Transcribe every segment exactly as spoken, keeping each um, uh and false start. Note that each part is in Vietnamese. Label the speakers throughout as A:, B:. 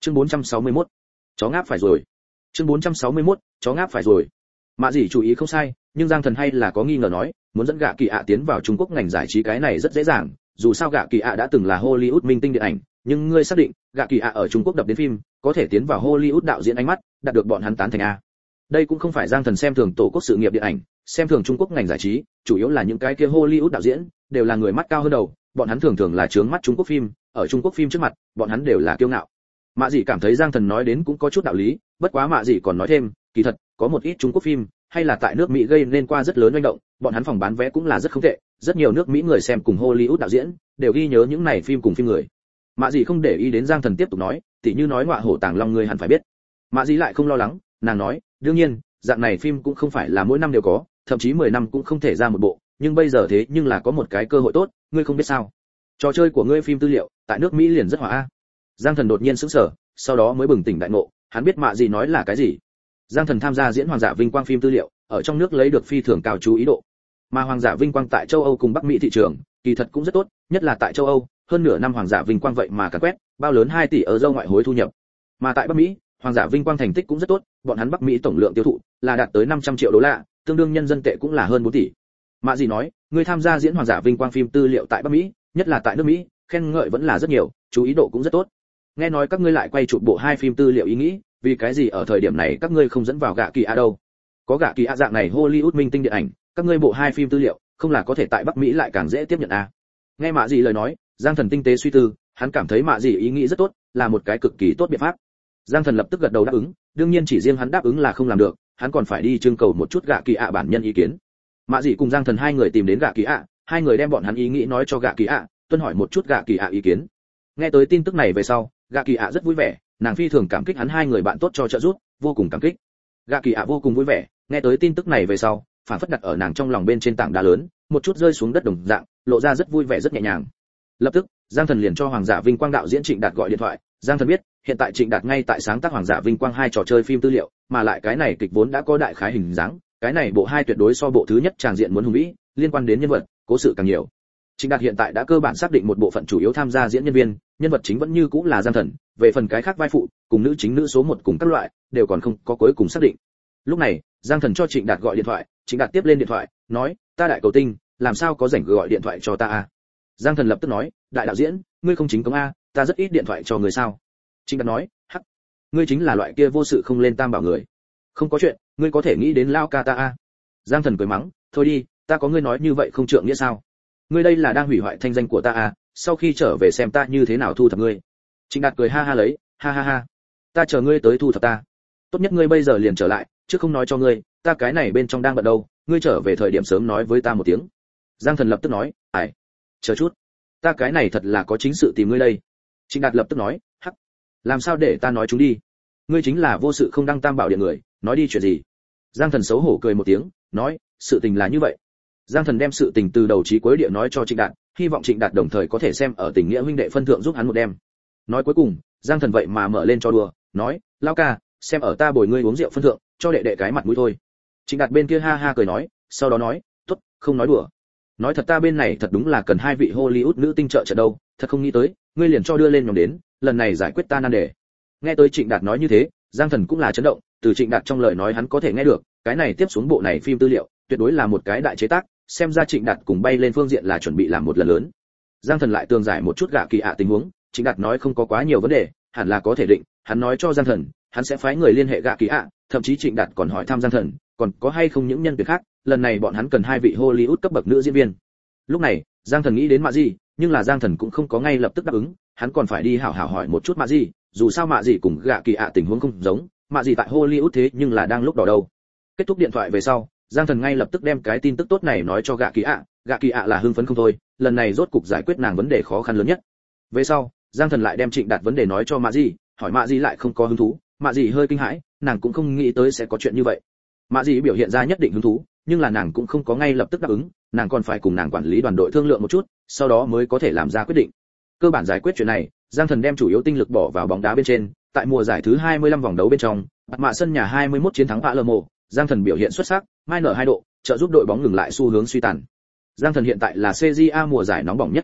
A: Chương bốn trăm sáu mươi mốt, chó ngáp phải rồi. Chương bốn trăm sáu mươi mốt, chó ngáp phải rồi. Mạ Dĩ chú ý không sai, nhưng Giang Thần hay là có nghi ngờ nói, muốn dẫn Gạ Kỳ ạ tiến vào Trung Quốc ngành giải trí cái này rất dễ dàng, dù sao Gạ Kỳ ạ đã từng là Hollywood minh tinh điện ảnh, nhưng ngươi xác định, Gạ Kỳ ạ ở Trung Quốc đập đến phim, có thể tiến vào Hollywood đạo diễn ánh mắt, đạt được bọn hắn tán thành a. Đây cũng không phải Giang Thần xem thường tổ quốc sự nghiệp điện ảnh, xem thường Trung Quốc ngành giải trí, chủ yếu là những cái kia Hollywood đạo diễn đều là người mắt cao hơn đầu, bọn hắn thường thường là trướng mắt Trung Quốc phim, ở Trung Quốc phim trước mặt, bọn hắn đều là kiêu ngạo. Mạ Dĩ cảm thấy Giang Thần nói đến cũng có chút đạo lý, bất quá Mạ Dĩ còn nói thêm, kỳ thật, có một ít Trung Quốc phim, hay là tại nước Mỹ gây nên qua rất lớn hoành động, bọn hắn phòng bán vé cũng là rất không tệ, rất nhiều nước Mỹ người xem cùng Hollywood đạo diễn đều ghi nhớ những này phim cùng phim người. Mạ Dĩ không để ý đến Giang Thần tiếp tục nói, tỉ như nói Ngọa Hổ Tàng Long người hẳn phải biết. Mạ Dĩ lại không lo lắng, nàng nói, đương nhiên, dạng này phim cũng không phải là mỗi năm đều có, thậm chí mười năm cũng không thể ra một bộ, nhưng bây giờ thế nhưng là có một cái cơ hội tốt, ngươi không biết sao? Trò chơi của ngươi phim tư liệu, tại nước Mỹ liền rất hỏa a. Giang Thần đột nhiên sững sờ, sau đó mới bừng tỉnh đại ngộ, hắn biết Mạ Dĩ nói là cái gì. Giang Thần tham gia diễn Hoàng giả Vinh Quang phim tư liệu, ở trong nước lấy được phi thường cao chú ý độ. Mà Hoàng giả Vinh Quang tại châu Âu cùng Bắc Mỹ thị trường, kỳ thật cũng rất tốt, nhất là tại châu Âu, hơn nửa năm Hoàng giả Vinh Quang vậy mà càn quét, bao lớn hai tỷ euro ngoại hối thu nhập. Mà tại Bắc Mỹ, Hoàng giả Vinh Quang thành tích cũng rất tốt, bọn hắn Bắc Mỹ tổng lượng tiêu thụ là đạt tới năm trăm triệu đô la, tương đương nhân dân tệ cũng là hơn bốn tỷ. Mạ Dĩ nói, ngươi tham gia diễn Hoàng giả Vinh Quang phim tư liệu tại Bắc Mỹ, nhất là tại nước Mỹ, khen ngợi vẫn là rất nhiều, chú ý độ cũng rất tốt. Nghe nói các ngươi lại quay chụp bộ hai phim tư liệu ý nghĩ, vì cái gì ở thời điểm này các ngươi không dẫn vào Gạ Kỳ ạ đâu? Có Gạ Kỳ ạ dạng này Hollywood minh tinh điện ảnh, các ngươi bộ hai phim tư liệu, không là có thể tại Bắc Mỹ lại càng dễ tiếp nhận à? Nghe Mạ Dĩ lời nói, Giang Thần tinh tế suy tư, hắn cảm thấy Mạ Dĩ ý nghĩ rất tốt, là một cái cực kỳ tốt biện pháp. Giang Thần lập tức gật đầu đáp ứng, đương nhiên chỉ riêng hắn đáp ứng là không làm được, hắn còn phải đi trưng cầu một chút Gạ Kỳ ạ bản nhân ý kiến. Mạ Dĩ cùng Giang Thần hai người tìm đến Gạ Kỳ ạ, hai người đem bọn hắn ý nghĩ nói cho Gạ Kỳ ạ, tuân hỏi một chút Gạ Kỳ ạ ý kiến. Nghe tới tin tức này về sau, Gạ Kỳ ạ rất vui vẻ, nàng phi thường cảm kích hắn hai người bạn tốt cho trợ giúp, vô cùng cảm kích. Gạ Kỳ ạ vô cùng vui vẻ, nghe tới tin tức này về sau, phản phất đặt ở nàng trong lòng bên trên tảng đá lớn, một chút rơi xuống đất đồng dạng, lộ ra rất vui vẻ rất nhẹ nhàng. Lập tức, Giang Thần liền cho Hoàng giả Vinh Quang đạo diễn Trịnh Đạt gọi điện thoại. Giang Thần biết, hiện tại Trịnh Đạt ngay tại sáng tác Hoàng giả Vinh Quang hai trò chơi phim tư liệu, mà lại cái này kịch vốn đã có đại khái hình dáng, cái này bộ hai tuyệt đối so bộ thứ nhất tràng diện muốn hùng vĩ, liên quan đến nhân vật, cố sự càng nhiều. Trịnh Đạt hiện tại đã cơ bản xác định một bộ phận chủ yếu tham gia diễn nhân viên, nhân vật chính vẫn như cũ là Giang Thần, về phần cái khác vai phụ, cùng nữ chính nữ số một cùng các loại, đều còn không có cuối cùng xác định. Lúc này, Giang Thần cho Trịnh Đạt gọi điện thoại, Trịnh Đạt tiếp lên điện thoại, nói, ta đại cầu tinh, làm sao có rảnh gọi điện thoại cho ta a? Giang Thần lập tức nói, đại đạo diễn, ngươi không chính công a, ta rất ít điện thoại cho người sao? Trịnh Đạt nói, hắc, ngươi chính là loại kia vô sự không lên tam bảo người. Không có chuyện, ngươi có thể nghĩ đến lao ca ta a. Giang Thần cười mắng, thôi đi, ta có ngươi nói như vậy không trượng nghĩa sao? Ngươi đây là đang hủy hoại thanh danh của ta à, sau khi trở về xem ta như thế nào thu thập ngươi. Trịnh Đạt cười ha ha lấy, ha ha ha, ta chờ ngươi tới thu thập ta. Tốt nhất ngươi bây giờ liền trở lại, chứ không nói cho ngươi, ta cái này bên trong đang bận đâu, ngươi trở về thời điểm sớm nói với ta một tiếng. Giang Thần lập tức nói, ải, chờ chút, ta cái này thật là có chính sự tìm ngươi đây. Trịnh Đạt lập tức nói, hắc, làm sao để ta nói chúng đi? Ngươi chính là vô sự không đăng tam bảo điện người, nói đi chuyện gì? Giang Thần xấu hổ cười một tiếng, nói, sự tình là như vậy. Giang Thần đem sự tình từ đầu chí cuối địa nói cho Trịnh Đạt, hy vọng Trịnh Đạt đồng thời có thể xem ở tình nghĩa huynh đệ phân thượng giúp hắn một đêm. Nói cuối cùng, Giang Thần vậy mà mở lên cho đùa, nói, lão ca, xem ở ta bồi ngươi uống rượu phân thượng, cho đệ đệ cái mặt mũi thôi. Trịnh Đạt bên kia ha ha cười nói, sau đó nói, tốt, không nói đùa. Nói thật ta bên này thật đúng là cần hai vị Hollywood nữ tinh trợ trận đâu, thật không nghĩ tới, ngươi liền cho đưa lên nhóm đến, lần này giải quyết ta nan đề. Nghe tới Trịnh Đạt nói như thế, Giang Thần cũng là chấn động, từ Trịnh Đạt trong lời nói hắn có thể nghe được, cái này tiếp xuống bộ này phim tư liệu, tuyệt đối là một cái đại chế tác, xem ra Trịnh Đạt cùng bay lên phương diện là chuẩn bị làm một lần lớn. Giang Thần lại tường giải một chút Gạ Kỳ ạ tình huống, Trịnh Đạt nói không có quá nhiều vấn đề, hẳn là có thể định, hắn nói cho Giang Thần, hắn sẽ phái người liên hệ Gạ Kỳ ạ, thậm chí Trịnh Đạt còn hỏi thăm Giang Thần, còn có hay không những nhân tuyển khác, lần này bọn hắn cần hai vị Hollywood cấp bậc nữ diễn viên. Lúc này, Giang Thần nghĩ đến Mạ Dĩ, nhưng là Giang Thần cũng không có ngay lập tức đáp ứng, hắn còn phải đi hảo hảo hỏi một chút Mạ Dĩ, dù sao Mạ Dĩ cùng Gạ Kỳ ạ tình huống không giống, Mạ Dĩ tại Hollywood thế nhưng là đang lúc đỏ đầu. Kết thúc điện thoại về sau, Giang Thần ngay lập tức đem cái tin tức tốt này nói cho Gạ Kỳ ạ, Gạ Kỳ ạ là hưng phấn không thôi, lần này rốt cục giải quyết nàng vấn đề khó khăn lớn nhất. Về sau, Giang Thần lại đem Trịnh Đạt vấn đề nói cho Mạ Dĩ, hỏi Mạ Dĩ lại không có hứng thú, Mạ Dĩ hơi kinh hãi, nàng cũng không nghĩ tới sẽ có chuyện như vậy. Mạ Dĩ biểu hiện ra nhất định hứng thú, nhưng là nàng cũng không có ngay lập tức đáp ứng, nàng còn phải cùng nàng quản lý đoàn đội thương lượng một chút, sau đó mới có thể làm ra quyết định. Cơ bản giải quyết chuyện này, Giang Thần đem chủ yếu tinh lực bỏ vào bóng đá bên trên, tại mùa giải thứ hai mươi lăm vòng đấu bên trong, mặt mạ sân nhà hai mươi mốt chiến thắng Palermo, Giang Thần biểu hiện xuất sắc, mai nở hai độ, trợ giúp đội bóng ngừng lại xu hướng suy tàn. Giang Thần hiện tại là xê giê a mùa giải nóng bỏng nhất tiền đạo,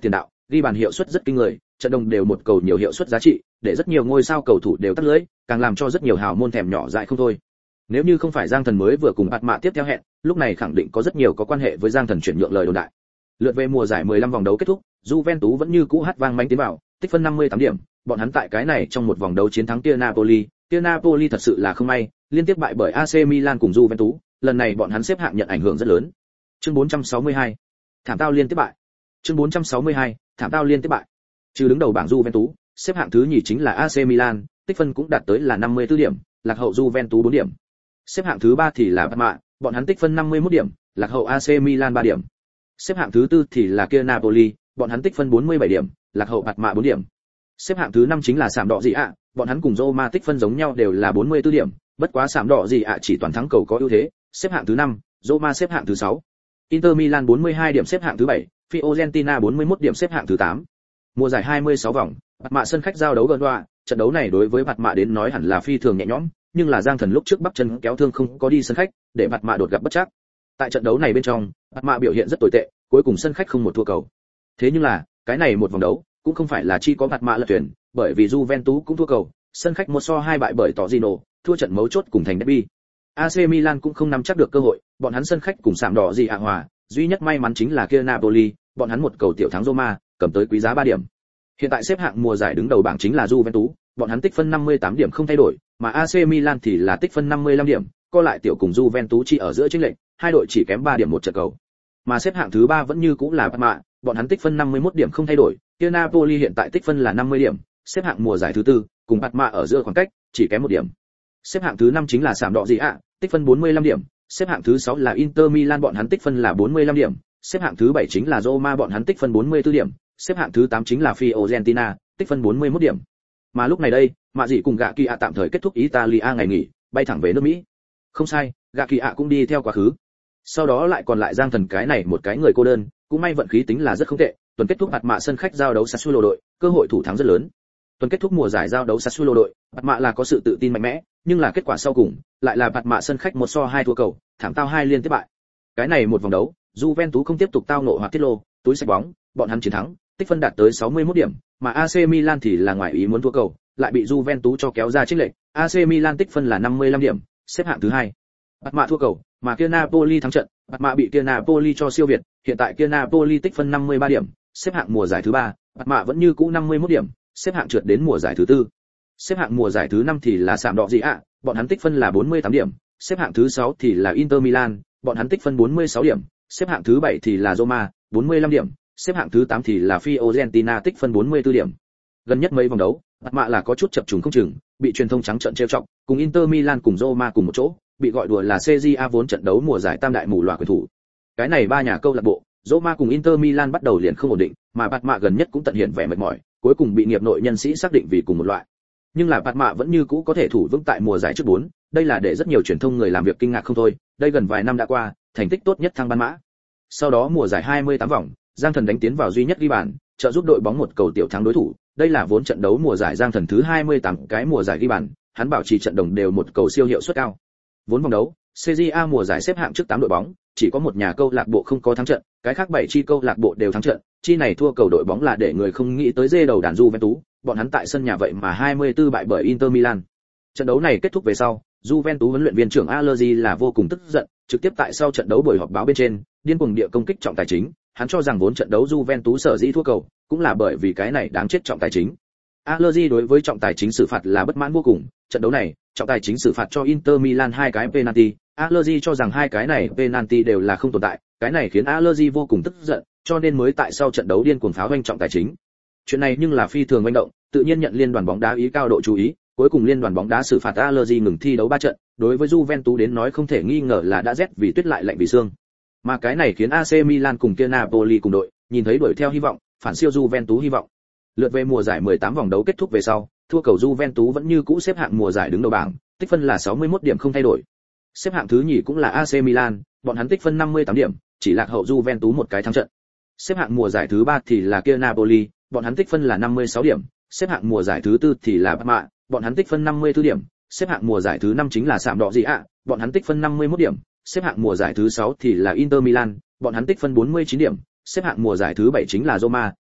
A: ghi bàn hiệu suất rất kinh người, trận đồng đều một cầu nhiều hiệu suất giá trị, để rất nhiều ngôi sao cầu thủ đều tắt lưới, càng làm cho rất nhiều hào môn thèm nhỏ dại không thôi. Nếu như không phải Giang Thần mới vừa cùng Bạt Mạ tiếp theo hẹn, lúc này khẳng định có rất nhiều có quan hệ với Giang Thần chuyển nhượng lời đồn đại. Lượt về mùa giải mười lăm vòng đấu kết thúc, Juventus vẫn như cũ hát vang manh tiến vào, tích phân năm mươi tám điểm, bọn hắn tại cái này trong một vòng đấu chiến thắng kia Napoli, kia Napoli thật sự là không may, liên tiếp bại bởi a xê Milan cùng Juventus, lần này bọn hắn xếp hạng nhận ảnh hưởng rất lớn. Chương bốn trăm sáu mươi hai, thảm tao liên tiếp bại. Chương bốn trăm sáu mươi hai, thảm tao liên tiếp bại. Trừ đứng đầu bảng Juventus, xếp hạng thứ nhì chính là a xê Milan, tích phân cũng đạt tới là năm mươi tư điểm, lạc hậu Juventus bốn điểm. Xếp hạng thứ ba thì là Parma, bọn hắn tích phân năm mươi mốt điểm, lạc hậu a xê Milan ba điểm. Xếp hạng thứ tư thì là kia Napoli, bọn hắn tích phân bốn mươi bảy điểm, lạc hậu Parma bốn điểm. Xếp hạng thứ năm chính là Sạm Đỏ Gì ạ, bọn hắn cùng Roma tích phân giống nhau đều là bốn mươi tư điểm, bất quá Sạm Đỏ Gì ạ chỉ toàn thắng cầu có ưu thế, xếp hạng thứ năm, Roma xếp hạng thứ sáu. Inter Milan bốn mươi hai điểm xếp hạng thứ bảy, Fiorentina bốn mươi mốt điểm xếp hạng thứ tám. Mùa giải hai mươi sáu vòng, Bạt Mạ sân khách giao đấu gần đoạ, trận đấu này đối với Bạt Mạ đến nói hẳn là phi thường nhẹ nhõm, nhưng là Giang Thần lúc trước bắp chân kéo thương không có đi sân khách, để Bạt Mạ đột gặp bất trắc. Tại trận đấu này bên trong, Bạt Mạ biểu hiện rất tồi tệ, cuối cùng sân khách không một thua cầu. Thế nhưng là, cái này một vòng đấu, cũng không phải là chỉ có Bạt Mạ lật thuyền, bởi vì Juventus cũng thua cầu, sân khách một so hai bại bởi Torino, thua trận mấu chốt cùng thành derby. a xê Milan cũng không nắm chắc được cơ hội, bọn hắn sân khách cùng Sạm Đỏ Gì ạ hòa, duy nhất may mắn chính là kia Napoli, bọn hắn một cầu tiểu thắng Roma, cầm tới quý giá ba điểm. Hiện tại xếp hạng mùa giải đứng đầu bảng chính là Juventus, bọn hắn tích phân năm mươi tám điểm không thay đổi, mà a xê Milan thì là tích phân năm mươi lăm điểm, co lại tiểu cùng Juventus chỉ ở giữa chênh lệch, hai đội chỉ kém ba điểm một trận cầu. Mà xếp hạng thứ ba vẫn như cũng là Parma, bọn hắn tích phân năm mươi mốt điểm không thay đổi, kia Napoli hiện tại tích phân là năm mươi điểm, xếp hạng mùa giải thứ tư, cùng Parma ở giữa khoảng cách chỉ kém một điểm. Xếp hạng thứ năm chính là Sạm Đỏ Gì ạ, tích phân bốn mươi lăm điểm, xếp hạng thứ sáu là Inter Milan bọn hắn tích phân là bốn mươi lăm điểm, xếp hạng thứ bảy chính là Roma bọn hắn tích phân bốn mươi tư điểm, xếp hạng thứ tám chính là Fiorentina, tích phân bốn mươi mốt điểm. Mà lúc này đây, Mạ Dị cùng Gạ Kỳ ạ tạm thời kết thúc Italia ngày nghỉ, bay thẳng về nước Mỹ. Không sai, Gạ Kỳ ạ cũng đi theo quá khứ. Sau đó lại còn lại Giang Thần cái này một cái người cô đơn, cũng may vận khí tính là rất không tệ, tuần kết thúc Bạt Mạ sân khách giao đấu Sassuolo đội, cơ hội thủ thắng rất lớn. Tuần kết thúc mùa giải giao đấu Sassuolo đội, Bạt Mạ là có sự tự tin mạnh mẽ, nhưng là kết quả sau cùng, lại là Bạt Mạ sân khách một so hai thua cầu, thảm tao hai liên tiếp bại. Cái này một vòng đấu, Juventus không tiếp tục tao nộ hoặc tiết lô, túi sạch bóng, bọn hắn chiến thắng, tích phân đạt tới sáu mươi mốt điểm, mà a xê Milan thì là ngoài ý muốn thua cầu, lại bị Juventus cho kéo ra chênh lệch, a xê Milan tích phân là năm mươi lăm điểm, xếp hạng thứ hai. Bạt Mạ thua cầu, mà kia Napoli thắng trận, Bạt Mạ bị kia Napoli cho siêu việt, hiện tại kia Napoli tích phân năm mươi ba điểm, xếp hạng mùa giải thứ ba, Bạt Mạ vẫn như cũ năm mươi mốt điểm, xếp hạng trượt đến mùa giải thứ tư. Xếp hạng mùa giải thứ năm thì là Sạm Đỏ Gì ạ, bọn hắn tích phân là bốn mươi tám điểm, xếp hạng thứ sáu thì là Inter Milan, bọn hắn tích phân bốn mươi sáu điểm, xếp hạng thứ bảy thì là Roma, bốn mươi lăm điểm, xếp hạng thứ tám thì là Fiorentina tích phân bốn mươi tư điểm. Gần nhất mấy vòng đấu, Bạt Mạ là có chút chập trùng không chừng, bị truyền thông trắng trợn trêu chọc, cùng Inter Milan cùng Roma cùng một chỗ, bị gọi đùa là xê giê a vốn trận đấu mùa giải tam đại mù loà quyền thủ. Cái này ba nhà câu lạc bộ, Roma cùng Inter Milan bắt đầu liền không ổn định, mà Bạt Mạ gần nhất cũng tận hiện vẻ mệt mỏi, cuối cùng bị nghiệp nội nhân sĩ xác định vì cùng một loại. Nhưng là Bạt Mạ vẫn như cũ có thể thủ vững tại mùa giải trước bốn, đây là để rất nhiều truyền thông người làm việc kinh ngạc không thôi, đây gần vài năm đã qua, thành tích tốt nhất thăng ban mã. Sau đó mùa giải hai mươi tám vòng, Giang Thần đánh tiến vào duy nhất ghi bàn, trợ giúp đội bóng một cầu tiểu thắng đối thủ, đây là vốn trận đấu mùa giải Giang Thần thứ hai mươi tám cái mùa giải ghi bàn, hắn bảo trì trận đồng đều một cầu siêu hiệu suất cao. Vốn vòng đấu, xê giê a mùa giải xếp hạng trước tám đội bóng, chỉ có một nhà câu lạc bộ không có thắng trận, cái khác bảy chi câu lạc bộ đều thắng trận, chi này thua cầu đội bóng là để người không nghĩ tới dê đầu đàn Juventus, bọn hắn tại sân nhà vậy mà hai mươi tư bại bởi Inter Milan. Trận đấu này kết thúc về sau, Juventus huấn luyện viên trưởng Allegri là vô cùng tức giận, trực tiếp tại sau trận đấu buổi họp báo bên trên, điên cuồng địa công kích trọng tài chính, hắn cho rằng vốn trận đấu Juventus sở dĩ thua cầu, cũng là bởi vì cái này đáng chết trọng tài chính. Allegri đối với trọng tài chính xử phạt là bất mãn vô cùng, trận đấu này, trọng tài chính xử phạt cho Inter Milan hai cái penalty, Allegri cho rằng hai cái này penalty đều là không tồn tại, cái này khiến Allegri vô cùng tức giận, cho nên mới tại sau trận đấu điên cuồng pháo hoanh trọng tài chính. Chuyện này nhưng là phi thường manh động, tự nhiên nhận liên đoàn bóng đá ý cao độ chú ý, cuối cùng liên đoàn bóng đá xử phạt Allegri ngừng thi đấu ba trận, đối với Juventus đến nói không thể nghi ngờ là đã rét vì tuyết lại lạnh vì xương. Mà cái này khiến a xê Milan cùng kia Napoli cùng đội, nhìn thấy đuổi theo hy vọng, phản siêu Juventus hy vọng. Lượt về mùa giải mười tám vòng đấu kết thúc về sau, thua cầu Juventus vẫn như cũ xếp hạng mùa giải đứng đầu bảng, tích phân là sáu mươi mốt điểm không thay đổi. Xếp hạng thứ nhì cũng là a xê Milan, bọn hắn tích phân năm mươi tám điểm, chỉ lạc hậu Juventus một cái thắng trận. Xếp hạng mùa giải thứ ba thì là kia Napoli, bọn hắn tích phân là năm mươi sáu điểm, xếp hạng mùa giải thứ tư thì là Parma, bọn hắn tích phân năm mươi tư điểm, xếp hạng mùa giải thứ năm chính là Sạm Đỏ Gì ạ, bọn hắn tích phân năm mươi mốt điểm, xếp hạng mùa giải thứ sáu thì là Inter Milan, bọn hắn tích phân bốn mươi chín điểm, xếp hạng mùa giải thứ bảy chính là Roma,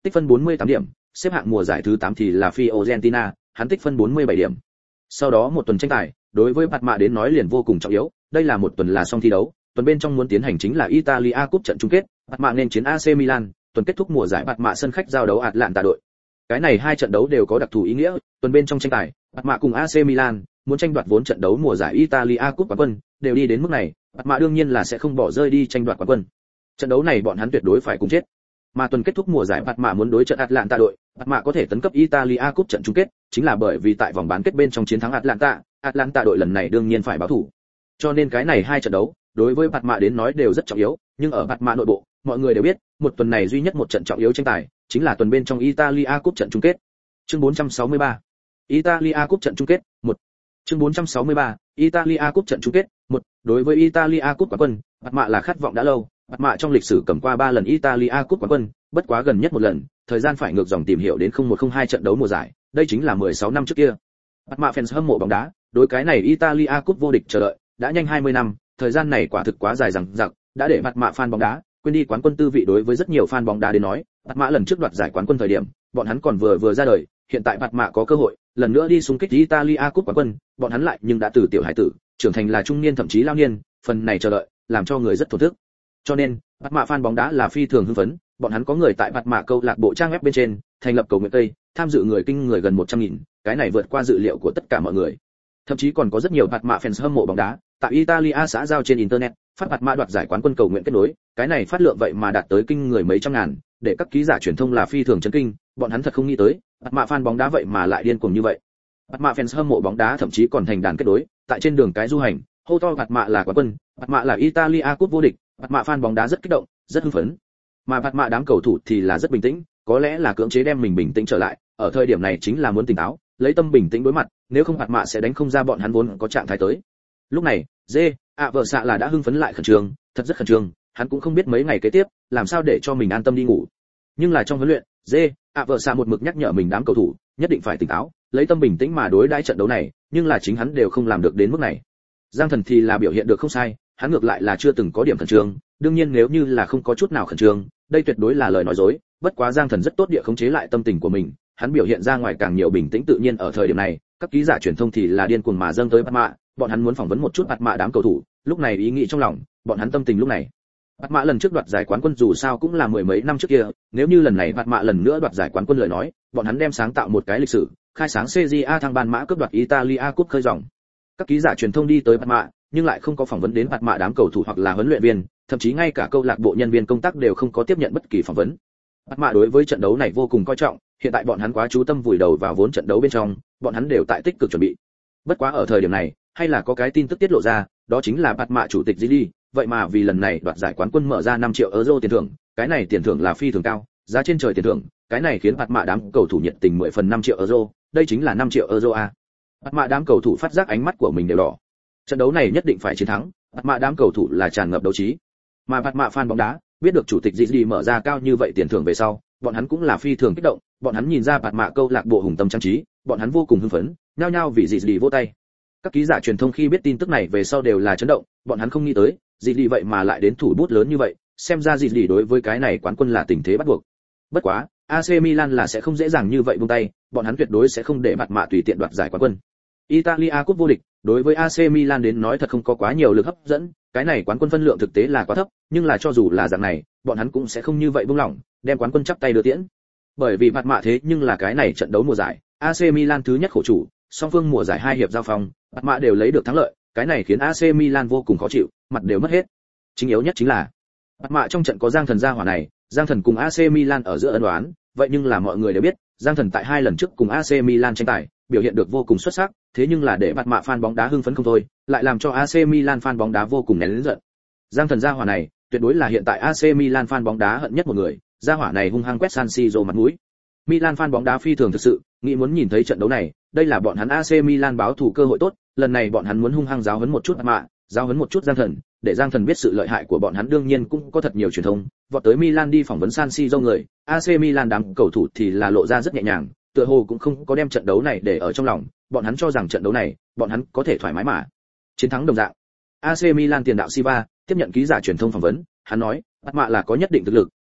A: tích phân bốn mươi tám điểm, xếp hạng mùa giải thứ tám thì là Fiorentina, hắn tích phân bốn mươi bảy điểm. Sau đó một tuần tranh tài, đối với Bạt Mạ đến nói liền vô cùng trọng yếu, đây là một tuần là xong thi đấu, tuần bên trong muốn tiến hành chính là Italia Cup trận chung kết, Bạt Mạ nên chiến a xê Milan, tuần kết thúc mùa giải Bạt Mạ sân khách giao đấu Atlanta đội. Cái này hai trận đấu đều có đặc thù ý nghĩa, tuần bên trong tranh tài, Bạt Mạ cùng a xê Milan muốn tranh đoạt vốn trận đấu mùa giải Italia Cup quán quân, đều đi đến mức này, Bạt Mạ đương nhiên là sẽ không bỏ rơi đi tranh đoạt quán quân. Trận đấu này bọn hắn tuyệt đối phải cùng chết. Mà tuần kết thúc mùa giải Bạt Mạ muốn đối trận Atlanta đội, Bạt Mạ có thể tấn cấp Italia Cup trận chung kết, chính là bởi vì tại vòng bán kết bên trong chiến thắng Atlanta, Atlanta đội lần này đương nhiên phải báo thủ. Cho nên cái này hai trận đấu, đối với Bạt Mạ đến nói đều rất trọng yếu, nhưng ở Bạt Mạ nội bộ, mọi người đều biết, một tuần này duy nhất một trận trọng yếu tranh tài, chính là tuần bên trong Italia Cup trận chung kết. Chương bốn trăm sáu mươi ba. Italia Cup trận chung kết, một. Chương bốn trăm sáu mươi ba. Italia Cup trận chung kết, một. Đối với Italia Cup quán quân, Bạt Mạ là khát vọng đã lâu, Bạt Mạ trong lịch sử cầm qua ba lần Italia Cup quán quân, bất quá gần nhất một lần, thời gian phải ngược dòng tìm hiểu đến không một không hai trận đấu mùa giải, đây chính là mười sáu năm trước kia. Bạt Mạ fans hâm mộ bóng đá, đối cái này Italia Cup vô địch chờ đợi, đã nhanh hai mươi năm, thời gian này quả thực quá dài dằng dặc, đã để Bạt Mạ fan bóng đá quên đi quán quân tư vị. Đối với rất nhiều fan bóng đá đến nói, Bạt Mạ lần trước đoạt giải quán quân thời điểm, bọn hắn còn vừa vừa ra đời, hiện tại Bạt Mạ có cơ hội lần nữa đi xung kích Italia Cup quán quân, bọn hắn lại nhưng đã từ tiểu hải tử trưởng thành là trung niên thậm chí lao niên, phần này chờ đợi làm cho người rất thổn thức. Cho nên, Bạt Mạ fan bóng đá là phi thường hưng phấn, bọn hắn có người tại Bạt Mạ câu lạc bộ trang web bên trên thành lập cầu nguyện cây, tham dự người kinh người gần một trăm nghìn, cái này vượt qua dự liệu của tất cả mọi người. Thậm chí còn có rất nhiều Bạt Mạ fans hâm mộ bóng đá, tại Italia xã giao trên internet, phát Bạt Mạ đoạt giải quán quân cầu nguyện kết nối, cái này phát lượng vậy mà đạt tới kinh người mấy trăm ngàn, để các ký giả truyền thông là phi thường chấn kinh, bọn hắn thật không nghĩ tới, Bạt Mạ fan bóng đá vậy mà lại điên cuồng như vậy. Bạt Mạ fans hâm mộ bóng đá thậm chí còn thành đàn kết nối, tại trên đường cái du hành, hô to Bạt Mạ là quán quân, Bạt Mạ là Italia Cup vô địch, Bạt Mạ fan bóng đá rất kích động, rất hưng phấn. Mà Bạt Mạ đám cầu thủ thì là rất bình tĩnh, có lẽ là cưỡng chế đem mình bình tĩnh trở lại, ở thời điểm này chính là muốn tỉnh táo, lấy tâm bình tĩnh đối mặt, nếu không Bạt Mạ sẽ đánh không ra bọn hắn vốn có trạng thái tới. Lúc này, Dê, ạ vợ xạ là đã hưng phấn lại khẩn trương, thật rất khẩn trương, hắn cũng không biết mấy ngày kế tiếp làm sao để cho mình an tâm đi ngủ. Nhưng là trong huấn luyện, Dê, ạ vợ xạ một mực nhắc nhở mình đám cầu thủ, nhất định phải tỉnh táo, lấy tâm bình tĩnh mà đối đãi trận đấu này, nhưng là chính hắn đều không làm được đến mức này. Giang Thần thì là biểu hiện được không sai, hắn ngược lại là chưa từng có điểm khẩn trương, đương nhiên nếu như là không có chút nào khẩn trương, đây tuyệt đối là lời nói dối, bất quá Giang Thần rất tốt địa khống chế lại tâm tình của mình, hắn biểu hiện ra ngoài càng nhiều bình tĩnh tự nhiên. Ở thời điểm này, các ký giả truyền thông thì là điên cuồng mà dâng tới Bạt Mạ, bọn hắn muốn phỏng vấn một chút Bạt Mạ đám cầu thủ, lúc này ý nghĩ trong lòng, bọn hắn tâm tình lúc này. Bạt Mạ lần trước đoạt giải quán quân dù sao cũng là mười mấy năm trước kia, nếu như lần này Bạt Mạ lần nữa đoạt giải quán quân lời nói, bọn hắn đem sáng tạo một cái lịch sử, khai sáng xê giê a thăng ban mã cướp đoạt Italia Cup khơi dòng. Các ký giả truyền thông đi tới Bạt Mạ, nhưng lại không có phỏng vấn đến Bạt Mạ đám cầu thủ hoặc là huấn luyện viên, thậm chí ngay cả câu lạc bộ nhân viên công tác đều không có tiếp nhận bất kỳ phỏng vấn. Bạt Mạ đối với trận đấu này vô cùng coi trọng, hiện tại bọn hắn quá chú tâm vùi đầu vào vốn trận đấu bên trong, bọn hắn đều tại tích cực chuẩn bị. Bất quá ở thời điểm này, hay là có cái tin tức tiết lộ ra, đó chính là Bạt Mạ chủ tịch Gigi, vậy mà vì lần này đoạt giải quán quân mở ra năm triệu euro tiền thưởng, cái này tiền thưởng là phi thường cao, giá trên trời tiền thưởng, cái này khiến Bạt Mạ đám cầu thủ nhiệt tình mười phần năm triệu euro, đây chính là năm triệu euro a. Bạt Mạ đám cầu thủ phát giác ánh mắt của mình đều đỏ. Trận đấu này nhất định phải chiến thắng, Bạt Mạ đám cầu thủ là tràn ngập đấu trí. Mà Bạt Mạ fan bóng đá, biết được chủ tịch Gigi mở ra cao như vậy tiền thưởng về sau, bọn hắn cũng là phi thường kích động, bọn hắn nhìn ra Bạt Mạ câu lạc bộ hùng tâm trang trí, bọn hắn vô cùng hưng phấn, nhao nhao vì Gigi vỗ tay. Các ký giả truyền thông khi biết tin tức này về sau đều là chấn động, bọn hắn không nghĩ tới, Gigi vậy mà lại đến thủ bút lớn như vậy, xem ra Gigi đối với cái này quán quân là tình thế bắt buộc. Bất quá, a xê Milan là sẽ không dễ dàng như vậy buông tay, bọn hắn tuyệt đối sẽ không để Bạt Mạ tùy tiện đoạt giải quán quân. Italia Cup vô địch, đối với a xê Milan đến nói thật không có quá nhiều lực hấp dẫn, cái này quán quân phân lượng thực tế là quá thấp, nhưng là cho dù là dạng này, bọn hắn cũng sẽ không như vậy buông lỏng, đem quán quân chắp tay đưa tiễn. Bởi vì Bạt Mạ thế nhưng là cái này trận đấu mùa giải, a xê Milan thứ nhất khổ chủ, song phương mùa giải hai hiệp giao phong, Bạt Mạ đều lấy được thắng lợi, cái này khiến a xê Milan vô cùng khó chịu, mặt đều mất hết. Chính yếu nhất chính là Bạt Mạ trong trận có Giang Thần gia hỏa này, Giang Thần cùng a xê Milan ở giữa ân oán, vậy nhưng là mọi người đều biết, Giang Thần tại hai lần trước cùng a xê Milan tranh tài, biểu hiện được vô cùng xuất sắc, thế nhưng là để Bạt Mạ fan bóng đá hưng phấn không thôi, lại làm cho a xê Milan fan bóng đá vô cùng nén giận. Giang Thần gia hỏa này, tuyệt đối là hiện tại a xê Milan fan bóng đá hận nhất một người, gia hỏa này hung hăng quét San Siro mặt mũi. Milan fan bóng đá phi thường thực sự, nghĩ muốn nhìn thấy trận đấu này, đây là bọn hắn a xê Milan báo thủ cơ hội tốt, lần này bọn hắn muốn hung hăng giáo huấn một chút Bạt Mạ, giáo huấn một chút Giang Thần, để Giang Thần biết sự lợi hại của bọn hắn. Đương nhiên cũng có thật nhiều truyền thông vọt tới Milan đi phỏng vấn San Siro người, a xê Milan đám cầu thủ thì là lộ ra rất nhẹ nhàng, tựa hồ cũng không có đem trận đấu này để ở trong lòng, bọn hắn cho rằng trận đấu này, bọn hắn có thể thoải mái mà chiến thắng đồng dạng. a xê Milan tiền đạo Silva tiếp nhận ký giả truyền thông phỏng vấn, hắn nói, Bạt Mạ là có nhất định thực lực,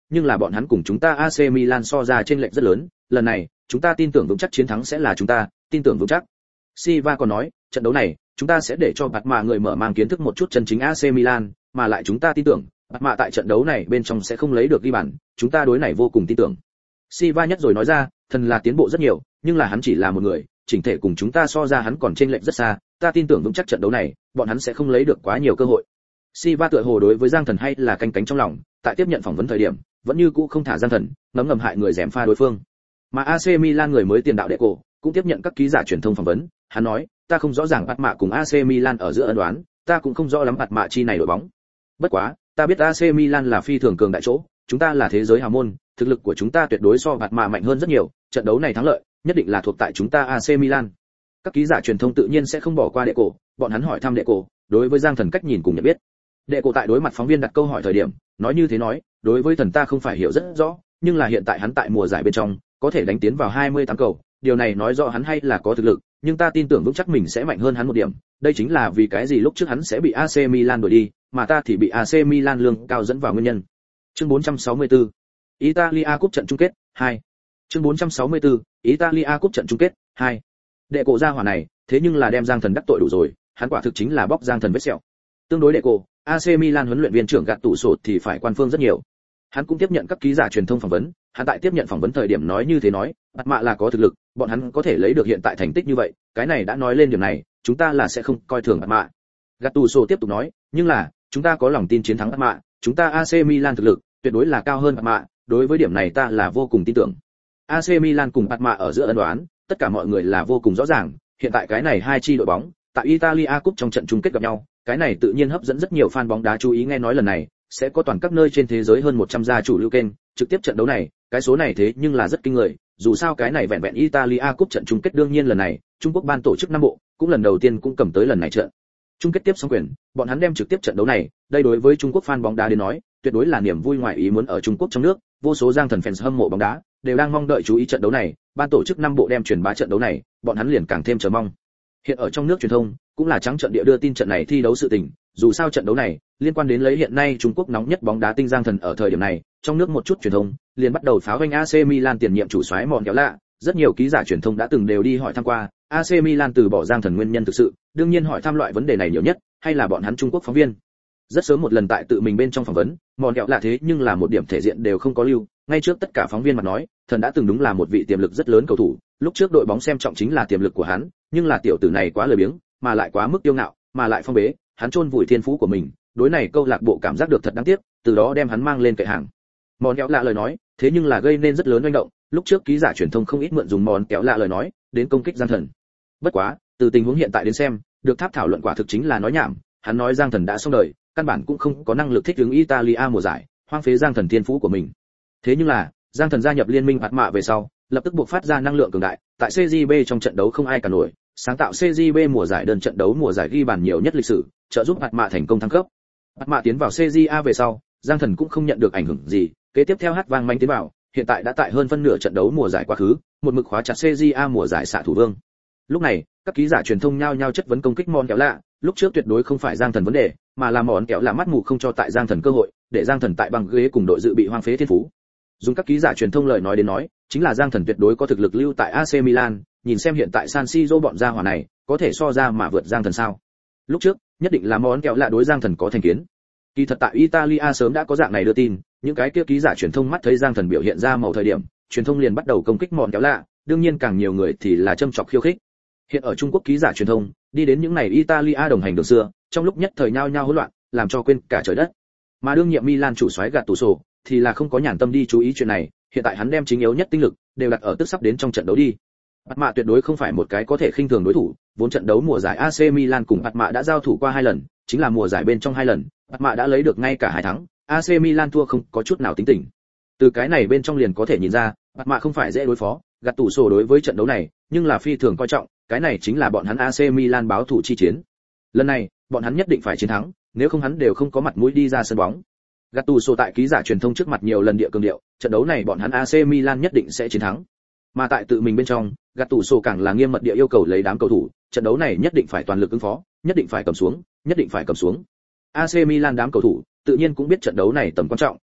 A: nhưng là bọn hắn cùng chúng ta a xê Milan so ra chênh lệch rất lớn, lần này, chúng ta tin tưởng vững chắc chiến thắng sẽ là chúng ta, tin tưởng vững chắc. Silva còn nói, trận đấu này, chúng ta sẽ để cho bạt mạ người mở mang kiến thức một chút chân chính a xê Milan, mà lại chúng ta tin tưởng, bạt mạ tại trận đấu này bên trong sẽ không lấy được ghi bàn, chúng ta đối này vô cùng tin tưởng. Silva nhất rồi nói ra, thần là tiến bộ rất nhiều, nhưng là hắn chỉ là một người, chỉnh thể cùng chúng ta so ra hắn còn chênh lệch rất xa, ta tin tưởng vững chắc trận đấu này, bọn hắn sẽ không lấy được quá nhiều cơ hội. Silva tựa hồ đối với Giang Thần hay là canh cánh trong lòng, tại tiếp nhận phỏng vấn thời điểm, vẫn như cũ không thả Giang Thần, ngấm ngầm hại người gièm pha đối phương. Mà a xê Milan người mới tiền đạo Deco cũng tiếp nhận các ký giả truyền thông phỏng vấn, hắn nói, ta không rõ ràng bạt mạ cùng a xê Milan ở giữa ân đoán, ta cũng không rõ lắm bạt mạ chi này đội bóng. Bất quá, ta biết a xê Milan là phi thường cường đại chỗ, chúng ta là thế giới hào môn, thực lực của chúng ta tuyệt đối so bạt mạ mạnh hơn rất nhiều, trận đấu này thắng lợi, nhất định là thuộc tại chúng ta a xê Milan. Các ký giả truyền thông tự nhiên sẽ không bỏ qua Deco, bọn hắn hỏi thăm Deco, đối với Giang Thần cách nhìn cùng nhận biết. Deco tại đối mặt phóng viên đặt câu hỏi thời điểm, nói như thế nói, đối với thần ta không phải hiểu rất rõ, nhưng là hiện tại hắn tại mùa giải bên trong, có thể đánh tiến vào hai mươi tám cầu, điều này nói rõ hắn hay là có thực lực, nhưng ta tin tưởng vững chắc mình sẽ mạnh hơn hắn một điểm, đây chính là vì cái gì lúc trước hắn sẽ bị a xê Milan đuổi đi, mà ta thì bị a xê Milan lương cao dẫn vào nguyên nhân. Chương bốn trăm sáu mươi tư, Italia Cup trận chung kết hai. Chương bốn trăm sáu mươi tư, Italia Cup trận chung kết hai. Đệ cổ gia hỏa này, thế nhưng là đem Giang Thần đắc tội đủ rồi, hắn quả thực chính là bóc Giang Thần vết sẹo. Tương đối Đệ cổ, a xê Milan huấn luyện viên trưởng gạt tủ sổ thì phải quan phương rất nhiều. Hắn cũng tiếp nhận các ký giả truyền thông phỏng vấn, hắn tại tiếp nhận phỏng vấn thời điểm nói như thế nói, bạt mạ là có thực lực, bọn hắn có thể lấy được hiện tại thành tích như vậy, cái này đã nói lên điểm này, chúng ta là sẽ không coi thường bạt mạ. Gattuso tiếp tục nói, nhưng là, chúng ta có lòng tin chiến thắng bạt mạ, chúng ta a xê Milan thực lực tuyệt đối là cao hơn bạt mạ, đối với điểm này ta là vô cùng tin tưởng. a xê Milan cùng bạt mạ ở giữa ân đoán, tất cả mọi người là vô cùng rõ ràng, hiện tại cái này hai chi đội bóng, tại Italia Cup trong trận chung kết gặp nhau, cái này tự nhiên hấp dẫn rất nhiều fan bóng đá chú ý, nghe nói lần này sẽ có toàn các nơi trên thế giới hơn một trăm gia chủ lưu kênh trực tiếp trận đấu này, cái số này thế nhưng là rất kinh người, dù sao cái này vẹn vẹn Italia Cup trận chung kết, đương nhiên lần này Trung Quốc ban tổ chức năm bộ cũng lần đầu tiên cũng cầm tới lần này trận chung kết tiếp xong quyền, bọn hắn đem trực tiếp trận đấu này, đây đối với Trung Quốc fan bóng đá đến nói, tuyệt đối là niềm vui ngoài ý muốn. Ở Trung Quốc trong nước, vô số Giang Thần fans hâm mộ bóng đá đều đang mong đợi chú ý trận đấu này, ban tổ chức năm bộ đem truyền bá trận đấu này, bọn hắn liền càng thêm chờ mong. Hiện ở trong nước truyền thông cũng là trắng trợn địa đưa tin trận này thi đấu sự tình, dù sao trận đấu này liên quan đến lấy hiện nay Trung Quốc nóng nhất bóng đá tinh Giang Thần. Ở thời điểm này, trong nước một chút truyền thông liền bắt đầu pháo vanh a xê Milan tiền nhiệm chủ soái mọn kéo lạ, rất nhiều ký giả truyền thông đã từng đều đi hỏi thăm qua a xê Milan từ bỏ Giang Thần nguyên nhân thực sự, đương nhiên hỏi thăm loại vấn đề này nhiều nhất hay là bọn hắn Trung Quốc phóng viên. Rất sớm một lần tại tự mình bên trong phỏng vấn, mọn kéo lạ thế nhưng là một điểm thể diện đều không có lưu, ngay trước tất cả phóng viên mặt nói, Thần đã từng đúng là một vị tiềm lực rất lớn cầu thủ, lúc trước đội bóng xem trọng chính là tiềm lực của hắn, nhưng là tiểu tử này quá lười biếng, mà lại quá mức tiêu ngạo, mà lại phong bế, hắn chôn vùi thiên phú của mình, đối này câu lạc bộ cảm giác được thật đáng tiếc, từ đó đem hắn mang lên kệ hàng. Mòn kéo lạ lời nói, thế nhưng là gây nên rất lớn oanh động, lúc trước ký giả truyền thông không ít mượn dùng mòn kéo lạ lời nói đến công kích Giang Thần. Bất quá, từ tình huống hiện tại đến xem, được tháp thảo luận quả thực chính là nói nhảm, hắn nói Giang Thần đã xong đời, căn bản cũng không có năng lực thích ứng Italia mùa giải, hoang phế Giang Thần thiên phú của mình. Thế nhưng là, Giang Thần gia nhập liên minh bạt mạ về sau, lập tức buộc phát ra năng lượng cường đại, tại xê giê bê trong trận đấu không ai cả nổi, sáng tạo xê giê bê mùa giải đơn trận đấu mùa giải ghi bàn nhiều nhất lịch sử, trợ giúp bạt mạ thành công thăng cấp. Bạt mạ tiến vào xê giê a về sau, Giang Thần cũng không nhận được ảnh hưởng gì, kế tiếp theo hát vang manh tiến vào, hiện tại đã tại hơn phân nửa trận đấu mùa giải quá khứ, một mực khóa chặt xê giê a mùa giải xạ thủ vương. Lúc này, các ký giả truyền thông nhao nhao chất vấn công kích Mòn kéo lạ, lúc trước tuyệt đối không phải Giang Thần vấn đề, mà là Mòn kéo lạ mắt mù không cho tại Giang Thần cơ hội, để Giang Thần tại băng ghế cùng đội dự bị hoang phế thiên phú. Dùng các ký giả truyền thông lời nói đến nói, chính là Giang Thần tuyệt đối có thực lực lưu tại a xê Milan, nhìn xem hiện tại San Siro bọn gia hỏa này, có thể so ra mà vượt Giang Thần sao? Lúc trước, nhất định là Mòn kéo lạ đối Giang Thần có thành kiến. Kỳ thật tại Italia sớm đã có dạng này đưa tin, những cái kia ký giả truyền thông mắt thấy Giang Thần biểu hiện ra màu thời điểm, truyền thông liền bắt đầu công kích Mòn kéo lạ, đương nhiên càng nhiều người thì là châm chọc khiêu khích. Hiện ở Trung Quốc ký giả truyền thông, đi đến những này Italia đồng hành đường xưa, trong lúc nhất thời nhao nhao hỗn loạn, làm cho quên cả trời đất. Mà đương nhiệm Milan chủ soái Gattuso thì là không có nhàn tâm đi chú ý chuyện này, hiện tại hắn đem chính yếu nhất tinh lực đều đặt ở tức sắp đến trong trận đấu đi. Bạt mạ tuyệt đối không phải một cái có thể khinh thường đối thủ, vốn trận đấu mùa giải a xê Milan cùng Bạt mạ đã giao thủ qua hai lần, chính là mùa giải bên trong hai lần, Bạt mạ đã lấy được ngay cả hai thắng, a xê Milan thua không có chút nào tính tình. Từ cái này bên trong liền có thể nhìn ra, Bạt mạ không phải dễ đối phó, Gattuso đối với trận đấu này, nhưng là phi thường coi trọng, cái này chính là bọn hắn a xê Milan báo thủ chi chiến. Lần này, bọn hắn nhất định phải chiến thắng, nếu không hắn đều không có mặt mũi đi ra sân bóng. Gattuso tại ký giả truyền thông trước mặt nhiều lần địa cường điệu, trận đấu này bọn hắn a xê Milan nhất định sẽ chiến thắng. Mà tại tự mình bên trong, Gattuso càng là nghiêm mật địa yêu cầu lấy đám cầu thủ, trận đấu này nhất định phải toàn lực ứng phó, nhất định phải cầm xuống, nhất định phải cầm xuống. a xê Milan đám cầu thủ tự nhiên cũng biết trận đấu này tầm quan trọng,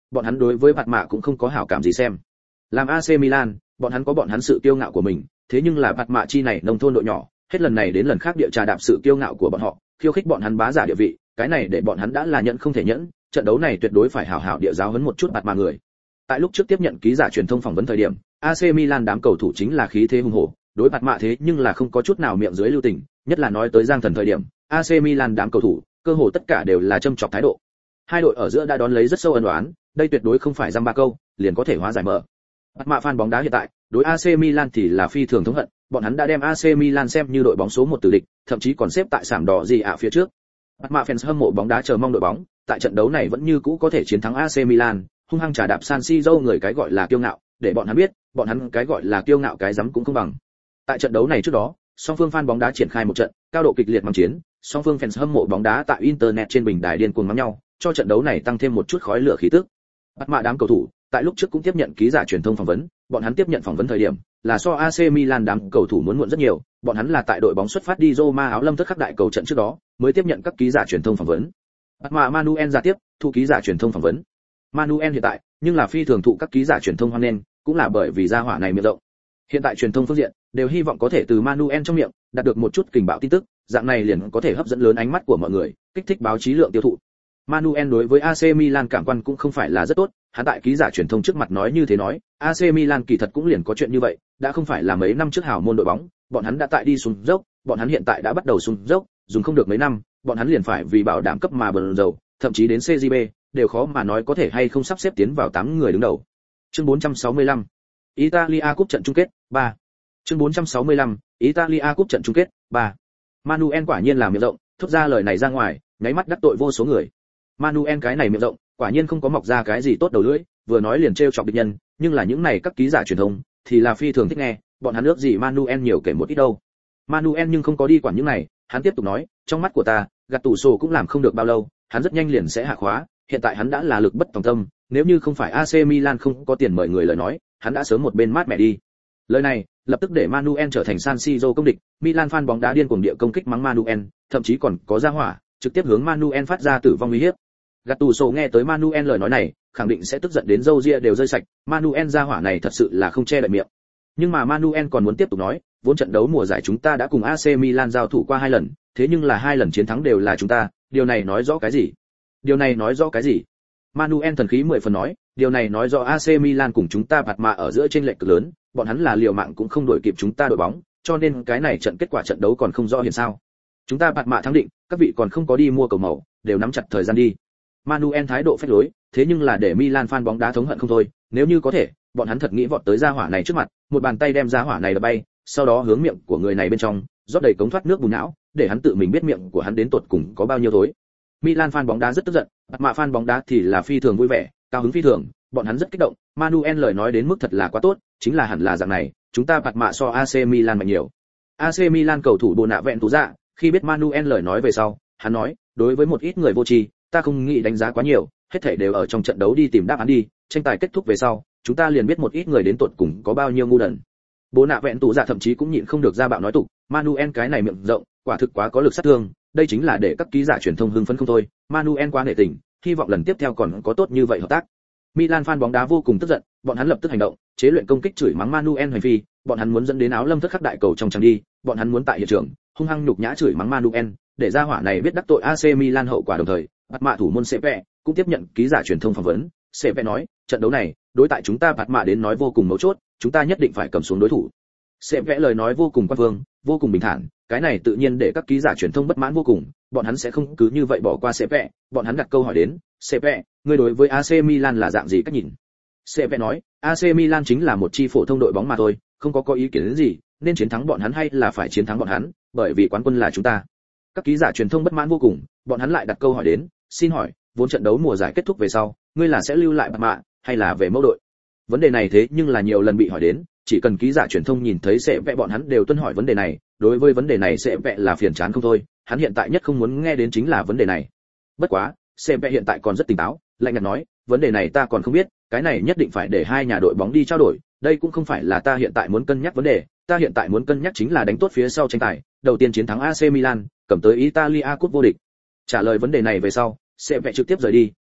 A: bọn hắn đối với Bạt Mạ cũng không có hảo cảm gì xem. Làm a xê Milan, bọn hắn có bọn hắn sự kiêu ngạo của mình, thế nhưng là Bạt Mạ chi này nông thôn đội nhỏ, hết lần này đến lần khác địa trà đạp sự kiêu ngạo của bọn họ, khiêu khích bọn hắn bá giả địa vị, cái này để bọn hắn đã là nhẫn không thể nhẫn, trận đấu này tuyệt đối phải hảo hảo địa giáo huấn một chút Bạt Mạ người. Tại lúc trước tiếp nhận ký giả truyền thông phỏng vấn thời điểm, a xê Milan đám cầu thủ chính là khí thế hùng hổ, đối Bạt Mạ thế nhưng là không có chút nào miệng dưới lưu tình, nhất là nói tới Giang Thần thời điểm, a xê Milan đám cầu thủ, cơ hồ tất cả đều là châm chọc thái độ. Hai đội ở giữa đã đón lấy rất sâu ân oán, đây tuyệt đối không phải dăm ba câu liền có thể hóa giải mở. Bạt Mạ fan bóng đá hiện tại, đối a xê Milan thì là phi thường thống hận, bọn hắn đã đem a xê Milan xem như đội bóng số một tử địch, thậm chí còn xếp tại sảm đỏ gì ạ phía trước. Bạt Mạ fans hâm mộ bóng đá chờ mong đội bóng, tại trận đấu này vẫn như cũ có thể chiến thắng a xê Milan, hung hăng trả đạp San Siro người cái gọi là kiêu ngạo, để bọn hắn biết, bọn hắn cái gọi là kiêu ngạo cái rắm cũng không bằng. Tại trận đấu này trước đó, song phương fan bóng đá triển khai một trận cao độ kịch liệt mắng chiến, song phương fans hâm mộ bóng đá tại internet trên bình đài điên cuồng mắng nhau, cho trận đấu này tăng thêm một chút khói lửa khí tức. Bạt Mạ đám cầu thủ, tại lúc trước cũng tiếp nhận ký giả truyền thông phỏng vấn, bọn hắn tiếp nhận phỏng vấn thời điểm, là so a xê Milan đám cầu thủ muốn muộn rất nhiều, bọn hắn là tại đội bóng xuất phát đi Roma áo lâm thất khắc đại cầu trận trước đó, mới tiếp nhận các ký giả truyền thông phỏng vấn. Bạt Mạ Manuel ra tiếp, thu ký giả truyền thông phỏng vấn. Manuel hiện tại, nhưng là phi thường thụ các ký giả truyền thông hoan nghênh, cũng là bởi vì gia hỏa này miệng rộng. Hiện tại truyền thông phương diện đều hy vọng có thể từ Manuel trong miệng đạt được một chút kình bạo tin tức, dạng này liền có thể hấp dẫn lớn ánh mắt của mọi người, kích thích báo chí lượng tiêu thụ. Manuel đối với a xê Milan cảm quan cũng không phải là rất tốt, hắn tại ký giả truyền thông trước mặt nói như thế nói, a xê Milan kỳ thật cũng liền có chuyện như vậy, đã không phải là mấy năm trước hào môn đội bóng, bọn hắn đã tại đi xuống dốc, bọn hắn hiện tại đã bắt đầu xuống dốc, dùng không được mấy năm, bọn hắn liền phải vì bảo đảm cấp mà bần dầu, thậm chí đến xê giê bê đều khó mà nói có thể hay không sắp xếp tiến vào tám người đứng đầu. Chương bốn trăm sáu mươi lăm, Italia Cup trận chung kết ba. Chương bốn trăm sáu mươi lăm, Italia Cup trận chung kết ba. Manuel quả nhiên là miệng rộng, thốt ra lời này ra ngoài, nháy mắt đắc tội vô số người. Manuel cái này miệng rộng, quả nhiên không có mọc ra cái gì tốt đầu lưỡi, vừa nói liền trêu chọc địch nhân, nhưng là những này các ký giả truyền thông thì là phi thường thích nghe, bọn hắn ước gì Manuel nhiều kể một ít đâu. Manuel nhưng không có đi quản những này, hắn tiếp tục nói, trong mắt của ta, Gattuso cũng làm không được bao lâu, hắn rất nhanh liền sẽ hạ khóa, hiện tại hắn đã là lực bất tòng tâm, nếu như không phải a xê Milan không có tiền mời người lời nói, hắn đã sớm một bên mát mẹ đi. Lời này lập tức để Manuel trở thành San Siro công địch, Milan fan bóng đá điên cuồng địa công kích mắng Manuel, thậm chí còn có ra hỏa, trực tiếp hướng Manuel phát ra tử vong uy hiếp. Gattuso nghe tới Manuel lời nói này, khẳng định sẽ tức giận đến râu ria đều rơi sạch, Manuel ra hỏa này thật sự là không che đậy miệng. Nhưng mà Manuel còn muốn tiếp tục nói, vốn trận đấu mùa giải chúng ta đã cùng a xê Milan giao thủ qua hai lần, thế nhưng là hai lần chiến thắng đều là chúng ta, điều này nói rõ cái gì? Điều này nói rõ cái gì? Manuel thần khí mười phần nói, điều này nói rõ a xê Milan cùng chúng ta Bạt Mạ ở giữa chênh lệch cực lớn, bọn hắn là liều mạng cũng không đuổi kịp chúng ta đội bóng, cho nên cái này trận kết quả trận đấu còn không rõ hiện sao? Chúng ta Bạt Mạ thắng định, các vị còn không có đi mua cầu màu, đều nắm chặt thời gian đi. Manuel thái độ phách lối, thế nhưng là để Milan fan bóng đá thống hận không thôi, nếu như có thể, bọn hắn thật nghĩ vọt tới gia hỏa này trước mặt, một bàn tay đem gia hỏa này đập bay, sau đó hướng miệng của người này bên trong rót đầy cống thoát nước bùn não, để hắn tự mình biết miệng của hắn đến tột cùng có bao nhiêu thối. Milan fan bóng đá rất tức giận, Bạt Mạ fan bóng đá thì là phi thường vui vẻ, cao hứng phi thường, bọn hắn rất kích động, Manuel lời nói đến mức thật là quá tốt, chính là hẳn là dạng này, chúng ta Bạt Mạ so a xê Milan mạnh nhiều. a xê Milan cầu thủ Bồ Nạ Vẹn Tú Dạ, khi biết Manuel lời nói về sau, hắn nói, đối với một ít người vô tri, ta không nghĩ đánh giá quá nhiều, hết thảy đều ở trong trận đấu đi tìm đáp án đi, tranh tài kết thúc về sau, chúng ta liền biết một ít người đến tột cùng có bao nhiêu ngu đần. Bố Nạ Vẹn Tú Dạ thậm chí cũng nhịn không được ra bạo nói tục, Manuel cái này miệng rộng, quả thực quá có lực sát thương, đây chính là để các ký giả truyền thông hưng phấn không thôi, Manuel quá nể tình, hy vọng lần tiếp theo còn có tốt như vậy hợp tác. Milan fan bóng đá vô cùng tức giận, bọn hắn lập tức hành động, chế luyện công kích chửi mắng Manuel hành vi, bọn hắn muốn dẫn đến áo lâm thất khắc đại cầu trong chẳng đi, bọn hắn muốn tại hiện trường hung hăng nhục nhã chửi mắng Manuel, để ra hỏa này biết đắc tội a xê Milan hậu quả đồng thời, Bạt Mạ thủ môn Sepe cũng tiếp nhận ký giả truyền thông phỏng vấn, Sepe nói, trận đấu này, đối tại chúng ta Bạt Mạ đến nói vô cùng mấu chốt, chúng ta nhất định phải cầm xuống đối thủ. Sepe lời nói vô cùng quan vương, vô cùng bình thản, cái này tự nhiên để các ký giả truyền thông bất mãn vô cùng, bọn hắn sẽ không cứ như vậy bỏ qua Sepe, bọn hắn đặt câu hỏi đến, Sepe, ngươi đối với a xê Milan là dạng gì cách nhìn? Sepe nói, a xê Milan chính là một chi phổ thông đội bóng mà thôi, không có có ý kiến gì, nên chiến thắng bọn hắn hay là phải chiến thắng bọn hắn, bởi vì quán quân là chúng ta. Các ký giả truyền thông bất mãn vô cùng, bọn hắn lại đặt câu hỏi đến, xin hỏi, vốn trận đấu mùa giải kết thúc về sau, ngươi là sẽ lưu lại Bạt Mạ, hay là về mẫu đội? Vấn đề này thế nhưng là nhiều lần bị hỏi đến, chỉ cần ký giả truyền thông nhìn thấy sẽ vẽ bọn hắn đều tuân hỏi vấn đề này, đối với vấn đề này sẽ vẽ là phiền chán không thôi, hắn hiện tại nhất không muốn nghe đến chính là vấn đề này. Bất quá, sẽ vẽ hiện tại còn rất tỉnh táo, lạnh nhạt nói, vấn đề này ta còn không biết, cái này nhất định phải để hai nhà đội bóng đi trao đổi, đây cũng không phải là ta hiện tại muốn cân nhắc vấn đề, ta hiện tại muốn cân nhắc chính là đánh tốt phía sau tranh tài, đầu tiên chiến thắng a xê Milan, cầm tới Italia Cup vô địch. Trả lời vấn đề này về sau, sẽ vẽ trực tiếp rời đi,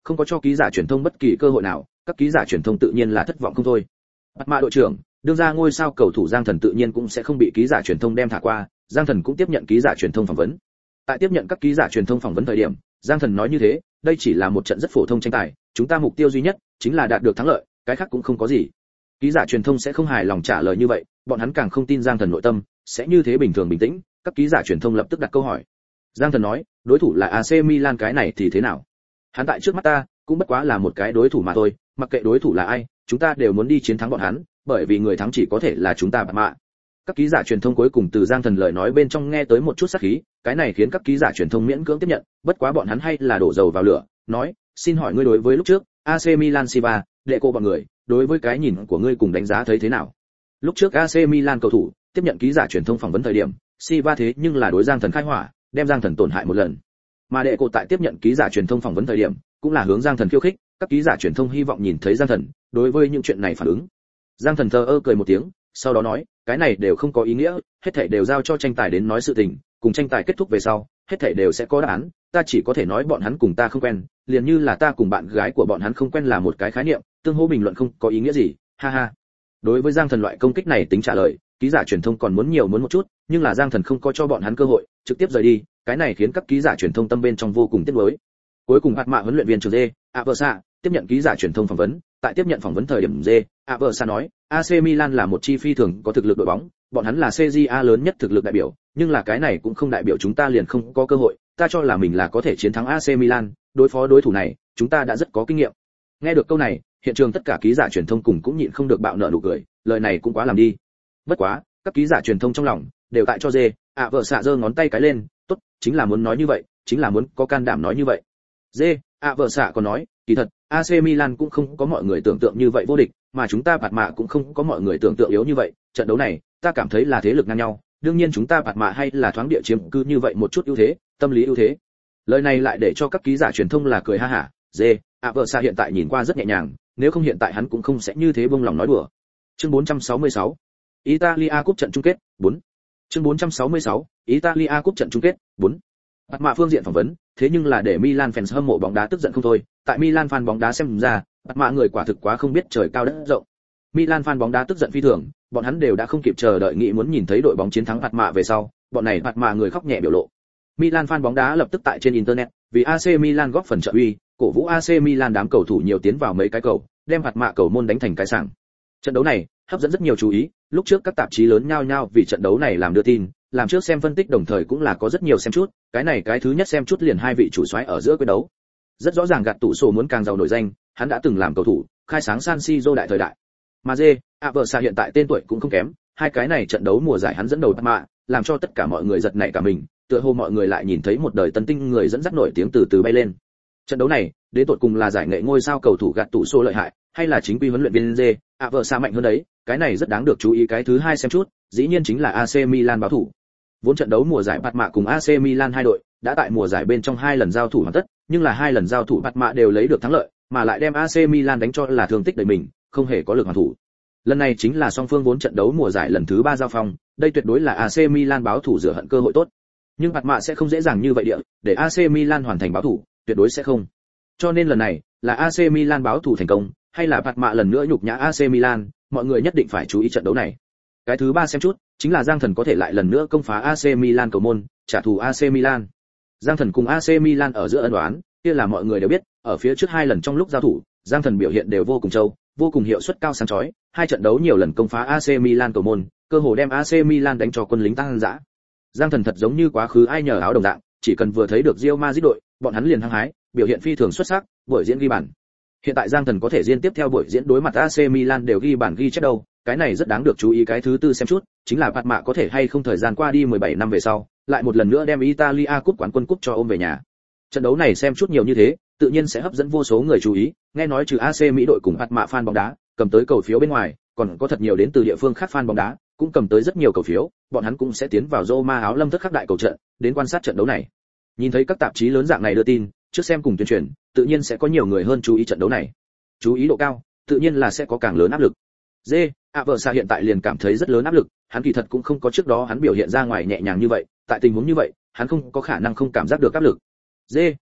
A: không có cho ký giả truyền thông bất kỳ cơ hội nào, các ký giả truyền thông tự nhiên là thất vọng không thôi. Bắt mạ đội trưởng, đương ra ngôi sao cầu thủ Giang Thần tự nhiên cũng sẽ không bị ký giả truyền thông đem thả qua, Giang Thần cũng tiếp nhận ký giả truyền thông phỏng vấn. Tại tiếp nhận các ký giả truyền thông phỏng vấn thời điểm, Giang Thần nói như thế, đây chỉ là một trận rất phổ thông tranh tài, chúng ta mục tiêu duy nhất chính là đạt được thắng lợi, cái khác cũng không có gì. Ký giả truyền thông sẽ không hài lòng trả lời như vậy, bọn hắn càng không tin Giang Thần nội tâm sẽ như thế bình thường bình tĩnh. Các ký giả truyền thông lập tức đặt câu hỏi. Giang Thần nói, đối thủ là a xê Milan, cái này thì thế nào? Hắn tại trước mắt ta cũng bất quá là một cái đối thủ mà thôi, mặc kệ đối thủ là ai, chúng ta đều muốn đi chiến thắng bọn hắn, bởi vì người thắng chỉ có thể là chúng ta Bạt Mạ. Các ký giả truyền thông cuối cùng từ Giang Thần lời nói bên trong nghe tới một chút sát khí, cái này khiến các ký giả truyền thông miễn cưỡng tiếp nhận, bất quá bọn hắn hay là đổ dầu vào lửa, nói, xin hỏi ngươi đối với lúc trước a xê Milan Silva, đệ cô bọn người, đối với cái nhìn của ngươi cùng đánh giá thấy thế nào? Lúc trước a xê Milan cầu thủ tiếp nhận ký giả truyền thông phỏng vấn thời điểm, Silva thế nhưng là đối Giang Thần khai hỏa, đem Giang Thần tổn hại một lần. Mà đệ cô tại tiếp nhận ký giả truyền thông phỏng vấn thời điểm, cũng là hướng Giang Thần khiêu khích, các ký giả truyền thông hy vọng nhìn thấy Giang Thần đối với những chuyện này phản ứng. Giang Thần thờ ơ cười một tiếng, sau đó nói, cái này đều không có ý nghĩa, hết thảy đều giao cho tranh tài đến nói sự tình, cùng tranh tài kết thúc về sau, hết thảy đều sẽ có đáp án, ta chỉ có thể nói bọn hắn cùng ta không quen, liền như là ta cùng bạn gái của bọn hắn không quen là một cái khái niệm, tương hỗ bình luận không có ý nghĩa gì, ha ha. Đối với Giang Thần loại công kích này tính trả lời, ký giả truyền thông còn muốn nhiều muốn một chút, nhưng là Giang Thần không có cho bọn hắn cơ hội, trực tiếp rời đi, cái này khiến các ký giả truyền thông tâm bên trong vô cùng tiếc nuối. Cuối cùng Hạt Mạ huấn luyện viên trường Dê, Aversa, tiếp nhận ký giả truyền thông phỏng vấn, tại tiếp nhận phỏng vấn thời điểm Dê, Aversa nói, a xê Milan là một chi phi thường có thực lực đội bóng, bọn hắn là xê giê a lớn nhất thực lực đại biểu, nhưng là cái này cũng không đại biểu chúng ta liền không có cơ hội, ta cho là mình là có thể chiến thắng a xê Milan, đối phó đối thủ này, chúng ta đã rất có kinh nghiệm. Nghe được câu này, hiện trường tất cả ký giả truyền thông cùng cũng nhịn không được bạo nợ nụ cười, lời này cũng quá làm đi. Bất quá, các ký giả truyền thông trong lòng đều tại cho Dê, Aversa giơ ngón tay cái lên, tốt, chính là muốn nói như vậy, chính là muốn có can đảm nói như vậy. Dê, Aversa còn nói, kỳ thật, a xê Milan cũng không có mọi người tưởng tượng như vậy vô địch, mà chúng ta Bạt Mạ cũng không có mọi người tưởng tượng yếu như vậy, trận đấu này, ta cảm thấy là thế lực ngang nhau, đương nhiên chúng ta Bạt Mạ hay là thoáng địa chiếm cứ như vậy một chút ưu thế, tâm lý ưu thế. Lời này lại để cho các ký giả truyền thông là cười ha hả, Dê, Aversa hiện tại nhìn qua rất nhẹ nhàng, nếu không hiện tại hắn cũng không sẽ như thế buông lòng nói đùa. Chương bốn trăm sáu mươi sáu, Italia Cup trận chung kết, bốn. Chương bốn trăm sáu mươi sáu, Italia Cup trận chung kết, bốn. Bạt Mạ phương diện phỏng vấn, thế nhưng là để Milan fans hâm mộ bóng đá tức giận không thôi, tại Milan fan bóng đá xem ra, Bạt Mạ người quả thực quá không biết trời cao đất rộng. Milan fan bóng đá tức giận phi thường, bọn hắn đều đã không kịp chờ đợi nghĩ muốn nhìn thấy đội bóng chiến thắng Bạt Mạ về sau, bọn này Bạt Mạ người khóc nhẹ biểu lộ. Milan fan bóng đá lập tức tại trên internet, vì a xê Milan góp phần trợ uy, cổ vũ a xê Milan đám cầu thủ nhiều tiến vào mấy cái cầu, đem Bạt Mạ cầu môn đánh thành cái sảng. Trận đấu này hấp dẫn rất nhiều chú ý, lúc trước các tạp chí lớn nhao nhao vì trận đấu này làm đưa tin, làm trước xem phân tích đồng thời cũng là có rất nhiều xem chút, cái này cái thứ nhất xem chút liền hai vị chủ soái ở giữa quyết đấu. Rất rõ ràng gạt tủ sổ muốn càng giàu nổi danh, hắn đã từng làm cầu thủ, khai sáng San Siro đại thời đại. Mà Dê, Aversa hiện tại tên tuổi cũng không kém, hai cái này trận đấu mùa giải hắn dẫn đầu Bạt Mạ, làm cho tất cả mọi người giật nảy cả mình, tựa hồ mọi người lại nhìn thấy một đời tân tinh người dẫn dắt nổi tiếng từ từ bay lên. Trận đấu này, đến tột cùng là giải nghệ ngôi sao cầu thủ gạt tủ sổ lợi hại, hay là chính quy huấn luyện viên Dê, Aversa mạnh hơn đấy, cái này rất đáng được chú ý. Cái thứ hai xem chút, dĩ nhiên chính là a xê Milan báo thủ. Vốn trận đấu mùa giải Bạt Mạ cùng a xê Milan hai đội đã tại mùa giải bên trong hai lần giao thủ hoàn tất, nhưng là hai lần giao thủ Bạt Mạ đều lấy được thắng lợi, mà lại đem a xê Milan đánh cho là thương tích đầy mình, không hề có lực hoàn thủ. Lần này chính là song phương vốn trận đấu mùa giải lần thứ ba giao phong, đây tuyệt đối là a xê Milan báo thủ rửa hận cơ hội tốt. Nhưng Bạt Mạ sẽ không dễ dàng như vậy địa, để a xê Milan hoàn thành báo thủ, tuyệt đối sẽ không. Cho nên lần này, là a xê Milan báo thủ thành công, hay là Bạt Mạ lần nữa nhục nhã a xê Milan, mọi người nhất định phải chú ý trận đấu này. Cái thứ ba xem chút, chính là Giang Thần có thể lại lần nữa công phá a xê Milan cầu môn, trả thù a xê Milan. Giang Thần cùng a xê Milan ở giữa ân oán, kia là mọi người đều biết, ở phía trước hai lần trong lúc giao thủ, Giang Thần biểu hiện đều vô cùng trâu, vô cùng hiệu suất cao sáng chói, hai trận đấu nhiều lần công phá a xê Milan cầu môn, cơ hồ đem a xê Milan đánh cho quân lính tăng dã. Giang Thần thật giống như quá khứ ai nhờ áo đồng dạng, chỉ cần vừa thấy được Real Madrid đội, bọn hắn liền hăng hái, biểu hiện phi thường xuất sắc, buổi diễn ghi bàn. Hiện tại Giang Thần có thể liên tiếp theo buổi diễn đối mặt a xê Milan đều ghi bàn ghi chép đâu, cái này rất đáng được chú ý. Cái thứ tư xem chút, chính là Bạt Mạ có thể hay không thời gian qua đi mười bảy năm về sau, lại một lần nữa đem Italia Cup quán quân cúp cho ôm về nhà. Trận đấu này xem chút nhiều như thế, tự nhiên sẽ hấp dẫn vô số người chú ý, nghe nói trừ a xê Mỹ đội cùng Bạt Mạ fan bóng đá, cầm tới cầu phiếu bên ngoài, còn có thật nhiều đến từ địa phương khác fan bóng đá, cũng cầm tới rất nhiều cầu phiếu, bọn hắn cũng sẽ tiến vào Roma áo lâm thất khắc đại cầu trận, đến quan sát trận đấu này. Nhìn thấy các tạp chí lớn dạng này đưa tin, trước xem cùng tuyên truyền, tự nhiên sẽ có nhiều người hơn chú ý trận đấu này. Chú ý độ cao, tự nhiên là sẽ có càng lớn áp lực. Dê, Aversa hiện tại liền cảm thấy rất lớn áp lực, hắn kỳ thật cũng không có trước đó hắn biểu hiện ra ngoài nhẹ nhàng như vậy, tại tình huống như vậy, hắn không có khả năng không cảm giác được áp lực. Dê,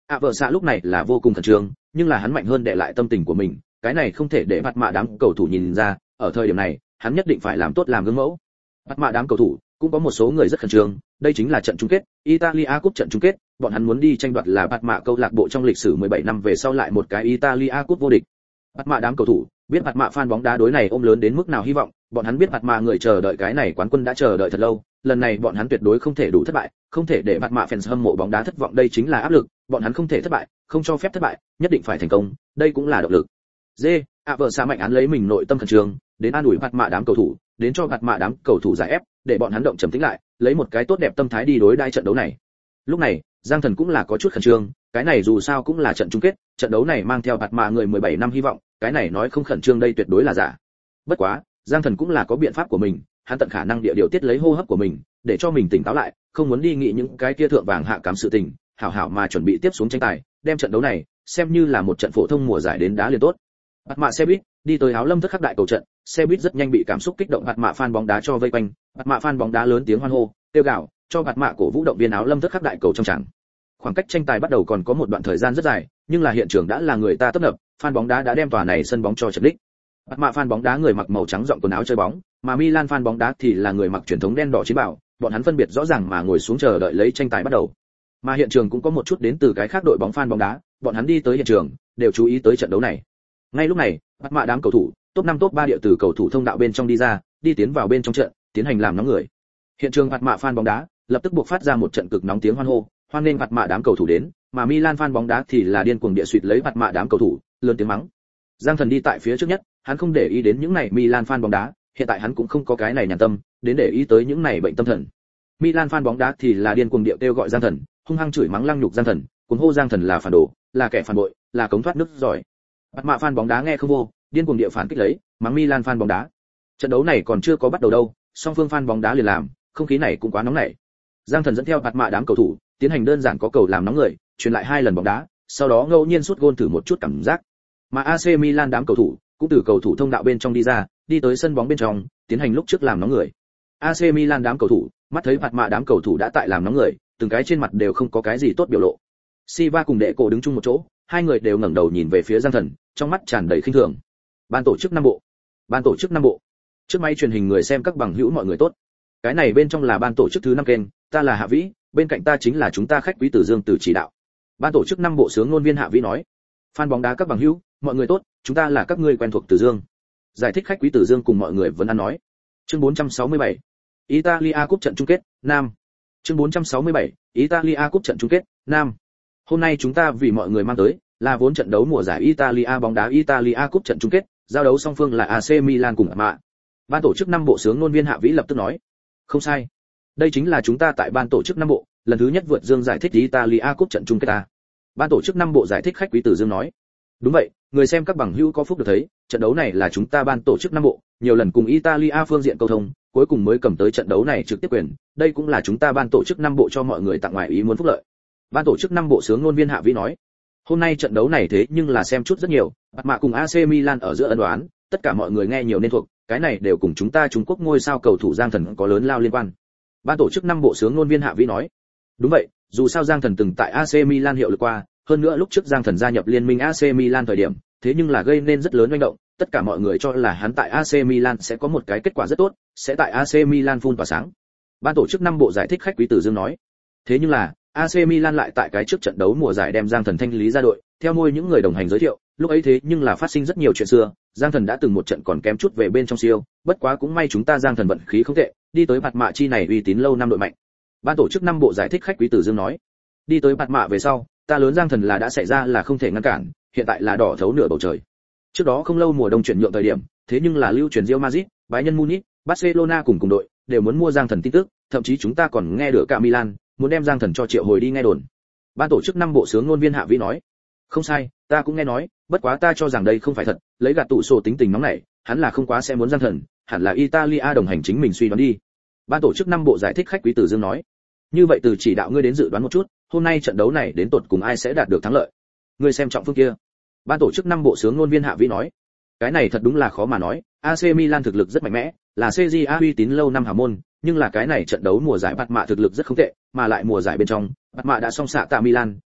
A: ạ vợ xạ lúc này là vô cùng khẩn trương, nhưng là hắn mạnh hơn để lại tâm tình của mình, cái này không thể để bắt mạ đám cầu thủ nhìn ra, ở thời điểm này, hắn nhất định phải làm tốt làm gương mẫu. Bắt mạ đám cầu thủ cũng có một số người rất khẩn trương, đây chính là trận chung kết, Italia Cup trận chung kết, bọn hắn muốn đi tranh đoạt là bắt mạ câu lạc bộ trong lịch sử mười bảy năm về sau lại một cái Italia Cup vô địch. Bắt mạ đám cầu thủ biết bắt mạ fan bóng đá đối này ôm lớn đến mức nào hy vọng, bọn hắn biết bắt mạ người chờ đợi cái này quán quân đã chờ đợi thật lâu, lần này bọn hắn tuyệt đối không thể đủ thất bại, không thể để bắt mạ fans hâm mộ bóng đá thất vọng, đây chính là áp lực, bọn hắn không thể thất bại, không cho phép thất bại, nhất định phải thành công, đây cũng là động lực. D, ạ vợ xạ mạnh án lấy mình nội tâm khẩn trương, đến an ủi bắt mạ đám cầu thủ, đến cho bắt mạ đám cầu thủ giải ép, để bọn hắn động trầm tĩnh lại, lấy một cái tốt đẹp tâm thái đi đối đãi trận đấu này. Lúc này, Giang Thần cũng là có chút khẩn trương, cái này dù sao cũng là trận chung kết, trận đấu này mang theo bắt mạ người mười bảy năm hy vọng, cái này nói không khẩn trương đây tuyệt đối là giả. Bất quá, Giang Thần cũng là có biện pháp của mình, hắn tận khả năng địa điều tiết lấy hô hấp của mình, để cho mình tỉnh táo lại, không muốn đi nghĩ những cái kia thượng vàng hạ cám sự tình, hảo hảo mà chuẩn bị tiếp xuống tranh tài, đem trận đấu này xem như là một trận phổ thông mùa giải đến đá liền tốt. Bạt mạ xe buýt đi tới áo lâm thất khắc đại cầu trận, xe buýt rất nhanh bị cảm xúc kích động bạt mạ fan bóng đá cho vây quanh, bạt mạ fan bóng đá lớn tiếng hoan hô, kêu gào, cho bạt mạ cổ vũ động viên áo lâm thất khắc đại cầu trong tràng. Khoảng cách tranh tài bắt đầu còn có một đoạn thời gian rất dài, nhưng là hiện trường đã là người ta tấp nập, fan bóng đá đã đem tòa này sân bóng cho chật ních. Bạt mạ fan bóng đá người mặc màu trắng rộng quần áo chơi bóng, mà Milan fan bóng đá thì là người mặc truyền thống đen đỏ chiến bào, bọn hắn phân biệt rõ ràng mà ngồi xuống chờ đợi lấy tranh tài bắt đầu. Mà hiện trường cũng có một chút đến từ cái khác đội bóng fan bóng đá, bọn hắn đi tới hiện trường, đều chú ý tới trận đấu này. Ngay lúc này, bắt mạ đám cầu thủ, top năm top ba địa từ cầu thủ thông đạo bên trong đi ra, đi tiến vào bên trong trận, tiến hành làm nóng người. Hiện trường bắt mạ fan bóng đá, lập tức buộc phát ra một trận cực nóng tiếng hoan hô, hoan nghênh bắt mạ đám cầu thủ đến, mà Milan fan bóng đá thì là điên cuồng địa suýt lấy bắt mạ đám cầu thủ, lớn tiếng mắng. Giang Thần đi tại phía trước nhất, hắn không để ý đến những này Milan fan bóng đá, hiện tại hắn cũng không có cái này nhàn tâm, đến để ý tới những này bệnh tâm thần. Milan fan bóng đá thì là điên cuồng địa kêu gọi Giang Thần, hung hăng chửi mắng lăng nhục Giang Thần, cuồng hô Giang Thần là phản đồ, là kẻ phản bội, là cống thoát nước giỏi. Bắt mạ fan bóng đá nghe không vô, điên cuồng địa phản kích lấy, mắng Milan fan bóng đá. Trận đấu này còn chưa có bắt đầu đâu, song phương fan bóng đá liền làm, không khí này cũng quá nóng nảy. Giang Thần dẫn theo bắt mạ đám cầu thủ, tiến hành đơn giản có cầu làm nóng người, truyền lại hai lần bóng đá, sau đó ngẫu nhiên sút gôn thử một chút cảm giác. Mà a xê Milan đám cầu thủ cũng từ cầu thủ thông đạo bên trong đi ra, đi tới sân bóng bên trong, tiến hành lúc trước làm nóng người. a xê Milan đám cầu thủ, mắt thấy bắt mạ đám cầu thủ đã tại làm nóng người, từng cái trên mặt đều không có cái gì tốt biểu lộ. Silva cùng Đệ Cổ đứng chung một chỗ, hai người đều ngẩng đầu nhìn về phía Giang Thần, trong mắt tràn đầy khinh thường. Ban tổ chức năm bộ, ban tổ chức năm bộ. Trước máy truyền hình người xem các bằng hữu mọi người tốt. Cái này bên trong là ban tổ chức thứ năm kênh, ta là Hạ Vĩ, bên cạnh ta chính là chúng ta khách quý Tử Dương Từ chỉ đạo. Ban tổ chức năm bộ sướng ngôn viên Hạ Vĩ nói. Fan bóng đá các bằng hữu, mọi người tốt, chúng ta là các ngươi quen thuộc Tử Dương. Giải thích khách quý Tử Dương cùng mọi người vẫn ăn nói. Chương bốn trăm sáu mươi bảy. Italia Cup trận chung kết, Nam. Chương bốn trăm sáu mươi bảy. Italia Cup trận chung kết, Nam. Hôm nay chúng ta vì mọi người mang tới là vốn trận đấu mùa giải Italia bóng đá Italia Cup trận chung kết, giao đấu song phương là a xê Milan cùng Mạ. Ban tổ chức năm bộ sướng ngôn viên Hạ Vĩ lập tức nói. Không sai. Đây chính là chúng ta tại ban tổ chức năm bộ, lần thứ nhất vượt dương giải thích Italia Cup trận chung kết ta. Ban tổ chức năm bộ giải thích khách quý Tử Dương nói. Đúng vậy, người xem các bằng hữu có phúc được thấy, trận đấu này là chúng ta ban tổ chức năm bộ, nhiều lần cùng Italia phương diện câu thông, cuối cùng mới cầm tới trận đấu này trực tiếp quyền, đây cũng là chúng ta ban tổ chức năm bộ cho mọi người tặng ngoài ý muốn phúc lợi. Ban tổ chức năm bộ sướng ngôn viên Hạ Vĩ nói. Hôm nay trận đấu này thế nhưng là xem chút rất nhiều, Bạt Mạ cùng a xê Milan ở giữa ân đoán, tất cả mọi người nghe nhiều nên thuộc, cái này đều cùng chúng ta Trung Quốc ngôi sao cầu thủ Giang Thần có lớn lao liên quan. Ban tổ chức năm bộ sướng ngôn viên Hạ Vĩ nói. Đúng vậy, dù sao Giang Thần từng tại a xê Milan hiệu lực qua, hơn nữa lúc trước Giang Thần gia nhập liên minh a xê Milan thời điểm, thế nhưng là gây nên rất lớn manh động, tất cả mọi người cho là hắn tại a xê Milan sẽ có một cái kết quả rất tốt, sẽ tại a xê Milan phun tỏa sáng. Ban tổ chức năm bộ giải thích khách quý Tử Dương nói. Thế nhưng là, a xê Milan lại tại cái trước trận đấu mùa giải đem Giang Thần thanh lý ra đội, theo môi những người đồng hành giới thiệu, lúc ấy thế nhưng là phát sinh rất nhiều chuyện xưa, Giang Thần đã từng một trận còn kém chút về bên trong siêu, bất quá cũng may chúng ta Giang Thần vận khí không tệ, đi tới Bạt Mạ chi này uy tín lâu năm đội mạnh. Ban tổ chức năm bộ giải thích khách quý Tử Dương nói. Đi tới Bạt Mạ về sau, ta lớn Giang Thần là đã xảy ra là không thể ngăn cản, hiện tại là đỏ thấu nửa bầu trời. Trước đó không lâu mùa đông chuyển nhượng thời điểm, thế nhưng là lưu truyền Real Madrid, Bayern Munich, Barcelona cùng cùng đội đều muốn mua Giang Thần tin tức, thậm chí chúng ta còn nghe được cả Milan muốn đem Giang Thần cho triệu hồi đi nghe đồn. Ban tổ chức năm bộ sướng ngôn viên Hạ Vĩ nói. Không sai, ta cũng nghe nói, bất quá ta cho rằng đây không phải thật, lấy gạt tủ sổ tính tình nóng này, hắn là không quá sẽ muốn Giang Thần, hẳn là Italia đồng hành chính mình suy đoán đi. Ban tổ chức năm bộ giải thích khách quý Tử Dương nói. Như vậy từ chỉ đạo ngươi đến dự đoán một chút, hôm nay trận đấu này đến tột cùng ai sẽ đạt được thắng lợi. Ngươi xem trọng phương kia. Ban tổ chức năm bộ sướng ngôn viên Hạ Vĩ nói. Cái này thật đúng là khó mà nói, a xê Milan thực lực rất mạnh mẽ, là xê giê a uy tín lâu năm hào môn, nhưng là cái này trận đấu mùa giải Bạt Mạ thực lực rất không tệ, mà lại mùa giải bên trong, Bạt Mạ đã song xạ tạ Milan,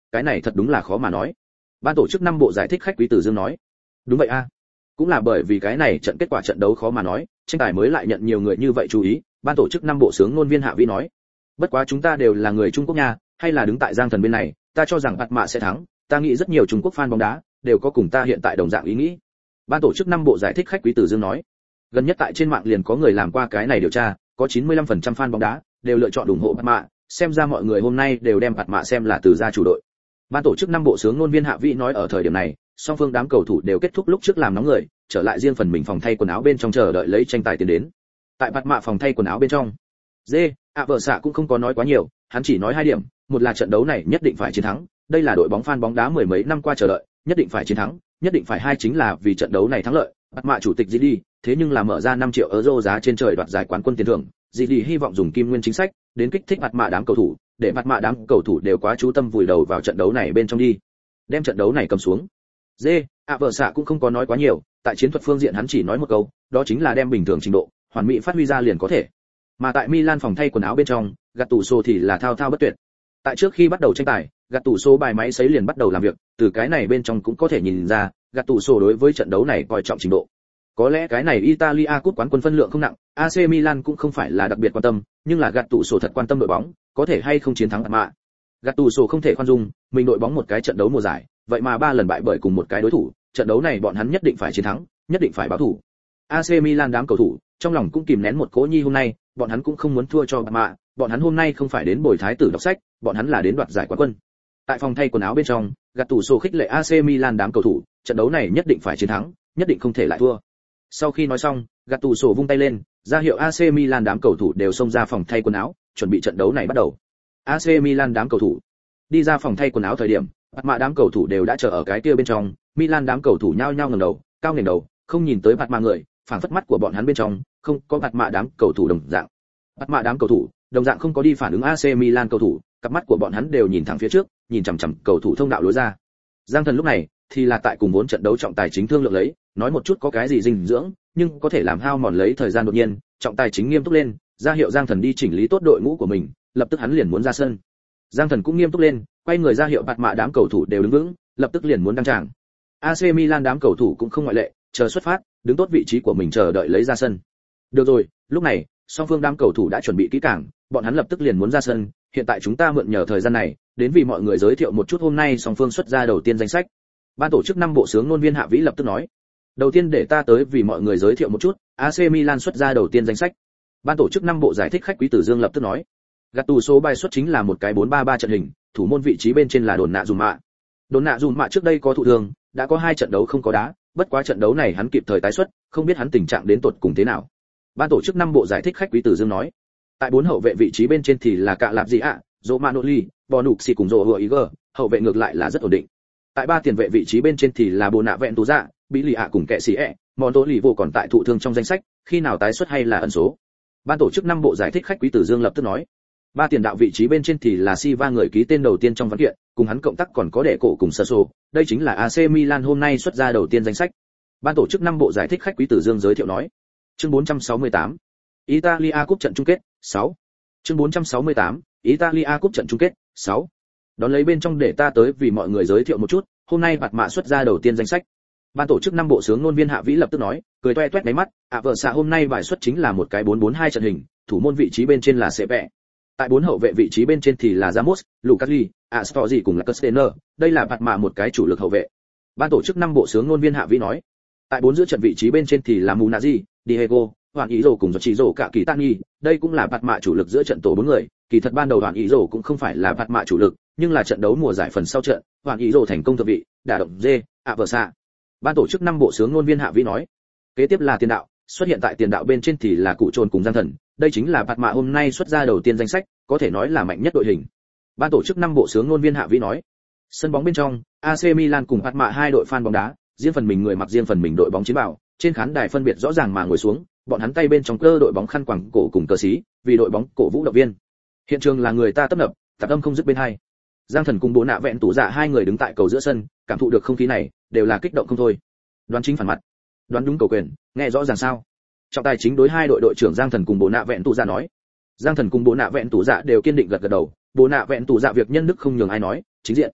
A: cái này thật đúng là khó mà nói. Ban tổ chức năm bộ giải thích khách Quý Tử Dương nói. Đúng vậy a. Cũng là bởi vì cái này trận kết quả trận đấu khó mà nói, tranh tài mới lại nhận nhiều người như vậy chú ý, ban tổ chức năm bộ sướng ngôn viên Hạ Vĩ nói. Bất quá chúng ta đều là người Trung Quốc nha, hay là đứng tại Giang Thần bên này, ta cho rằng Bạt Mạ sẽ thắng, ta nghĩ rất nhiều Trung Quốc fan bóng đá đều có cùng ta hiện tại đồng dạng ý nghĩ. Ban tổ chức năm bộ giải thích khách Quý Tử Dương nói. Gần nhất tại trên mạng liền có người làm qua cái này điều tra, có chín mươi lăm phần trăm fan bóng đá đều lựa chọn ủng hộ Bạt Mạ, xem ra mọi người hôm nay đều đem Bạt Mạ xem là từ gia chủ đội. Ban tổ chức năm bộ sướng ngôn viên Hạ Vĩ nói ở thời điểm này, song phương đám cầu thủ đều kết thúc lúc trước làm nóng người, trở lại riêng phần mình phòng thay quần áo bên trong chờ đợi lấy tranh tài tiến đến. Tại Bạt Mạ phòng thay quần áo bên trong, Dê, ạ vợ xạ cũng không có nói quá nhiều, hắn chỉ nói hai điểm, một là trận đấu này nhất định phải chiến thắng, đây là đội bóng fan bóng đá mười mấy năm qua chờ đợi, nhất định phải chiến thắng, nhất định phải hai chính là vì trận đấu này thắng lợi, Bạt Mạ chủ tịch Gigi, thế nhưng là mở ra năm triệu euro giá trên trời đoạt giải quán quân tiền thưởng, Gigi hy vọng dùng kim nguyên chính sách đến kích thích Bạt Mạ đám cầu thủ, để Bạt Mạ đám cầu thủ đều quá chú tâm vùi đầu vào trận đấu này bên trong đi, đem trận đấu này cầm xuống. Dê, ạ vợ xạ cũng không có nói quá nhiều, tại chiến thuật phương diện hắn chỉ nói một câu, đó chính là đem bình thường trình độ, hoàn mỹ phát huy ra liền có thể. Mà tại Milan phòng thay quần áo bên trong, Gattuso thì là thao thao bất tuyệt. Tại trước khi bắt đầu tranh tài, Gattuso bài máy sấy liền bắt đầu làm việc, từ cái này bên trong cũng có thể nhìn ra, Gattuso đối với trận đấu này coi trọng trình độ. Có lẽ cái này Italia Cup quán quân phân lượng không nặng, a xê Milan cũng không phải là đặc biệt quan tâm, nhưng là Gattuso thật quan tâm đội bóng, có thể hay không chiến thắng Bạt Mạ. Gattuso không thể khoan dung, mình đội bóng một cái trận đấu mùa giải, vậy mà ba lần bại bởi cùng một cái đối thủ, trận đấu này bọn hắn nhất định phải chiến thắng, nhất định phải báo thủ. a xê Milan đám cầu thủ, trong lòng cũng kìm nén một cỗ nhi hôm nay, bọn hắn cũng không muốn thua cho Bạt Mạ, bọn hắn hôm nay không phải đến bồi thái tử đọc sách, bọn hắn là đến đoạt giải quán quân. Tại phòng thay quần áo bên trong, Gattuso khích lệ a xê Milan đám cầu thủ, trận đấu này nhất định phải chiến thắng, nhất định không thể lại thua. Sau khi nói xong, Gattuso vung tay lên, ra hiệu a xê Milan đám cầu thủ đều xông ra phòng thay quần áo, chuẩn bị trận đấu này bắt đầu. a xê Milan đám cầu thủ đi ra phòng thay quần áo thời điểm, Bạt Mạ đám cầu thủ đều đã chờ ở cái kia bên trong, Milan đám cầu thủ nhao nhao ngẩng đầu, cao ngẩng đầu, không nhìn tới Bạt Mạ người, phảng phất mắt của bọn hắn bên trong không có Bạt Mạ đám cầu thủ đồng dạng. Bạt Mạ đám cầu thủ đồng dạng không có đi phản ứng a xê Milan cầu thủ, cặp mắt của bọn hắn đều nhìn thẳng phía trước, nhìn chằm chằm cầu thủ thông đạo lối ra. Giang Thần lúc này thì là tại cùng vốn trận đấu trọng tài chính thương lượng lấy, nói một chút có cái gì dinh dưỡng, nhưng có thể làm hao mòn lấy thời gian. Đột nhiên, trọng tài chính nghiêm túc lên, ra hiệu Giang Thần đi chỉnh lý tốt đội ngũ của mình, lập tức hắn liền muốn ra sân. Giang Thần cũng nghiêm túc lên, quay người ra hiệu Bạt Mạ đám cầu thủ đều đứng vững, lập tức liền muốn đăng tràng. a xê Milan đám cầu thủ cũng không ngoại lệ, chờ xuất phát, đứng tốt vị trí của mình chờ đợi lấy ra sân. Được rồi, lúc này, song phương đám cầu thủ đã chuẩn bị kỹ càng, bọn hắn lập tức liền muốn ra sân, hiện tại chúng ta mượn nhờ thời gian này, đến vì mọi người giới thiệu một chút hôm nay song phương xuất ra đầu tiên danh sách. Ban tổ chức năm bộ sướng ngôn viên Hạ Vĩ lập tức nói. Đầu tiên để ta tới vì mọi người giới thiệu một chút, a xê Milan xuất ra đầu tiên danh sách. Ban tổ chức năm bộ giải thích khách Quý Tử Dương lập tức nói. Gattuso bài xuất chính là một cái bốn ba ba trận hình, thủ môn vị trí bên trên là Đồn Nạ Dùm Mạ. Đồn Nạ Dùm Mạ trước đây có thụ thương, đã có hai trận đấu không có đá, bất quá trận đấu này hắn kịp thời tái xuất, không biết hắn tình trạng đến tột cùng thế nào. Ban tổ chức năm bộ giải thích khách Quý Tử Dương nói. Tại bốn hậu vệ vị trí bên trên thì là Cạ Lạp Gì ạ, Romanoli, Bonucci cùng Rô Hựa Iger, hậu vệ ngược lại là rất ổn định. Tại ba tiền vệ vị trí bên trên thì là Bồ Nạ Vẹn Tú Dạ, Bí Lì ạ cùng Kệ Sĩ ẹ, Montoli vô còn tại thụ thương trong danh sách, khi nào tái xuất hay là ẩn số. Ban tổ chức năm bộ giải thích khách Quý Tử Dương lập tức nói. Ba tiền đạo vị trí bên trên thì là Silva người ký tên đầu tiên trong văn kiện, cùng hắn cộng tác còn có Đệ Cổ cùng Sasso, đây chính là a xê Milan hôm nay xuất ra đầu tiên danh sách. Ban tổ chức năm bộ giải thích khách Quý Tử Dương giới thiệu nói. Chương bốn trăm sáu mươi tám, Italia Cup trận chung kết, sáu. Chương bốn trăm sáu mươi tám, Italia Cup trận chung kết, sáu. Đón lấy bên trong để ta tới vì mọi người giới thiệu một chút, hôm nay Bạt Mạ xuất ra đầu tiên danh sách. Ban tổ chức năm bộ sướng ngôn viên Hạ Vĩ lập tức nói, cười toe toét đáy mắt, ạ vợ xạ hôm nay bài xuất chính là một cái bốn bốn hai trận hình, thủ môn vị trí bên trên là Sepe. Tại bốn hậu vệ vị trí bên trên thì là Ramos, Lucasli, Astorzi cùng là Casteller, đây là Bạt Mạ một cái chủ lực hậu vệ. Ban tổ chức năm bộ sướng ngôn viên Hạ Vĩ nói, tại bốn giữa trận vị trí bên trên thì là Munazi, Diego, Hoàn Ý Dồ cùng Chỉ Dồ cả kỳ Tani, đây cũng là Bạt Mạ chủ lực giữa trận tổ bốn người, kỳ thật ban đầu Hoàn Ý Dồ cũng không phải là Bạt Mạ chủ lực, nhưng là trận đấu mùa giải phần sau trận, Hoàn Ý Dồ thành công thượng vị, đả động dê, ạ vợ xạ. Ban tổ chức năm bộ sướng ngôn viên Hạ Vĩ nói, kế tiếp là tiền đạo, xuất hiện tại tiền đạo bên trên thì là Cụ Trồn cùng Giang Thần, đây chính là Bạt Mạ hôm nay xuất ra đầu tiên danh sách, có thể nói là mạnh nhất đội hình. Ban tổ chức năm bộ sướng ngôn viên Hạ Vĩ nói, sân bóng bên trong, a xê Milan cùng Bạt Mạ hai đội fan bóng đá, riêng phần mình người mặc riêng phần mình đội bóng chiến bào, trên khán đài phân biệt rõ ràng mà ngồi xuống, bọn hắn tay bên trong cơ đội bóng khăn quàng cổ cùng cờ xí, vì đội bóng cổ vũ động viên. Hiện trường là người ta tấp nập, tạp âm không dứt bên hai. Giang Thần cùng Bố Nạ Vẹn Tú Dạ hai người đứng tại cầu giữa sân, cảm thụ được không khí này, đều là kích động không thôi. Đoán chính phản mặt, đoán đúng cầu quyền, nghe rõ ràng sao? Trọng tài chính đối hai đội đội trưởng Giang Thần cùng Bố Nạ Vẹn Tú Dạ nói. Giang Thần cùng Bố Nạ Vẹn Tú Dạ đều kiên định gật gật đầu, Bố Nạ Vẹn Tú Dạ việc nhân đức không nhường ai nói, chính diện.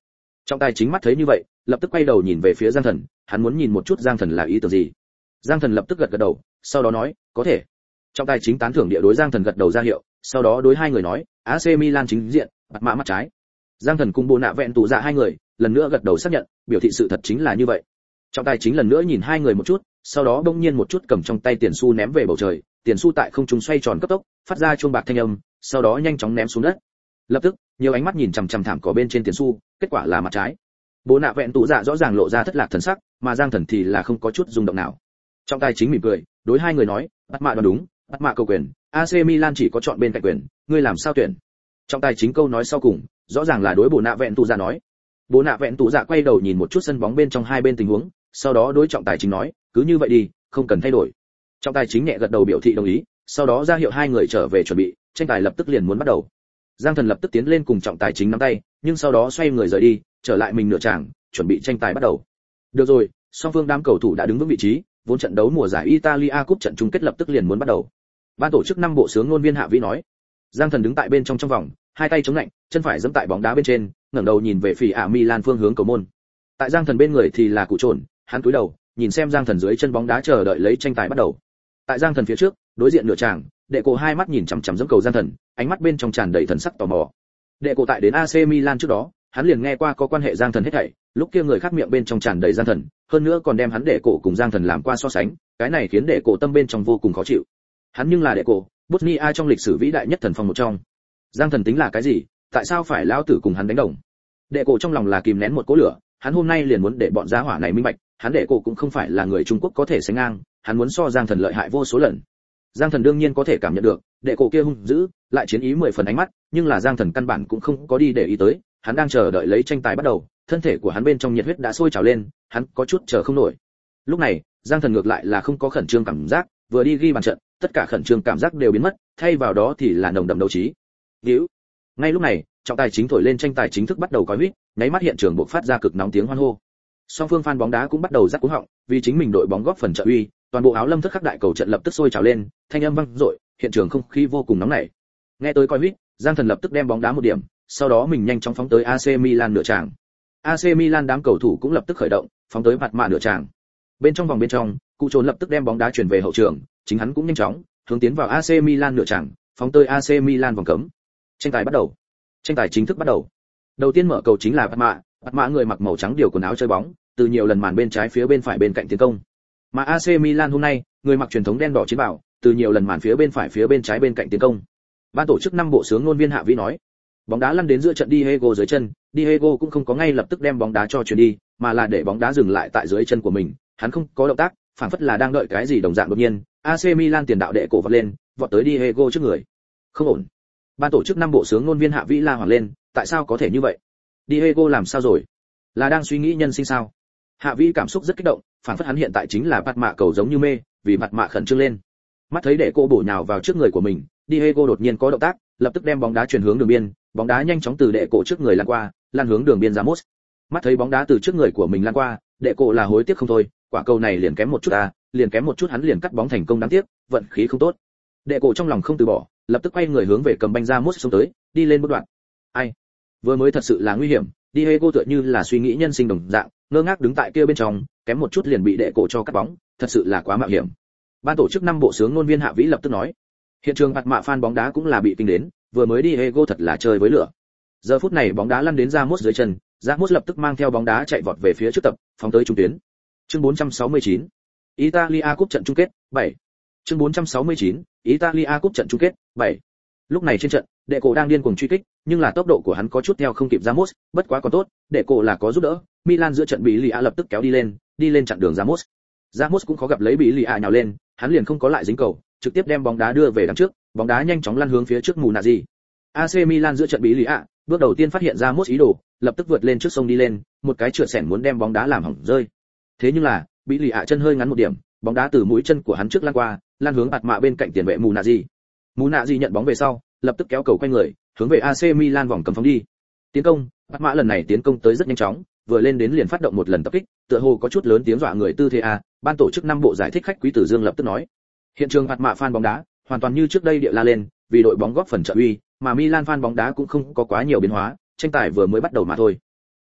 A: Trọng tài chính mắt thấy như vậy, lập tức quay đầu nhìn về phía Giang Thần, hắn muốn nhìn một chút Giang Thần là ý tưởng gì. Giang Thần lập tức gật gật đầu, sau đó nói, có thể. Trọng tài chính tán thưởng địa đối Giang Thần gật đầu ra hiệu, sau đó đối hai người nói, a xê Milan chính diện, mặt mạ mắt trái. Giang Thần cùng Bồ Nạ Vẹn tụ dạ hai người, lần nữa gật đầu xác nhận, biểu thị sự thật chính là như vậy. Trọng tài chính lần nữa nhìn hai người một chút, sau đó bỗng nhiên một chút cầm trong tay tiền xu ném về bầu trời, tiền xu tại không trung xoay tròn cấp tốc, phát ra chuông bạc thanh âm, sau đó nhanh chóng ném xuống đất. Lập tức, nhiều ánh mắt nhìn chằm chằm thảm cỏ bên trên tiền xu, kết quả là mặt trái. Bố Nạ Vẹn tụ dạ rõ ràng lộ ra thất lạc thần sắc, mà Giang Thần thì là không có chút rung động nào. Trọng tài chính mỉm cười, đối hai người nói, bắt mạ đoán đúng, bắt mạ cầu quyền, a xê Milan chỉ có chọn bên cạnh quyền, ngươi làm sao tuyển? Trọng tài chính câu nói sau cùng, rõ ràng là đối Bố Nạ Vẹn tụ dạ nói. Bố Nạ Vẹn tụ dạ quay đầu nhìn một chút sân bóng bên trong hai bên tình huống, sau đó đối trọng tài chính nói, cứ như vậy đi, không cần thay đổi. Trọng tài chính nhẹ gật đầu biểu thị đồng ý, sau đó ra hiệu hai người trở về chuẩn bị, tranh tài lập tức liền muốn bắt đầu. Giang Thần lập tức tiến lên cùng trọng tài chính nắm tay, nhưng sau đó xoay người rời đi, trở lại mình nửa tràng, chuẩn bị tranh tài bắt đầu. Được rồi, song phương đám cầu thủ đã đứng vững vị trí, vốn trận đấu mùa giải Italia Cup trận chung kết lập tức liền muốn bắt đầu. Ban tổ chức năm bộ sướng ngôn viên Hạ Vĩ nói. Giang Thần đứng tại bên trong trong vòng, hai tay chống lạnh, chân phải giẫm tại bóng đá bên trên, ngẩng đầu nhìn về phía ả Milan phương hướng cầu môn. Tại Giang Thần bên người thì là Cụ Trồn, hắn cúi đầu, nhìn xem Giang Thần dưới chân bóng đá chờ đợi lấy tranh tài bắt đầu. Tại Giang Thần phía trước, đối diện nửa tràng, Đệ Cổ hai mắt nhìn chằm chằm giẫm cầu Giang Thần, ánh mắt bên trong tràn đầy thần sắc tò mò. Đệ Cổ tại đến a xê Milan trước đó, hắn liền nghe qua có quan hệ Giang Thần hết thảy, lúc kia người khác miệng bên trong tràn đầy Giang Thần, hơn nữa còn đem hắn Đệ Cổ cùng Giang Thần làm qua so sánh, cái này khiến Đệ Cổ tâm bên trong vô cùng khó chịu. Hắn nhưng là Đệ Cổ, Bosnia trong lịch sử vĩ đại nhất thần phong một trong. Giang Thần tính là cái gì, tại sao phải lão tử cùng hắn đánh đồng? Đệ Cổ trong lòng là kìm nén một cỗ lửa, hắn hôm nay liền muốn để bọn giá hỏa này minh bạch, hắn Đệ Cổ cũng không phải là người Trung Quốc có thể sánh ngang, hắn muốn so Giang Thần lợi hại vô số lần. Giang Thần đương nhiên có thể cảm nhận được, Đệ Cổ kia hung dữ, lại chiến ý mười phần ánh mắt, nhưng là Giang Thần căn bản cũng không có đi để ý tới, hắn đang chờ đợi lấy tranh tài bắt đầu, thân thể của hắn bên trong nhiệt huyết đã sôi trào lên, hắn có chút chờ không nổi. Lúc này, Giang Thần ngược lại là không có khẩn trương cảm giác, vừa đi ghi bàn trận, tất cả khẩn trương cảm giác đều biến mất, thay vào đó thì là nồng đậm đấu trí. Điếu. Ngay lúc này, trọng tài chính thổi lên tranh tài chính thức bắt đầu còi huýt, nháy mắt hiện trường bộc phát ra cực nóng tiếng hoan hô. Song phương fan bóng đá cũng bắt đầu rắc cú họng, vì chính mình đội bóng góp phần trợ uy, toàn bộ áo lâm thất khắc đại cầu trận lập tức sôi trào lên, thanh âm vang dội, hiện trường không khí vô cùng nóng nảy. Nghe tới còi huýt, Giang Thần lập tức đem bóng đá một điểm, sau đó mình nhanh chóng phóng tới a xê Milan nửa tràng. a xê Milan đám cầu thủ cũng lập tức khởi động, phóng tới mặt mạ nửa tràng. Bên trong vòng bên trong, Cụ Trồn lập tức đem bóng đá chuyển về hậu trường, chính hắn cũng nhanh chóng hướng tiến vào a xê Milan nửa tràng, phóng tới a xê Milan vòng cấm. Tranh tài bắt đầu. Tranh tài chính thức bắt đầu. Đầu tiên mở cầu chính là Bạt Mạ, Bạt Mạ người mặc màu trắng điều quần áo chơi bóng, từ nhiều lần màn bên trái phía bên phải bên cạnh tiến công. Mà a xê Milan hôm nay, người mặc truyền thống đen đỏ chiến bào, từ nhiều lần màn phía bên phải phía bên trái bên cạnh tiến công. Ban tổ chức năm bộ sướng ngôn viên Hạ Vĩ nói, bóng đá lăn đến giữa trận Diego dưới chân, Diego cũng không có ngay lập tức đem bóng đá cho chuyền đi, mà là để bóng đá dừng lại tại dưới chân của mình, hắn không có động tác, phảng phất là đang đợi cái gì đồng dạng. Đột nhiên, a xê Milan tiền đạo Đệ Cổ vọt lên, vọt tới Diego trước người. Không ổn. Ban tổ chức năm bộ sướng ngôn viên Hạ Vĩ la hoảng lên, tại sao có thể như vậy? Diego làm sao rồi? Là đang suy nghĩ nhân sinh sao? Hạ Vĩ cảm xúc rất kích động, phảng phất hắn hiện tại chính là Bạt Mạ cầu giống như mê, vì Bạt Mạ khẩn trương lên. Mắt thấy Đệ Cổ bổ nhào vào trước người của mình, Diego đột nhiên có động tác, lập tức đem bóng đá chuyển hướng đường biên, bóng đá nhanh chóng từ Đệ Cổ trước người lan qua, lan hướng đường biên Ramos. Mắt thấy bóng đá từ trước người của mình lan qua, Đệ Cổ là hối tiếc không thôi, quả cầu này liền kém một chút à, liền kém một chút hắn liền cắt bóng thành công, đáng tiếc, vận khí không tốt. Đệ Cổ trong lòng không từ bỏ, lập tức quay người hướng về cầm banh Ramos xông tới, đi lên một đoạn. Ai? Vừa mới thật sự là nguy hiểm, Diego tựa như là suy nghĩ nhân sinh đồng dạng, ngơ ngác đứng tại kia bên trong, kém một chút liền bị Đệ Cổ cho cắt bóng, thật sự là quá mạo hiểm. Ban tổ chức năm bộ sướng ngôn viên Hạ Vĩ lập tức nói, hiện trường Bạt Mạ fan bóng đá cũng là bị kinh đến, vừa mới Diego thật là chơi với lửa. Giờ phút này bóng đá lăn đến Ramos dưới chân, Ramos lập tức mang theo bóng đá chạy vọt về phía trước tập, phóng tới trung tuyến. Chương bốn trăm sáu mươi chín, Italia Cup trận chung kết, bảy. Chương bốn trăm sáu mươi chín, Italia Cup trận chung kết, bảy. Lúc này trên trận, Đệ Cổ đang điên cuồng truy kích, nhưng là tốc độ của hắn có chút theo không kịp Ramos, bất quá còn tốt, Đệ Cổ là có giúp đỡ, Milan giữa trận bị Lìa lập tức kéo đi lên, đi lên chặn đường Ramos. Ramos cũng khó gặp lấy bị Lìa nhào lên, hắn liền không có lại dính cầu, trực tiếp đem bóng đá đưa về đằng trước, bóng đá nhanh chóng lăn hướng phía trước Munazi. a xê Milan giữa trận bị Lìa, bước đầu tiên phát hiện Ramos ý đồ, lập tức vượt lên trước sông đi lên, một cái trượt sẻn muốn đem bóng đá làm hỏng rơi. Thế nhưng là, bị Lìa chân hơi ngắn một điểm, bóng đá từ mũi chân của hắn trước lan qua, lan hướng Bạt Mạ bên cạnh tiền vệ Munazi. Munazi nhận bóng về sau, lập tức kéo cầu quay người, hướng về a xê Milan vòng cấm phóng đi. Tiến công, Bạt Mạ lần này tiến công tới rất nhanh chóng, vừa lên đến liền phát động một lần tập kích, tựa hồ có chút lớn tiếng dọa người tư thế a, ban tổ chức năm bộ giải thích khách Quý Tử Dương lập tức nói. Hiện trường Bạt Mạ fan bóng đá, hoàn toàn như trước đây địa la lên, vì đội bóng góp phần trợ uy, mà Milan fan bóng đá cũng không có quá nhiều biến hóa, tranh tài vừa mới bắt đầu mà thôi.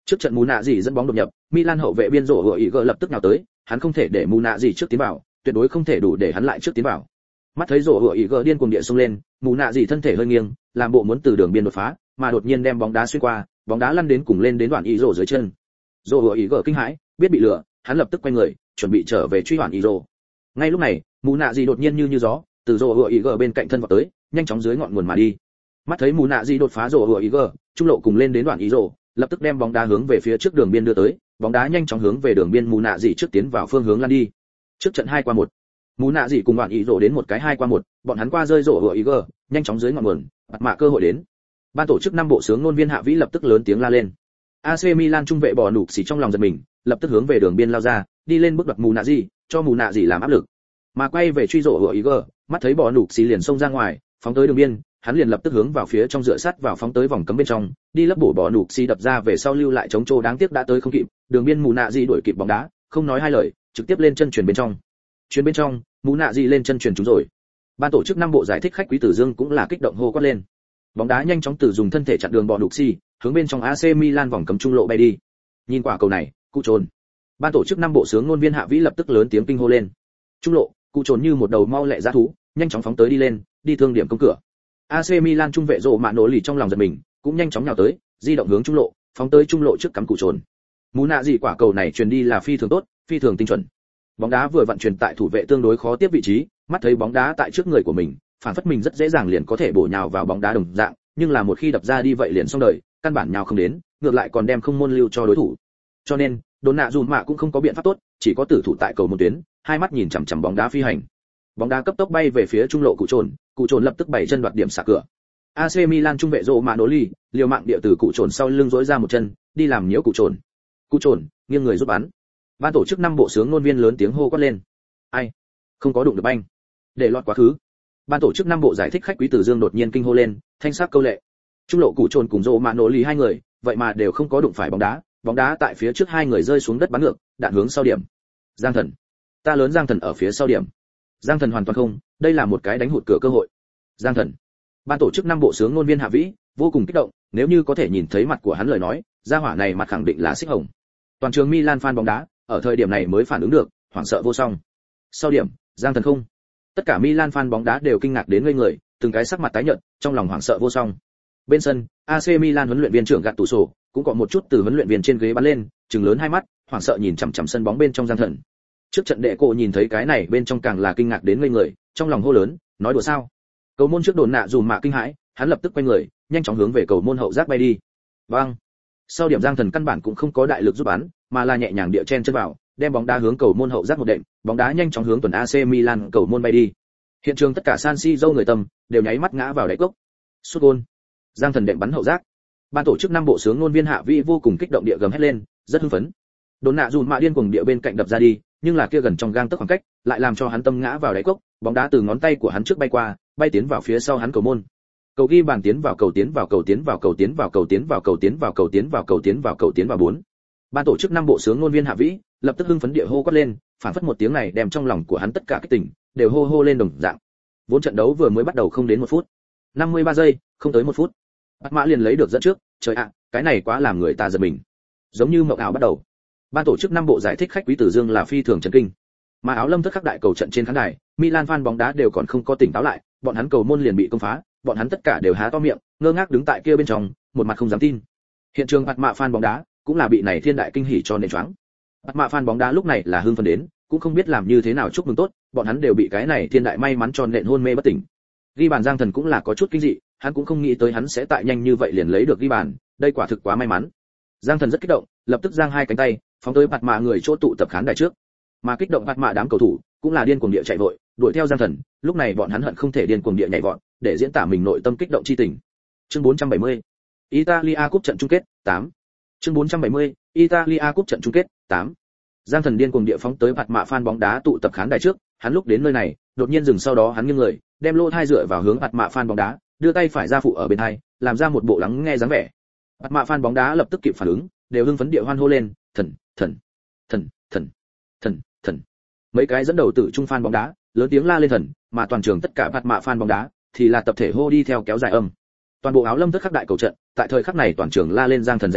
A: Trước trận Mù Nạ Dị dẫn bóng đột nhập, Milan hậu vệ biên rổ hựa ý gỡ lập tức nào tới, hắn không thể để Mù Nạ Dị trước tiến vào, tuyệt đối không thể đủ để hắn lại trước tiến vào. Mắt thấy rổ hựa ý gỡ điên cuồng địa xông lên, Mù Nạ Dị thân thể hơi nghiêng, làm bộ muốn từ đường biên đột phá, mà đột nhiên đem bóng đá xuyên qua, bóng đá lăn đến cùng lên đến đoạn ý rổ dưới chân. Rổ hựa ý gỡ kinh hãi, biết bị lừa, hắn lập tức quay người, chuẩn bị trở về truy đoạn ý rổ. Ngay lúc này, Mù Nạ Dị đột nhiên như như gió, từ rổ hựa ý gỡ bên cạnh thân vọt tới, nhanh chóng dưới ngọn nguồn mà đi. Mắt thấy Mù Nạ Dị đột phá rổ hựa ý gỡ, trung lộ cùng lên đến đoạn ý rổ, lập tức đem bóng đá hướng về phía trước đường biên đưa tới, bóng đá nhanh chóng hướng về đường biên Mù Nạ Dị trước tiến vào phương hướng lăn đi. Trước trận hai qua một, Mù Nạ Dị cùng đoạn ý rổ đến một cái hai qua một, bọn hắn qua rơi rổ hựa ý gỡ, nhanh chóng dưới ngọn nguồn, bật mạ cơ hội đến. Ban tổ chức năm bộ sướng ngôn viên Hạ Vĩ lập tức lớn tiếng la lên. a xê Milan trung vệ bỏ nục xỉ trong lòng giật mình, lập tức hướng về đường biên lao ra, đi lên bước đoạt Mù Nạ Dị, cho Mù Nạ Dị làm áp lực. Mà quay về truy rổ hựa ý gỡ, mắt thấy bỏ nục xỉ liền xông ra ngoài, phóng tới đường biên, hắn liền lập tức hướng vào phía trong dựa sát vào phóng tới vòng cấm bên trong, đi lấp bổ bỏ nục xỉ đập ra về sau lưu lại chống trô đáng tiếc đã tới không kịp, đường biên Mù Nạ Dị đuổi kịp bóng đá, không nói hai lời, trực tiếp lên chân chuyền bên trong. Chuyền bên trong, Mù Nạ Dị lên chân chuyền trúng rồi. Ban tổ chức năm bộ giải thích khách Quý Tử Dương cũng là kích động hô quát lên. Bóng đá nhanh chóng từ dùng thân thể chặn đường bỏ nục xỉ, hướng bên trong a xê Milan vòng cấm trung lộ bay đi. Nhìn quả cầu này, cụ trồn. Ban tổ chức năm bộ sướng ngôn viên Hạ Vĩ lập tức lớn tiếng kinh hô lên. Trung lộ, cụ trồn như một đầu mau lẹ dã thú, nhanh chóng phóng tới đi lên, đi thương điểm công cửa. a xê Milan trung vệ rộ mạ nổ lì trong lòng giật mình, cũng nhanh chóng nhào tới, di động hướng trung lộ, phóng tới trung lộ trước cắm cụ trồn. Mù Nạ Dị quả cầu này truyền đi là phi thường tốt, phi thường tinh chuẩn. Bóng đá vừa vận chuyển tại thủ vệ tương đối khó tiếp vị trí, mắt thấy bóng đá tại trước người của mình, phản phất mình rất dễ dàng liền có thể bổ nhào vào bóng đá đồng dạng, nhưng là một khi đập ra đi vậy liền xong đời, căn bản nhào không đến, ngược lại còn đem không môn lưu cho đối thủ. Cho nên, Đồn Nạ Dùm Mạ cũng không có biện pháp tốt, chỉ có tử thủ tại cầu một tuyến, hai mắt nhìn chằm chằm bóng đá phi hành. Bóng đá cấp tốc bay về phía trung lộ cụ trồn, cụ trồn lập tức bảy chân đoạt điểm xạ cửa. a xê Milan trung vệ rộ mạ nổ ly, liều mạng địa từ cụ trồn sau lưng dỗi ra một chân, đi làm nhiễu cụ trồn. Cụ trồn, nghiêng người giúp bắn. Ban tổ chức năm bộ sướng ngôn viên lớn tiếng hô quát lên. Ai? Không có đụng được banh. Để lọt quá khứ. Ban tổ chức năm bộ giải thích khách Quý Tử Dương đột nhiên kinh hô lên, thanh sắc câu lệ. Trung lộ cụ trồn cùng rộ mạ nổ ly hai người, vậy mà đều không có đụng phải bóng đá, bóng đá tại phía trước hai người rơi xuống đất bắn ngược, đạn hướng sau điểm. Giang Thần, ta lớn Giang Thần ở phía sau điểm. Giang Thần hoàn toàn không, đây là một cái đánh hụt cửa cơ hội. Giang Thần. Ban tổ chức năm bộ sướng ngôn viên Hạ Vĩ vô cùng kích động, nếu như có thể nhìn thấy mặt của hắn lời nói, gia hỏa này mặt khẳng định là xích hồng. Toàn trường Milan fan bóng đá ở thời điểm này mới phản ứng được, hoảng sợ vô song. Sau điểm, Giang Thần không. Tất cả Milan fan bóng đá đều kinh ngạc đến ngây người, từng cái sắc mặt tái nhợt, trong lòng hoảng sợ vô song. Bên sân, a xê Milan huấn luyện viên trưởng gạt tủ sổ, cũng có một chút từ huấn luyện viên trên ghế bắn lên, trừng lớn hai mắt, hoảng sợ nhìn chằm chằm sân bóng bên trong Giang Thần. Trước trận đệ cổ nhìn thấy cái này bên trong càng là kinh ngạc đến ngây người, trong lòng hô lớn, nói đùa sao? Cầu môn trước Đồn Nạ Dùm Mạ kinh hãi, hắn lập tức quay người, nhanh chóng hướng về cầu môn hậu giác bay đi. Bang! Sau điểm Giang Thần căn bản cũng không có đại lực giúp bắn, mà là nhẹ nhàng địa chen chân vào, đem bóng đá hướng cầu môn hậu giác một đệm, bóng đá nhanh chóng hướng tuần a xê Milan cầu môn bay đi. Hiện trường tất cả San Siro người tâm đều nháy mắt ngã vào đáy cốc. Sút gol. Giang Thần đệm bắn hậu giác. Ban tổ chức năm bộ sướng ngôn viên Hạ Vĩ vô cùng kích động địa gầm hét lên, rất hưng phấn. Đồn Nạ Dùm Mạ điên cuồng địa bên cạnh đập ra đi, nhưng là kia gần trong gang tấc khoảng cách, lại làm cho hắn tâm ngã vào đáy cốc, bóng đá từ ngón tay của hắn trước bay qua, bay tiến vào phía sau hắn cầu môn. Cầu ghi bàn tiến vào cầu tiến vào cầu tiến vào cầu tiến vào cầu tiến vào cầu tiến vào cầu tiến vào cầu tiến vào cầu tiến vào bốn. Ban tổ chức năm bộ sướng ngôn viên Hạ Vĩ lập tức hưng phấn địa hô quát lên, phản phất một tiếng này đem trong lòng của hắn tất cả kích tỉnh đều hô hô lên đồng dạng. Vốn trận đấu vừa mới bắt đầu không đến một phút, năm mươi ba giây, không tới một phút, Bạt Mã liền lấy được dẫn trước, trời ạ, cái này quá làm người ta giật mình. Giống như mộng ảo bắt đầu. Ban tổ chức năm bộ giải thích khách Quý Tử Dương là phi thường chấn kinh. Mà áo lâm thất khắc đại cầu trận trên khán đài, Milan fan bóng đá đều còn không có tỉnh táo lại, bọn hắn cầu môn liền bị công phá, bọn hắn tất cả đều há to miệng, ngơ ngác đứng tại kia bên trong, một mặt không dám tin. Hiện trường Bạt Mã fan bóng đá cũng là bị này thiên đại kinh hỉ cho nện choáng. Bạt Mã fan bóng đá lúc này là hưng phấn đến, cũng không biết làm như thế nào chúc mừng tốt, bọn hắn đều bị cái này thiên đại may mắn cho nện hôn mê bất tỉnh. Ghi bàn Giang Thần cũng là có chút kinh dị, hắn cũng không nghĩ tới hắn sẽ tại nhanh như vậy liền lấy được ghi bàn, đây quả thực quá may mắn. Giang Thần rất kích động, lập tức giang hai cánh tay, phóng tới Bạt Mã người chỗ tụ tập khán đài trước. Mà kích động Bạt Mã đám cầu thủ cũng là điên cuồng địa chạy vội, đuổi theo Giang Thần, lúc này bọn hắn hận không thể điên cuồng địa nhảy vọt, để diễn tả mình nội tâm kích động chi tình. Chương bốn trăm bảy mươi, Italia Cup trận chung kết tám. Chương bốn trăm bảy mươi, Italia Cup trận chung kết tám. Giang Thần điên cuồng địa phóng tới Bạt Mã fan bóng đá tụ tập khán đài trước, hắn lúc đến nơi này, đột nhiên dừng sau đó hắn nghiêng người, đem lỗ tai dựa vào hướng Bạt Mã fan bóng đá, đưa tay phải ra phụ ở bên tai, làm ra một bộ lắng nghe dáng vẻ. Bạt Mã fan bóng đá lập tức kịp phản ứng, đều hưng phấn địa hoan hô lên, thần, thần, thần, thần, thần, thần. Mấy cái dẫn đầu tử trung fan bóng đá, lớn tiếng la lên thần, mà toàn trường tất cả Bạt Mã fan bóng đá thì là tập thể hô đi theo kéo dài âm. Toàn bộ áo lâm thất khắc đại cầu trận, tại thời khắc này toàn trường la lên Giang Thần danh tự,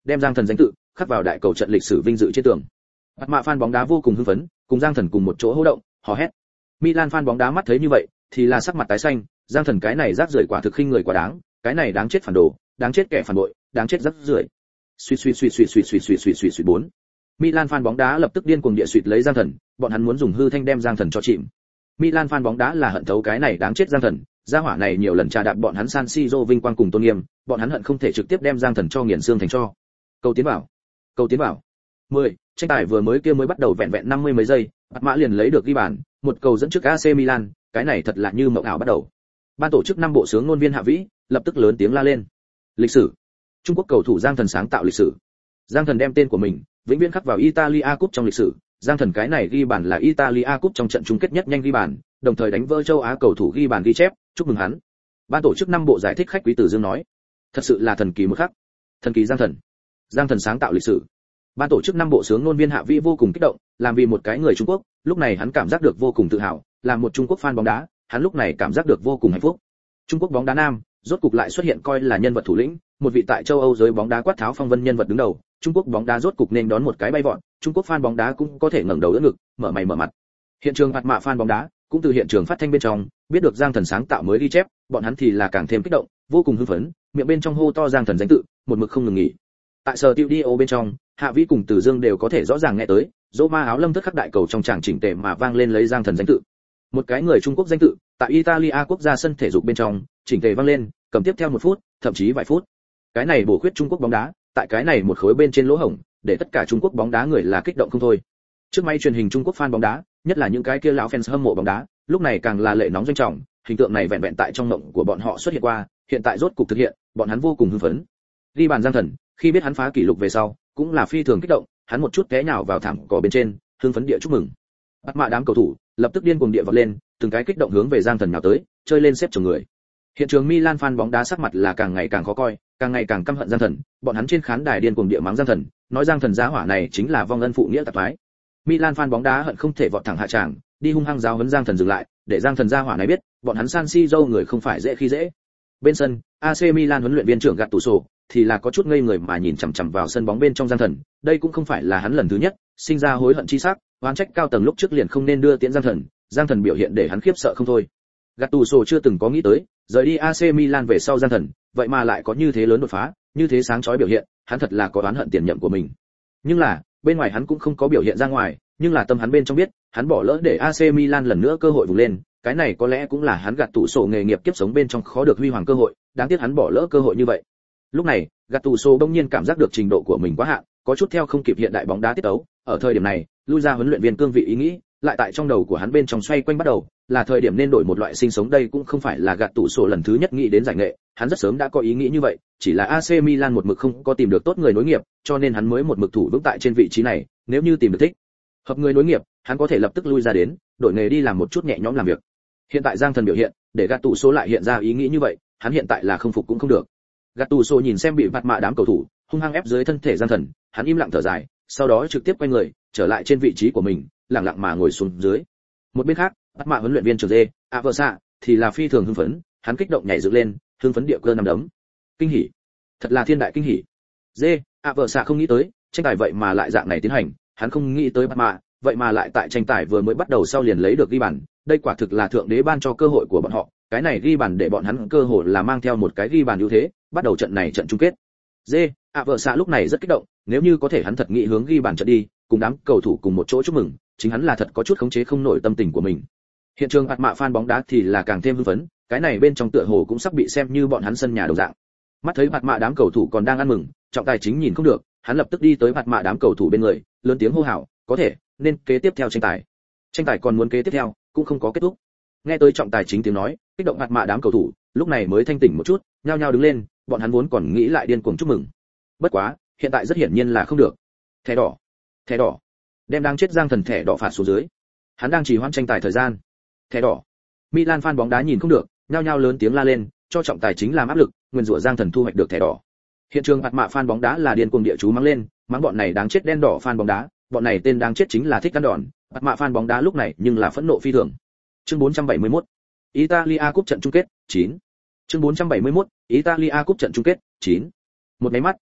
A: đem Giang Thần danh tự khắc vào đại cầu trận lịch sử vinh dự trên tường. Bạt mạ fan bóng đá vô cùng hưng phấn, cùng Giang Thần cùng một chỗ hô động, hò hét. Milan fan bóng đá mắt thấy như vậy, thì là sắc mặt tái xanh, Giang Thần cái này rác rưởi quả thực khinh người quá đáng, cái này đáng chết phản đồ, đáng chết kẻ phản bội, đáng chết rác rưởi. Suýt suýt suýt suýt suýt suýt suýt suýt suýt suýt bốn. Milan fan bóng đá lập tức điên cuồng địa suýt lấy Giang Thần, bọn hắn muốn dùng hư thanh đem Giang Thần cho chìm. Milan fan bóng đá là hận thấu cái này đáng chết Giang Thần, gia hỏa này nhiều lần trà đạp bọn hắn San Siro vinh quang cùng tôn nghiêm, bọn hắn hận không thể trực tiếp đem Giang Thần cho nghiền xương thành cho. Cầu tiến vào, cầu tiến vào. mười, tranh tài vừa mới kia mới bắt đầu vẹn vẹn năm mươi mấy giây, Bạt Mã liền lấy được ghi bàn, một cầu dẫn trước a xê Milan, cái này thật là như mộng ảo bắt đầu. Ban tổ chức năm bộ sướng ngôn viên Hạ Vĩ lập tức lớn tiếng la lên. Lịch sử. Trung Quốc cầu thủ Giang Thần sáng tạo lịch sử. Giang Thần đem tên của mình vĩnh viễn khắc vào Italia Cup trong lịch sử. Giang Thần cái này ghi bàn là Italia Cup trong trận chung kết nhất nhanh ghi bàn, đồng thời đánh vỡ châu Á cầu thủ ghi bàn ghi chép, chúc mừng hắn. Ban tổ chức năm bộ giải thích khách quý Từ Dương nói, thật sự là thần kỳ một khắc. Thần kỳ Giang Thần. Giang Thần sáng tạo lịch sử. Ban tổ chức năm bộ sướng ngôn viên Hạ Vĩ vô cùng kích động, làm vì một cái người Trung Quốc, lúc này hắn cảm giác được vô cùng tự hào, làm một Trung Quốc fan bóng đá, hắn lúc này cảm giác được vô cùng hạnh phúc. Trung Quốc bóng đá nam, rốt cục lại xuất hiện coi là nhân vật thủ lĩnh, một vị tại châu Âu giới bóng đá quát tháo phong vân nhân vật đứng đầu, Trung Quốc bóng đá rốt cục nên đón một cái bay vọt, Trung Quốc fan bóng đá cũng có thể ngẩng đầu đỡ ngực, mở mày mở mặt. Hiện trường Bạt Mạ fan bóng đá cũng từ hiện trường phát thanh bên trong, biết được Giang Thần sáng tạo mới ghi chép, bọn hắn thì là càng thêm kích động, vô cùng hưng phấn, miệng bên trong hô to Giang Thần danh tự, một mực không ngừng nghỉ. Tại sở studio bên trong, Hạ Vĩ cùng Từ Dương đều có thể rõ ràng nghe tới, dỗ ma áo lâm thất khắc đại cầu trong tràng chỉnh tề mà vang lên lấy Giang Thần danh tự. Một cái người Trung Quốc danh tự, tại Italia quốc gia sân thể dục bên trong, chỉnh tề vang lên, cầm tiếp theo một phút, thậm chí vài phút. Cái này bổ khuyết Trung Quốc bóng đá, tại cái này một khối bên trên lỗ hổng, để tất cả Trung Quốc bóng đá người là kích động không thôi. Trước máy truyền hình Trung Quốc fan bóng đá, nhất là những cái kia lão fans hâm mộ bóng đá, lúc này càng là lệ nóng doanh trọng, hình tượng này vẹn vẹn tại trong mộng của bọn họ xuất hiện qua, hiện tại rốt cục thực hiện, bọn hắn vô cùng hưng phấn. Ghi bàn Giang Thần, khi biết hắn phá kỷ lục về sau, cũng là phi thường kích động, hắn một chút té nhào vào thảm cỏ bên trên, hưng phấn địa chúc mừng. Bạt Mạ đám cầu thủ lập tức điên cuồng địa vọt lên, từng cái kích động hướng về Giang Thần nhào tới, chơi lên xếp chồng người. Hiện trường Milan fan bóng đá sắc mặt là càng ngày càng khó coi, càng ngày càng căm hận Giang Thần, bọn hắn trên khán đài điên cuồng địa mắng Giang Thần, nói Giang Thần giá hỏa này chính là vong ân phụ nghĩa tạp thoái. Milan fan bóng đá hận không thể vọt thẳng hạ tràng, đi hung hăng giáo huấn Giang Thần dừng lại, để Giang Thần giá hỏa này biết, bọn hắn San Siro người không phải dễ khi dễ. Bên sân, a xê Milan huấn luyện viên trưởng Gattuso thì là có chút ngây người mà nhìn chằm chằm vào sân bóng bên trong Giang Thần, đây cũng không phải là hắn lần thứ nhất sinh ra hối hận chi sắc, oán trách cao tầng lúc trước liền không nên đưa tiễn Giang Thần, Giang Thần biểu hiện để hắn khiếp sợ không thôi. Gattuso chưa từng có nghĩ tới, rời đi a xê Milan về sau Giang Thần, vậy mà lại có như thế lớn đột phá, như thế sáng chói biểu hiện, hắn thật là có oán hận tiền nhiệm của mình. Nhưng là, bên ngoài hắn cũng không có biểu hiện ra ngoài, nhưng là tâm hắn bên trong biết, hắn bỏ lỡ để a xê Milan lần nữa cơ hội vùng lên, cái này có lẽ cũng là hắn Gattuso nghề nghiệp kiếp sống bên trong khó được huy hoàng cơ hội, đáng tiếc hắn bỏ lỡ cơ hội như vậy. Lúc này, Gattuso bỗng nhiên cảm giác được trình độ của mình quá hạn, có chút theo không kịp hiện đại bóng đá tiết tấu, ở thời điểm này, lui ra huấn luyện viên cương vị ý nghĩ, lại tại trong đầu của hắn bên trong xoay quanh bắt đầu, là thời điểm nên đổi một loại sinh sống đây cũng không phải là Gattuso lần thứ nhất nghĩ đến giải nghệ, hắn rất sớm đã có ý nghĩ như vậy, chỉ là a xê Milan một mực không có tìm được tốt người nối nghiệp, cho nên hắn mới một mực thủ vững tại trên vị trí này, nếu như tìm được thích hợp người nối nghiệp, hắn có thể lập tức lui ra đến, đổi nghề đi làm một chút nhẹ nhõm làm việc. Hiện tại Giang Thần biểu hiện, để Gattuso lại hiện ra ý nghĩ như vậy, hắn hiện tại là không phục cũng không được. Gattuso nhìn xem bị Bạt Mạ đám cầu thủ hung hăng ép dưới thân thể Giang Thần, hắn im lặng thở dài, sau đó trực tiếp quay người, trở lại trên vị trí của mình, lặng lặng mà ngồi xuống dưới. Một bên khác, Bạt Mạ huấn luyện viên trưởng Dê, Aversa thì là phi thường hưng phấn, hắn kích động nhảy dựng lên, hưng phấn địa cơ nằm đấm. Kinh hỉ, thật là thiên đại kinh hỉ. Dê, Aversa không nghĩ tới, tranh tài vậy mà lại dạng này tiến hành, hắn không nghĩ tới Bạt Mạ, vậy mà lại tại tranh tài vừa mới bắt đầu sau liền lấy được ghi bàn, đây quả thực là thượng đế ban cho cơ hội của bọn họ, cái này ghi bàn để bọn hắn cơ hội là mang theo một cái ghi bàn ưu thế, bắt đầu trận này trận chung kết. Dê, Aversa lúc này rất kích động, nếu như có thể hắn thật nghĩ hướng ghi bàn trận đi, cùng đám cầu thủ cùng một chỗ chúc mừng, chính hắn là thật có chút khống chế không nổi tâm tình của mình. Hiện trường Bạt Mạ fan bóng đá thì là càng thêm hưng phấn, cái này bên trong tựa hồ cũng sắp bị xem như bọn hắn sân nhà đồng dạng. Mắt thấy Bạt Mạ đám cầu thủ còn đang ăn mừng, trọng tài chính nhìn không được, hắn lập tức đi tới Bạt Mạ đám cầu thủ bên người, lớn tiếng hô hào, có thể, nên kế tiếp theo tranh tài. Tranh tài còn muốn kế tiếp theo, cũng không có kết thúc. Nghe tới trọng tài chính tiếng nói, kích động Bạt Mạ đám cầu thủ, lúc này mới thanh tỉnh một chút, nhao nhao đứng lên, bọn hắn vốn còn nghĩ lại điên cuồng chúc mừng. Bất quá, hiện tại rất hiển nhiên là không được. Thẻ đỏ, thẻ đỏ. Đem đang chết Giang Thần thẻ đỏ phạt xuống dưới. Hắn đang trì hoãn tranh tài thời gian. Thẻ đỏ. Milan fan bóng đá nhìn không được, nhao nhao lớn tiếng la lên, cho trọng tài chính làm áp lực, nguyên rủa Giang Thần thu hoạch được thẻ đỏ. Hiện trường Bạt Mạ fan bóng đá là điên cuồng địa chú mắng lên, mắng bọn này đáng chết đen đỏ fan bóng đá, bọn này tên đáng chết chính là thích ăn đòn. Bạt Mạ fan bóng đá lúc này nhưng là phẫn nộ phi thường. Chương bốn trăm bảy mươi mốt. Italia Cup trận chung kết chín. Chương bốn trăm bảy mươi mốt. Italia Cup trận chung kết chín. Một cái mắt,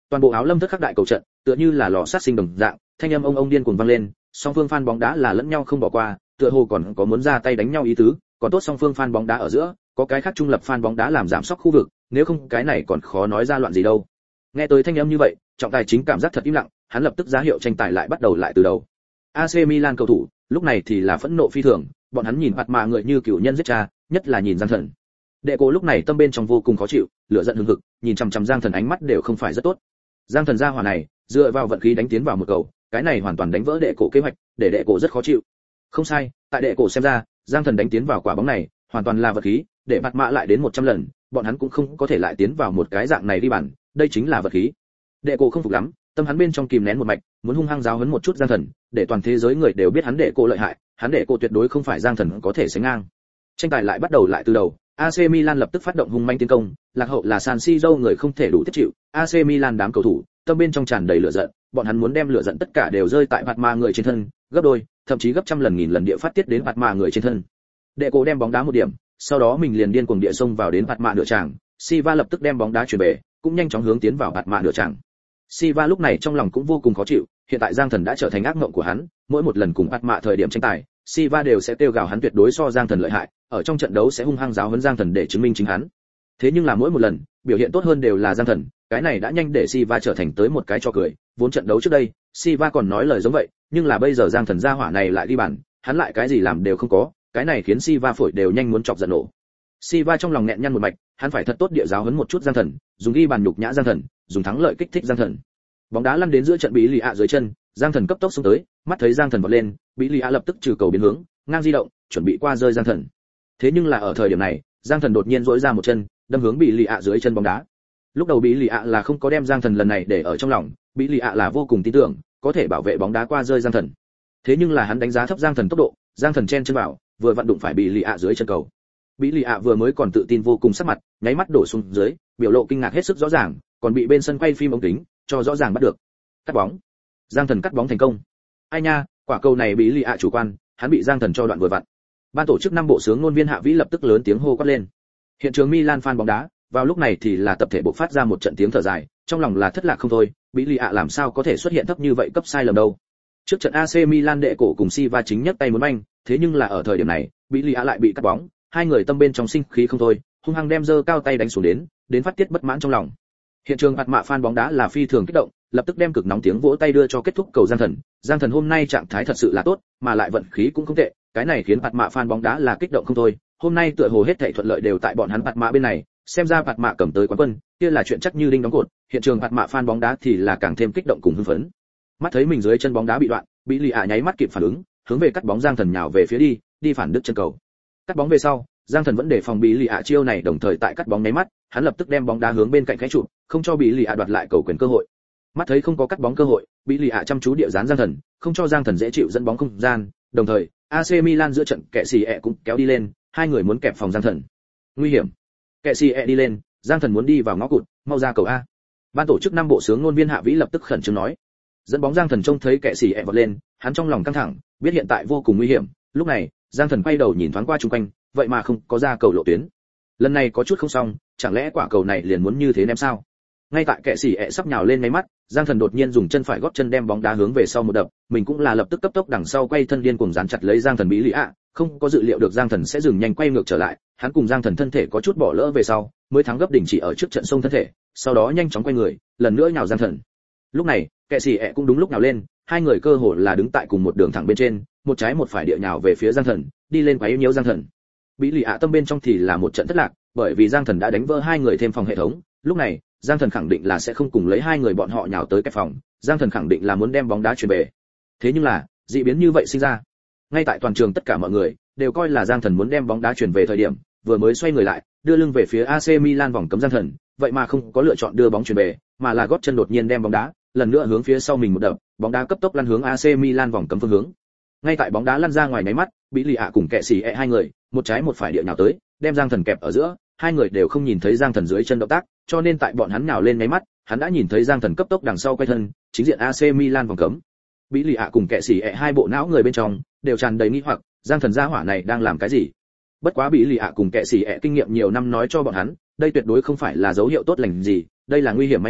A: Toàn bộ áo lâm thất khắc đại cầu trận, tựa như là lò sát sinh đồng dạng, thanh âm ông ông điên cuồng vang lên, song phương fan bóng đá là lẫn nhau không bỏ qua, tựa hồ còn có muốn ra tay đánh nhau ý tứ, còn tốt song phương fan bóng đá ở giữa, có cái khác trung lập fan bóng đá làm giảm sóc khu vực, nếu không cái này còn khó nói ra loạn gì đâu. Nghe tới thanh âm như vậy, trọng tài chính cảm giác thật im lặng, hắn lập tức ra hiệu tranh tài lại bắt đầu lại từ đầu. a xê Milan cầu thủ, lúc này thì là phẫn nộ phi thường, bọn hắn nhìn mặt mà người như cựu nhân giết cha, nhất là nhìn Giang Thần. Đệ cổ lúc này tâm bên trong vô cùng khó chịu, lửa giận hừng hực, nhìn chằm chằm Giang Thần ánh mắt đều không phải rất tốt. Giang Thần ra hỏa này, dựa vào vận khí đánh tiến vào một cầu, cái này hoàn toàn đánh vỡ đệ cổ kế hoạch, để đệ cổ rất khó chịu. Không sai, tại đệ cổ xem ra, Giang Thần đánh tiến vào quả bóng này, hoàn toàn là vận khí, để mặt mạ lại đến một trăm lần, bọn hắn cũng không có thể lại tiến vào một cái dạng này đi bàn, đây chính là vận khí. Đệ cổ không phục lắm, tâm hắn bên trong kìm nén một mạch, muốn hung hăng giáo huấn một chút Giang Thần, để toàn thế giới người đều biết hắn đệ cổ lợi hại, hắn đệ cổ tuyệt đối không phải Giang Thần có thể sánh ngang. Tranh tài lại bắt đầu lại từ đầu, a xê Milan lập tức phát động hung manh tiến công, lạc hậu là San Siro người không thể đủ tiếp chịu, a xê Milan đám cầu thủ, tâm bên trong tràn đầy lửa giận, bọn hắn muốn đem lửa giận tất cả đều rơi tại mặt mà người trên thân, gấp đôi, thậm chí gấp trăm lần nghìn lần địa phát tiết đến mặt mà người trên thân. Đệ cổ đem bóng đá một điểm, sau đó mình liền điên cuồng địa xông vào đến mặt mà nửa tràng, Silva lập tức đem bóng đá chuyển về, cũng nhanh chóng hướng tiến vào mặt mà nửa tràng. Silva lúc này trong lòng cũng vô cùng khó chịu, hiện tại Giang Thần đã trở thành ác mộng của hắn, mỗi một lần cùng mặt mạ thời điểm tranh tài, Silva đều sẽ kêu gào hắn tuyệt đối so Giang Thần lợi hại, ở trong trận đấu sẽ hung hăng giáo huấn Giang Thần để chứng minh chính hắn. Thế nhưng là mỗi một lần, biểu hiện tốt hơn đều là Giang Thần, cái này đã nhanh để Silva trở thành tới một cái trò cười, vốn trận đấu trước đây, Silva còn nói lời giống vậy, nhưng là bây giờ Giang Thần ra hỏa này lại đi bàn, hắn lại cái gì làm đều không có, cái này khiến Silva phổi đều nhanh muốn chọc giận nổ. Silva trong lòng nghẹn nhăn một mạch, hắn phải thật tốt địa giáo huấn một chút Giang Thần, dùng ghi bàn nhục nhã Giang Thần, dùng thắng lợi kích thích Giang Thần. Bóng đá lăn đến giữa trận Bí Lì ạ dưới chân, Giang Thần cấp tốc xông tới, mắt thấy Giang Thần vọt lên, Bí Lì ạ lập tức trừ cầu biến hướng, ngang di động, chuẩn bị qua rơi Giang Thần. Thế nhưng là ở thời điểm này, Giang Thần đột nhiên duỗi ra một chân, đâm hướng Bí Lì ạ dưới chân bóng đá. Lúc đầu Bí Lì ạ là không có đem Giang Thần lần này để ở trong lòng, Bí Lì ạ là vô cùng tin tưởng, có thể bảo vệ bóng đá qua rơi Giang Thần. Thế nhưng là hắn đánh giá thấp Giang Thần tốc độ, Giang Thần chen chân vào, vừa vặn đụng phải Bí Lì ạ dưới chân cầu. Bí Lì ạ vừa mới còn tự tin vô cùng sắc mặt, nháy mắt đổ xuống dưới, biểu lộ kinh ngạc hết sức rõ ràng, còn bị bên sân quay phim ống kính cho rõ ràng bắt được. Cắt bóng. Giang Thần cắt bóng thành công. Ai nha, quả cầu này Bí Lì ạ chủ quan, hắn bị Giang Thần cho đoạn vừa vặn. Ban tổ chức năm bộ sướng ngôn viên Hạ Vĩ lập tức lớn tiếng hô quát lên. Hiện trường Milan fan bóng đá, vào lúc này thì là tập thể bộc phát ra một trận tiếng thở dài, trong lòng là thất lạc không thôi, Bí Lì ạ làm sao có thể xuất hiện thấp như vậy cấp sai lầm đâu. Trước trận a xê Milan đệ cổ cùng Silva chính nhất tay muốn banh, thế nhưng là ở thời điểm này, Bí Lì ạ lại bị cắt bóng, hai người tâm bên trong sinh khí không thôi, hung hăng đem giơ cao tay đánh xuống đến, đến phát tiết bất mãn trong lòng. Hiện trường mặt mạ fan bóng đá là phi thường kích động, lập tức đem cực nóng tiếng vỗ tay đưa cho kết thúc cầu Giang Thần. Giang Thần hôm nay trạng thái thật sự là tốt, mà lại vận khí cũng không tệ, cái này khiến mặt mạ fan bóng đá là kích động không thôi. Hôm nay tựa hồ hết thảy thuận lợi đều tại bọn hắn mặt mạ bên này, xem ra mặt mạ cầm tới quán quân, kia là chuyện chắc như đinh đóng cột. Hiện trường mặt mạ fan bóng đá thì là càng thêm kích động cùng hưng phấn. Mắt thấy mình dưới chân bóng đá bị đoạn, Bí Lì ạ nháy mắt kịp phản ứng, hướng về cắt bóng Giang Thần nhào về phía đi, đi phản đứt chân cầu. Cắt bóng về sau, Giang Thần vẫn để phòng Bí Lì ạ chiêu này, đồng thời tại cắt bóng nháy mắt, hắn lập tức đem bóng đá hướng bên cạnh cái trụ, không cho Bí Lì ạ đoạt lại cầu quyền cơ hội. Mắt thấy không có cắt bóng cơ hội, Bí Lì ạ chăm chú địa dán Giang Thần, không cho Giang Thần dễ chịu dẫn bóng không gian, đồng thời, a xê Milan giữa trận kẻ xì ẹ cũng kéo đi lên, hai người muốn kẹp phòng Giang Thần. Nguy hiểm. Kẻ xì ẹ đi lên, Giang Thần muốn đi vào ngõ cụt, mau ra cầu a. Ban tổ chức năm bộ sướng ngôn viên Hạ Vĩ lập tức khẩn trương nói. Dẫn bóng Giang Thần trông thấy kẻ xì ẹ vọt lên, hắn trong lòng căng thẳng, biết hiện tại vô cùng nguy hiểm, lúc này, Giang Thần quay đầu nhìn thoáng qua xung quanh, vậy mà không có ra cầu lộ tuyến. Lần này có chút không xong, chẳng lẽ quả cầu này liền muốn như thế ném sao? Ngay tại kẻ xì ẹ sắp nhào lên mấy mắt, Giang Thần đột nhiên dùng chân phải gót chân đem bóng đá hướng về sau một đập, mình cũng là lập tức cấp tốc đằng sau quay thân điên cuồng dán chặt lấy Giang Thần Bí Lì ạ, không có dự liệu được Giang Thần sẽ dừng nhanh quay ngược trở lại, hắn cùng Giang Thần thân thể có chút bỏ lỡ về sau, mới thắng gấp đỉnh chỉ ở trước trận sông thân thể, sau đó nhanh chóng quay người, lần nữa nhào Giang Thần. Lúc này, kẻ xì ẹ cũng đúng lúc nhào lên, hai người cơ hồ là đứng tại cùng một đường thẳng bên trên, một trái một phải địa nhào về phía Giang Thần, đi lên quấy nhiễu Giang Thần. Bí Lì ạ tâm bên trong thì là một trận thất lạc, bởi vì Giang Thần đã đánh vỡ hai người thêm phòng hệ thống, lúc này, Giang Thần khẳng định là sẽ không cùng lấy hai người bọn họ nhào tới cái phòng, Giang Thần khẳng định là muốn đem bóng đá chuyển về. Thế nhưng là, dị biến như vậy sinh ra. Ngay tại toàn trường tất cả mọi người đều coi là Giang Thần muốn đem bóng đá chuyển về thời điểm, vừa mới xoay người lại, đưa lưng về phía a xê Milan vòng cấm Giang Thần, vậy mà không có lựa chọn đưa bóng chuyển về, mà là gót chân đột nhiên đem bóng đá lần nữa hướng phía sau mình một đập, bóng đá cấp tốc lăn hướng a xê Milan vòng cấm phương hướng. Ngay tại bóng đá lăn ra ngoài nháy mắt, Bí Lì ạ cùng kẻ xì ẹ hai người, một trái một phải địa nhào tới, đem Giang Thần kẹp ở giữa, hai người đều không nhìn thấy Giang Thần dưới chân động tác, cho nên tại bọn hắn nhào lên nháy mắt, hắn đã nhìn thấy Giang Thần cấp tốc đằng sau quay thân, chính diện a xê Milan vòng cấm. Bí Lì ạ cùng kẻ xì ẹ hai bộ não người bên trong đều tràn đầy nghi hoặc, Giang Thần gia hỏa này đang làm cái gì? Bất quá Bí Lì ạ cùng kẻ xì ẹ kinh nghiệm nhiều năm nói cho bọn hắn, đây tuyệt đối không phải là dấu hiệu tốt lành gì, đây là nguy hiểm may mắn,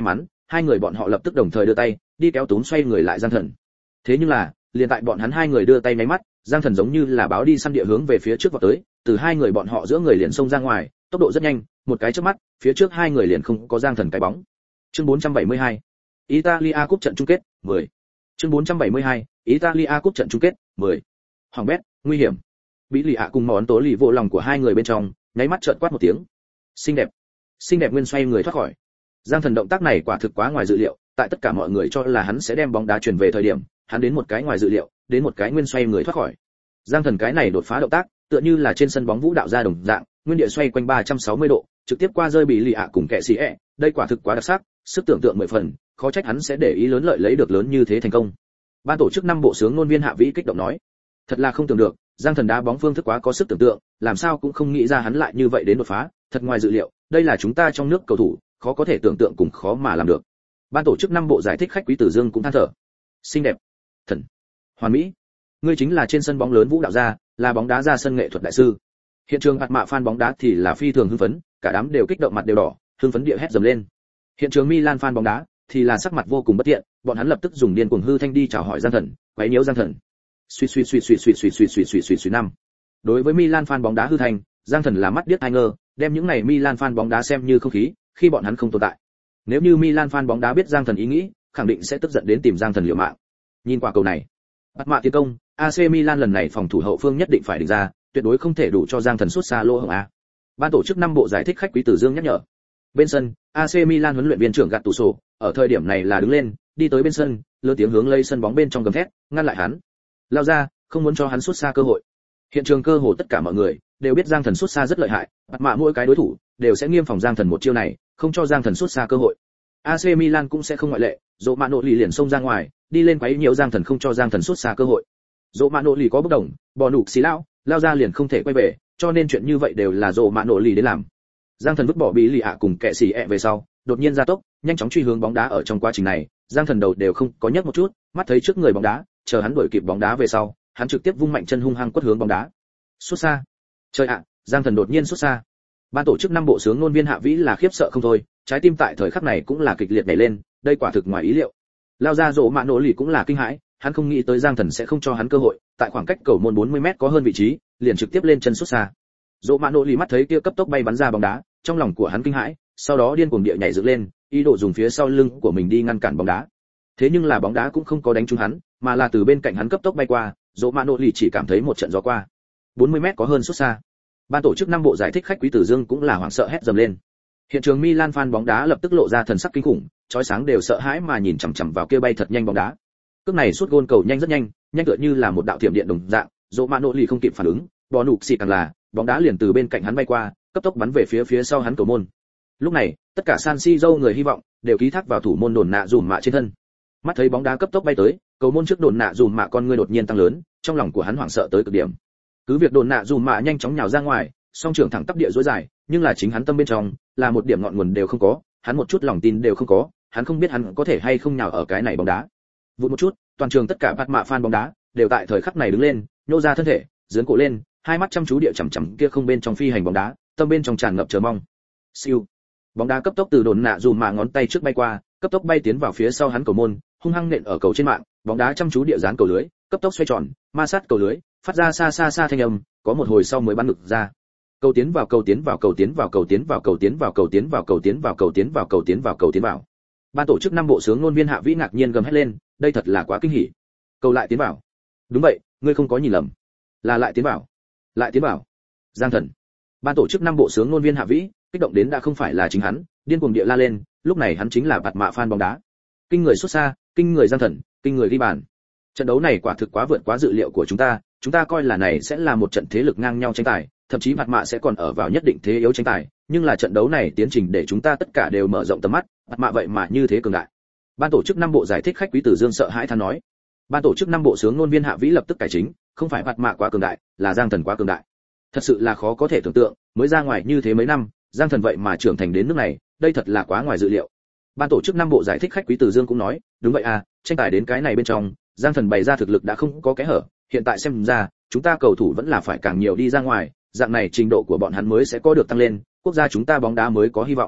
A: hai người bọn họ lập tức đồng thời đưa tay đi kéo túm xoay người lại Giang Thần. Thế nhưng là liền tại bọn hắn hai người đưa tay nháy mắt, Giang Thần giống như là báo đi săn địa hướng về phía trước vọt tới, từ hai người bọn họ giữa người liền xông ra ngoài, tốc độ rất nhanh, một cái chớp mắt, phía trước hai người liền không có Giang Thần cái bóng. Chương bốn trăm bảy mươi hai, Italia Cup trận chung kết, mười. Chương bốn trăm bảy mươi hai, Italia Cup trận chung kết, mười. Hoàng bét, nguy hiểm. Bí lì ạ cùng món tố lì vô lòng của hai người bên trong, nháy mắt trợn quát một tiếng. Xinh đẹp. Xinh đẹp nguyên xoay người thoát khỏi. Giang Thần động tác này quả thực quá ngoài dự liệu, tại tất cả mọi người cho là hắn sẽ đem bóng đá chuyển về thời điểm, hắn đến một cái ngoài dự liệu, đến một cái nguyên xoay người thoát khỏi. Giang Thần cái này đột phá động tác, tựa như là trên sân bóng vũ đạo ra đồng dạng, nguyên địa xoay quanh ba trăm sáu mươi độ, trực tiếp qua rơi bị lì ạ cùng kẻ xì ẹ, đây quả thực quá đặc sắc, sức tưởng tượng mười phần, khó trách hắn sẽ để ý lớn lợi lấy được lớn như thế thành công. Ban tổ chức năm bộ sướng ngôn viên Hạ Vĩ kích động nói, thật là không tưởng được, Giang Thần đá bóng phương thức quá có sức tưởng tượng, làm sao cũng không nghĩ ra hắn lại như vậy đến đột phá, thật ngoài dự liệu, đây là chúng ta trong nước cầu thủ, khó có thể tưởng tượng cùng khó mà làm được. Ban tổ chức năm bộ giải thích khách Quý Tử Dương cũng than thở. Xinh đẹp, thần, hoàn mỹ. Ngươi chính là trên sân bóng lớn vũ đạo gia, là bóng đá ra sân nghệ thuật đại sư. Hiện trường mặt mạ fan bóng đá thì là phi thường hưng phấn, cả đám đều kích động mặt đều đỏ, hưng phấn địa hét dầm lên. Hiện trường Milan fan bóng đá thì là sắc mặt vô cùng bất tiện, bọn hắn lập tức dùng điên cuồng hư thanh đi chào hỏi Giang Thần, quấy nhiễu Giang Thần. Suy suy suy suy suy suy suy suy suy suy suy năm. Đối với Milan fan bóng đá hư thanh, Giang Thần là mắt điếc tai ngơ, đem những này Milan fan bóng đá xem như không khí, khi bọn hắn không tồn tại. Nếu như Milan fan bóng đá biết Giang Thần ý nghĩ, khẳng định sẽ tức giận đến tìm Giang Thần liều mạng. Nhìn qua cầu này, bắt mạ tiến công, a xê Milan lần này phòng thủ hậu phương nhất định phải định ra, tuyệt đối không thể đủ cho Giang Thần sút xa lỗ hổng a. Ban tổ chức năm bộ giải thích khách Quý Tử Dương nhắc nhở. Bên sân, a xê Milan huấn luyện viên trưởng Gattuso, ở thời điểm này là đứng lên, đi tới bên sân, lớn tiếng hướng lấy sân bóng bên trong gầm thét, ngăn lại hắn. Lao ra, không muốn cho hắn sút xa cơ hội. Hiện trường cơ hồ tất cả mọi người đều biết Giang Thần sút xa rất lợi hại, bắt mạ mỗi cái đối thủ đều sẽ nghiêm phòng Giang Thần một chiêu này, không cho Giang Thần sút xa cơ hội. a xê Milan cũng sẽ không ngoại lệ, Dỗ Mạ Nỗ lì liền xông ra ngoài, đi lên quấy nhiễu Giang Thần không cho Giang Thần sút xa cơ hội. Dỗ Mạ Nỗ lì có bất đồng, bò nục xí lao, lao ra liền không thể quay về, cho nên chuyện như vậy đều là Dỗ Mạ Nỗ lì đến làm. Giang Thần vứt bỏ bí lì ạ cùng kẻ xì ẹ về sau, đột nhiên ra tốc, nhanh chóng truy hướng bóng đá ở trong quá trình này, Giang Thần đầu đều không có nhấc một chút, mắt thấy trước người bóng đá, chờ hắn đuổi kịp bóng đá về sau, hắn trực tiếp vung mạnh chân hung hăng quất hướng bóng đá. Sút xa. Trời ạ, Giang Thần đột nhiên sút xa. Ban tổ chức năm bộ sướng ngôn viên Hạ Vĩ là khiếp sợ không thôi, trái tim tại thời khắc này cũng là kịch liệt nhảy lên, đây quả thực ngoài ý liệu. Lao ra Dỗ Mạ Nỗ lì cũng là kinh hãi, hắn không nghĩ tới Giang Thần sẽ không cho hắn cơ hội, tại khoảng cách cầu môn bốn mươi mét có hơn vị trí, liền trực tiếp lên chân sút xa. Dỗ Mạ Nỗ lì mắt thấy kia cấp tốc bay bắn ra bóng đá, trong lòng của hắn kinh hãi, sau đó điên cuồng địa nhảy dựng lên, ý đồ dùng phía sau lưng của mình đi ngăn cản bóng đá. Thế nhưng là bóng đá cũng không có đánh trúng hắn, mà là từ bên cạnh hắn cấp tốc bay qua, Dỗ Mạ Nỗ lì chỉ cảm thấy một trận gió qua. bốn mươi mét có hơn sút xa. Ban tổ chức năm bộ giải thích khách Quý Tử Dương cũng là hoảng sợ hét dầm lên. Hiện trường Milan fan bóng đá lập tức lộ ra thần sắc kinh khủng, chói sáng đều sợ hãi mà nhìn chằm chằm vào kia bay thật nhanh bóng đá. Cước này sút gôn cầu nhanh rất nhanh, nhanh tựa như là một đạo thiểm điện đồng dạng, Dỗ Mạ Nỗ lì không kịp phản ứng, bò nục xì càng là, bóng đá liền từ bên cạnh hắn bay qua, cấp tốc bắn về phía phía sau hắn cầu môn. Lúc này, tất cả San Siro người hy vọng đều ký thác vào thủ môn Đồn Nạ Dùm Mạ trên thân. Mắt thấy bóng đá cấp tốc bay tới, cầu môn trước Đồn Nạ Dùm Mạ con người đột nhiên tăng lớn, trong lòng của hắn hoảng sợ tới cực điểm. Cứ việc Đồn Nạ Dùm Mạ nhanh chóng nhào ra ngoài, song trường thẳng tắp địa dối dài, nhưng là chính hắn tâm bên trong là một điểm ngọn nguồn đều không có, hắn một chút lòng tin đều không có, hắn không biết hắn có thể hay không nhào ở cái này bóng đá. Vụt một chút, toàn trường tất cả bạt mạ fan bóng đá đều tại thời khắc này đứng lên, nhô ra thân thể, giương cổ lên, hai mắt chăm chú địa chằm chằm kia không bên trong phi hành bóng đá, tâm bên trong tràn ngập chờ mong. Siêu. Bóng đá cấp tốc từ Đồn Nạ Dùm Mạ ngón tay trước bay qua, cấp tốc bay tiến vào phía sau hắn cầu môn, hung hăng nện ở cầu trên mạng, bóng đá chăm chú địa dán cầu lưới, cấp tốc xoay tròn, ma sát cầu lưới, phát ra xa xa xa thanh âm, có một hồi sau mới bắn ngực ra. Cầu tiến vào cầu tiến vào cầu tiến vào cầu tiến vào cầu tiến vào cầu tiến vào cầu tiến vào cầu tiến vào cầu tiến vào cầu tiến vào. Ban tổ chức năm bộ sướng ngôn viên Hạ Vĩ ngạc nhiên gầm hét lên, đây thật là quá kinh hỉ. Cầu lại tiến vào. Đúng vậy, ngươi không có nhìn lầm. Là lại tiến vào. Lại tiến vào. Giang Thần. Ban tổ chức năm bộ sướng ngôn viên Hạ Vĩ, kích động đến đã không phải là chính hắn, điên cuồng địa la lên, lúc này hắn chính là bạt mạ fan bóng đá. Kinh người xuất xa, kinh người Giang Thần, kinh người ghi bàn. Trận đấu này quả thực quá vượt quá dự liệu của chúng ta, chúng ta coi là này sẽ là một trận thế lực ngang nhau tranh tài, thậm chí mặt mạ sẽ còn ở vào nhất định thế yếu tranh tài, nhưng là trận đấu này tiến trình để chúng ta tất cả đều mở rộng tầm mắt, mặt mạ vậy mà như thế cường đại. Ban tổ chức năm bộ giải thích khách Quý Tử Dương sợ hãi than nói. Ban tổ chức năm bộ sướng ngôn viên Hạ Vĩ lập tức cải chính, không phải mặt mạ quá cường đại, là Giang Thần quá cường đại. Thật sự là khó có thể tưởng tượng, mới ra ngoài như thế mấy năm, Giang Thần vậy mà trưởng thành đến nước này, đây thật là quá ngoài dự liệu. Ban tổ chức năm bộ giải thích khách Quý Tử Dương cũng nói, đúng vậy à, tranh tài đến cái này bên trong, Giang Thần bày ra thực lực đã không có kẽ hở, hiện tại xem ra, chúng ta cầu thủ vẫn là phải càng nhiều đi ra ngoài, dạng này trình độ của bọn hắn mới sẽ có được tăng lên, quốc gia chúng ta bóng đá mới có hy vọng.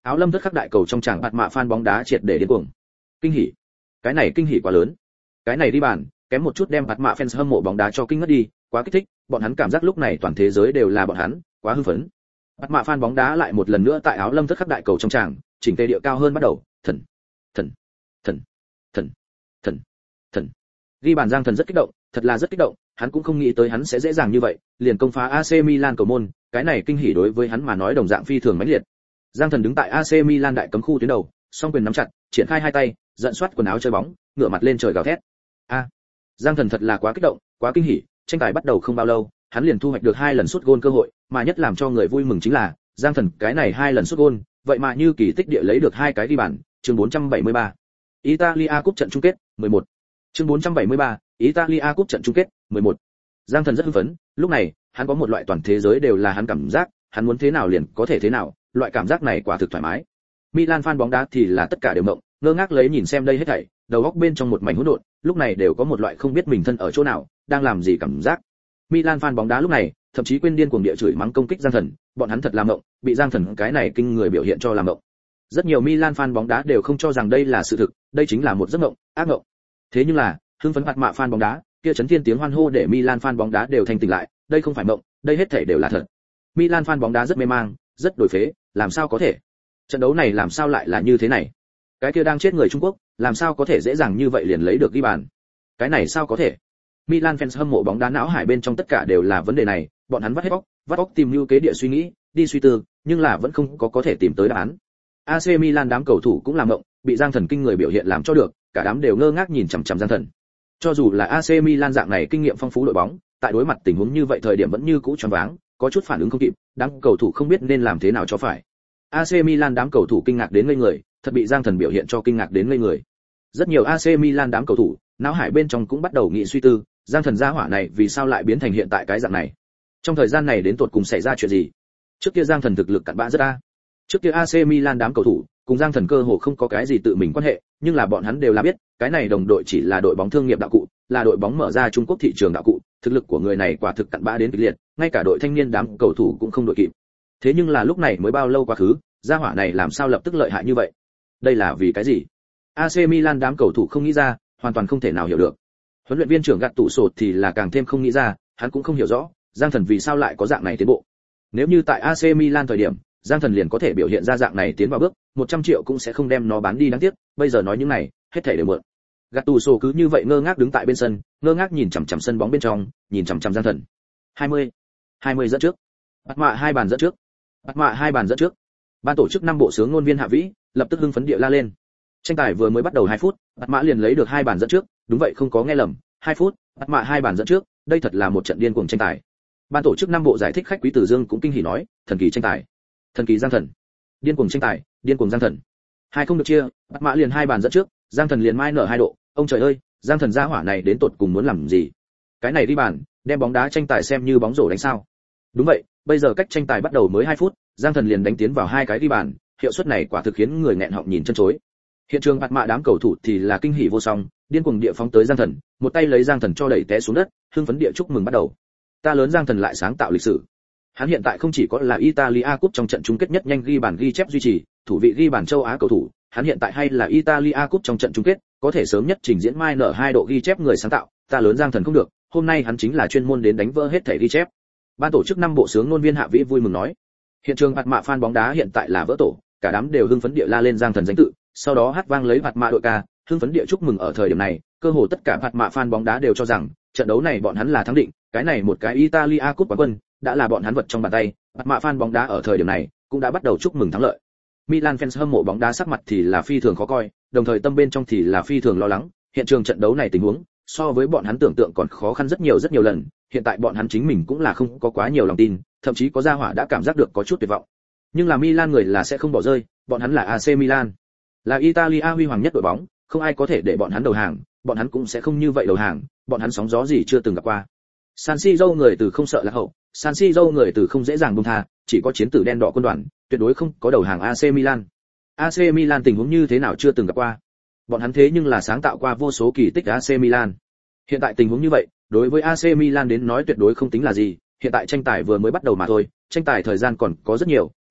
A: áo lâm thất khắc đại cầu trong tràng bạt mạ fan bóng đá triệt để điên cuồng. Kinh hỉ, cái này kinh hỉ quá lớn. Cái này đi bàn, kém một chút đem bạt mạ fans hâm mộ bóng đá cho kinh ngất đi, quá kích thích, bọn hắn cảm giác lúc này toàn thế giới đều là bọn hắn, quá hưng phấn. Bạt mạ fan bóng đá lại một lần nữa tại áo lâm thất khắc đại cầu trong tràng, chỉnh tề địa cao hơn bắt đầu, thần, thần, thần, thần, thần, thần. Ghi bàn Giang Thần rất kích động, thật là rất kích động, hắn cũng không nghĩ tới hắn sẽ dễ dàng như vậy, liền công phá a xê Milan cầu môn, cái này kinh hỉ đối với hắn mà nói đồng dạng phi thường mãnh liệt. Giang Thần đứng tại a xê Milan đại cấm khu tuyến đầu, song quyền nắm chặt, triển khai hai tay, giận soát quần áo chơi bóng, ngửa mặt lên trời gào thét. A, Giang Thần thật là quá kích động, quá kinh hỉ, tranh tài bắt đầu không bao lâu, hắn liền thu hoạch được hai lần sút gôn cơ hội, mà nhất làm cho người vui mừng chính là, Giang Thần cái này hai lần sút gôn, vậy mà như kỳ tích địa lấy được hai cái ghi bàn, chương bốn trăm bảy mươi ba. Italia Cup trận chung kết, mười một. Chương bốn trăm bảy mươi ba, Italia Cup trận chung kết, mười một. Giang Thần rất hưng phấn, lúc này, hắn có một loại toàn thế giới đều là hắn cảm giác, hắn muốn thế nào liền có thể thế nào, loại cảm giác này quả thực thoải mái. Milan fan bóng đá thì là tất cả đều mộng, ngơ ngác lấy nhìn xem đây hết thảy, đầu óc bên trong một mảnh hỗn độn, lúc này đều có một loại không biết mình thân ở chỗ nào, đang làm gì cảm giác. Milan fan bóng đá lúc này, thậm chí quên điên cuồng địa chửi mắng công kích Giang Thần, bọn hắn thật làm mộng, bị Giang Thần cái này kinh người biểu hiện cho làm mộng. Rất nhiều Milan fan bóng đá đều không cho rằng đây là sự thực, đây chính là một giấc mộng, ác mộng. Thế nhưng là, hưng phấn mặt mạ fan bóng đá, kia chấn thiên tiếng hoan hô để Milan fan bóng đá đều thanh tỉnh lại, đây không phải mộng, đây hết thảy đều là thật. Milan fan bóng đá rất mê mang, rất đổi phế, làm sao có thể? Trận đấu này làm sao lại là như thế này? Cái kia đang chết người Trung Quốc, làm sao có thể dễ dàng như vậy liền lấy được ghi bàn? Cái này sao có thể? Milan fans hâm mộ bóng đá não hải bên trong tất cả đều là vấn đề này, bọn hắn vắt hết óc, vắt óc tìm lưu kế địa suy nghĩ, đi suy tư, nhưng là vẫn không có có thể tìm tới đáp án. a xê Milan đám cầu thủ cũng làm mộng, bị Giang Thần kinh người biểu hiện làm cho được, cả đám đều ngơ ngác nhìn chằm chằm Giang Thần. Cho dù là a xê Milan dạng này kinh nghiệm phong phú đội bóng, tại đối mặt tình huống như vậy thời điểm vẫn như cũ choáng váng, có chút phản ứng không kịp, đám cầu thủ không biết nên làm thế nào cho phải. a xê Milan đám cầu thủ kinh ngạc đến ngây người, thật bị Giang Thần biểu hiện cho kinh ngạc đến ngây người. Rất nhiều a xê Milan đám cầu thủ, não hải bên trong cũng bắt đầu nghĩ suy tư, Giang Thần gia hỏa này vì sao lại biến thành hiện tại cái dạng này? Trong thời gian này đến tột cùng xảy ra chuyện gì? Trước kia Giang Thần thực lực cặn bã rất a. Trước kia a xê Milan đám cầu thủ, cùng Giang Thần cơ hồ không có cái gì tự mình quan hệ, nhưng là bọn hắn đều là biết, cái này đồng đội chỉ là đội bóng thương nghiệp đạo cụ, là đội bóng mở ra Trung Quốc thị trường đạo cụ, thực lực của người này quả thực cặn bã đến kịch liệt, ngay cả đội thanh niên đám cầu thủ cũng không đội kịp. Thế nhưng là lúc này mới bao lâu quá khứ, gia hỏa này làm sao lập tức lợi hại như vậy? Đây là vì cái gì? a xê Milan đám cầu thủ không nghĩ ra, hoàn toàn không thể nào hiểu được. Huấn luyện viên trưởng gạt tủ sột thì là càng thêm không nghĩ ra, hắn cũng không hiểu rõ, Giang Thần vì sao lại có dạng này tiến bộ. Nếu như tại a xê Milan thời điểm, Giang Thần liền có thể biểu hiện ra dạng này tiến vào bước, một trăm triệu cũng sẽ không đem nó bán đi đáng tiếc, bây giờ nói những này, hết thảy đều muộn. Gattuso cứ như vậy ngơ ngác đứng tại bên sân, ngơ ngác nhìn chằm chằm sân bóng bên trong, nhìn chằm chằm Giang Thần. hai mươi, hai mươi dẫn trước. Bắt mạ hai bàn dẫn trước. Bắt mạ hai bàn dẫn trước. Ban tổ chức năm bộ sướng ngôn viên Hạ Vĩ, lập tức hưng phấn địa la lên. Tranh tài vừa mới bắt đầu hai phút, Bắt mạ liền lấy được hai bàn dẫn trước, đúng vậy không có nghe lầm, hai phút, Bắt mạ hai bàn dẫn trước, đây thật là một trận điên cuồng tranh tài. Ban tổ chức năm bộ giải thích khách Quý Tử Dương cũng kinh hỉ nói, thần kỳ tranh tài. Thần kỳ Giang Thần. Điên cuồng tranh tài, điên cuồng Giang Thần. Hai không được chia, Bắt mạ liền hai bàn dẫn trước, Giang Thần liền mai nở hai độ, ông trời ơi, Giang Thần gia hỏa này đến tột cùng muốn làm gì? Cái này đi bàn, đem bóng đá tranh tài xem như bóng rổ đánh sao? Đúng vậy, bây giờ cách tranh tài bắt đầu mới hai phút, Giang Thần liền đánh tiến vào hai cái đi bàn, hiệu suất này quả thực khiến người nghẹn họng nhìn chân chối. Hiện trường bạt mạ đám cầu thủ thì là kinh hỉ vô song, điên cuồng địa phóng tới Giang Thần, một tay lấy Giang Thần cho đẩy té xuống đất, hưng phấn địa chúc mừng bắt đầu. Ta lớn Giang Thần lại sáng tạo lịch sử. Hắn hiện tại không chỉ có là Italia Cup trong trận chung kết nhất nhanh ghi bàn ghi chép duy trì, thủ vị ghi bàn châu Á cầu thủ, hắn hiện tại hay là Italia Cup trong trận chung kết, có thể sớm nhất trình diễn mai nở hai độ ghi chép người sáng tạo, ta lớn Giang Thần không được, hôm nay hắn chính là chuyên môn đến đánh vỡ hết thể ghi chép. Ban tổ chức năm bộ sướng ngôn viên Hạ Vĩ vui mừng nói. Hiện trường bạt mạ fan bóng đá hiện tại là vỡ tổ, cả đám đều hưng phấn địa la lên Giang Thần danh tự, sau đó hát vang lấy bạt mạ đội ca, hưng phấn địa chúc mừng ở thời điểm này, cơ hồ tất cả bạt mạ fan bóng đá đều cho rằng, trận đấu này bọn hắn là thắng định, cái này một cái Italia Cup quán quân, đã là bọn hắn vật trong bàn tay, bạt mạ fan bóng đá ở thời điểm này cũng đã bắt đầu chúc mừng thắng lợi. Milan fans hâm mộ bóng đá sắc mặt thì là phi thường khó coi, đồng thời tâm bên trong thì là phi thường lo lắng, hiện trường trận đấu này tình huống, so với bọn hắn tưởng tượng còn khó khăn rất nhiều rất nhiều lần, hiện tại bọn hắn chính mình cũng là không có quá nhiều lòng tin, thậm chí có gia hỏa đã cảm giác được có chút tuyệt vọng. Nhưng là Milan người là sẽ không bỏ rơi, bọn hắn là a xê Milan, là Italia huy hoàng nhất đội bóng, không ai có thể để bọn hắn đầu hàng, bọn hắn cũng sẽ không như vậy đầu hàng, bọn hắn sóng gió gì chưa từng gặp qua. San Siro người từ không sợ lạc hậu, San Siro người từ không dễ dàng buông tha, chỉ có chiến tử đen đỏ quân đoàn, tuyệt đối không có đầu hàng a xê Milan. a xê Milan tình huống như thế nào chưa từng gặp qua. Bọn hắn thế nhưng là sáng tạo qua vô số kỳ tích a xê Milan. Hiện tại tình huống như vậy, đối với a xê Milan đến nói tuyệt đối không tính là gì, hiện tại tranh tài vừa mới bắt đầu mà thôi, tranh tài thời gian còn có rất nhiều,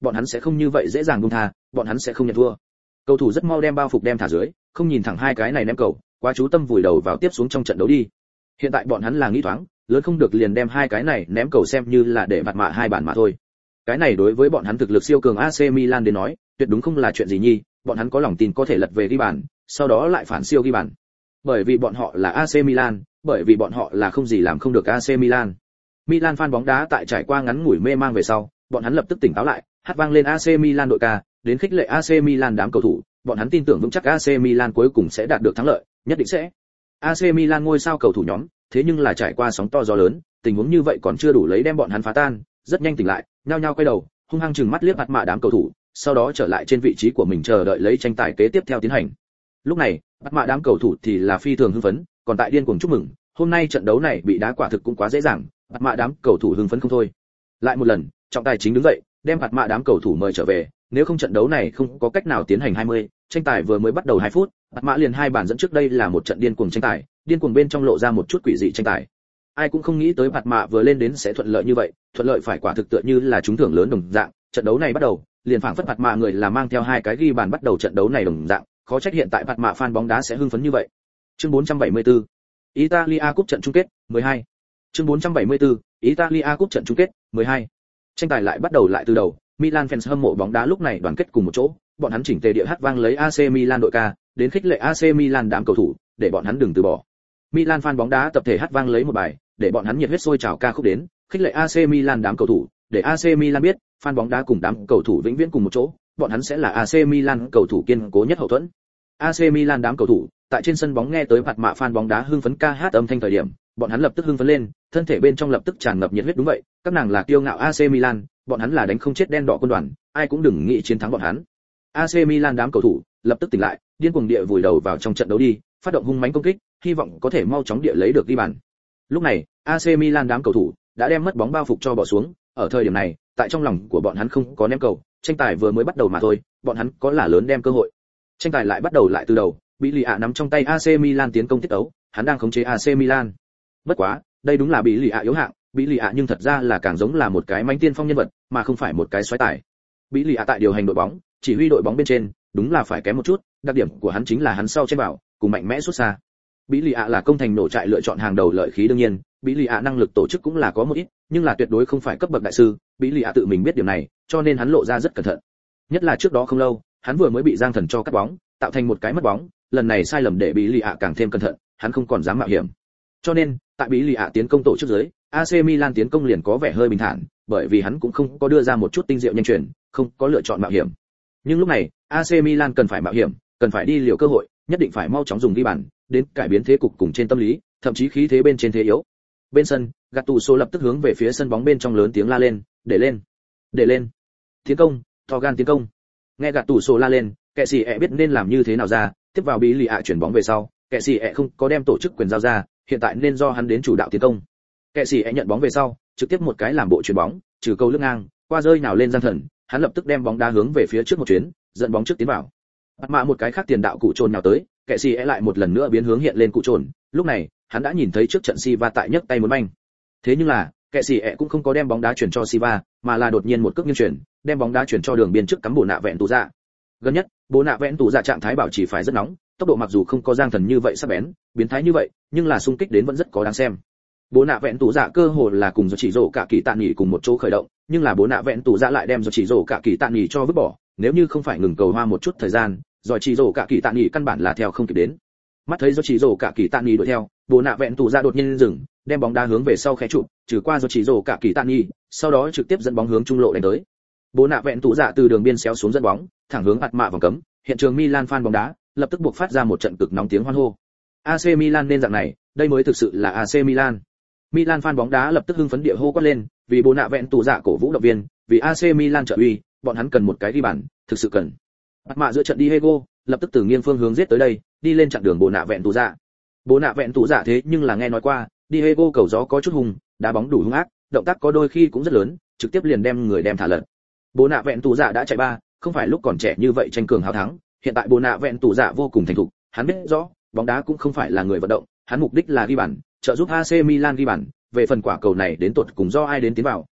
A: bọn hắn sẽ không như vậy dễ dàng buông tha, bọn hắn sẽ không nhận thua. Cầu thủ rất mau đem bao phục đem thả dưới, không nhìn thẳng hai cái này ném cầu, quá chú tâm vùi đầu vào tiếp xuống trong trận đấu đi. Hiện tại bọn hắn là nghĩ thoáng, lớn không được liền đem hai cái này ném cầu xem như là để vặt mạ hai bản mà thôi. Cái này đối với bọn hắn thực lực siêu cường a xê Milan đến nói, tuyệt đúng không là chuyện gì nhi, bọn hắn có lòng tin có thể lật về ghi bàn, sau đó lại phản siêu ghi bàn. Bởi vì bọn họ là a xê Milan, bởi vì bọn họ là không gì làm không được a xê Milan. Milan fan bóng đá tại trải qua ngắn ngủi mê mang về sau, bọn hắn lập tức tỉnh táo lại, hát vang lên a xê Milan đội ca, đến khích lệ a xê Milan đám cầu thủ, bọn hắn tin tưởng vững chắc a xê Milan cuối cùng sẽ đạt được thắng lợi, nhất định sẽ. a xê Milan ngôi sao cầu thủ nhóm, thế nhưng là trải qua sóng to gió lớn, tình huống như vậy còn chưa đủ lấy đem bọn hắn phá tan, rất nhanh tỉnh lại, nhao nhao quay đầu, hung hăng chừng mắt liếc mặt mạ đám cầu thủ, sau đó trở lại trên vị trí của mình chờ đợi lấy tranh tài kế tiếp theo tiến hành. Lúc này, mặt mạ đám cầu thủ thì là phi thường hưng phấn, còn tại điên cuồng chúc mừng, hôm nay trận đấu này bị đá quả thực cũng quá dễ dàng, mặt mạ đám cầu thủ hưng phấn không thôi. Lại một lần, trọng tài chính đứng dậy, đem mặt mạ đám cầu thủ mời trở về, nếu không trận đấu này không có cách nào tiến hành hai mươi, tranh tài vừa mới bắt đầu hai phút, mặt mạ liền hai bàn dẫn trước đây là một trận điên cuồng tranh tài, điên cuồng bên trong lộ ra một chút quỷ dị tranh tài. Ai cũng không nghĩ tới mặt mạ vừa lên đến sẽ thuận lợi như vậy, thuận lợi phải quả thực tựa như là trúng thưởng lớn đồng dạng, trận đấu này bắt đầu, liền phảng phất mặt mạ người là mang theo hai cái ghi bàn bắt đầu trận đấu này đồng dạng, khó trách hiện tại mặt mạ fan bóng đá sẽ hưng phấn như vậy. Chương bốn trăm bảy mươi tư, Italia Cup trận chung kết, mười hai. Chương bốn trăm bảy mươi tư, Italia Cup trận chung kết, mười hai. Tranh tài lại bắt đầu lại từ đầu, Milan fans hâm mộ bóng đá lúc này đoàn kết cùng một chỗ, bọn hắn chỉnh tề địa hát vang lấy a xê Milan đội ca, đến khích lệ a xê Milan đám cầu thủ, để bọn hắn đừng từ bỏ. Milan fan bóng đá tập thể hát vang lấy một bài, để bọn hắn nhiệt huyết sôi trào ca khúc đến, khích lệ a xê Milan đám cầu thủ, để a xê Milan biết, fan bóng đá cùng đám cầu thủ vĩnh viễn cùng một chỗ, bọn hắn sẽ là a xê Milan cầu thủ kiên cố nhất hậu thuẫn. a xê Milan đám cầu thủ, tại trên sân bóng nghe tới mặt mạ fan bóng đá hưng phấn ca hát âm thanh thời điểm, bọn hắn lập tức hưng phấn lên, thân thể bên trong lập tức tràn ngập nhiệt huyết đúng vậy, các nàng là kiêu ngạo a xê Milan, bọn hắn là đánh không chết đen đỏ quân đoàn, ai cũng đừng nghĩ chiến thắng bọn hắn. a xê Milan đám cầu thủ lập tức tỉnh lại, điên cuồng địa vùi đầu vào trong trận đấu đi, phát động hung mãnh công kích, hy vọng có thể mau chóng địa lấy được ghi bàn. Lúc này, a xê Milan đám cầu thủ đã đem mất bóng bao phục cho bỏ xuống, ở thời điểm này, tại trong lòng của bọn hắn không có ném cầu, tranh tài vừa mới bắt đầu mà thôi, bọn hắn có là lớn đem cơ hội. Tranh tài lại bắt đầu lại từ đầu, Bí Lì ạ nắm trong tay a xê Milan tiến công tiết ấu, hắn đang khống chế a xê Milan. Bất quá, đây đúng là Bí Lì ạ yếu hạng, Bí Lì ạ nhưng thật ra là càng giống là một cái mãnh tiên phong nhân vật, mà không phải một cái xoáy tài. Bí Lì ạ tại điều hành đội bóng, chỉ huy đội bóng bên trên, đúng là phải kém một chút, đặc điểm của hắn chính là hắn sau trên bảo, cùng mạnh mẽ xuất xa. Bí Lì ạ là công thành nổ trại lựa chọn hàng đầu lợi khí đương nhiên, Bí Lì ạ năng lực tổ chức cũng là có một ít, nhưng là tuyệt đối không phải cấp bậc đại sư, Bí Lì ạ tự mình biết điều này, cho nên hắn lộ ra rất cẩn thận. Nhất là trước đó không lâu, hắn vừa mới bị Giang Thần cho cắt bóng, tạo thành một cái mất bóng, lần này sai lầm để Bí Lì ạ càng thêm cẩn thận, hắn không còn dám mạo hiểm. Cho nên, tại Bí Lì ạ tiến công tổ chức dưới, a xê Milan tiến công liền có vẻ hơi bình thản, bởi vì hắn cũng không có đưa ra một chút tinh diệu nhanh chuyển, không có lựa chọn mạo hiểm. Nhưng lúc này, a xê Milan cần phải mạo hiểm, cần phải đi liều cơ hội, nhất định phải mau chóng dùng ghi bàn, đến cải biến thế cục cùng trên tâm lý, thậm chí khí thế bên trên thế yếu. Bên sân, Gattuso lập tức hướng về phía sân bóng bên trong lớn tiếng la lên, "Để lên, để lên, tiến công, to gan tiến công." Nghe Gattuso la lên, kẻ sĩ ẹ biết nên làm như thế nào ra, tiếp vào Bí Lì ạ chuyển bóng về sau, kẻ sĩ ẹ không có đem tổ chức quyền giao ra, hiện tại nên do hắn đến chủ đạo tiến công. Kẻ sĩ ẹ nhận bóng về sau, trực tiếp một cái làm bộ chuyển bóng, trừ câu lướt ngang, qua rơi nào lên Giang Thần, hắn lập tức đem bóng đá hướng về phía trước một chuyến, dẫn bóng trước tiến vào. Bắt mạ một cái khác tiền đạo cụ trồn nào tới, kẻ sĩ ẹ lại một lần nữa biến hướng hiện lên cụ trồn, lúc này, hắn đã nhìn thấy trước trận Silva tại nhấc tay muốn banh. Thế nhưng là, kẻ sĩ ẹ cũng không có đem bóng đá chuyển cho Silva, mà là đột nhiên một cước nghiêng chuyển, đem bóng đá chuyển cho đường biên trước cắm bổ nạ vẹn tù dạ. Gần nhất, bố nạ vẹn tù dạ trạng thái bảo trì phải rất nóng, tốc độ mặc dù không có Giang Thần như vậy sắc bén, biến thái như vậy, nhưng là xung kích đến vẫn rất có đáng xem. Bố nạ vẹn tù dạ cơ hồ là cùng do chỉ rổ cả kỳ tạ nghỉ cùng một chỗ khởi động, nhưng là bố nạ vẹn tù dạ lại đem do chỉ rổ cả kỳ tạ nghỉ cho vứt bỏ, nếu như không phải ngừng cầu hoa một chút thời gian, rồi chỉ rổ cả kỳ tạ nghỉ căn bản là theo không kịp đến. Mắt thấy do chỉ rổ cả kỳ tạ nghỉ đuổi theo, bố nạ vẹn tù dạ đột nhiên dừng, đem bóng đá hướng về sau khé trụ, trừ qua do chỉ rổ cả kỳ tạ nghỉ, sau đó trực tiếp dẫn bóng hướng trung lộ đánh tới. Bố nạ vẹn tù dạ từ đường biên xéo xuống dẫn bóng, thẳng hướng ạt mạ vòng cấm, hiện trường Milan fan bóng đá lập tức buộc phát ra một trận cực nóng tiếng hoan hô. a xê Milan nên dạng này, đây mới thực sự là a xê Milan. Milan fan bóng đá lập tức hưng phấn địa hô quát lên, vì bố nạ vẹn tù dạ cổ vũ động viên, vì a xê Milan trợ uy, bọn hắn cần một cái ghi bàn, thực sự cần. Ạt mạ giữa trận Diego lập tức từ nghiêng phương hướng giết tới đây, đi lên chặn đường bố nạ vẹn tù dạ. Bố nạ vẹn tù dạ thế nhưng là nghe nói qua, Diego cầu gió có chút hùng, đá bóng đủ hung ác, động tác có đôi khi cũng rất lớn, trực tiếp liền đem người đem thả lật. Bố nạ vẹn tù dạ đã chạy ba, không phải lúc còn trẻ như vậy tranh cường hào thắng, hiện tại bố nạ vẹn tù dạ vô cùng thành thục, hắn biết rõ, bóng đá cũng không phải là người vận động, hắn mục đích là ghi bàn, trợ giúp a xê Milan ghi bàn, về phần quả cầu này đến tột cùng do ai đến tiến vào,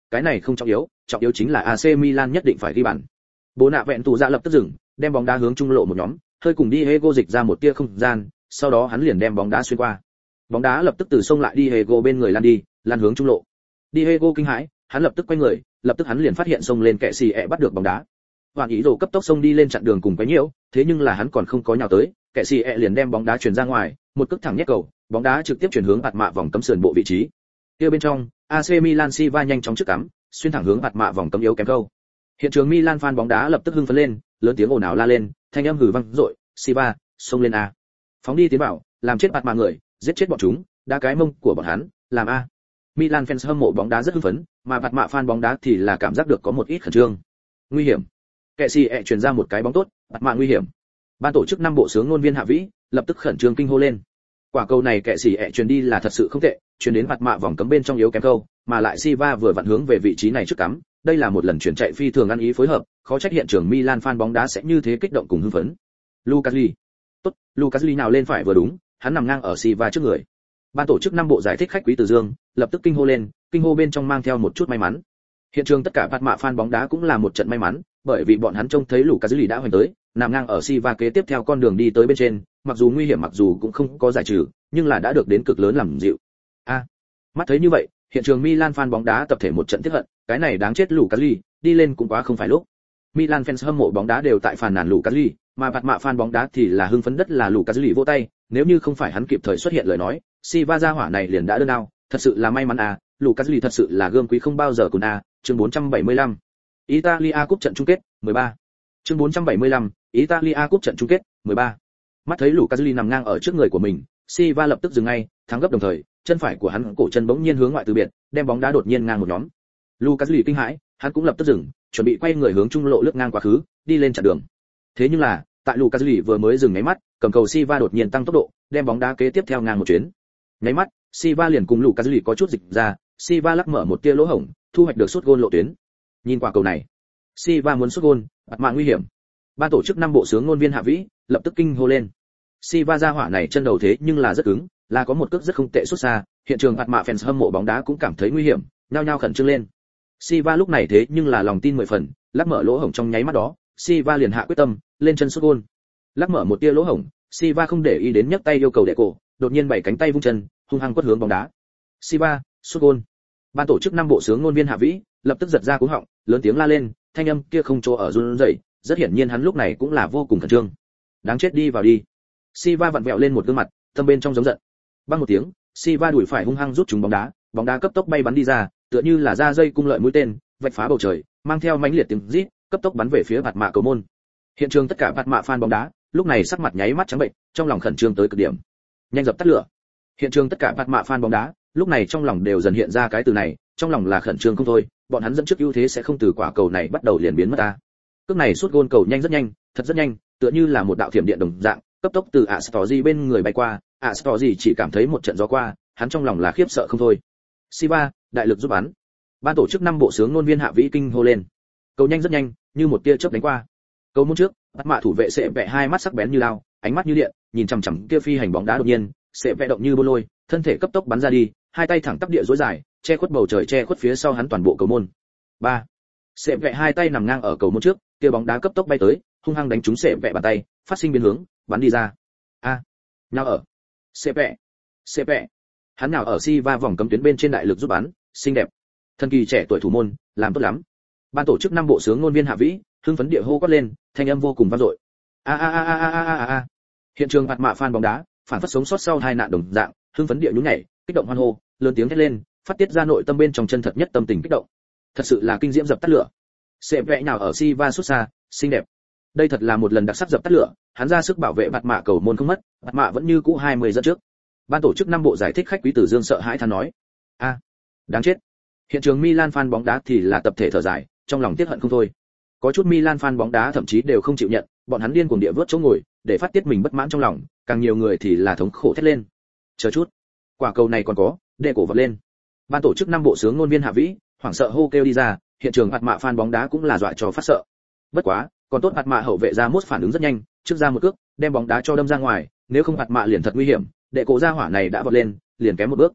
A: cái này không trọng yếu, trọng yếu chính là a xê Milan nhất định phải ghi bàn. Bố nạ vẹn tù ra lập tức dừng, đem bóng đá hướng trung lộ một nhóm, hơi cùng Diego dịch ra một tia không gian, sau đó hắn liền đem bóng đá xuyên qua. Bóng đá lập tức từ sông lại Diego bên người lan đi, lan hướng trung lộ. Diego kinh hãi, hắn lập tức quay người, lập tức hắn liền phát hiện xông lên kẻ xì ẹ bắt được bóng đá. Hoàn ý đồ cấp tốc xông đi lên chặn đường cùng quấy nhiễu, thế nhưng là hắn còn không có nhào tới, kẻ xì ẹ liền đem bóng đá chuyển ra ngoài, một cước thẳng nhét cầu, bóng đá trực tiếp chuyển hướng bạt mạ vòng cấm sườn bộ vị trí. Kia bên trong, a xê Milan Silva nhanh chóng trước cắm, xuyên thẳng hướng bạt mạ vòng cấm yếu kém câu. Hiện trường Milan fan bóng đá lập tức hưng phấn lên, lớn tiếng ồn ào la lên, thanh âm hừ vang dội, Silva, xông lên a. Phóng đi tiến bảo, làm chết bạt mạ người, giết chết bọn chúng, đá cái mông của bọn hắn, làm a. Milan fans hâm mộ bóng đá rất hưng phấn, mà bạt mạ fan bóng đá thì là cảm giác được có một ít khẩn trương. Nguy hiểm. Kẻ xì ẹ truyền ra một cái bóng tốt, bạt mạ nguy hiểm. Ban tổ chức năm bộ sướng ngôn viên Hạ Vĩ lập tức khẩn trương kinh hô lên. Quả cầu này kẻ xì ẹ truyền đi là thật sự không tệ, truyền đến bạt mạ vòng cấm bên trong yếu kém câu, mà lại Silva vừa vặn hướng về vị trí này trước cắm, đây là một lần chuyển chạy phi thường ăn ý phối hợp, khó trách hiện trường Milan fan bóng đá sẽ như thế kích động cùng hưng phấn. Lucas Lee. Tốt, Lucas Lee nào lên phải vừa đúng, hắn nằm ngang ở Silva trước người. Ban tổ chức năm bộ giải thích khách quý Từ Dương lập tức kinh hô lên, kinh hô bên trong mang theo một chút may mắn. Hiện trường tất cả bạt mạ fan bóng đá cũng là một trận may mắn, bởi vì bọn hắn trông thấy Lucas Lee đã hoành tới, nằm ngang ở Silva kế tiếp theo con đường đi tới bên trên, mặc dù nguy hiểm mặc dù cũng không có giải trừ, nhưng là đã được đến cực lớn làm dịu. A, à, mắt thấy như vậy, hiện trường Milan fan bóng đá tập thể một trận tiếc hận, cái này đáng chết Lucas Lee, đi lên cũng quá không phải lúc. Milan fans hâm mộ bóng đá đều tại phàn nàn Lucas Lee, mà bạt mạ fan bóng đá thì là hưng phấn đất là Lucas Lee vỗ tay, nếu như không phải hắn kịp thời xuất hiện lời nói, Silva ra hỏa này liền đã đơn ao, thật sự là may mắn à, Lucas Lee thật sự là gươm quý không bao giờ cùn à, chương bốn trăm bảy mươi lăm. Italia Cup trận chung kết, mười ba. Chương bốn trăm bảy mươi lăm, Italia Cup trận chung kết, mười ba. Mắt thấy Lucas Lee nằm ngang ở trước người của mình, Silva lập tức dừng ngay, thắng gấp đồng thời, chân phải của hắn cổ chân bỗng nhiên hướng ngoại từ biệt, đem bóng đá đột nhiên ngang một nhóm. Lucas Lee kinh hãi, hắn cũng lập tức dừng, chuẩn bị quay người hướng trung lộ lướt ngang quá khứ, đi lên chặn đường. Thế nhưng là, tại Lucas Lee vừa mới dừng nháy mắt, cầm cầu Silva đột nhiên tăng tốc độ, đem bóng đá kế tiếp theo ngang một chuyến. Nháy mắt, Silva liền cùng Lucas Lee có chút dịch ra, Silva lắc mở một tia lỗ hổng, thu hoạch được sút gôn lộ tuyến. Nhìn qua cầu này, Silva muốn sút gôn, bạt mạ nguy hiểm. Ban tổ chức năm bộ sướng ngôn viên Hạ Vĩ lập tức kinh hô lên. Silva ra hỏa này chân đầu thế nhưng là rất cứng, là có một cước rất không tệ xuất xa, hiện trường bạt mạ fans hâm mộ bóng đá cũng cảm thấy nguy hiểm, nhao nhao khẩn trương lên. Silva lúc này thế nhưng là lòng tin mười phần, lắc mở lỗ hổng trong nháy mắt đó, Silva liền hạ quyết tâm, lên chân sút gôn. Lắc mở một tia lỗ hổng, Silva không để ý đến nhấc tay yêu cầu đệ cổ, đột nhiên bảy cánh tay vung chân, hung hăng quất hướng bóng đá. Silva, sút gôn. Ban tổ chức năm bộ sướng ngôn viên Hạ Vĩ lập tức giật ra cú họng, lớn tiếng la lên, thanh âm kia không chỗ ở run rẩy, rất hiển nhiên hắn lúc này cũng là vô cùng khẩn trương. Đáng chết, đi vào đi. Silva vặn vẹo lên một gương mặt, tâm bên trong giống giận. Bang một tiếng, Silva đuổi phải hung hăng rút trúng bóng đá, bóng đá cấp tốc bay bắn đi ra, tựa như là ra dây cung lợi mũi tên, vạch phá bầu trời, mang theo mãnh liệt tiếng rít, cấp tốc bắn về phía bạt mạ cầu môn. Hiện trường tất cả bạt mạ fan bóng đá, lúc này sắc mặt nháy mắt trắng bệnh, trong lòng khẩn trương tới cực điểm. Nhanh dập tắt lửa. Hiện trường tất cả bạt mạ fan bóng đá, lúc này trong lòng đều dần hiện ra cái từ này, trong lòng là khẩn trương không thôi, bọn hắn dẫn trước ưu thế sẽ không từ quả cầu này bắt đầu liền biến mất ta. Cước này sút gôn cầu nhanh rất nhanh, thật rất nhanh, tựa như là một đạo thiểm điện đồng dạng, cấp tốc từ Astorzi bên người bay qua, Astorzi chỉ cảm thấy một trận gió qua, hắn trong lòng là khiếp sợ không thôi. Silva, đại lực giúp bắn. Ban tổ chức năm bộ sướng ngôn viên Hạ Vĩ kinh hô lên. Cầu nhanh rất nhanh, như một tia chớp đánh qua. Cầu môn trước, bắt mạ thủ vệ sẽ vẽ hai mắt sắc bén như lao, ánh mắt như điện, nhìn chằm chằm kia phi hành bóng đá đột nhiên, sẽ vẽ động như bô lôi, thân thể cấp tốc bắn ra đi, hai tay thẳng tắp địa duỗi dài, che khuất bầu trời, che khuất phía sau hắn toàn bộ cầu môn. ba. Sẽ vẽ hai tay nằm ngang ở cầu môn trước, kia bóng đá cấp tốc bay tới, hung hăng đánh trúng sẽ vẽ bàn tay, phát sinh biến hướng, bắn đi ra. A. À. Nào ở. Sẽ vẽ. Sẽ vẽ. Hắn nào ở Silva vòng cấm tuyến bên trên đại lực giúp bắn, xinh đẹp. Thần kỳ trẻ tuổi thủ môn, làm tốt lắm. Ban tổ chức năm bộ sướng ngôn viên Hạ Vĩ, hưng phấn địa hô quát lên, thanh âm vô cùng vang dội. A a a a a a a. Hiện trường bạt mạ fan bóng đá, phản phất sống sót sau hai nạn đồng dạng, hưng phấn địa nhún nhảy, kích động hoan hô, lớn tiếng thét lên, phát tiết ra nội tâm bên trong chân thật nhất tâm tình kích động. Thật sự là kinh diễm dập tắt lửa. Sẽ vẽ nào ở Silva xuất xa, xinh đẹp. Đây thật là một lần đặc sắc dập tắt lửa, hắn ra sức bảo vệ bạt mạ cầu môn không mất, bạt mạ vẫn như cũ hai mươi dẫn trước. Ban tổ chức năm bộ giải thích khách quý Tử Dương sợ hãi than nói. A, à, đáng chết. Hiện trường Milan fan bóng đá thì là tập thể thở dài, trong lòng tiếc hận không thôi. Có chút Milan fan bóng đá thậm chí đều không chịu nhận, bọn hắn điên cuồng địa vớt chỗ ngồi, để phát tiết mình bất mãn trong lòng, càng nhiều người thì là thống khổ thét lên. Chờ chút, quả cầu này còn có, đệ cổ vật lên. Ban tổ chức năm bộ sướng ngôn viên Hạ Vĩ, hoảng sợ hô kêu đi ra, hiện trường bạt mạ fan bóng đá cũng là dọa cho phát sợ. Bất quá, còn tốt bạt mạ hậu vệ ra mốt phản ứng rất nhanh, trước ra một cước, đem bóng đá cho đâm ra ngoài, nếu không bạt mạ liền thật nguy hiểm, đệ cổ ra hỏa này đã vọt lên, liền kém một bước.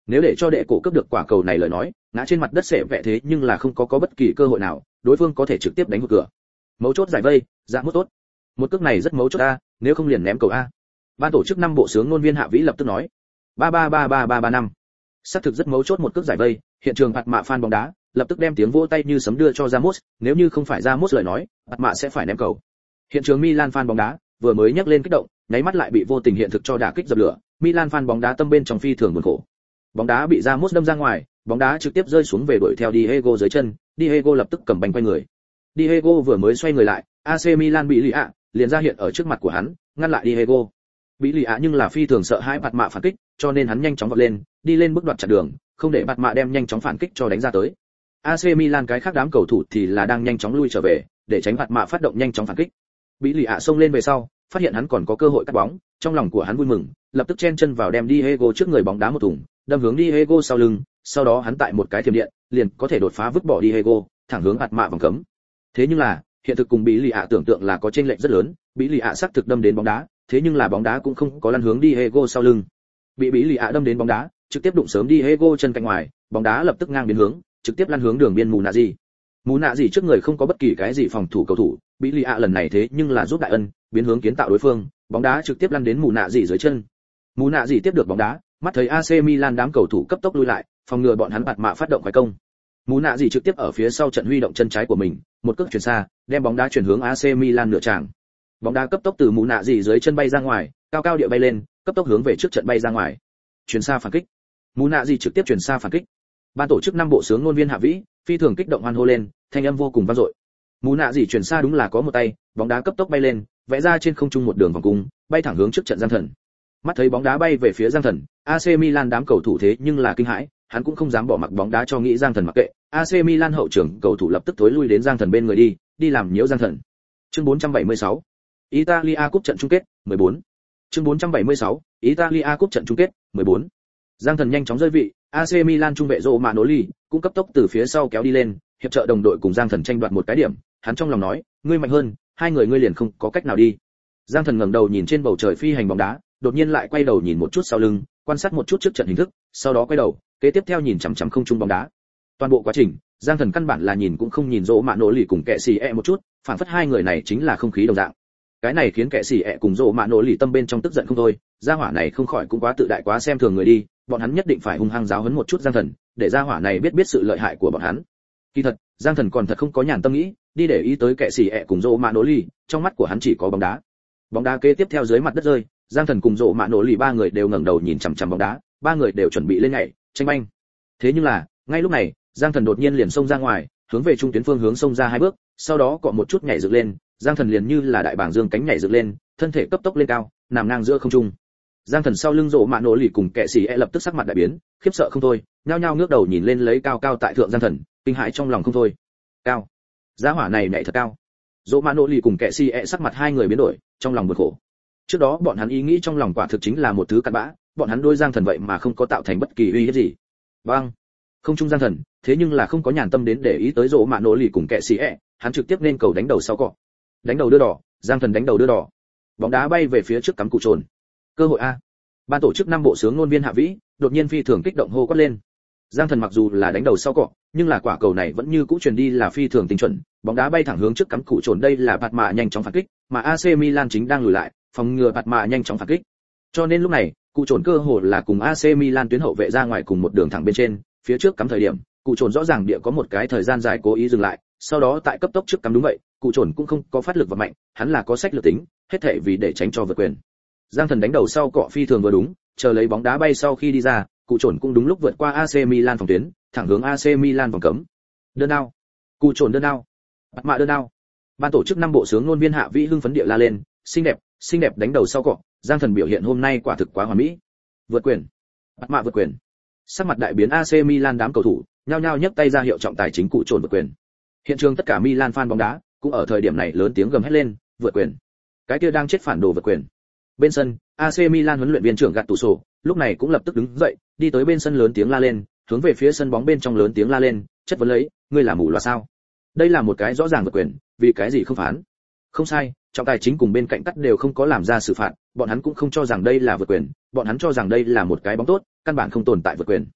A: Nếu để cho đệ cổ cướp được quả cầu này lời nói, ngã trên mặt đất sẽ vẽ thế nhưng là không có có bất kỳ cơ hội nào, đối phương có thể trực tiếp đánh vào cửa. Mấu chốt giải vây, dạ mốt tốt. Một cước này rất mấu chốt a, nếu không liền ném cầu a. Ban tổ chức năm bộ sướng ngôn viên Hạ Vĩ lập tức nói. ba ba ba ba ba ba năm. Xác thực rất mấu chốt một cước giải vây, hiện trường bạt mạ fan bóng đá, lập tức đem tiếng vỗ tay như sấm đưa cho Ramos, nếu như không phải Ramos lời nói, bạt mạ sẽ phải ném cầu. Hiện trường Milan fan bóng đá vừa mới nhấc lên kích động, nháy mắt lại bị vô tình hiện thực cho đả kích dập lửa, Milan fan bóng đá tâm bên trong phi thường buồn khổ. Bóng đá bị Ramos đâm ra ngoài, bóng đá trực tiếp rơi xuống về đuổi theo Diego dưới chân, Diego lập tức cầm banh quay người. Diego vừa mới xoay người lại, a xê Milan bị lì ạ liền ra hiện ở trước mặt của hắn, ngăn lại Diego. Bị lì ạ nhưng là phi thường sợ hãi bạt mạ phản kích, cho nên hắn nhanh chóng vọt lên, đi lên bước đoạt chặn đường, không để bạt mạ đem nhanh chóng phản kích cho đánh ra tới. a xê Milan cái khác đám cầu thủ thì là đang nhanh chóng lui trở về, để tránh bạt mạ phát động nhanh chóng phản kích. Bị lì ạ xông lên về sau, phát hiện hắn còn có cơ hội cắt bóng, trong lòng của hắn vui mừng, lập tức chen chân vào đem Diego trước người bóng đá một thủng, đâm hướng Diego sau lưng, sau đó hắn tại một cái thiểm điện, liền có thể đột phá vứt bỏ Diego, thẳng hướng bạt mạ vòng cấm. Thế nhưng là, hiện thực cùng Bí lì ạ tưởng tượng là có chênh lệch rất lớn, Bí lì ạ xác thực đâm đến bóng đá, thế nhưng là bóng đá cũng không có lăn hướng Diego sau lưng. Bị Bí lì ạ đâm đến bóng đá, trực tiếp đụng sớm Diego chân cạnh ngoài, bóng đá lập tức ngang biến hướng, trực tiếp lăn hướng đường biên mù nạ gì. Mù nạ gì trước người không có bất kỳ cái gì phòng thủ cầu thủ, Bí lì ạ lần này thế nhưng là giúp đại ân, biến hướng kiến tạo đối phương, bóng đá trực tiếp lăn đến mù nạ gì dưới chân. Mù nạ gì tiếp được bóng đá, mắt thấy a xê Milan đám cầu thủ cấp tốc lui lại, phòng ngừa bọn hắn bạt mạ phát động phản công. Mù nạ gì trực tiếp ở phía sau trận huy động chân trái của mình, một cước chuyển xa, đem bóng đá chuyển hướng a xê Milan nửa tràng. Bóng đá cấp tốc từ mù nạ gì dưới chân bay ra ngoài, cao cao địa bay lên, cấp tốc hướng về trước trận bay ra ngoài. Chuyển xa phản kích. Mù nạ gì trực tiếp chuyển xa phản kích. Ban tổ chức năm bộ sướng ngôn viên Hạ Vĩ, phi thường kích động hoan hô lên, thanh âm vô cùng vang dội. Mù nạ gì chuyển xa đúng là có một tay, bóng đá cấp tốc bay lên, vẽ ra trên không trung một đường vòng cung, bay thẳng hướng trước trận Giang Thần. Mắt thấy bóng đá bay về phía Giang Thần, a xê Milan đám cầu thủ thế nhưng là kinh hãi, hắn cũng không dám bỏ mặc bóng đá cho nghĩ Giang Thần mặc kệ, a xê Milan hậu trưởng cầu thủ lập tức thối lui đến Giang Thần bên người đi, đi làm nhiễu Giang Thần. Chương bốn trăm bảy mươi sáu, Italia Cup trận chung kết, mười bốn. Chương bốn trăm bảy mươi sáu, Italia Cup trận chung kết, mười bốn. Giang Thần nhanh chóng rơi vị, a xê Milan trung vệ Romagnoli cũng cấp tốc từ phía sau kéo đi lên, hiệp trợ đồng đội cùng Giang Thần tranh đoạt một cái điểm, hắn trong lòng nói, ngươi mạnh hơn, hai người ngươi liền không có cách nào đi. Giang Thần ngẩng đầu nhìn trên bầu trời phi hành bóng đá, đột nhiên lại quay đầu nhìn một chút sau lưng, quan sát một chút trước trận hình thức, sau đó quay đầu, kế tiếp theo nhìn chằm chằm không trung bóng đá. Toàn bộ quá trình, Giang Thần căn bản là nhìn cũng không nhìn Dỗ Mạ Nỗ Lì cùng Kẻ Xì E một chút, phản phất hai người này chính là không khí đồng dạng. Cái này khiến Kẻ Xì E cùng Dỗ Mạ Nỗ Lì tâm bên trong tức giận không thôi, gia hỏa này không khỏi cũng quá tự đại quá xem thường người đi, bọn hắn nhất định phải hung hăng giáo huấn một chút Giang Thần, để gia hỏa này biết biết sự lợi hại của bọn hắn. Kỳ thật, Giang Thần còn thật không có nhàn tâm nghĩ, đi để ý tới Kẻ Xì E cùng Dỗ Mạ Nỗ Lì, trong mắt của hắn chỉ có bóng đá. Bóng đá kế tiếp theo dưới mặt đất rơi, Giang Thần cùng Dỗ Mạ Nỗ Lì ba người đều ngẩng đầu nhìn chằm chằm bóng đá, ba người đều chuẩn bị lên nhảy, tranh banh. Thế nhưng là, ngay lúc này, Giang Thần đột nhiên liền xông ra ngoài, hướng về trung tuyến phương hướng xông ra hai bước, sau đó cọ một chút nhảy dựng lên, Giang Thần liền như là đại bảng dương cánh nhảy dựng lên, thân thể cấp tốc lên cao, nằm ngang giữa không trung. Giang Thần sau lưng Dỗ Mạ Nỗ Lì cùng Kẻ Xì E lập tức sắc mặt đại biến, khiếp sợ không thôi, nhao nhao ngước đầu nhìn lên lấy cao cao tại thượng Giang Thần, kinh hãi trong lòng không thôi. Cao, giá hỏa này nhảy thật cao. Dỗ Mạ Nỗ Lì cùng Kẻ Xì E sắc mặt hai người biến đổi, trong lòng buồn khổ. Trước đó bọn hắn ý nghĩ trong lòng quả thực chính là một thứ cặn bã, bọn hắn đôi Giang Thần vậy mà không có tạo thành bất kỳ uy hiếp gì. Bang! Không trung Giang Thần, thế nhưng là không có nhàn tâm đến để ý tới Dỗ Mạ Nỗ Lì cùng Kẻ Xì E, hắn trực tiếp nên cầu đánh đầu sau cọ. Đánh đầu đưa đỏ, Giang Thần đánh đầu đưa đỏ. Bóng đá bay về phía trước cắm cụ trồn. Cơ hội a. Ban tổ chức năm bộ sướng ngôn viên Hạ Vĩ, đột nhiên phi thường kích động hô quát lên. Giang Thần mặc dù là đánh đầu sau cọ, nhưng là quả cầu này vẫn như cũ truyền đi là phi thường tinh chuẩn, bóng đá bay thẳng hướng trước cắm cụ trồn, đây là bạt mạ nhanh chóng phản kích, mà a xê Milan chính đang lùi lại, phòng ngừa bạt mạ nhanh chóng phản kích. Cho nên lúc này, cụ trồn cơ hồ là cùng a xê Milan tuyến hậu vệ ra ngoài cùng một đường thẳng bên trên, phía trước cắm thời điểm, cụ trồn rõ ràng địa có một cái thời gian dài cố ý dừng lại, sau đó tại cấp tốc trước cắm đúng vậy, cụ trồn cũng không có phát lực và mạnh, hắn là có sách lược tính, hết thảy vì để tránh cho vượt quyền. Giang Thần đánh đầu sau cọ phi thường vừa đúng, chờ lấy bóng đá bay sau khi đi ra, cụ trồn cũng đúng lúc vượt qua a xê Milan phòng tuyến, thẳng hướng a xê Milan vòng cấm. Đơn đao, cụ trồn đơn đao, bạt mạ đơn đao. Ban tổ chức năm bộ sướng ngôn viên Hạ Vĩ hưng phấn địa la lên, xinh đẹp, xinh đẹp đánh đầu sau cọ, Giang Thần biểu hiện hôm nay quả thực quá hoàn mỹ. Vượt quyền, bạt mạ vượt quyền. Sắc mặt đại biến a xê Milan đám cầu thủ, nhao nhao nhấc tay ra hiệu trọng tài chính cụ trồn vượt quyền. Hiện trường tất cả Milan fan bóng đá cũng ở thời điểm này lớn tiếng gầm hét lên, vượt quyền. Cái kia đang chết phản đồ vượt quyền. Bên sân, a xê Milan huấn luyện viên trưởng Gattuso lúc này cũng lập tức đứng dậy, đi tới bên sân lớn tiếng la lên, hướng về phía sân bóng bên trong lớn tiếng la lên, chất vấn lấy, ngươi là mù loà sao? Đây là một cái rõ ràng vượt quyền, vì cái gì không phán? Không sai, trọng tài chính cùng bên cạnh cắt đều không có làm ra xử phạt, bọn hắn cũng không cho rằng đây là vượt quyền, bọn hắn cho rằng đây là một cái bóng tốt, căn bản không tồn tại vượt quyền.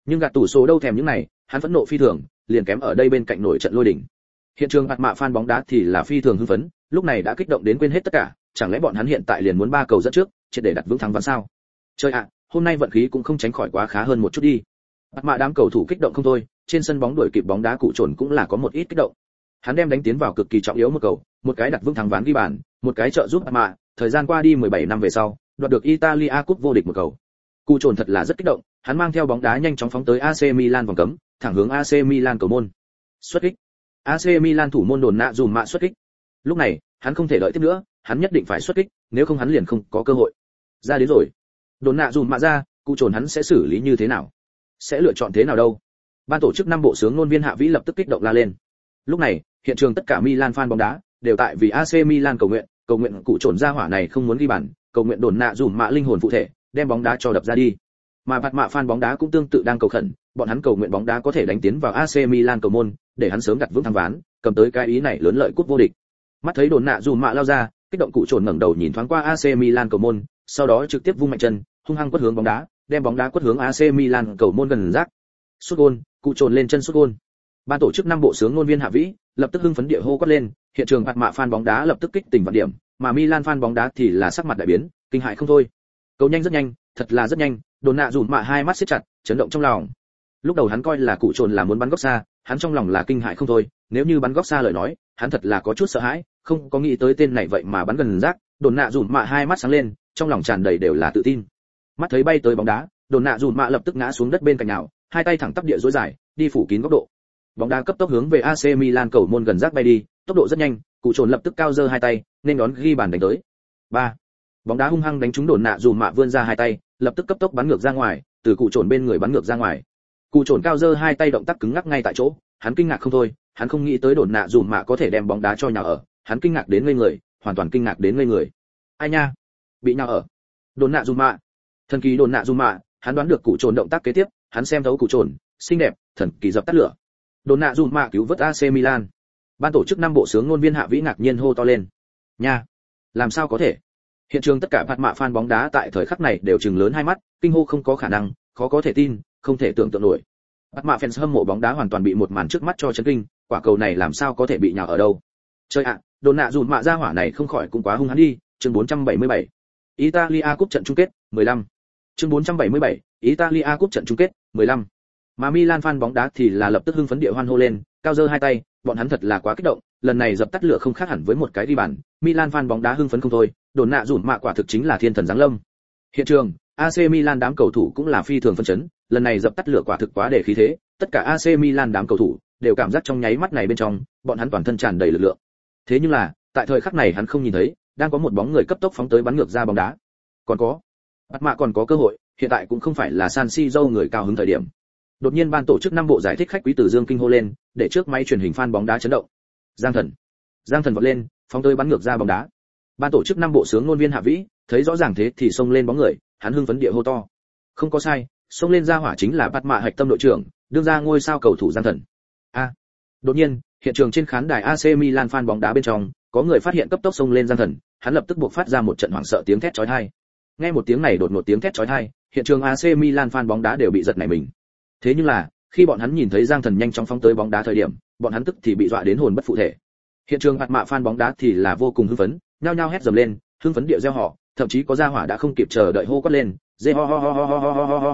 A: Nhưng gạt tủ số đâu thèm những này, hắn phẫn nộ phi thường, liền kém ở đây bên cạnh nổi trận lôi đỉnh. Hiện trường bạt mạ fan bóng đá thì là phi thường hưng phấn, lúc này đã kích động đến quên hết tất cả, chẳng lẽ bọn hắn hiện tại liền muốn ba cầu dẫn trước, triệt để đặt vững thắng ván sao? Chơi ạ, à, hôm nay vận khí cũng không tránh khỏi quá khá hơn một chút đi. Bạt mạ đám cầu thủ kích động không thôi, trên sân bóng đuổi kịp bóng đá cụ trồn cũng là có một ít kích động. Hắn đem đánh tiến vào cực kỳ trọng yếu một cầu, một cái đặt vững thắng ván ghi bàn, một cái trợ giúp bạt mạ, thời gian qua đi mười bảy năm về sau, đoạt được Italia Cup vô địch một cầu. Cụ trồn thật là rất kích động, hắn mang theo bóng đá nhanh chóng phóng tới a xê Milan vòng cấm, thẳng hướng a xê Milan cầu môn. Xuất kích. a xê Milan thủ môn đồn nạ dùm mạ xuất kích. Lúc này, hắn không thể đợi tiếp nữa, hắn nhất định phải xuất kích, nếu không hắn liền không có cơ hội. Ra đến rồi. Đồn nạ dùm mạ ra, cụ trồn hắn sẽ xử lý như thế nào? Sẽ lựa chọn thế nào đâu? Ban tổ chức năm bộ sướng ngôn viên Hạ Vĩ lập tức kích động la lên. Lúc này, hiện trường tất cả Milan fan bóng đá đều tại vì a xê Milan cầu nguyện, cầu nguyện cụ trồn ra hỏa này không muốn ghi bàn, cầu nguyện đồn nạ dùm mạ linh hồn phụ thể, đem bóng đá cho đập ra đi. Mà bạt mạ fan bóng đá cũng tương tự đang cầu khẩn, bọn hắn cầu nguyện bóng đá có thể đánh tiến vào a xê Milan cầu môn, để hắn sớm đặt vững thắng ván, cầm tới cái ý này lớn lợi cúp vô địch. Mắt thấy đồn nạ dùm mạ lao ra, kích động cụ trồn ngẩng đầu nhìn thoáng qua a xê Milan cầu môn, sau đó trực tiếp vung mạnh chân, hung hăng quất hướng bóng đá, đem bóng đá quất hướng a xê Milan cầu môn gần rác. Sút gol, cụ trồn lên chân sút gol. Ban tổ chức năm bộ sướng ngôn viên Hạ Vĩ lập tức hưng phấn địa hô quát lên, hiện trường bạt mạ fan bóng đá lập tức kích tỉnh vạn điểm, mà Milan fan bóng đá thì là sắc mặt đại biến, kinh hãi không thôi. Cầu nhanh rất nhanh, thật là rất nhanh, đồn nạ dùm mạ hai mắt siết chặt, chấn động trong lòng. Lúc đầu hắn coi là cụ trồn là muốn bắn góc xa, hắn trong lòng là kinh hãi không thôi, nếu như bắn góc xa lời nói, hắn thật là có chút sợ hãi, không có nghĩ tới tên này vậy mà bắn gần rác. Đồn nạ dùm mạ hai mắt sáng lên, trong lòng tràn đầy đều là tự tin. Mắt thấy bay tới bóng đá, đồn nạ dùm mạ lập tức ngã xuống đất bên cạnh nào, hai tay thẳng tắp địa duỗi dài, đi phủ kín góc độ. Bóng đá cấp tốc hướng về a xê Milan cầu môn gần rác bay đi, tốc độ rất nhanh, cụ trồn lập tức cao giơ hai tay, nên đón ghi bàn đánh tới. ba Bóng đá hung hăng đánh trúng đồn nạ dùm mạ vươn ra hai tay, lập tức cấp tốc bắn ngược ra ngoài, từ cụ trồn bên người bắn ngược ra ngoài. Cụ trồn cao giơ hai tay động tác cứng ngắc ngay tại chỗ, hắn kinh ngạc không thôi, hắn không nghĩ tới đồn nạ dùm mạ có thể đem bóng đá cho nhào ở, hắn kinh ngạc đến ngây người, hoàn toàn kinh ngạc đến ngây người. Ai nha, bị nhào ở. Đồn nạ dùm mạ, thần kỳ đồn nạ dùm mạ, hắn đoán được cụ trồn động tác kế tiếp, hắn xem thấu cụ trồn, xinh đẹp, thần kỳ dập tắt lửa. Đồn nạ dùm mạ cứu vớt a xê Milan. Ban tổ chức năm bộ sướng ngôn viên Hạ Vĩ ngạc nhiên hô to lên. Nha, làm sao có thể? Hiện trường tất cả bạt mạ fan bóng đá tại thời khắc này đều trừng lớn hai mắt, kinh hô không có khả năng, khó có thể tin, không thể tưởng tượng nổi. Bạt mạ fans hâm mộ bóng đá hoàn toàn bị một màn trước mắt cho chấn kinh, quả cầu này làm sao có thể bị nhào ở đâu? Chơi ạ, à, đồn nạ dùm mạ ra hỏa này không khỏi cũng quá hung hãn đi. Chương bốn trăm bảy mươi bảy. Italia Cup trận chung kết, mười lăm. Chương bốn trăm bảy mươi bảy. Italia Cup trận chung kết, mười lăm. Mà Milan fan bóng đá thì là lập tức hưng phấn địa hoan hô lên, cao giơ hai tay, bọn hắn thật là quá kích động, lần này dập tắt lửa không khác hẳn với một cái đi bàn, Milan fan bóng đá hưng phấn không thôi, đồn nạ dùm mạ quả thực chính là thiên thần giáng lâm. Hiện trường, a xê Milan đám cầu thủ cũng là phi thường phấn chấn, lần này dập tắt lửa quả thực quá để khí thế, tất cả a xê Milan đám cầu thủ đều cảm giác trong nháy mắt này bên trong, bọn hắn toàn thân tràn đầy lực lượng. Thế nhưng là, tại thời khắc này hắn không nhìn thấy, đang có một bóng người cấp tốc phóng tới bắn ngược ra bóng đá. Còn có, Bạt mạ còn có cơ hội, hiện tại cũng không phải là San Siro người cao hứng thời điểm. Đột nhiên ban tổ chức năm bộ giải thích khách quý tử Dương kinh hô lên, để trước máy truyền hình fan bóng đá chấn động. Giang Thần, Giang Thần vọt lên, phóng tới bắn ngược ra bóng đá. Ban tổ chức năm bộ sướng ngôn viên Hạ Vĩ thấy rõ ràng thế thì xông lên bóng người, hắn hưng phấn địa hô to. Không có sai, xông lên ra hỏa chính là Bạt mạ hạch tâm đội trưởng, đương ra ngôi sao cầu thủ Giang Thần. A. Đột nhiên, hiện trường trên khán đài a xê Milan fan bóng đá bên trong, có người phát hiện cấp tốc xông lên Giang Thần, hắn lập tức buộc phát ra một trận hoảng sợ tiếng thét chói tai. Nghe một tiếng này đột ngột tiếng thét chói tai, hiện trường a xê Milan fan bóng đá đều bị giật nảy mình. Thế nhưng là, khi bọn hắn nhìn thấy Giang Thần nhanh chóng phóng tới bóng đá thời điểm, bọn hắn tức thì bị dọa đến hồn bất phụ thể. Hiện trường bạt mạ fan bóng đá thì là vô cùng hưng phấn, nhao nhao hét dầm lên, hưng phấn điệu reo hò, thậm chí có gia hỏa đã không kịp chờ đợi hô quát lên, dê ho ho ho ho ho ho ho ho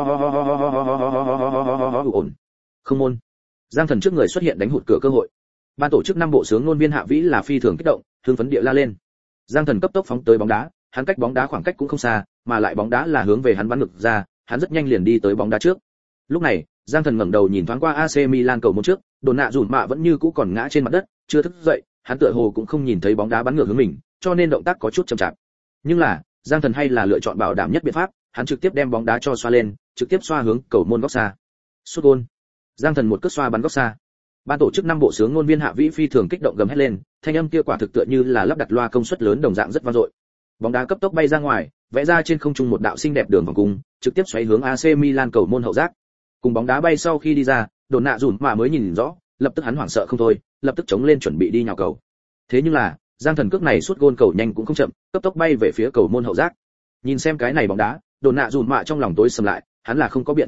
A: ho ho ho ổn. Không môn. Giang Thần trước người xuất hiện đánh hụt cửa cơ hội. Ban tổ chức năm bộ sướng ngôn viên Hạ Vĩ là phi thường kích động, hưng phấn điệu la lên. Giang Thần cấp tốc phóng tới bóng đá, hắn cách bóng đá khoảng cách cũng không xa, mà lại bóng đá là hướng về hắn bắn ngược ra, hắn rất nhanh liền đi tới bóng đá trước. Lúc này, Giang Thần ngẩng đầu nhìn thoáng qua a xê Milan cầu môn trước, đồn nạ dùn mạ vẫn như cũ còn ngã trên mặt đất, chưa thức dậy, hắn tựa hồ cũng không nhìn thấy bóng đá bắn ngược hướng mình, cho nên động tác có chút chậm chạp. Nhưng là, Giang Thần hay là lựa chọn bảo đảm nhất biện pháp, hắn trực tiếp đem bóng đá cho xoa lên, trực tiếp xoa hướng cầu môn góc xa. Sút gol. Giang Thần một cước xoa bắn góc xa. Ban tổ chức năm bộ sướng ngôn viên Hạ Vĩ phi thường kích động gầm hét lên, thanh âm kia quả thực tựa như là lắp đặt loa công suất lớn đồng dạng rất vang dội. Bóng đá cấp tốc bay ra ngoài, vẽ ra trên không trung một đạo xinh đẹp đường vòng cung, trực tiếp xoáy hướng a xê Milan cầu môn hậu giác. Cùng bóng đá bay sau khi đi ra, đồn nạ dùn mà mới nhìn rõ, lập tức hắn hoảng sợ không thôi, lập tức chống lên chuẩn bị đi nhào cầu. Thế nhưng là, Giang Thần cước này sút gôn cầu nhanh cũng không chậm, cấp tốc bay về phía cầu môn hậu giác. Nhìn xem cái này bóng đá, đồn nạ dùn mạ trong lòng tối sầm lại, hắn là không có biện pháp nào,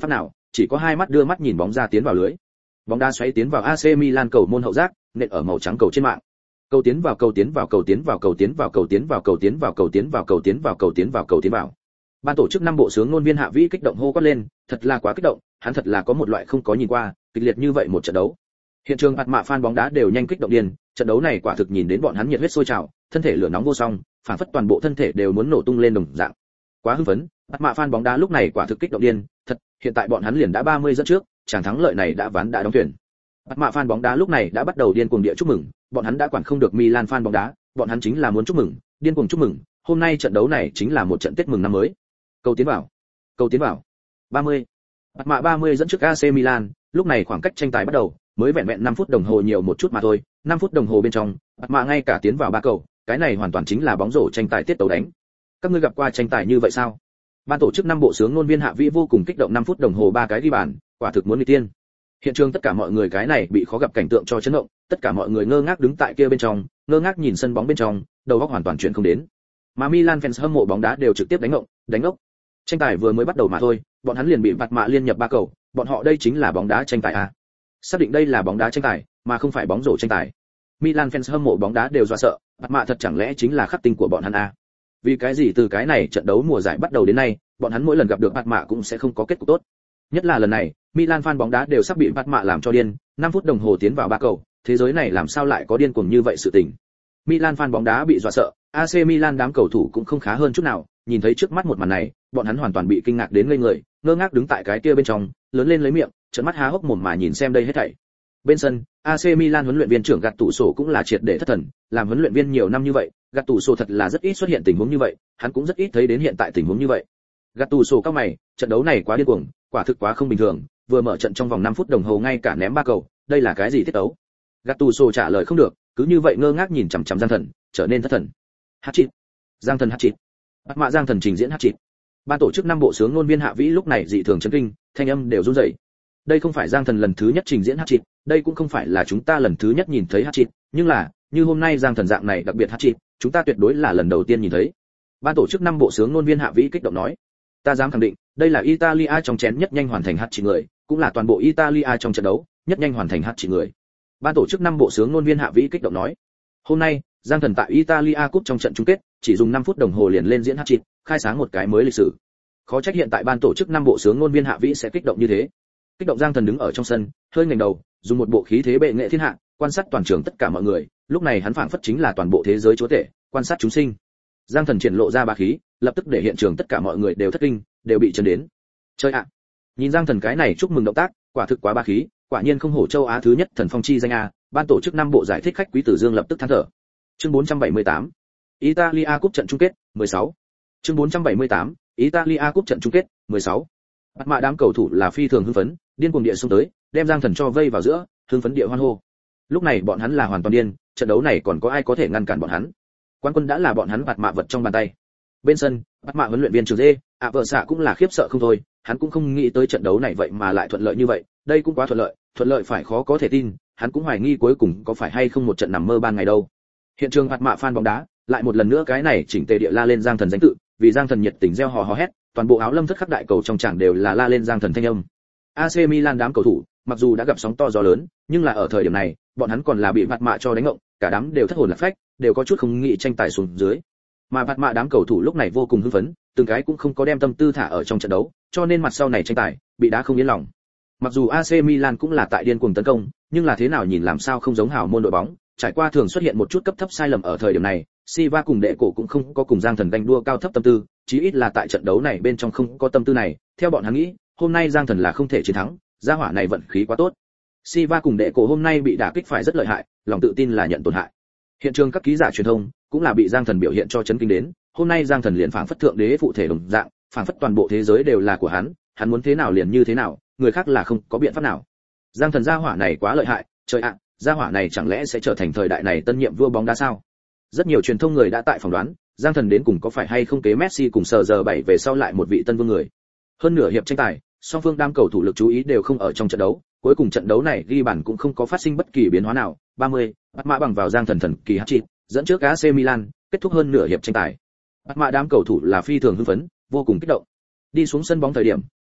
A: chỉ có hai mắt đưa mắt nhìn bóng ra tiến vào lưới. Bóng đá xoáy tiến vào a xê Milan cầu môn hậu giác, nện ở màu trắng cầu trên mạng. Cầu tiến vào cầu tiến vào cầu tiến vào cầu tiến vào cầu tiến vào cầu tiến vào cầu tiến vào cầu tiến vào cầu tiến vào cầu tiến vào. Ban tổ chức năm bộ sướng ngôn viên Hạ Vĩ kích động hô quát lên, thật là quá kích động, hắn thật là có một loại không có nhìn qua, kịch liệt như vậy một trận đấu. Hiện trường mặt mạ fan bóng đá đều nhanh kích động điên, trận đấu này quả thực nhìn đến bọn hắn nhiệt huyết sôi trào, thân thể lửa nóng vô song, phản phất toàn bộ thân thể đều muốn nổ tung lên đồng dạng. Quá hưng phấn, mặt mạ fan bóng đá lúc này quả thực kích động điên, thật, hiện tại bọn hắn liền đã ba mươi dẫn trước, chàng thắng lợi này đã ván đã đóng thuyền. Mặt mạ fan bóng đá lúc này đã bắt đầu điên cuồng địa chúc mừng, bọn hắn đã quản không được Milan fan bóng đá, bọn hắn chính là muốn chúc mừng, điên cuồng chúc mừng, hôm nay trận đấu này chính là một trận Tết mừng năm mới. Cầu tiến vào, cầu tiến vào. ba mươi. Mặt mạ ba mươi dẫn trước a xê Milan, lúc này khoảng cách tranh tài bắt đầu, mới vẹn vẹn năm phút đồng hồ nhiều một chút mà thôi, năm phút đồng hồ bên trong, mặt mạ ngay cả tiến vào ba cầu, cái này hoàn toàn chính là bóng rổ tranh tài tiết tấu đánh. Các ngươi gặp qua tranh tài như vậy sao? Ban tổ chức năm bộ sướng ngôn viên Hạ Vĩ vô cùng kích động, năm phút đồng hồ ba cái ghi bàn, quả thực muốn đi tiên. Hiện trường tất cả mọi người cái này bị khó gặp cảnh tượng cho chấn động, tất cả mọi người ngơ ngác đứng tại kia bên trong, ngơ ngác nhìn sân bóng bên trong, đầu óc hoàn toàn chuyển không đến. Mà Milan fans hâm mộ bóng đá đều trực tiếp đánh ngộng, đánh ngốc. Tranh tài vừa mới bắt đầu mà thôi, bọn hắn liền bị mặt mạ liên nhập ba cầu, bọn họ đây chính là bóng đá tranh tài à? Xác định đây là bóng đá tranh tài, mà không phải bóng rổ tranh tài. Milan fans hâm mộ bóng đá đều dọa sợ, mặt mạ thật chẳng lẽ chính là khắc tinh của bọn hắn à? Vì cái gì từ cái này trận đấu mùa giải bắt đầu đến nay, bọn hắn mỗi lần gặp được mặt mạ cũng sẽ không có kết cục tốt. Nhất là lần này, Milan fan bóng đá đều sắp bị mặt mạ làm cho điên, năm phút đồng hồ tiến vào ba cầu, thế giới này làm sao lại có điên cuồng như vậy sự tình. Milan fan bóng đá bị dọa sợ, a xê Milan đám cầu thủ cũng không khá hơn chút nào, nhìn thấy trước mắt một màn này, bọn hắn hoàn toàn bị kinh ngạc đến ngây người, ngơ ngác đứng tại cái kia bên trong, lớn lên lấy miệng, trợn mắt há hốc mồm mà nhìn xem đây hết thảy. Bên sân, a xê Milan huấn luyện viên trưởng Gattuso cũng là triệt để thất thần, làm huấn luyện viên nhiều năm như vậy, Gattuso thật là rất ít xuất hiện tình huống như vậy, hắn cũng rất ít thấy đến hiện tại tình huống như vậy. Gattuso cao mày, trận đấu này quá điên cuồng, quả thực quá không bình thường, vừa mở trận trong vòng năm phút đồng hồ ngay cả ném ba cầu, đây là cái gì tiết tấu? Gattuso trả lời không được, cứ như vậy ngơ ngác nhìn chằm chằm Giang Thần, trở nên thất thần. Hat-trick. Giang Thần hat-trick. Bác mạ Giang Thần trình diễn hat-trick. Ban tổ chức năm bộ sướng ngôn viên Hạ Vĩ lúc này dị thường chấn kinh, thanh âm đều run rẩy. Đây không phải Giang Thần lần thứ nhất trình diễn hat-trick, đây cũng không phải là chúng ta lần thứ nhất nhìn thấy hat-trick, nhưng là, như hôm nay Giang Thần dạng này đặc biệt hat-trick, chúng ta tuyệt đối là lần đầu tiên nhìn thấy. Ban tổ chức năm bộ sướng ngôn viên Hạ Vĩ kích động nói, ta dám khẳng định, đây là Italia trong chén nhất nhanh hoàn thành hat-trick người, cũng là toàn bộ Italia trong trận đấu, nhất nhanh hoàn thành hat-trick người. Ban tổ chức năm bộ sướng ngôn viên Hạ Vĩ kích động nói, hôm nay, Giang Thần tại Italia Cup trong trận chung kết, chỉ dùng năm phút đồng hồ liền lên diễn hat-trick, khai sáng một cái mới lịch sử. Khó trách hiện tại ban tổ chức năm bộ sướng ngôn viên Hạ Vĩ sẽ kích động như thế. Kích động Giang Thần đứng ở trong sân, hơi ngẩng đầu, dùng một bộ khí thế bệ nghệ thiên hạ, quan sát toàn trường tất cả mọi người, lúc này hắn phảng phất chính là toàn bộ thế giới chúa tể, quan sát chúng sinh. Giang Thần triển lộ ra bá khí, lập tức để hiện trường tất cả mọi người đều thất kinh, đều bị chấn đến. Chơi ạ. Nhìn Giang Thần cái này chúc mừng động tác, quả thực quá bá khí, quả nhiên không hổ châu Á thứ nhất thần phong chi danh a, ban tổ chức năm bộ giải thích khách quý Tử Dương lập tức than thở. Chương bốn trăm bảy mươi tám. Italia Cup trận chung kết, mười sáu. Chương bốn trăm bảy mươi tám. Italia Cup trận chung kết, mười sáu. Mặt mạ đám cầu thủ là phi thường hưng phấn, điên cuồng địa xông tới, đem Giang Thần cho vây vào giữa, hưng phấn địa hoan hô. Lúc này bọn hắn là hoàn toàn điên, trận đấu này còn có ai có thể ngăn cản bọn hắn? Quán quân đã là bọn hắn mặt mạ vật trong bàn tay. Bên sân, mặt mạ huấn luyện viên Trường Dê, ạ vợ xạ cũng là khiếp sợ không thôi, hắn cũng không nghĩ tới trận đấu này vậy mà lại thuận lợi như vậy, đây cũng quá thuận lợi, thuận lợi phải khó có thể tin, hắn cũng hoài nghi cuối cùng có phải hay không một trận nằm mơ ban ngày đâu. Hiện trường mặt mạ fan bóng đá, lại một lần nữa cái này chỉnh tề địa la lên Giang Thần danh tự, vì Giang Thần nhiệt tình reo hò hò hét, toàn bộ áo lâm thất khắp đại cầu trong tràng đều là la lên Giang Thần thanh âm. a xê Milan đám cầu thủ, mặc dù đã gặp sóng to gió lớn, nhưng là ở thời điểm này, bọn hắn còn là bị mặt mạ cho đánh ngộng, cả đám đều thất hồn lạc phách, đều có chút không nghĩ tranh tài xuống dưới. Mà mặt mạ đám cầu thủ lúc này vô cùng hưng phấn, từng cái cũng không có đem tâm tư thả ở trong trận đấu, cho nên mặt sau này tranh tài, bị đá không yên lòng. Mặc dù a xê Milan cũng là tại điên cuồng tấn công, nhưng là thế nào nhìn làm sao không giống hào môn đội bóng, trải qua thường xuất hiện một chút cấp thấp sai lầm ở thời điểm này, Silva cùng đệ cổ cũng không có cùng Giang Thần ganh đua cao thấp tâm tư, chí ít là tại trận đấu này bên trong không có tâm tư này, theo bọn hắn nghĩ, hôm nay Giang Thần là không thể chiến thắng, gia hỏa này vận khí quá tốt. Silva cùng đệ cổ hôm nay bị đả kích phải rất lợi hại, lòng tự tin là nhận tổn hại. Hiện trường các ký giả truyền thông cũng là bị Giang Thần biểu hiện cho chấn kinh đến, hôm nay Giang Thần liền phảng phất thượng đế phụ thể đồng dạng, phảng phất toàn bộ thế giới đều là của hắn, hắn muốn thế nào liền như thế nào, người khác là không có biện pháp nào. Giang Thần gia hỏa này quá lợi hại, trời ạ, gia hỏa này chẳng lẽ sẽ trở thành thời đại này tân nhiệm vua bóng đá sao? Rất nhiều truyền thông người đã tại phỏng đoán, Giang Thần đến cùng có phải hay không kế Messi cùng sờ giờ bảy về sau lại một vị tân vương người. Hơn nửa hiệp tranh tài, song phương đam cầu thủ lực chú ý đều không ở trong trận đấu, cuối cùng trận đấu này ghi bàn cũng không có phát sinh bất kỳ biến hóa nào. ba mươi, bắt mã bằng vào Giang Thần thần kỳ hat-trick, dẫn trước a xê Milan, kết thúc hơn nửa hiệp tranh tài. Bắt mã đám cầu thủ là phi thường hưng phấn, vô cùng kích động. Đi xuống sân bóng thời điểm,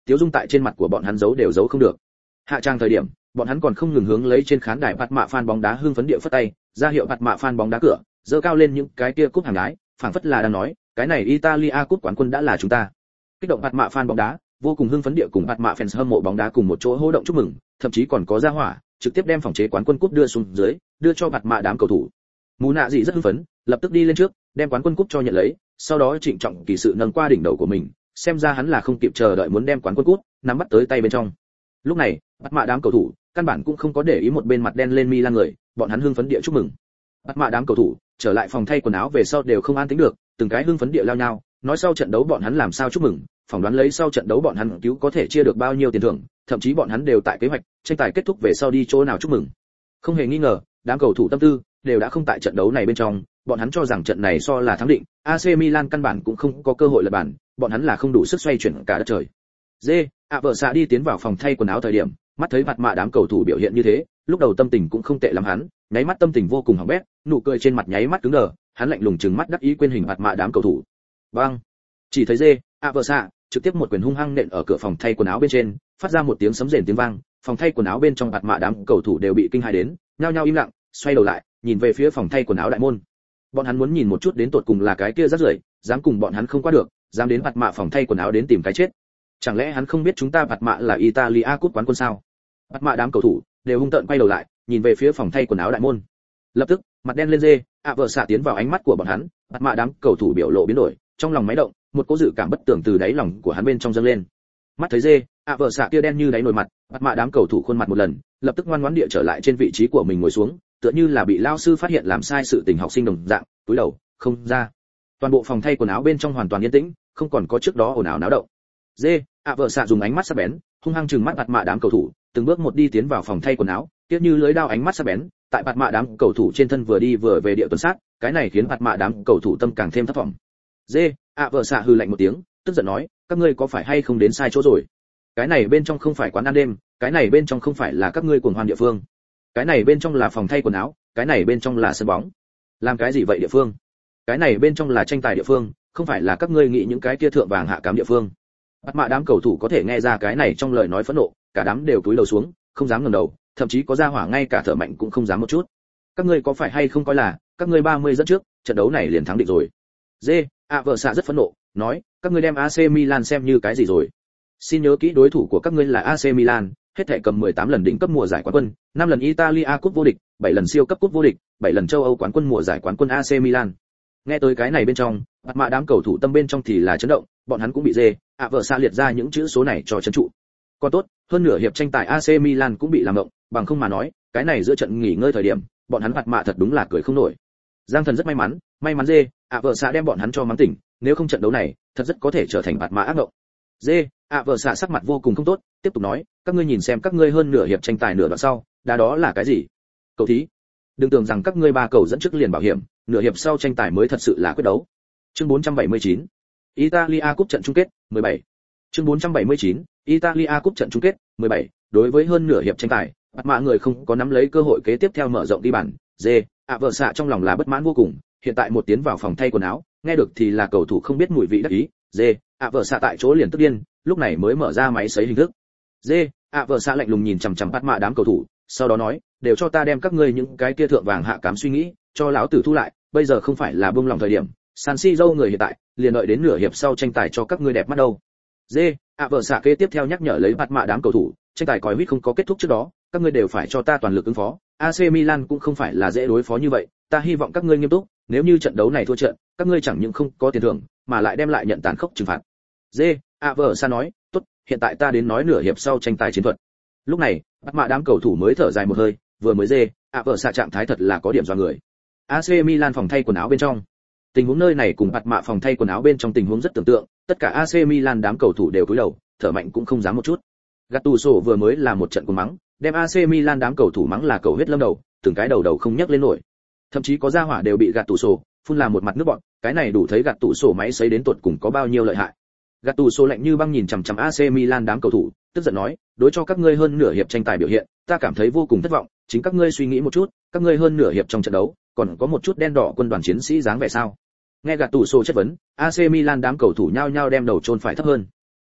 A: tiếu dung tại trên mặt của bọn hắn giấu đều giấu không được. Hạ trang thời điểm, bọn hắn còn không ngừng hướng lấy trên khán đài bạt mạ fan bóng đá hưng phấn địa phất tay, ra hiệu bạt mạ fan bóng đá cửa, giơ cao lên những cái kia cúp hàng đái, phảng phất là đang nói, cái này Italia cúp quán quân đã là chúng ta. Kích động bạt mạ fan bóng đá, vô cùng hưng phấn địa cùng bạt mạ fans hâm mộ bóng đá cùng một chỗ hô động chúc mừng, thậm chí còn có ra hỏa, trực tiếp đem phòng chế quán quân cúp đưa xuống dưới, đưa cho bạt mạ đám cầu thủ. Mù nạ gì rất hưng phấn, lập tức đi lên trước, đem quán quân cúp cho nhận lấy, sau đó trịnh trọng kỳ sự nâng qua đỉnh đầu của mình, xem ra hắn là không kịp chờ đợi muốn đem quán quân cúp nắm bắt tới tay bên trong. Lúc này, bạt mạ đám cầu thủ căn bản cũng không có để ý một bên mặt đen lên Milan người, bọn hắn hưng phấn địa chúc mừng. Bạt mạ đám cầu thủ trở lại phòng thay quần áo về sau đều không an tĩnh được, từng cái hưng phấn địa lao nhau, nói sau trận đấu bọn hắn làm sao chúc mừng, phỏng đoán lấy sau trận đấu bọn hắn cứu có thể chia được bao nhiêu tiền thưởng, thậm chí bọn hắn đều tại kế hoạch tranh tài kết thúc về sau đi chỗ nào chúc mừng. Không hề nghi ngờ, đám cầu thủ tâm tư đều đã không tại trận đấu này bên trong, bọn hắn cho rằng trận này so là thắng định, a xê Milan căn bản cũng không có cơ hội lật bàn, bọn hắn là không đủ sức xoay chuyển cả đất trời. Dê, ạ vợ xạ đi tiến vào phòng thay quần áo thời điểm, mắt thấy mặt mạ đám cầu thủ biểu hiện như thế, lúc đầu tâm tình cũng không tệ lắm hắn, nháy mắt tâm tình vô cùng hỏng bét, nụ cười trên mặt nháy mắt cứng đờ, hắn lạnh lùng trừng mắt đắc ý quên hình mặt mạ đám cầu thủ. Bang! Chỉ thấy Dê, ạ vợ xạ trực tiếp một quyền hung hăng nện ở cửa phòng thay quần áo bên trên, phát ra một tiếng sấm rền tiếng vang, phòng thay quần áo bên trong mặt mạ đám cầu thủ đều bị kinh hãi đến, nhao nhao im lặng, xoay đầu lại, nhìn về phía phòng thay quần áo đại môn. Bọn hắn muốn nhìn một chút đến tột cùng là cái kia rác rưởi, dám cùng bọn hắn không qua được, dám đến mặt mạ phòng thay quần áo đến tìm cái chết. Chẳng lẽ hắn không biết chúng ta mặt mạ là Italia cúp quán quân sao? Mặt mạ đám cầu thủ đều hung tợn quay đầu lại, nhìn về phía phòng thay quần áo đại môn. Lập tức, mặt đen lên Dê, ạ vợ xạ tiến vào ánh mắt của bọn hắn, mặt mạ đám cầu thủ biểu lộ biến đổi, trong lòng máy động, một cỗ dự cảm bất tưởng từ đáy lòng của hắn bên trong dâng lên. Mắt thấy Dê, ạ vợ xạ kia đen như đáy nồi mặt, mặt mạ đám cầu thủ khuôn mặt một lần, lập tức ngoan ngoãn địa trở lại trên vị trí của mình ngồi xuống, tựa như là bị lao sư phát hiện làm sai sự tình học sinh đồng dạng, cúi đầu, không ra. Toàn bộ phòng thay quần áo bên trong hoàn toàn yên tĩnh, không còn có trước đó ồn ào náo động. Dê, ạ vợ xạ dùng ánh mắt sắc bén, hung hăng trừng mắt mặt mạ đám cầu thủ, từng bước một đi tiến vào phòng thay quần áo, tiếp như lưới dao ánh mắt sắc bén, tại mặt mạ đám cầu thủ trên thân vừa đi vừa về địa tuần sát, cái này khiến mặt mạ đám cầu thủ tâm càng thêm thất vọng. Dê, ạ vợ xạ hừ lạnh một tiếng, tức giận nói, các ngươi có phải hay không đến sai chỗ rồi? Cái này bên trong không phải quán ăn đêm, cái này bên trong không phải là các ngươi cuồng hoan địa phương. Cái này bên trong là phòng thay quần áo, cái này bên trong là sân bóng. Làm cái gì vậy địa phương? Cái này bên trong là tranh tài địa phương, không phải là các ngươi nghĩ những cái kia thượng vàng hạ cám địa phương. Bắt mạ đám cầu thủ có thể nghe ra cái này trong lời nói phẫn nộ, cả đám đều cúi đầu xuống, không dám ngẩng đầu, thậm chí có ra hỏa ngay cả thở mạnh cũng không dám một chút. Các ngươi có phải hay không coi là các ngươi ba mươi dẫn trước, trận đấu này liền thắng định rồi? Dê, ạ vợ xạ rất phẫn nộ, nói, các ngươi đem a xê Milan xem như cái gì rồi? Xin nhớ kỹ đối thủ của các ngươi là a xê Milan, hết thảy cầm mười tám lần đỉnh cấp mùa giải quán quân, năm lần Italia cúp vô địch, bảy lần siêu cấp cúp vô địch, bảy lần châu Âu quán quân mùa giải quán quân a xê Milan. Nghe tới cái này bên trong, mặt mạ đám cầu thủ tâm bên trong thì là chấn động, bọn hắn cũng bị Dê, ạ vợ xạ liệt ra những chữ số này cho chấn trụ. Còn tốt, hơn nửa hiệp tranh tài a xê Milan cũng bị làm động, bằng không mà nói, cái này giữa trận nghỉ ngơi thời điểm, bọn hắn mặt mạ thật đúng là cười không nổi. Giang Thần rất may mắn, may mắn Dê, ạ vợ xạ đem bọn hắn cho mắng tỉnh, nếu không trận đấu này, thật rất có thể trở thành mặt mạ ác mộng. Dê, ạ vợ xạ sắc mặt vô cùng không tốt, tiếp tục nói, các ngươi nhìn xem các ngươi hơn nửa hiệp tranh tài nửa đoạn sau, đá đó là cái gì? Cầu thí. Đừng tưởng rằng các ngươi ba cầu dẫn trước liền bảo hiểm, nửa hiệp sau tranh tài mới thật sự là quyết đấu. Chương bốn trăm bảy mươi chín. Italia cúp trận chung kết, mười bảy. Chương bốn trăm bảy mươi chín. Italia cúp trận chung kết, mười bảy. Đối với hơn nửa hiệp tranh tài, mặt mạ người không có nắm lấy cơ hội kế tiếp theo mở rộng đi bàn. Dê, ạ vợ xạ trong lòng là bất mãn vô cùng, hiện tại một tiến vào phòng thay quần áo, nghe được thì là cầu thủ không biết mùi vị đắc ý. Dê, ạ vợ xạ tại chỗ liền tức điên, lúc này mới mở ra máy sấy hình thức. Dê, ạ vợ xạ lạnh lùng nhìn chằm chằm bắt mạ đám cầu thủ, sau đó nói, đều cho ta đem các ngươi những cái kia thượng vàng hạ cám suy nghĩ cho lão tử thu lại, bây giờ không phải là buông lòng thời điểm, San Siro người hiện tại liền đợi đến nửa hiệp sau tranh tài cho các ngươi đẹp mắt đâu. Dê, ạ vợ xạ kế tiếp theo nhắc nhở lấy bắt mạ đám cầu thủ, tranh tài còi huýt không có kết thúc trước đó, các ngươi đều phải cho ta toàn lực ứng phó, a xê Milan cũng không phải là dễ đối phó như vậy, ta hy vọng các ngươi nghiêm túc, nếu như trận đấu này thua trận, các ngươi chẳng những không có tiền thưởng, mà lại đem lại nhận tàn khốc trừng phạt. Dê, ạ vợ xạ nói, tốt, hiện tại ta đến nói nửa hiệp sau tranh tài chiến thuật. Lúc này, bắt mạ đám cầu thủ mới thở dài một hơi, vừa mới Dê, ạ vợ xạ trạng thái thật là có điểm do người. a xê Milan phòng thay quần áo bên trong. Tình huống nơi này cùng bắt mạ phòng thay quần áo bên trong tình huống rất tưởng tượng, tất cả a xê Milan đám cầu thủ đều cúi đầu, thở mạnh cũng không dám một chút. Gattuso vừa mới là một trận cuồng mắng, đem a xê Milan đám cầu thủ mắng là cầu huyết lâm đầu, từng cái đầu đầu không nhấc lên nổi. Thậm chí có gia hỏa đều bị Gattuso phun làm một mặt nước bọt, cái này đủ thấy Gattuso máy sấy đến tuột cùng có bao nhiêu lợi hại. Gattuso lạnh như băng nhìn chằm chằm a xê Milan đám cầu thủ, tức giận nói, đối cho các ngươi hơn nửa hiệp tranh tài biểu hiện, ta cảm thấy vô cùng thất vọng, chính các ngươi suy nghĩ một chút, các ngươi hơn nửa hiệp trong trận đấu, còn có một chút đen đỏ quân đoàn chiến sĩ dáng vẻ sao? Nghe Gattuso chất vấn, a xê Milan đám cầu thủ nhao nhao đem đầu chôn phải thấp hơn.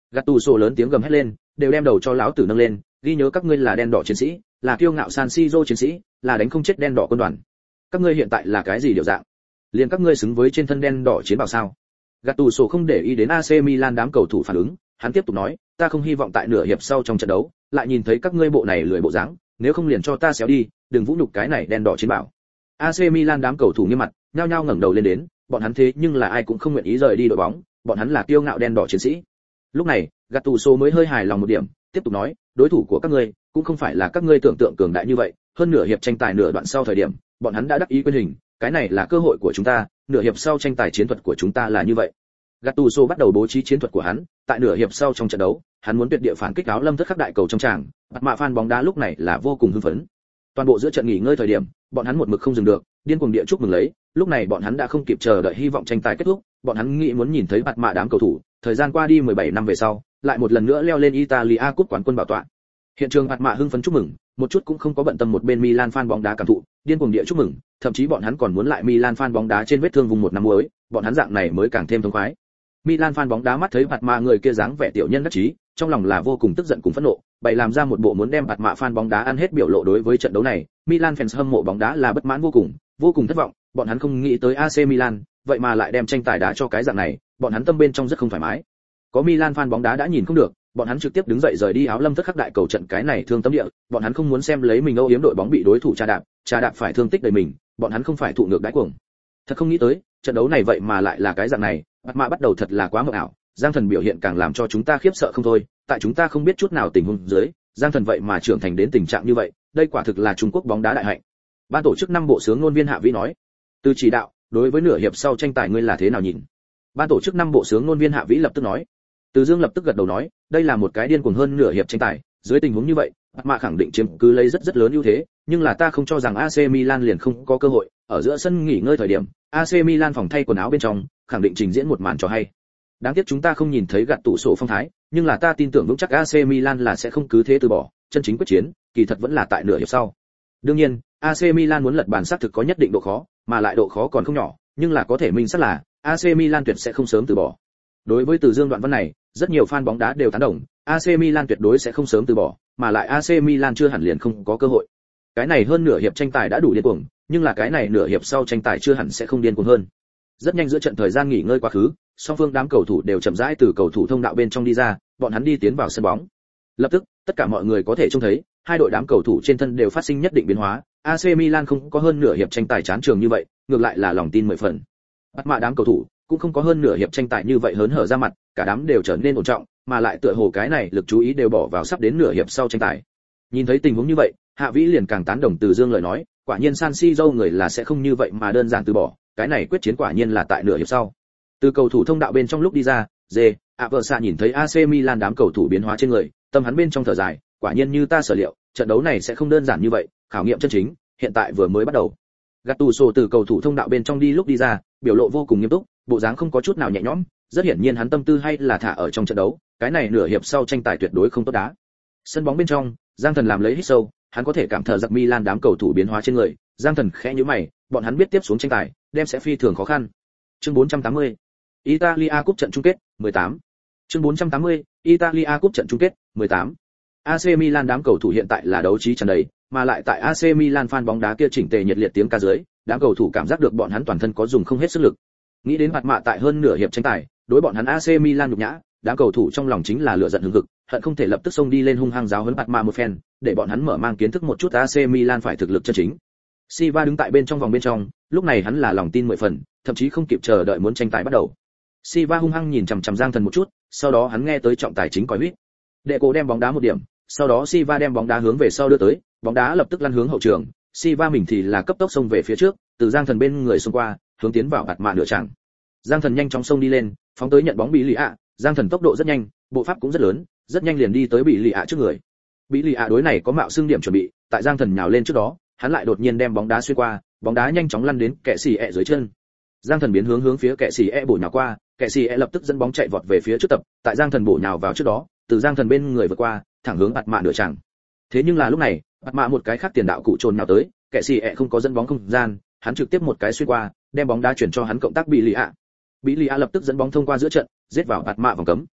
A: Gattuso lớn tiếng gầm hét lên, đều đem đầu cho lão tử nâng lên, ghi nhớ các ngươi là đen đỏ chiến sĩ, là kiêu ngạo San Siro chiến sĩ, là đánh không chết đen đỏ quân đoàn. Các ngươi hiện tại là cái gì điều dạng? Liền các ngươi xứng với trên thân đen đỏ chiến bào sao? Gattuso không để ý đến a xê Milan đám cầu thủ phản ứng, hắn tiếp tục nói, ta không hy vọng tại nửa hiệp sau trong trận đấu, lại nhìn thấy các ngươi bộ này lười bộ dáng, nếu không liền cho ta xéo đi, đừng vũ nhục cái này đen đỏ chiến bào. a xê Milan đám cầu thủ nghiêm mặt, nhao nhao ngẩng đầu lên đến, bọn hắn thế nhưng là ai cũng không nguyện ý rời đi đội bóng, bọn hắn là kiêu ngạo đen đỏ chiến sĩ. Lúc này, Gattuso mới hơi hài lòng một điểm, tiếp tục nói, đối thủ của các ngươi cũng không phải là các ngươi tưởng tượng cường đại như vậy, hơn nửa hiệp tranh tài nửa đoạn sau thời điểm, bọn hắn đã đắc ý quên hình, cái này là cơ hội của chúng ta, nửa hiệp sau tranh tài chiến thuật của chúng ta là như vậy. Gattuso bắt đầu bố trí chiến thuật của hắn, tại nửa hiệp sau trong trận đấu, hắn muốn tuyệt địa phản kích áo lâm thất khắc đại cầu trong tràng, mặt mạ fan bóng đá lúc này là vô cùng hưng phấn. Toàn bộ giữa trận nghỉ ngơi thời điểm, bọn hắn một mực không dừng được, điên cuồng địa chúc mừng lấy, lúc này bọn hắn đã không kịp chờ đợi hy vọng tranh tài kết thúc, bọn hắn nghĩ muốn nhìn thấy mặt mạ đám cầu thủ, thời gian qua đi mười bảy năm về sau, lại một lần nữa leo lên Italia cúp quán quân bảo tọa. Hiện trường mặt mạ hưng phấn chúc mừng, một chút cũng không có bận tâm một bên Milan fan bóng đá cảm thụ, điên cuồng địa chúc mừng, thậm chí bọn hắn còn muốn lại Milan fan bóng đá trên vết thương vùng một năm muối, bọn hắn dạng này mới càng thêm thống khoái. Milan fan bóng đá mắt thấy mặt mạ người kia dáng vẻ tiểu nhân đắc chí, trong lòng là vô cùng tức giận cùng phẫn nộ, bày làm ra một bộ muốn đem mặt mạ fan bóng đá ăn hết biểu lộ đối với trận đấu này, Milan fans hâm mộ bóng đá là bất mãn vô cùng, vô cùng thất vọng, bọn hắn không nghĩ tới a xê Milan, vậy mà lại đem tranh tài đá cho cái dạng này, bọn hắn tâm bên trong rất không thoải mái. Có Milan fan bóng đá đã nhìn không được, bọn hắn trực tiếp đứng dậy rời đi áo lâm thất khắc đại cầu trận cái này thương tâm địa, bọn hắn không muốn xem lấy mình âu yếm đội bóng bị đối thủ tra đạp, tra đạp phải thương tích đầy mình, bọn hắn không phải thụ ngược đãi cuồng. Thật không nghĩ tới, trận đấu này vậy mà lại là cái dạng này, mặt mạ bắt đầu thật là quá mộng ảo, Giang Thần biểu hiện càng làm cho chúng ta khiếp sợ không thôi, tại chúng ta không biết chút nào tình huống dưới, Giang Thần vậy mà trưởng thành đến tình trạng như vậy, đây quả thực là Trung Quốc bóng đá đại hạnh. Ban tổ chức năm bộ sướng ngôn viên Hạ Vĩ nói, từ chỉ đạo, đối với nửa hiệp sau tranh tài ngươi là thế nào nhìn? Ban tổ chức năm bộ sướng ngôn viên Hạ Vĩ lập tức nói. Từ Dương lập tức gật đầu nói, đây là một cái điên cuồng hơn nửa hiệp tranh tài, dưới tình huống như vậy, mặt mạ khẳng định chiếm cứ lấy rất rất lớn ưu thế, nhưng là ta không cho rằng a xê Milan liền không có cơ hội, ở giữa sân nghỉ ngơi thời điểm, a xê Milan phòng thay quần áo bên trong, khẳng định trình diễn một màn trò hay. Đáng tiếc chúng ta không nhìn thấy gạt tủ sổ phong thái, nhưng là ta tin tưởng vững chắc a xê Milan là sẽ không cứ thế từ bỏ, chân chính quyết chiến, kỳ thật vẫn là tại nửa hiệp sau. Đương nhiên, a xê Milan muốn lật bàn xác thực có nhất định độ khó, mà lại độ khó còn không nhỏ, nhưng là có thể minh xác là a xê Milan tuyệt sẽ không sớm từ bỏ. Đối với Từ Dương đoạn văn này, rất nhiều fan bóng đá đều tán đồng, a xê Milan tuyệt đối sẽ không sớm từ bỏ, mà lại a xê Milan chưa hẳn liền không có cơ hội. Cái này hơn nửa hiệp tranh tài đã đủ điên cuồng, nhưng là cái này nửa hiệp sau tranh tài chưa hẳn sẽ không điên cuồng hơn. Rất nhanh giữa trận thời gian nghỉ ngơi quá khứ, song phương đám cầu thủ đều chậm rãi từ cầu thủ thông đạo bên trong đi ra, bọn hắn đi tiến vào sân bóng. Lập tức, tất cả mọi người có thể trông thấy, hai đội đám cầu thủ trên thân đều phát sinh nhất định biến hóa, a xê Milan không có hơn nửa hiệp tranh tài chán trường như vậy, ngược lại là lòng tin mười phần. Bắt mạ đám cầu thủ cũng không có hơn nửa hiệp tranh tài như vậy hớn hở ra mặt, cả đám đều trở nên ổn trọng, mà lại tựa hồ cái này lực chú ý đều bỏ vào sắp đến nửa hiệp sau tranh tài. Nhìn thấy tình huống như vậy, Hạ Vĩ liền càng tán đồng Từ Dương lời nói, quả nhiên San Siro người là sẽ không như vậy mà đơn giản từ bỏ, cái này quyết chiến quả nhiên là tại nửa hiệp sau. Từ cầu thủ thông đạo bên trong lúc đi ra, Dê, Aversa nhìn thấy a xê Milan đám cầu thủ biến hóa trên người, tâm hắn bên trong thở dài, quả nhiên như ta sở liệu, trận đấu này sẽ không đơn giản như vậy, khảo nghiệm chân chính, hiện tại vừa mới bắt đầu. Gattuso từ cầu thủ thông đạo bên trong đi lúc đi ra, biểu lộ vô cùng nghiêm túc, bộ dáng không có chút nào nhẹ nhõm, rất hiển nhiên hắn tâm tư hay là thả ở trong trận đấu, cái này nửa hiệp sau tranh tài tuyệt đối không tốt đá. Sân bóng bên trong, Giang Thần làm lấy hít sâu, hắn có thể cảm thở giặc Milan đám cầu thủ biến hóa trên người, Giang Thần khẽ nhíu mày, bọn hắn biết tiếp xuống tranh tài, đem sẽ phi thường khó khăn. Chương bốn trăm tám mươi, Italia Cup trận chung kết, mười tám. Chương bốn trăm tám mươi, Italia Cup trận chung kết, mười tám. a xê Milan đám cầu thủ hiện tại là đấu trí tràn đầy, mà lại tại a xê Milan fan bóng đá kia chỉnh tề nhiệt liệt tiếng ca dưới, đám cầu thủ cảm giác được bọn hắn toàn thân có dùng không hết sức lực. Nghĩ đến mặt mạ tại hơn nửa hiệp tranh tài, đối bọn hắn a xê Milan nhục nhã, đám cầu thủ trong lòng chính là lửa giận hừng hực, hận không thể lập tức xông đi lên hung hăng giáo huấn mặt mạ một phen, để bọn hắn mở mang kiến thức một chút a xê Milan phải thực lực chân chính. Silva đứng tại bên trong vòng bên trong, lúc này hắn là lòng tin mười phần, thậm chí không kịp chờ đợi muốn tranh tài bắt đầu. Silva hung hăng nhìn chằm chằm Giang Thần một chút, sau đó hắn nghe tới trọng tài chính còi huýt. Đệ cổ đem bóng đá một điểm, sau đó Silva đem bóng đá hướng về sau đưa tới, bóng đá lập tức lăn hướng hậu trường, Silva mình thì là cấp tốc xông về phía trước, từ Giang Thần bên người xông qua, hướng tiến vào bạt mạ nửa tràng. Giang Thần nhanh chóng xông đi lên, phóng tới nhận bóng Bí Lì ạ, Giang Thần tốc độ rất nhanh, bộ pháp cũng rất lớn, rất nhanh liền đi tới Bí Lì ạ trước người. Bí Lì ạ đối này có mạo xương điểm chuẩn bị, tại Giang Thần nhào lên trước đó, hắn lại đột nhiên đem bóng đá xuyên qua, bóng đá nhanh chóng lăn đến kẻ xì ẹ dưới chân. Giang Thần biến hướng hướng phía kẻ xì ẹ bổ nhào qua, kẻ xì ẹ lập tức dẫn bóng chạy vọt về phía trước tập, tại Giang Thần bổ nhào vào trước đó, từ Giang Thần bên người vượt qua, thẳng hướng bạt mạ nửa tràng. Thế nhưng là lúc này, bạt mạ một cái khác tiền đạo cụ trồn nhào tới, kẻ xì ẹ không có dẫn bóng không gian, hắn trực tiếp một cái xuyên qua, đem bóng đá chuyển cho hắn cộng tác Bí Lì ạ. Bí Lì ạ lập tức dẫn bóng thông qua giữa trận, giết vào bạt mạ vòng cấm.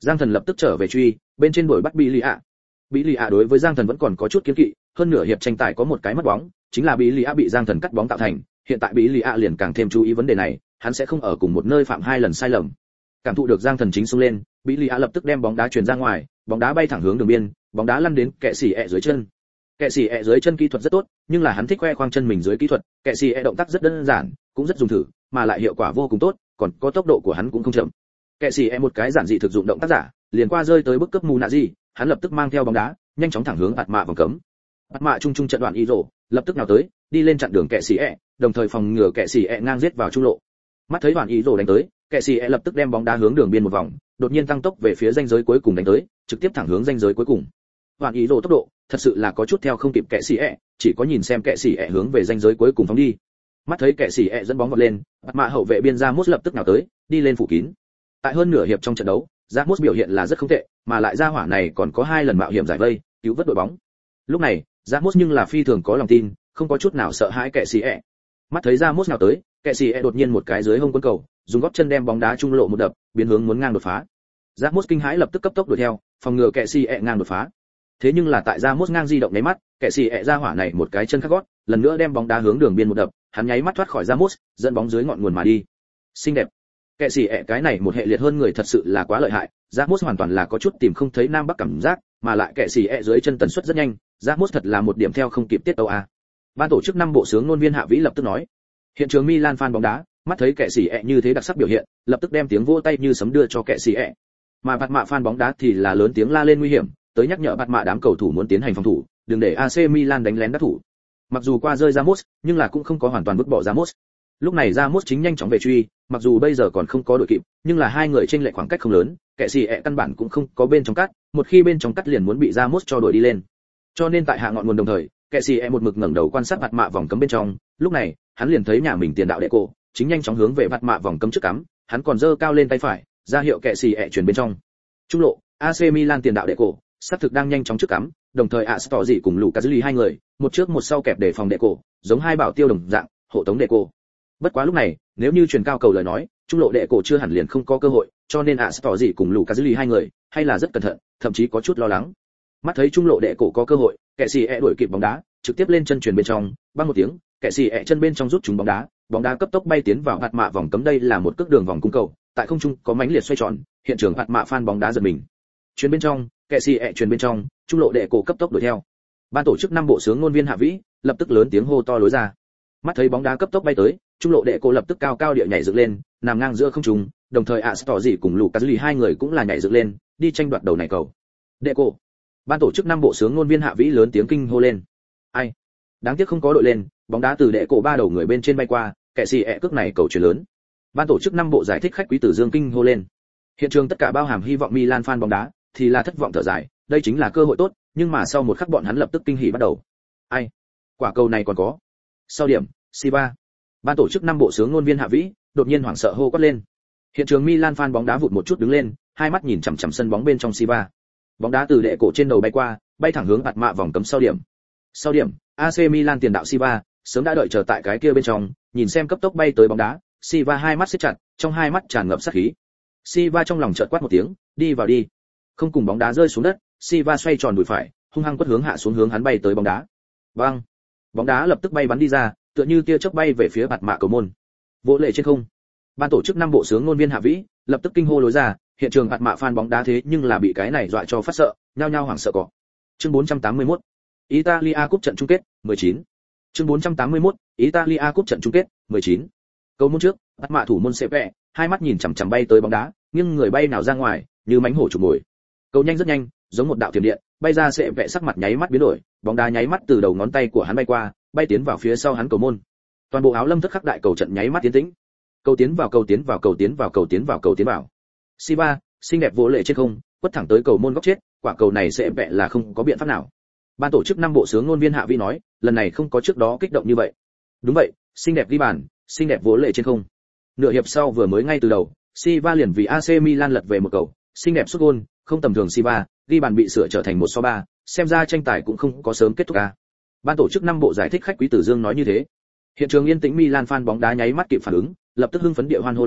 A: Giang Thần lập tức trở về truy, bên trên đuổi bắt Bí Lý ạ. Bí Lý ạ đối với Giang Thần vẫn còn có chút kiêng kỵ, hơn nửa hiệp tranh tài có một cái mất bóng, chính là Bí Lý ạ bị Giang Thần cắt bóng tạo thành, hiện tại Bí Lý ạ liền càng thêm chú ý vấn đề này, hắn sẽ không ở cùng một nơi phạm hai lần sai lầm. Cảm thụ được Giang Thần chính xông lên, Bí Lý ạ lập tức đem bóng đá truyền ra ngoài, bóng đá bay thẳng hướng đường biên, bóng đá lăn đến kệ xỉ ẹ dưới chân. Kệ xỉ ẹ dưới chân kỹ thuật rất tốt, nhưng là hắn thích khoe khoang chân mình dưới kỹ thuật, kệ xỉ ẹ động tác rất đơn giản, cũng rất dùng thử, mà lại hiệu quả vô cùng tốt, còn có tốc độ của hắn cũng không chậm. Kệ xỉ ẹ một cái giản dị thực dụng động tác giả, liền qua rơi tới bức cấp mù nạ gì, hắn lập tức mang theo bóng đá, nhanh chóng thẳng hướng bạt mạ vòng cấm. Bạt mạ trung trung trận đoạn y rồ, lập tức nào tới, đi lên chặn đường kệ xỉ ẹ, đồng thời phòng ngừa kệ xỉ ẹ ngang giết vào trung lộ. Mắt thấy đoạn y rồ đánh tới, kệ xỉ ẹ lập tức đem bóng đá hướng đường biên một vòng, đột nhiên tăng tốc về phía ranh giới cuối cùng đánh tới, trực tiếp thẳng hướng ranh giới cuối cùng. Đoạn y rồ tốc độ, thật sự là có chút theo không kịp kệ xỉ ẹ, chỉ có nhìn xem kệ xỉ ẹ hướng về ranh giới cuối cùng phóng đi. Mắt thấy kệ xỉ ẹ dẫn bóng vọt lên, bạt mạ hậu vệ biên ra mút lập tức nào tới, đi lên phủ kín. Tại hơn nửa hiệp trong trận đấu, Ramos biểu hiện là rất không tệ, mà lại ra hỏa này còn có hai lần mạo hiểm giải vây, cứu vớt đội bóng. Lúc này, Ramos nhưng là phi thường có lòng tin, không có chút nào sợ hãi kệ xỉ ẹ. Mắt thấy Ramos nào tới, kệ xỉ ẹ đột nhiên một cái dưới hông quân cầu, dùng gót chân đem bóng đá trung lộ một đập, biến hướng muốn ngang đột phá. Ramos kinh hãi lập tức cấp tốc đuổi theo, phòng ngừa kệ xỉ ẹ ngang đột phá. Thế nhưng là tại Ramos ngang di động nháy mắt, kệ xỉ ẹ ra hỏa này một cái chân khắc gót, lần nữa đem bóng đá hướng đường biên một đập, hắn nháy mắt thoát khỏi Ramos, dẫn bóng dưới ngọn nguồn mà đi. Xinh đẹp. Kệ xỉ ẹ cái này một hệ liệt hơn người thật sự là quá lợi hại, Ramos hoàn toàn là có chút tìm không thấy nam bắc cảm giác, mà lại kệ xỉ ẹ dưới chân tần suất rất nhanh, Ramos thật là một điểm theo không kịp tiết tấu a. Ban tổ chức năm bộ sướng ngôn viên Hạ Vĩ lập tức nói. Hiện trường Milan fan bóng đá, mắt thấy kệ xỉ ẹ như thế đặc sắc biểu hiện, lập tức đem tiếng vỗ tay như sấm đưa cho kệ xỉ ẹ. Mà bạt mạ fan bóng đá thì là lớn tiếng la lên nguy hiểm, tới nhắc nhở bạt mạ đám cầu thủ muốn tiến hành phòng thủ, đừng để a xê Milan đánh lén đắc thủ. Mặc dù qua rơi Ramos, nhưng là cũng không có hoàn toàn vứt bỏ Ramos. Lúc này Ramos chính nhanh chóng về truy, mặc dù bây giờ còn không có đội kịp, nhưng là hai người chênh lệch khoảng cách không lớn, kệ xỉ ẹ căn bản cũng không có bên trong cắt, một khi bên trong cắt liền muốn bị Ramos cho đuổi đi lên. Cho nên tại hạ ngọn nguồn đồng thời, kệ xỉ ẹ một mực ngẩng đầu quan sát bạt mạ vòng cấm bên trong, lúc này, hắn liền thấy nhà mình tiền đạo đệ cổ, chính nhanh chóng hướng về bạt mạ vòng cấm trước cắm, hắn còn giơ cao lên tay phải, ra hiệu kệ xỉ ẹ chuyển bên trong. Trung lộ, a xê Milan tiền đạo đệ cổ, sắp thực đang nhanh chóng trước cắm, đồng thời Astorzi cùng Lucazzi hai người, một trước một sau kẹp để phòng đệ cổ, giống hai bảo tiêu đồng dạng, hộ tống đệ cổ. Bất quá lúc này, nếu như truyền cao cầu lời nói, trung lộ đệ cổ chưa hẳn liền không có cơ hội, cho nên Astorzi cùng Lucazzi hai người, hay là rất cẩn thận, thậm chí có chút lo lắng. Mắt thấy trung lộ đệ cổ có cơ hội, kệ xỉ ẹ đuổi kịp bóng đá, trực tiếp lên chân truyền bên trong, băng một tiếng, kệ xỉ ẹ chân bên trong rút trúng bóng đá, bóng đá cấp tốc bay tiến vào hạt mạ vòng cấm, đây là một cước đường vòng cung cầu, tại không trung có mánh liệt xoay tròn, hiện trường hạt mạ fan bóng đá giật mình. Truyền bên trong, kệ xỉ ẹ truyền bên trong, trung lộ đệ cổ cấp tốc đuổi theo. Ban tổ chức năm bộ sướng ngôn viên Hạ Vĩ lập tức lớn tiếng hô to lối ra. Mắt thấy bóng đá cấp tốc bay tới, trung lộ đệ cổ lập tức cao cao địa nhảy dựng lên, nằm ngang giữa không trung, đồng thời Astorzi cùng Lucazzi hai người cũng là nhảy dựng lên, đi tranh đoạt đầu này cầu. Đệ cổ. Ban tổ chức năm bộ sướng ngôn viên Hạ Vĩ lớn tiếng kinh hô lên. Ai? Đáng tiếc không có đội lên, bóng đá từ đệ cổ ba đầu người bên trên bay qua, kệ xỉ ẹ cước này cầu chuyền lớn. Ban tổ chức năm bộ giải thích khách quý tử Dương kinh hô lên. Hiện trường tất cả bao hàm hy vọng Milan fan bóng đá thì là thất vọng thở dài, đây chính là cơ hội tốt, nhưng mà sau một khắc bọn hắn lập tức kinh hỉ bắt đầu. Ai? Quả cầu này còn có. Sau điểm, xê ba. Ban tổ chức năm bộ sướng ngôn viên Hạ Vĩ đột nhiên hoảng sợ hô quát lên. Hiện trường Milan fan bóng đá vụt một chút đứng lên, hai mắt nhìn chằm chằm sân bóng bên trong xê ba. Bóng đá từ đệ cổ trên đầu bay qua, bay thẳng hướng bạt mạ vòng cấm sau điểm. Sau điểm, a xê Milan tiền đạo xê ba sớm đã đợi chờ tại cái kia bên trong, nhìn xem cấp tốc bay tới bóng đá, xê ba hai mắt siết chặt, trong hai mắt tràn ngập sát khí. xê ba trong lòng chợt quát một tiếng, đi vào đi. Không cùng bóng đá rơi xuống đất, xê ba xoay tròn đùi phải, hung hăng quất hướng hạ xuống hướng hắn bay tới bóng đá. Bang! Bóng đá lập tức bay bắn đi ra, tựa như tia chớp bay về phía bạt mạ cầu môn. Vỗ lệ trên không. Ban tổ chức năm bộ sướng ngôn viên Hạ Vĩ lập tức kinh hô lối ra, hiện trường bạt mạ fan bóng đá thế nhưng là bị cái này dọa cho phát sợ, nhao nhao hoảng sợ cỏ. Chương bốn trăm tám mươi mốt. Italia Cup trận chung kết, mười chín. Chương bốn trăm tám mươi mốt. Italia Cup trận chung kết, mười chín. Cầu môn trước, bạt mạ thủ môn xếp vẹ, hai mắt nhìn chằm chằm bay tới bóng đá, nhưng người bay nào ra ngoài, như mánh hổ chụp mồi. Cầu nhanh rất nhanh, giống một đạo thiểm điện, bay ra sẽ vẽ sắc mặt nháy mắt biến đổi, bóng đá nháy mắt từ đầu ngón tay của hắn bay qua, bay tiến vào phía sau hắn cầu môn. Toàn bộ áo lâm thất khắc đại cầu trận nháy mắt tiến tĩnh. Cầu tiến vào cầu tiến vào cầu tiến vào cầu tiến vào cầu tiến vào. xê ba, xinh đẹp vỗ lệ trên không, quất thẳng tới cầu môn góc chết, quả cầu này sẽ vẽ là không có biện pháp nào. Ban tổ chức năm bộ sướng ngôn viên Hạ Vĩ nói, lần này không có trước đó kích động như vậy. Đúng vậy, xinh đẹp ghi bàn, xinh đẹp vỗ lệ trên không. Nửa hiệp sau vừa mới ngay từ đầu, xê ba liền vì a xê Milan lật về một cầu, xinh đẹp sút gôn, không tầm thường xê ba, ghi bàn bị sửa trở thành một so ba, xem ra tranh tài cũng không có sớm kết thúc a. Ban tổ chức năm bộ giải thích khách quý tử Dương nói như thế. Hiện trường yên tĩnh, Milan fan bóng đá nháy mắt kịp phản ứng, lập tức hưng phấn địa hoan hô lên,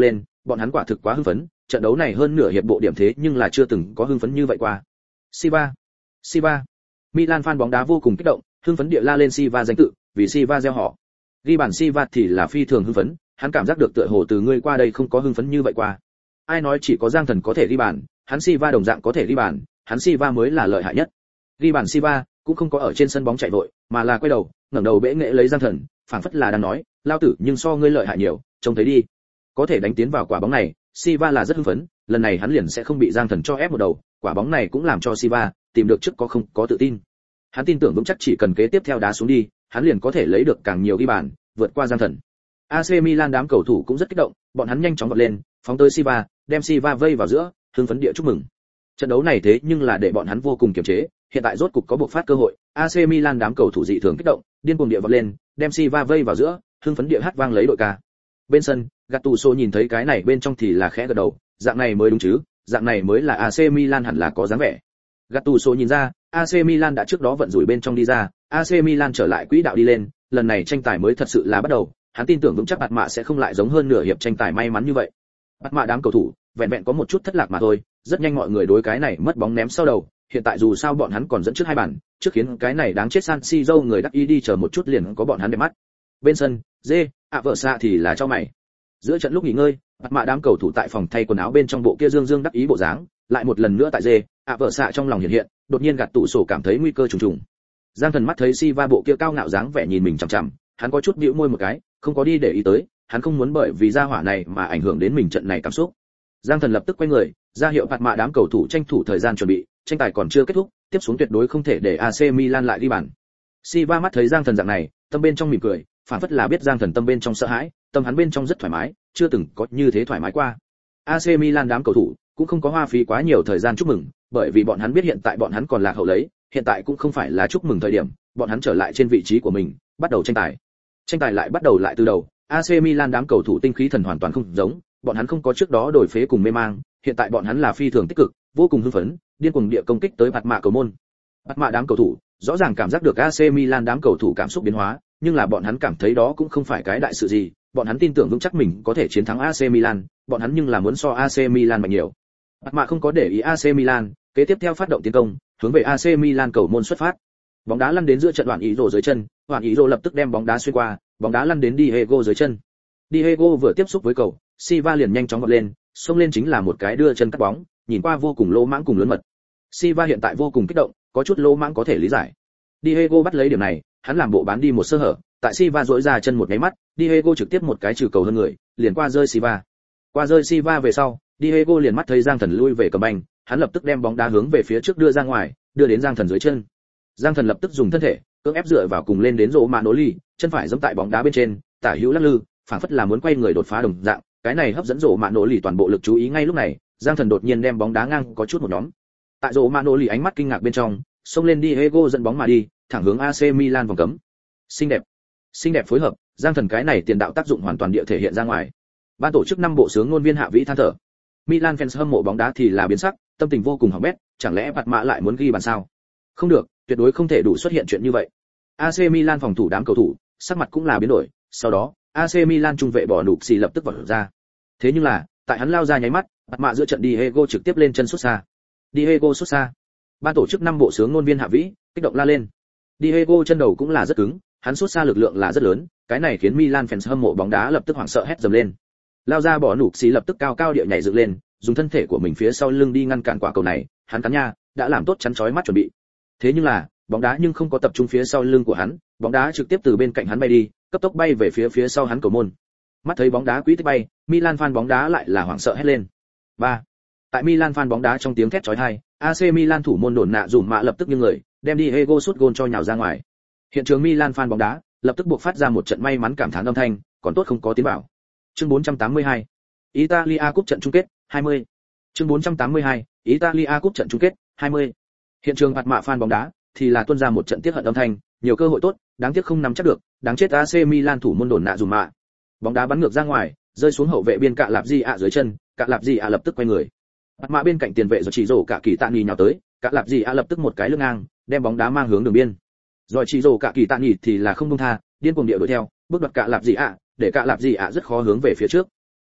A: bọn hắn quả thực quá hưng phấn, trận đấu này hơn nửa hiệp bộ điểm thế nhưng là chưa từng có hưng phấn như vậy qua. Silva, Silva. Milan fan bóng đá vô cùng kích động, hưng phấn địa la lên Silva danh tự, vì Silva gieo họ. Ghi bàn Silva thì là phi thường hưng phấn, hắn cảm giác được tựa hồ từ ngươi qua đây không có hưng phấn như vậy qua. Ai nói chỉ có Giang Thần có thể ghi bàn, hắn Silva đồng dạng có thể ghi bàn, hắn Silva mới là lợi hại nhất. Ghi bàn Silva cũng không có ở trên sân bóng chạy vội, mà là quay đầu, ngẩng đầu bẽ nghệ lấy Giang Thần, phảng phất là đang nói, lao tử nhưng so ngươi lợi hại nhiều, trông thấy đi. Có thể đánh tiến vào quả bóng này, Silva là rất hưng phấn, lần này hắn liền sẽ không bị Giang Thần cho ép một đầu, quả bóng này cũng làm cho Silva tìm được trước có không có tự tin. Hắn tin tưởng vững chắc chỉ cần kế tiếp theo đá xuống đi, hắn liền có thể lấy được càng nhiều ghi bàn, vượt qua Giang Thần. a xê Milan đám cầu thủ cũng rất kích động, bọn hắn nhanh chóng vọt lên, phóng tới Silva, đem Silva vây vào giữa, hưng phấn địa chúc mừng. Trận đấu này thế nhưng là để bọn hắn vô cùng kiềm chế, hiện tại rốt cục có buộc phát cơ hội, a xê Milan đám cầu thủ dị thường kích động, điên cuồng địa vọt lên, đem Silva vây vào giữa, hưng phấn địa hát vang lấy đội ca. Bên sân, Gattuso nhìn thấy cái này bên trong thì là khẽ gật đầu, dạng này mới đúng chứ, dạng này mới là a xê Milan hẳn là có dáng vẻ. Gattuso nhìn ra, a xê Milan đã trước đó vận rủi bên trong đi ra, a xê Milan trở lại quỹ đạo đi lên, lần này tranh tài mới thật sự là bắt đầu, hắn tin tưởng vững chắc Bạt Mạ sẽ không lại giống hơn nửa hiệp tranh tài may mắn như vậy. Bạt Mạ đám cầu thủ, vẹn vẹn có một chút thất lạc mà thôi, rất nhanh mọi người đối cái này mất bóng ném sau đầu, hiện tại dù sao bọn hắn còn dẫn trước hai bàn, trước khiến cái này đáng chết San Siro người đắc ý đi chờ một chút liền có bọn hắn để mắt. Bên sân, dê, ạ vợ xạ thì là cho mày. Giữa trận lúc nghỉ ngơi, Bạt Mạ đám cầu thủ tại phòng thay quần áo bên trong bộ kia dương dương đắc ý bộ dáng, lại một lần nữa tại dê, ạ vợ xạ trong lòng hiện hiện, đột nhiên gạt tụ sổ cảm thấy nguy cơ trùng trùng. Giang Thần mắt thấy Silva bộ kia cao ngạo dáng vẻ nhìn mình chằm chằm, hắn có chút bĩu môi một cái, không có đi để ý tới, hắn không muốn bởi vì gia hỏa này mà ảnh hưởng đến mình trận này cảm xúc. Giang Thần lập tức quay người, ra hiệu Bạt Mạ đám cầu thủ tranh thủ thời gian chuẩn bị, tranh tài còn chưa kết thúc, tiếp xuống tuyệt đối không thể để a xê Milan lại đi bàn. Silva mắt thấy Giang Thần dạng này, tâm bên trong mỉm cười, phản phất là biết Giang Thần tâm bên trong sợ hãi, tâm hắn bên trong rất thoải mái, chưa từng có như thế thoải mái qua. a xê Milan đám cầu thủ cũng không có hoa phí quá nhiều thời gian chúc mừng, bởi vì bọn hắn biết hiện tại bọn hắn còn lạc hậu lấy, hiện tại cũng không phải là chúc mừng thời điểm, bọn hắn trở lại trên vị trí của mình, bắt đầu tranh tài. Tranh tài lại bắt đầu lại từ đầu, a xê Milan đám cầu thủ tinh khí thần hoàn toàn không giống, bọn hắn không có trước đó đổi phế cùng mê mang, hiện tại bọn hắn là phi thường tích cực, vô cùng hưng phấn, điên cuồng địa công kích tới Bạt Mạ cầu môn. Bạt Mạ đám cầu thủ rõ ràng cảm giác được a xê Milan đám cầu thủ cảm xúc biến hóa, nhưng là bọn hắn cảm thấy đó cũng không phải cái đại sự gì, bọn hắn tin tưởng vững chắc mình có thể chiến thắng a xê Milan, bọn hắn nhưng là muốn so a xê Milan mạnh nhiều. Bạt Mạ không có để ý a xê Milan, kế tiếp theo phát động tiến công, hướng về a xê Milan cầu môn xuất phát. Bóng đá lăn đến giữa trận Đoạn Ý Rồ dưới chân, Đoạn Ý Rồ lập tức đem bóng đá xuyên qua, bóng đá lăn đến Diego dưới chân. Diego vừa tiếp xúc với cầu, Silva liền nhanh chóng vọt lên, xông lên chính là một cái đưa chân cắt bóng, nhìn qua vô cùng lỗ mãng cùng lớn mật. Silva hiện tại vô cùng kích động, có chút lỗ mãng có thể lý giải. Diego bắt lấy điểm này, hắn làm bộ bán đi một sơ hở, tại Silva duỗi ra chân một cái mắt, Diego trực tiếp một cái trừ cầu hơn người, liền qua rơi Silva. Qua rơi Silva về sau, Diego liền mắt thấy Giang Thần lui về cầm banh, hắn lập tức đem bóng đá hướng về phía trước đưa ra ngoài, đưa đến Giang Thần dưới chân. Giang Thần lập tức dùng thân thể cưỡng ép dựa vào cùng lên đến rổ mạ nổ lì, chân phải giẫm tại bóng đá bên trên, tả hữu lắc lư, phảng phất là muốn quay người đột phá đồng dạng, cái này hấp dẫn rổ mạ nổ lì toàn bộ lực chú ý ngay lúc này, Giang Thần đột nhiên đem bóng đá ngang có chút một nhóm. Tại rổ mạ nổ lì ánh mắt kinh ngạc bên trong, xông lên Diego dẫn bóng mà đi, thẳng hướng a xê Milan vòng cấm. Xinh đẹp, xinh đẹp phối hợp, Giang Thần cái này tiền đạo tác dụng hoàn toàn địa thể hiện ra ngoài. Ban tổ chức năm bộ sướng ngôn viên Hạ Vĩ than thở. Milan fans hâm mộ bóng đá thì là biến sắc, tâm tình vô cùng hỏng bét, chẳng lẽ Bạt Mạ lại muốn ghi bàn sao? Không được, tuyệt đối không thể đủ xuất hiện chuyện như vậy. a xê Milan phòng thủ đám cầu thủ, sắc mặt cũng là biến đổi, sau đó, a xê Milan trung vệ bỏ nục xì lập tức vọt ra. Thế nhưng là, tại hắn lao ra nháy mắt, Bạt Mạ giữa trận Diego trực tiếp lên chân sút xa. Diego sút xa. Ban tổ chức năm bộ sướng ngôn viên Hạ Vĩ kích động la lên. Diego chân đầu cũng là rất cứng, hắn sút xa lực lượng là rất lớn, cái này khiến Milan fans hâm mộ bóng đá lập tức hoảng sợ hét dầm lên. Lao ra bỏ nục xì lập tức cao cao địa nhảy dựng lên, dùng thân thể của mình phía sau lưng đi ngăn cản quả cầu này, hắn cắn nha, đã làm tốt chắn chói mắt chuẩn bị. Thế nhưng là, bóng đá nhưng không có tập trung phía sau lưng của hắn, bóng đá trực tiếp từ bên cạnh hắn bay đi, cấp tốc bay về phía phía sau hắn cầu môn. Mắt thấy bóng đá quỹ tích bay, Milan fan bóng đá lại là hoảng sợ hét lên. ba. Tại Milan fan bóng đá trong tiếng thét chói tai, a xê Milan thủ môn đồn nạ dùm mạ lập tức nghiêng người, đem Diego sút gôn cho nhào ra ngoài. Hiện trường Milan fan bóng đá lập tức buộc phát ra một trận may mắn cảm thán âm thanh, còn tốt không có tiến vào. Chương bốn trăm tám mươi hai. Italia Cup trận chung kết, hai mươi. Chương bốn trăm tám mươi hai. Italia Cup trận chung kết, hai mươi. Hiện trường Bạt Mạ fan bóng đá thì là tuôn ra một trận tiết hận âm thanh, nhiều cơ hội tốt, đáng tiếc không nắm chắc được, đáng chết a xê Milan thủ môn đồn nạ dùm mạ. Bóng đá bắn ngược ra ngoài, rơi xuống hậu vệ biên Cạ Lạp Di ạ dưới chân, Cạ Lạp Di ạ lập tức quay người. Bạt Mạ bên cạnh tiền vệ rồi chỉ rổ cả kỳ tạ nhì nhào tới, Cạ Lạp Di ạ lập tức một cái lưng ngang, đem bóng đá mang hướng đường biên. Rồi chỉ rổ cả kỳ tạ nhì thì là không buông tha, điên cuồng địa đuổi theo, bước đoạt Cạ Lạp Di ạ, để Cạ Lạp Di ạ rất khó hướng về phía trước.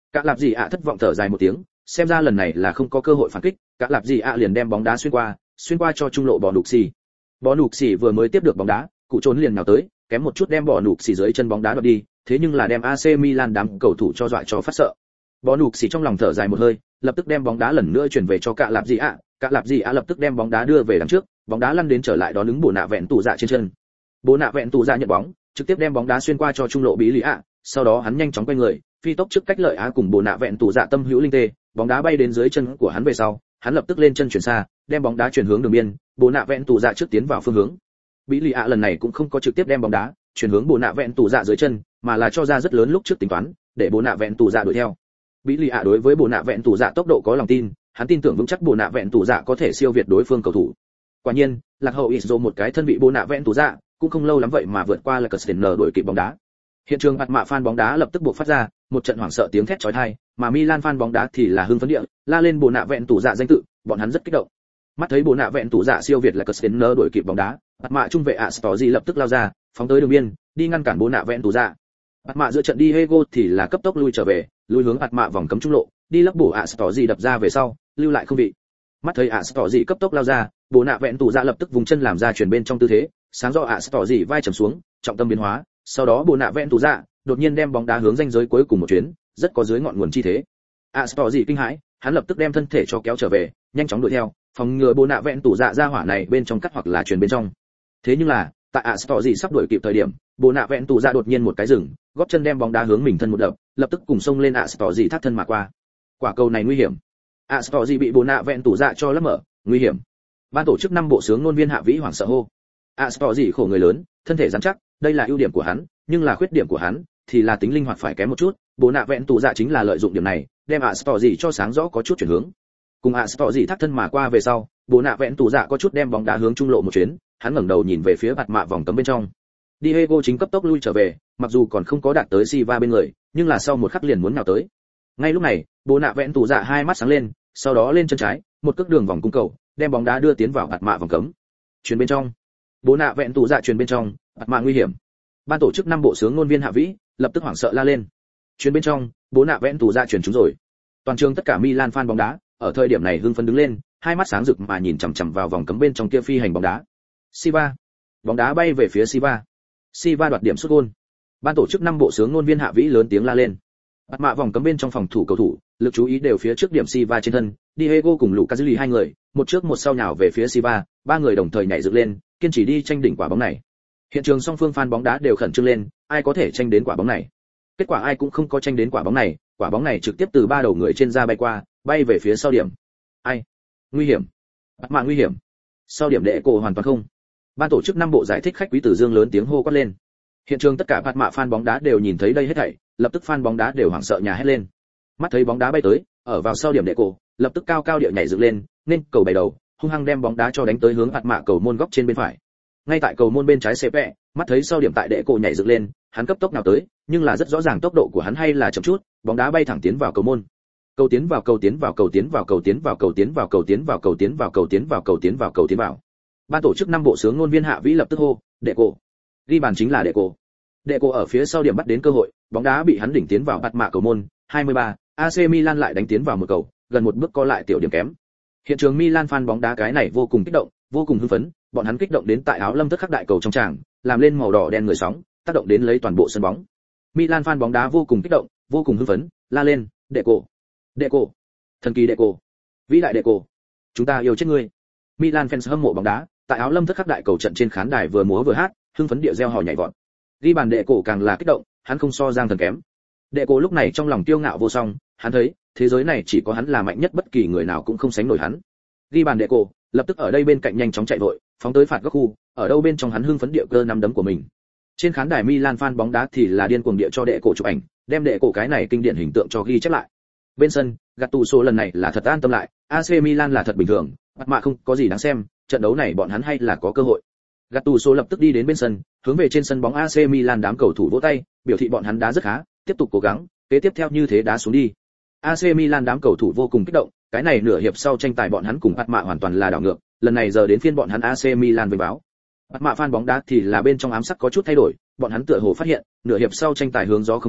A: Cả lạp gì ạ thất vọng thở dài một tiếng, xem ra lần này là không có cơ hội phản kích, cả lạp gì ạ liền đem bóng đá xuyên qua, xuyên qua cho trung lộ bò nục xì. Bò nục xì vừa mới tiếp được bóng đá, cụ trốn liền nào tới, kém một chút đem bò nục xì dưới chân bóng đá đoạt đi, thế nhưng là đem a xê Milan đám cầu thủ cho dọa cho phát sợ. Bò nục xì trong lòng thở dài một hơi, lập tức đem bóng đá lần nữa chuyển về cho cả lạp gì ạ, cả lạp gì ạ lập tức đem bóng đá đưa về đằng trước, bóng đá lăn đến trở lại đó đứng bồ nạ vẹn tủ dạ trên chân. Bồ nạ vẹn tủ dạ nhận bóng, trực tiếp đem bóng đá xuyên qua cho trung lộ bí lý ạ, sau đó hắn nhanh chóng quay người, phi tốc trước cách lợi á cùng bồ nạ vẹn tủ dạ tâm hữu linh tê, bóng đá bay đến dưới chân của hắn về sau, hắn lập tức lên chân chuyển xa, đem bóng đá chuyển hướng đường biên, bồ nạ vẹn tủ dạ trước tiến vào phương hướng. Bí lý ạ lần này cũng không có trực tiếp đem bóng đá chuyển hướng bồ nạ vẹn tủ dạ dưới chân, mà là cho ra rất lớn lúc trước tính toán, để bồ nạ vẹn tủ dạ đuổi theo. Bí lý ạ đối với bồ nạ vẹn tủ dạ tốc độ có lòng tin, hắn tin tưởng vững chắc bồ nạ vẹn tủ dạ có thể siêu việt đối phương cầu thủ. Quả nhiên, lạc hậu Iso một cái thân bị bồ nạ vẹn tủ dạ, cũng không lâu lắm vậy mà vượt qua là Castella đuổi kịp bóng đá. Hiện trường bạt mạ fan bóng đá lập tức buộc phát ra một trận hoảng sợ tiếng thét chói tai, mà Milan fan bóng đá thì là hưng phấn địa, la lên bồ nạ vẹn tủ dạ danh tự, bọn hắn rất kích động. Mắt thấy bồ nạ vẹn tủ dạ siêu việt là Castella đuổi kịp bóng đá, bạt mạ trung vệ Astorzi lập tức lao ra, phóng tới đường biên, đi ngăn cản bồ nạ vẹn tủ dạ. Bạt mạ giữa trận đi Diego thì là cấp tốc lui trở về, lui hướng bạt mạ vòng cấm trung lộ, đi lấp bổ Astorzi đập ra về sau, lưu lại không vị. Mắt thấy Astorzi cấp tốc lao ra, bồ nạ vẹn tủ dạ lập tức vùng chân làm ra chuyển bên trong tư thế, sáng rõ Astorzi vai trầm xuống, trọng tâm biến hóa, sau đó bồ nạ vẹn tủ dạ đột nhiên đem bóng đá hướng ranh giới cuối cùng một chuyến, rất có dưới ngọn nguồn chi thế. Astorzi kinh hãi, hắn lập tức đem thân thể cho kéo trở về, nhanh chóng đuổi theo, phòng ngừa bồ nạ vẹn tủ dạ ra hỏa này bên trong cắt hoặc là truyền bên trong. Thế nhưng là, tại Astorzi sắp đuổi kịp thời điểm, bồ nạ vẹn tủ dạ đột nhiên một cái dừng, góp chân đem bóng đá hướng mình thân một đập, lập tức cùng xông lên Astorzi thắt thân mà qua. Quả cầu này nguy hiểm. Astorzi bị bồ nạ vẹn tủ dạ cho lấp mở, nguy hiểm. Ban tổ chức năm bộ sướng ngôn viên hạ vĩ hoảng sợ hô. Astorzi khổ người lớn, thân thể rắn chắc, đây là ưu điểm của hắn, nhưng là khuyết điểm của hắn thì là tính linh hoạt phải kém một chút, bồ nạ vẹn tủ dạ chính là lợi dụng điểm này, đem Astorzi cho sáng rõ có chút chuyển hướng. Cùng Astorzi thắt thân mà qua về sau, bồ nạ vẹn tủ dạ có chút đem bóng đá hướng trung lộ một chuyến, hắn ngẩng đầu nhìn về phía bạt mạ vòng cấm bên trong. Diego chính cấp tốc lui trở về, mặc dù còn không có đạt tới Silva bên người, nhưng là sau một khắc liền muốn nào tới. Ngay lúc này, bồ nạ vẹn tủ dạ hai mắt sáng lên, sau đó lên chân trái, một cước đường vòng cung cầu, đem bóng đá đưa tiến vào bạt mạ vòng cấm. Chuyền bên trong. Bồ nạ vẹn tủ dạ chuyền bên trong, bạt mạ nguy hiểm. Ban tổ chức năm bộ sướng ngôn viên hạ vĩ lập tức hoảng sợ la lên. Chuyền bên trong, bồ nạ vẹn tủ dạ chuyền trúng rồi. Toàn trường tất cả Milan fan bóng đá, ở thời điểm này hưng phấn đứng lên, hai mắt sáng rực mà nhìn chằm chằm vào vòng cấm bên trong kia phi hành bóng đá. Silva. Bóng đá bay về phía Silva. Silva đoạt điểm sút gol. Ban tổ chức năm bộ sướng ngôn viên hạ vĩ lớn tiếng la lên. Bạt mạ vòng cấm bên trong phòng thủ cầu thủ, lực chú ý đều phía trước điểm Silva trên thân, Diego cùng Lucazili hai người, một trước một sau nhào về phía Silva, ba người đồng thời nhảy dựng lên, kiên trì đi tranh đỉnh quả bóng này. Hiện trường song phương fan bóng đá đều khẩn trương lên, ai có thể tranh đến quả bóng này. Kết quả ai cũng không có tranh đến quả bóng này, quả bóng này trực tiếp từ ba đầu người trên ra bay qua, bay về phía sau điểm. Ai? Nguy hiểm. Bạt mạ nguy hiểm. Sau điểm đệ cổ hoàn toàn không. Ban tổ chức năm bộ giải thích khách quý tử Dương lớn tiếng hô quát lên. Hiện trường tất cả bạt mạ fan bóng đá đều nhìn thấy đây hết thảy, lập tức fan bóng đá đều hoảng sợ nhà hét lên. Mắt thấy bóng đá bay tới, ở vào sau điểm đệ cổ, lập tức cao cao điệu nhảy dựng lên, nên cầu bảy đầu, hung hăng đem bóng đá cho đánh tới hướng bạt mạ cầu môn góc trên bên phải. Ngay tại cầu môn bên trái xếp vẽ, mắt thấy sau điểm tại đệ cổ nhảy dựng lên, hắn cấp tốc nào tới, nhưng là rất rõ ràng tốc độ của hắn hay là chậm chút, bóng đá bay thẳng tiến vào cầu môn. Cầu tiến vào cầu tiến vào cầu tiến vào cầu tiến vào cầu tiến vào cầu tiến vào cầu tiến vào cầu tiến vào cầu tiến vào cầu tiến vào. Ban tổ chức năm bộ sướng ngôn viên hạ vĩ lập tức hô, đệ cổ. Ghi bàn chính là đệ cổ. Đệ cổ ở phía sau điểm bắt đến cơ hội, bóng đá bị hắn đỉnh tiến vào bạt mạ cầu môn, hai mươi ba, a xê Milan lại đánh tiến vào một cầu, gần một bước co lại tiểu điểm kém. Hiện trường Milan fan bóng đá cái này vô cùng kích động, vô cùng hưng phấn, bọn hắn kích động đến tại áo lâm tức khắc đại cầu trong tràng, làm lên màu đỏ đen người sóng, tác động đến lấy toàn bộ sân bóng. Milan fan bóng đá vô cùng kích động, vô cùng hưng phấn, la lên, đệ cổ, đệ cổ, thần kỳ đệ cổ, vĩ đại đệ cổ, chúng ta yêu chết ngươi. Milan fans hâm mộ bóng đá, tại áo lâm tức khắc đại cầu trận trên khán đài vừa múa vừa hát, hưng phấn điệu reo hò nhảy vọt. Ghi bàn đệ cổ càng là kích động, hắn không so Giang Thần kém. Đệ cổ lúc này trong lòng kiêu ngạo vô song, hắn thấy, thế giới này chỉ có hắn là mạnh nhất, bất kỳ người nào cũng không sánh nổi hắn. Ghi bàn đệ cổ, lập tức ở đây bên cạnh nhanh chóng chạy vội, phóng tới phạt góc khu, ở đâu bên trong hắn hưng phấn địa cơ nắm đấm của mình. Trên khán đài Milan fan bóng đá thì là điên cuồng địa cho đệ cổ chụp ảnh, đem đệ cổ cái này kinh điển hình tượng cho ghi chép lại. Bên sân, Gattuso lần này là thật an tâm lại, a xê Milan là thật bình thường, mặt mạ không có gì đáng xem, trận đấu này bọn hắn hay là có cơ hội. Gattuso lập tức đi đến bên sân, hướng về trên sân bóng a xê Milan đám cầu thủ vỗ tay, biểu thị bọn hắn đá rất khá, tiếp tục cố gắng, kế tiếp theo như thế đá xuống đi. a xê Milan đám cầu thủ vô cùng kích động, cái này nửa hiệp sau tranh tài bọn hắn cùng mặt mạ hoàn toàn là đảo ngược, lần này giờ đến phiên bọn hắn a xê Milan vinh báo. Mặt mạ fan bóng đá thì là bên trong ám sắc có chút thay đổi, bọn hắn tựa hồ phát hiện, nửa hiệp sau tranh tài hướng gió không đúng,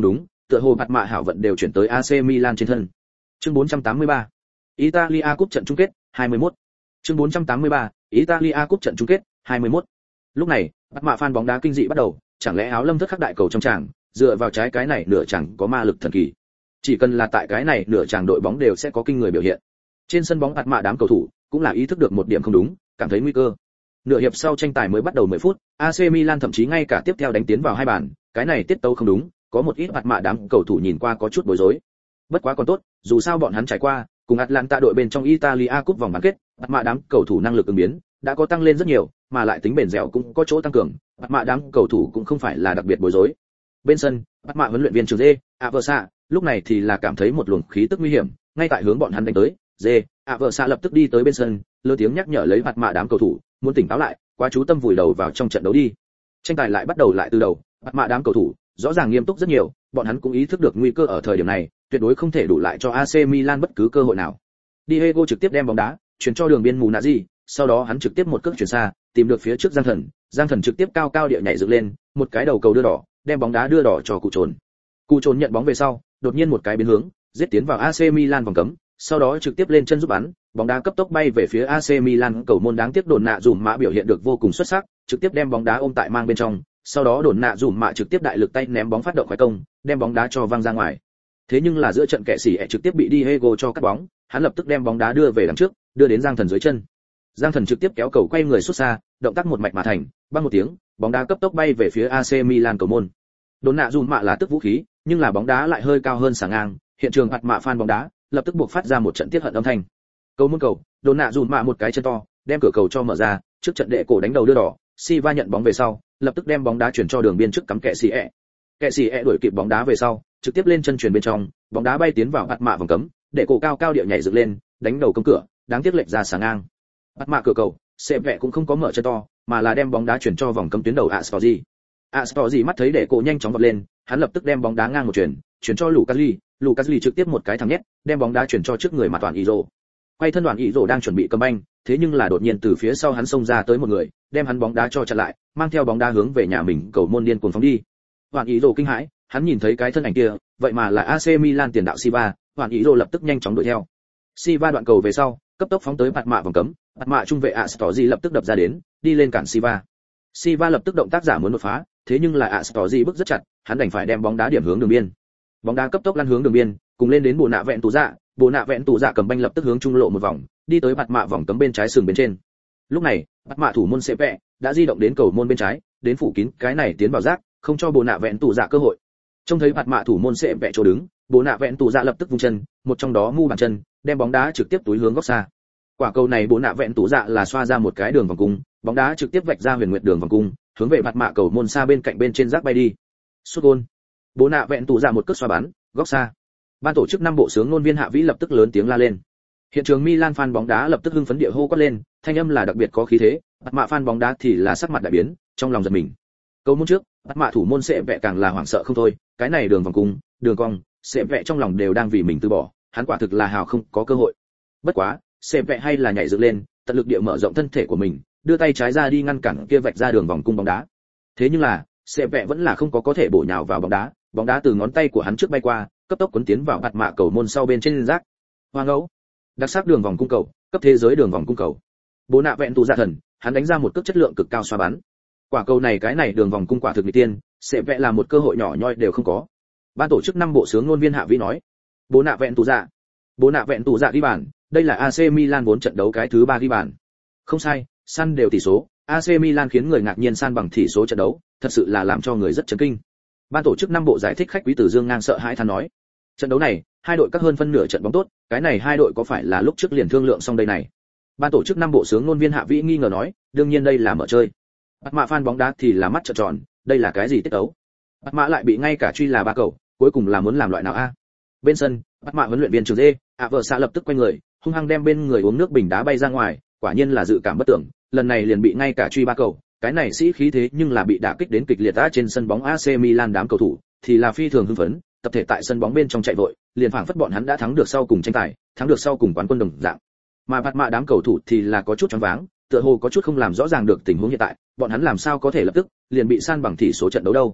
A: tựa hồ bạt mạ hảo vận đều chuyển tới a xê Milan trên thân. Chương bốn trăm tám mươi ba, Italia Cup trận chung kết, hai mươi mốt. Chương bốn trăm tám mươi ba, Italia Cup trận chung kết, hai mươi mốt. Lúc này, bạt mạ fan bóng đá kinh dị bắt đầu, chẳng lẽ áo lâm thất khắc đại cầu trong tràng, dựa vào trái cái này nửa chẳng có ma lực thần kỳ. Chỉ cần là tại cái này nửa tràng đội bóng đều sẽ có kinh người biểu hiện. Trên sân bóng bạt mạ đám cầu thủ cũng là ý thức được một điểm không đúng, cảm thấy nguy cơ. Nửa hiệp sau tranh tài mới bắt đầu mười phút, a xê Milan thậm chí ngay cả tiếp theo đánh tiến vào hai bàn, cái này tiết tấu không đúng, có một ít bạt mạ đám cầu thủ nhìn qua có chút bối rối. Bất quá còn tốt, dù sao bọn hắn trải qua, cùng Atlanta đội bên trong Italia Cup vòng bán kết, bạt mạ đám cầu thủ năng lực ứng biến đã có tăng lên rất nhiều, mà lại tính bền dẻo cũng có chỗ tăng cường, bạt mạ đám cầu thủ cũng không phải là đặc biệt bối rối. Bên sân, bạt mạ huấn luyện viên trưởng Dê, Aversa, lúc này thì là cảm thấy một luồng khí tức nguy hiểm, ngay tại hướng bọn hắn đánh tới. Dê, Aversa lập tức đi tới bên sân, lớn tiếng nhắc nhở lấy bạt mạ đám cầu thủ, muốn tỉnh táo lại, quá chú tâm vùi đầu vào trong trận đấu đi. Tranh tài lại bắt đầu lại từ đầu, bạt mạ đám cầu thủ rõ ràng nghiêm túc rất nhiều, bọn hắn cũng ý thức được nguy cơ ở thời điểm này, tuyệt đối không thể đủ lại cho a xê Milan bất cứ cơ hội nào. Diego trực tiếp đem bóng đá chuyển cho đường biên Munazi, sau đó hắn trực tiếp một cước chuyển xa, tìm được phía trước Giang Thần, Giang Thần trực tiếp cao cao địa nhảy dựng lên, một cái đầu cầu đưa đỏ, đem bóng đá đưa đỏ cho Cụ Trồn. Cụ Trồn nhận bóng về sau, đột nhiên một cái biến hướng, giết tiến vào a xê Milan vòng cấm, sau đó trực tiếp lên chân giúp bắn, bóng đá cấp tốc bay về phía a xê Milan, cầu môn đáng tiếc Đồn Nạ Dùm Mã biểu hiện được vô cùng xuất sắc, trực tiếp đem bóng đá ôm tại mang bên trong, sau đó Đồn Nạ Dùm Mã trực tiếp đại lực tay ném bóng phát động khoái công, đem bóng đá cho văng ra ngoài. Thế nhưng là giữa trận kẻ xỉ ẹ trực tiếp bị Diego cho cắt bóng, hắn lập tức đem bóng đá đưa về đằng trước, đưa đến Giang Thần dưới chân. Giang Thần trực tiếp kéo cầu quay người xuất xa, động tác một mạch mà thành, băng một tiếng, bóng đá cấp tốc bay về phía a xê Milan cầu môn. Đồn Nạ Dùm Mã là tức vũ khí, nhưng là bóng đá lại hơi cao hơn xà ngang, hiện trường bạt mạ fan bóng đá lập tức buộc phát ra một trận tiết hận âm thanh. Cầu môn cầu, Đồn Nạ Dùm Mã một cái chân to, đem cửa cầu cho mở ra, trước trận đệ cổ đánh đầu đưa đỏ, Silva nhận bóng về sau, lập tức đem bóng đá chuyển cho đường biên trước cắm kẻ xỉ ẹ. Kẻ xỉ ẹ đuổi kịp bóng đá về sau, trực tiếp lên chân chuyền bên trong, bóng đá bay tiến vào bạt mạ vòng cấm, đệ cổ cao cao địa nhảy dựng lên, đánh đầu công cửa, đáng tiếc lệch ra xà ngang. Bạt mạ cửa cầu, sẽ vẽ cũng không có mở chân to, mà là đem bóng đá chuyển cho vòng cấm tuyến đầu Astorzi. Astorzi mắt thấy đệ cổ nhanh chóng vọt lên, hắn lập tức đem bóng đá ngang một chuyển, chuyển cho Lucasli, Lucasli trực tiếp một cái thẳng nhét, đem bóng đá chuyển cho trước người mà toàn Izo. Quay thân Đoàn Izo đang chuẩn bị cầm banh, thế nhưng là đột nhiên từ phía sau hắn xông ra tới một người, đem hắn bóng đá cho chặn lại, mang theo bóng đá hướng về nhà mình cầu môn điên cuồng phóng đi. Đoàn Izo kinh hãi, hắn nhìn thấy cái thân ảnh kia, vậy mà là a xê Milan tiền đạo Silva, Đoàn Izo lập tức nhanh chóng đuổi theo. Silva đoạn cầu về sau, cấp tốc phóng tới bạt mạ vòng cấm, bạt mạ trung vệ Astorzi lập tức đập ra đến, đi lên cản Silva. Silva lập tức động tác giả muốn đột phá, thế nhưng là Astorzi bức rất chặt, hắn đành phải đem bóng đá điểm hướng đường biên. Bóng đá cấp tốc lăn hướng đường biên, cùng lên đến Bồ Nạ Vẹn Tù Dạ, Bồ Nạ Vẹn Tù Dạ cầm banh lập tức hướng trung lộ một vòng, đi tới bạt mạ vòng cấm bên trái sườn bên trên. Lúc này, bạt mạ thủ môn Sepe đã di động đến cầu môn bên trái, đến phủ kín cái này tiến vào rác, không cho Bồ Nạ Vẹn Tù Dạ cơ hội. Trông thấy bạt mạ thủ môn Sepe chỗ đứng, Bồ Nạ Vẹn Tù Dạ lập tức vung chân, một trong đó mu bàn chân, đem bóng đá trực tiếp túi hướng góc xa. Quả cầu này Bồ Nạ Vẹn Tù Dạ là xoa ra một cái đường vòng cung, bóng đá trực tiếp vạch ra huyền nguyệt đường vòng cung, hướng về bạt mạ cầu môn xa bên cạnh bên trên rác bay đi. Sút gol. Bồ Nạ Vẹn Tù Dạ một cước xoa bắn, góc xa. Ban tổ chức năm bộ sướng ngôn viên Hạ Vĩ lập tức lớn tiếng la lên. Hiện trường Milan fan bóng đá lập tức hưng phấn địa hô quát lên, thanh âm là đặc biệt có khí thế, bạt mạ fan bóng đá thì là sắc mặt đại biến, trong lòng giật mình. Cầu môn trước, bạt mạ thủ môn sẽ vẽ càng là hoảng sợ không thôi, cái này đường vòng cung, đường cong, sẽ vẽ trong lòng đều đang vì mình từ bỏ, hắn quả thực là hào không có cơ hội. Bất quá, sẽ vẽ hay là nhảy dựng lên, tận lực địa mở rộng thân thể của mình, đưa tay trái ra đi ngăn cản kia vạch ra đường vòng cung bóng đá. Thế nhưng là, sẽ vẽ vẫn là không có có thể bổ nhào vào bóng đá, bóng đá từ ngón tay của hắn trước bay qua, cấp tốc cuốn tiến vào bạt mạ cầu môn sau bên trên rác. Hoa ngẫu, đặc sắc đường vòng cung cầu, cấp thế giới đường vòng cung cầu. Bố Nạ Vẹn Tù Dạ thần, hắn đánh ra một cước chất lượng cực cao xoa bắn. Quả cầu này cái này đường vòng cung quả thực nghịch tiên, sẽ vẽ là một cơ hội nhỏ nhoi đều không có. Ban tổ chức năm bộ sướng ngôn viên Hạ Vĩ nói, Bố Nạ Vẹn Tù Dạ, Bố Nạ Vẹn Tù Dạ ghi bàn, đây là a xê Milan vốn trận đấu cái thứ ba ghi bàn. Không sai, săn đều tỷ số, a xê Milan khiến người ngạc nhiên san bằng tỷ số trận đấu, thật sự là làm cho người rất chấn kinh. Ban tổ chức năm bộ giải thích khách quý Từ Dương ngang sợ hãi than nói, trận đấu này, hai đội các hơn phân nửa trận bóng tốt, cái này hai đội có phải là lúc trước liền thương lượng xong đây này? Ban tổ chức năm bộ sướng ngôn viên Hạ Vĩ nghi ngờ nói, đương nhiên đây là mở chơi. Bạt mạ fan bóng đá thì là mắt trợn tròn, đây là cái gì tiết đấu? Bạt mạ lại bị ngay cả truy là ba cầu, cuối cùng là muốn làm loại nào a? Bên sân, Bạt mạ huấn luyện viên trưởng Dê, ạ vợ xạ lập tức quay người, hung hăng đem bên người uống nước bình đá bay ra ngoài, quả nhiên là dự cảm bất tưởng, lần này liền bị ngay cả truy ba cầu, cái này sĩ khí thế nhưng là bị đả kích đến kịch liệt á. Trên sân bóng a xê Milan đám cầu thủ thì là phi thường hưng phấn, tập thể tại sân bóng bên trong chạy vội, liền phảng phất bọn hắn đã thắng được sau cùng tranh tài, thắng được sau cùng quán quân đồng dạng. Mà bạt mạ đám cầu thủ thì là có chút choáng váng, tựa hồ có chút không làm rõ ràng được tình huống hiện tại, bọn hắn làm sao có thể lập tức liền bị san bằng tỷ số trận đấu đâu.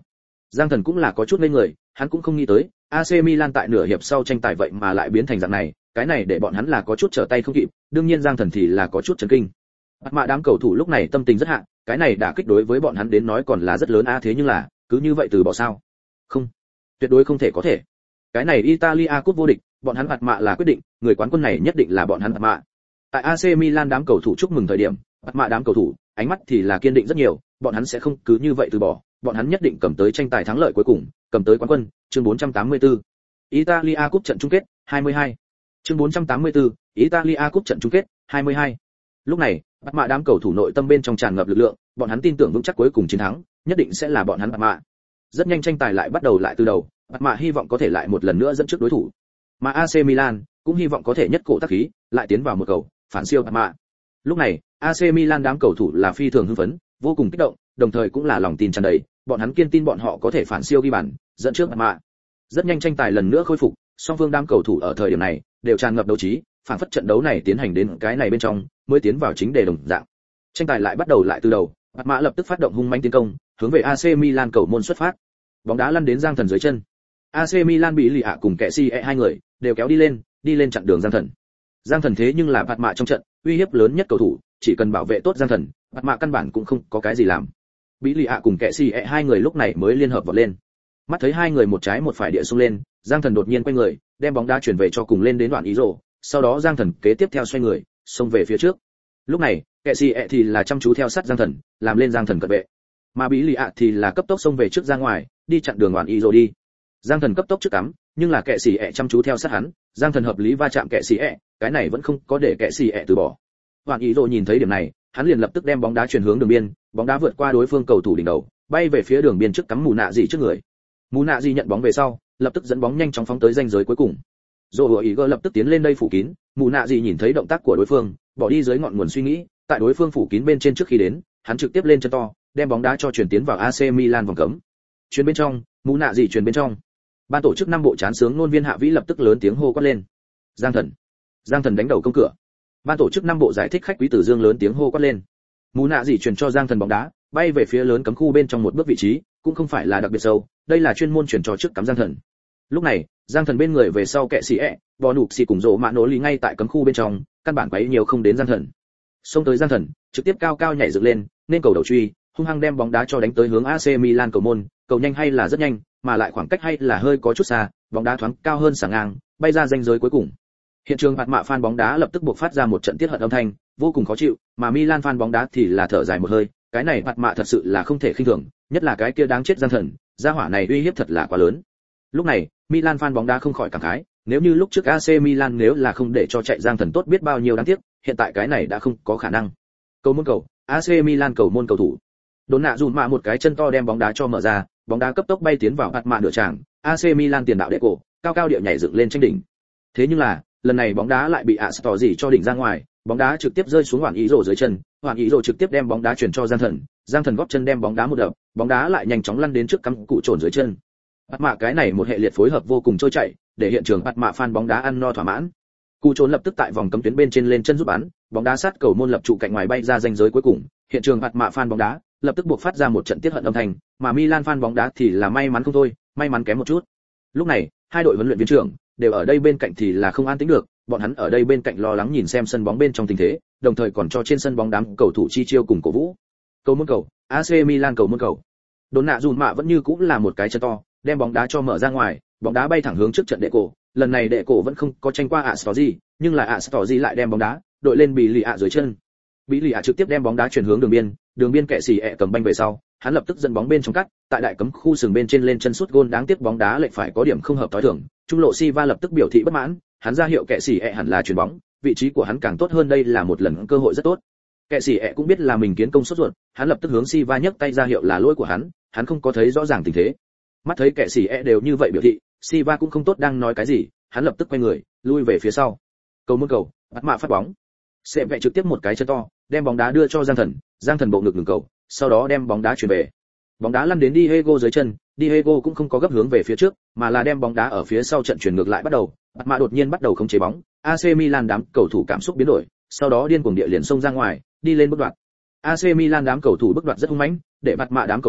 A: Giang Thần cũng là có chút ngây người, hắn cũng không nghĩ tới, a xê Milan tại nửa hiệp sau tranh tài vậy mà lại biến thành dạng này, cái này để bọn hắn là có chút trở tay không kịp, đương nhiên Giang Thần thì là có chút chấn kinh. Bắt mạ đám cầu thủ lúc này tâm tình rất hạ, cái này đả kích đối với bọn hắn đến nói còn là rất lớn a, thế nhưng là, cứ như vậy từ bỏ sao? Không, tuyệt đối không thể có thể. Cái này Italia Cup vô địch, bọn hắn Bắt mạ là quyết định, người quán quân này nhất định là bọn hắn Bắt mạ. Tại a xê Milan đám cầu thủ chúc mừng thời điểm, Bắt mạ đám cầu thủ, ánh mắt thì là kiên định rất nhiều, bọn hắn sẽ không cứ như vậy từ bỏ, bọn hắn nhất định cầm tới tranh tài thắng lợi cuối cùng, cầm tới quán quân. Chương bốn trăm tám mươi tư. Italia Cup trận chung kết, hai mươi hai. Chương bốn trăm tám mươi tư. Italia Cup trận chung kết, hai mươi hai. Lúc này, Bắt mạ đám cầu thủ nội tâm bên trong tràn ngập lực lượng, bọn hắn tin tưởng vững chắc cuối cùng chiến thắng, nhất định sẽ là bọn hắn Bắt mạ. Rất nhanh tranh tài lại bắt đầu lại từ đầu, Bắt mạ hy vọng có thể lại một lần nữa dẫn trước đối thủ. Mà a xê Milan cũng hy vọng có thể nhất cổ tác khí, lại tiến vào một cầu, phản siêu Bắt mạ. Lúc này, a xê Milan đám cầu thủ là phi thường hưng phấn, vô cùng kích động, đồng thời cũng là lòng tin tràn đầy, bọn hắn kiên tin bọn họ có thể phản siêu ghi bàn, dẫn trước Bắt mạ. Rất nhanh tranh tài lần nữa khôi phục, song phương đám cầu thủ ở thời điểm này đều tràn ngập đấu trí, phản phất trận đấu này tiến hành đến cái này bên trong mới tiến vào chính đề đồng dạng. Tranh tài lại bắt đầu lại từ đầu, Bắt mạ lập tức phát động hung mãnh tiến công, hướng về a xê Milan cầu môn xuất phát. Bóng đá lăn đến Giang Thần dưới chân. a xê Milan bị lì ạ cùng kẻ si e hai người đều kéo đi lên, đi lên chặn đường Giang Thần. Giang Thần thế nhưng là Bắt mạ trong trận uy hiếp lớn nhất cầu thủ, chỉ cần bảo vệ tốt Giang Thần, Bắt mạ căn bản cũng không có cái gì làm. Bị lì ạ cùng kẻ si e hai người lúc này mới liên hợp vọt lên. Mắt thấy hai người một trái một phải địa xung lên, Giang Thần đột nhiên quay người, đem bóng đá chuyển về cho cùng lên đến đoạn ý rổ, sau đó Giang Thần kế tiếp theo xoay người, xông về phía trước. Lúc này, kẻ si e thì là chăm chú theo sát Giang Thần, làm lên Giang Thần cận vệ. Mà Bí lì ạ thì là cấp tốc xông về trước ra ngoài, đi chặn đường đoạn ý rổ đi. Giang Thần cấp tốc trước cắm, nhưng là kẻ si e chăm chú theo sát hắn, Giang Thần hợp lý va chạm kẻ si e, cái này vẫn không có để kẻ si e từ bỏ. Đoạn ý rổ nhìn thấy điểm này, hắn liền lập tức đem bóng đá chuyển hướng đường biên, bóng đá vượt qua đối phương cầu thủ đỉnh đầu, bay về phía đường biên trước cắm Mù Nạ Dị trước người. Mù Nạ Dị nhận bóng về sau, lập tức dẫn bóng nhanh chóng phóng tới ranh giới cuối cùng. Rồi ý gơ lập tức tiến lên đây phủ kín, Mù Nạ Dị nhìn thấy động tác của đối phương, bỏ đi dưới ngọn nguồn suy nghĩ, tại đối phương phủ kín bên trên trước khi đến, hắn trực tiếp lên chân to, đem bóng đá cho chuyển tiến vào a xê Milan vòng cấm. Chuyền bên trong, Mù Nạ Dị chuyền bên trong. Ban tổ chức năm bộ chán sướng ngôn viên Hạ Vĩ lập tức lớn tiếng hô quát lên. Giang Thần, Giang Thần đánh đầu công cửa. Ban tổ chức năm bộ giải thích khách quý Tử Dương lớn tiếng hô quát lên. Mù Nạ Dị chuyển cho Giang Thần bóng đá, bay về phía lớn cấm khu bên trong một bước vị trí, cũng không phải là đặc biệt sâu, đây là chuyên môn chuyển cho trước cắm Giang Thần. Lúc này, Giang Thần bên người về sau kệ xì ẹ, bò nụp xì cùng rổ mạ nổ lì ngay tại cấm khu bên trong, căn bản quấy nhiều không đến Giang Thần. Xông tới Giang Thần, trực tiếp cao cao nhảy dựng lên, nên cầu đầu truy, hung hăng đem bóng đá cho đánh tới hướng a xê Milan cầu môn, cầu nhanh hay là rất nhanh, mà lại khoảng cách hay là hơi có chút xa, bóng đá thoáng cao hơn sảng ngang, bay ra ranh giới cuối cùng. Hiện trường Bạt mạ fan bóng đá lập tức buộc phát ra một trận tiết hận âm thanh, vô cùng khó chịu, mà Milan fan bóng đá thì là thở dài một hơi, cái này Bạt mạ thật sự là không thể khinh thường, nhất là cái kia đáng chết Giang Thần, gia hỏa này uy hiếp thật là quá lớn. Lúc này, Milan fan bóng đá không khỏi cảm khái, nếu như lúc trước a xê Milan nếu là không để cho chạy Giang Thần tốt biết bao nhiêu đáng tiếc, hiện tại cái này đã không có khả năng. Cầu môn cầu, a xê Milan cầu môn cầu thủ. Đốn nạ dùn mạ một cái chân to đem bóng đá cho mở ra, bóng đá cấp tốc bay tiến vào Bạt mạ nửa tràng, a xê Milan tiền đạo đệ cổ, cao cao địa nhảy dựng lên tranh đỉnh. Thế nhưng là, lần này bóng đá lại bị Astorzi cho đỉnh ra ngoài, bóng đá trực tiếp rơi xuống Hoàn Ý Rồ dưới chân, Hoàn Ý Rồ trực tiếp đem bóng đá chuyển cho Giang Thần, Giang Thần góp chân đem bóng đá một đập, bóng đá lại nhanh chóng lăn đến trước cắm cụ trồn dưới chân. Bạt mạ cái này một hệ liệt phối hợp vô cùng trôi chảy, để hiện trường Bạt mạ fan bóng đá ăn no thỏa mãn. Cụ trồn lập tức tại vòng cấm tuyến bên trên lên chân giúp bắn, bóng đá sát cầu môn lập trụ cạnh ngoài bay ra ranh giới cuối cùng, hiện trường Bạt mạ fan bóng đá lập tức buộc phát ra một trận tiết hận âm thanh, mà Milan fan bóng đá thì là may mắn không thôi, may mắn kém một chút. Lúc này, hai đội huấn luyện viên trưởng đều ở đây bên cạnh thì là không an tĩnh được, bọn hắn ở đây bên cạnh lo lắng nhìn xem sân bóng bên trong tình thế, đồng thời còn cho trên sân bóng đám cầu thủ chi chiêu cùng cổ vũ. Cầu môn cầu, a xê Milan cầu môn cầu. Đốn nạ dùn mạ vẫn như cũng là một cái chân to, đem bóng đá cho mở ra ngoài, bóng đá bay thẳng hướng trước trận đệ cổ, lần này đệ cổ vẫn không có tranh qua Astorzi, nhưng là Astorzi lại đem bóng đá đội lên bị lì ạ dưới chân. Bị lì ạ trực tiếp đem bóng đá chuyển hướng đường biên, đường biên kệ xì ẹ cầm banh về sau, hắn lập tức dẫn bóng bên trong cắt, tại đại cấm khu sừng bên trên lên chân sút gôn, đáng tiếc bóng đá lệch phải có điểm không hợp tối thường, trung lộ Silva lập tức biểu thị bất mãn, hắn ra hiệu kệ xì ẹ hẳn là chuyền bóng, vị trí của hắn càng tốt hơn, đây là một lần cơ hội rất tốt. Kệ xì ẹ cũng biết là mình kiến công sốt ruột, hắn lập tức hướng Silva nhấc tay ra hiệu là lỗi của hắn, hắn không có thấy rõ ràng tình thế. Mắt thấy kệ xì ẹ đều như vậy biểu thị, Silva cũng không tốt đang nói cái gì, hắn lập tức quay người, lui về phía sau. Cầu môn cầu, Bạt mạ phát bóng. Sẽ vẽ trực tiếp một cái chân to, đem bóng đá đưa cho Giang Thần, Giang Thần bộ ngực ngừng cầu, sau đó đem bóng đá chuyển về. Bóng đá lăn đến Diego dưới chân, Diego cũng không có gấp hướng về phía trước, mà là đem bóng đá ở phía sau trận chuyển ngược lại bắt đầu, Bạt mạ đột nhiên bắt đầu khống chế bóng, a xê Milan đám cầu thủ cảm xúc biến đổi, sau đó điên cuồng địa liền xông ra ngoài, đi lên bước đoạt. a xê Milan đám cầu thủ bước đoạt rất hung mãnh, để Bạt mạ đám cầu thủ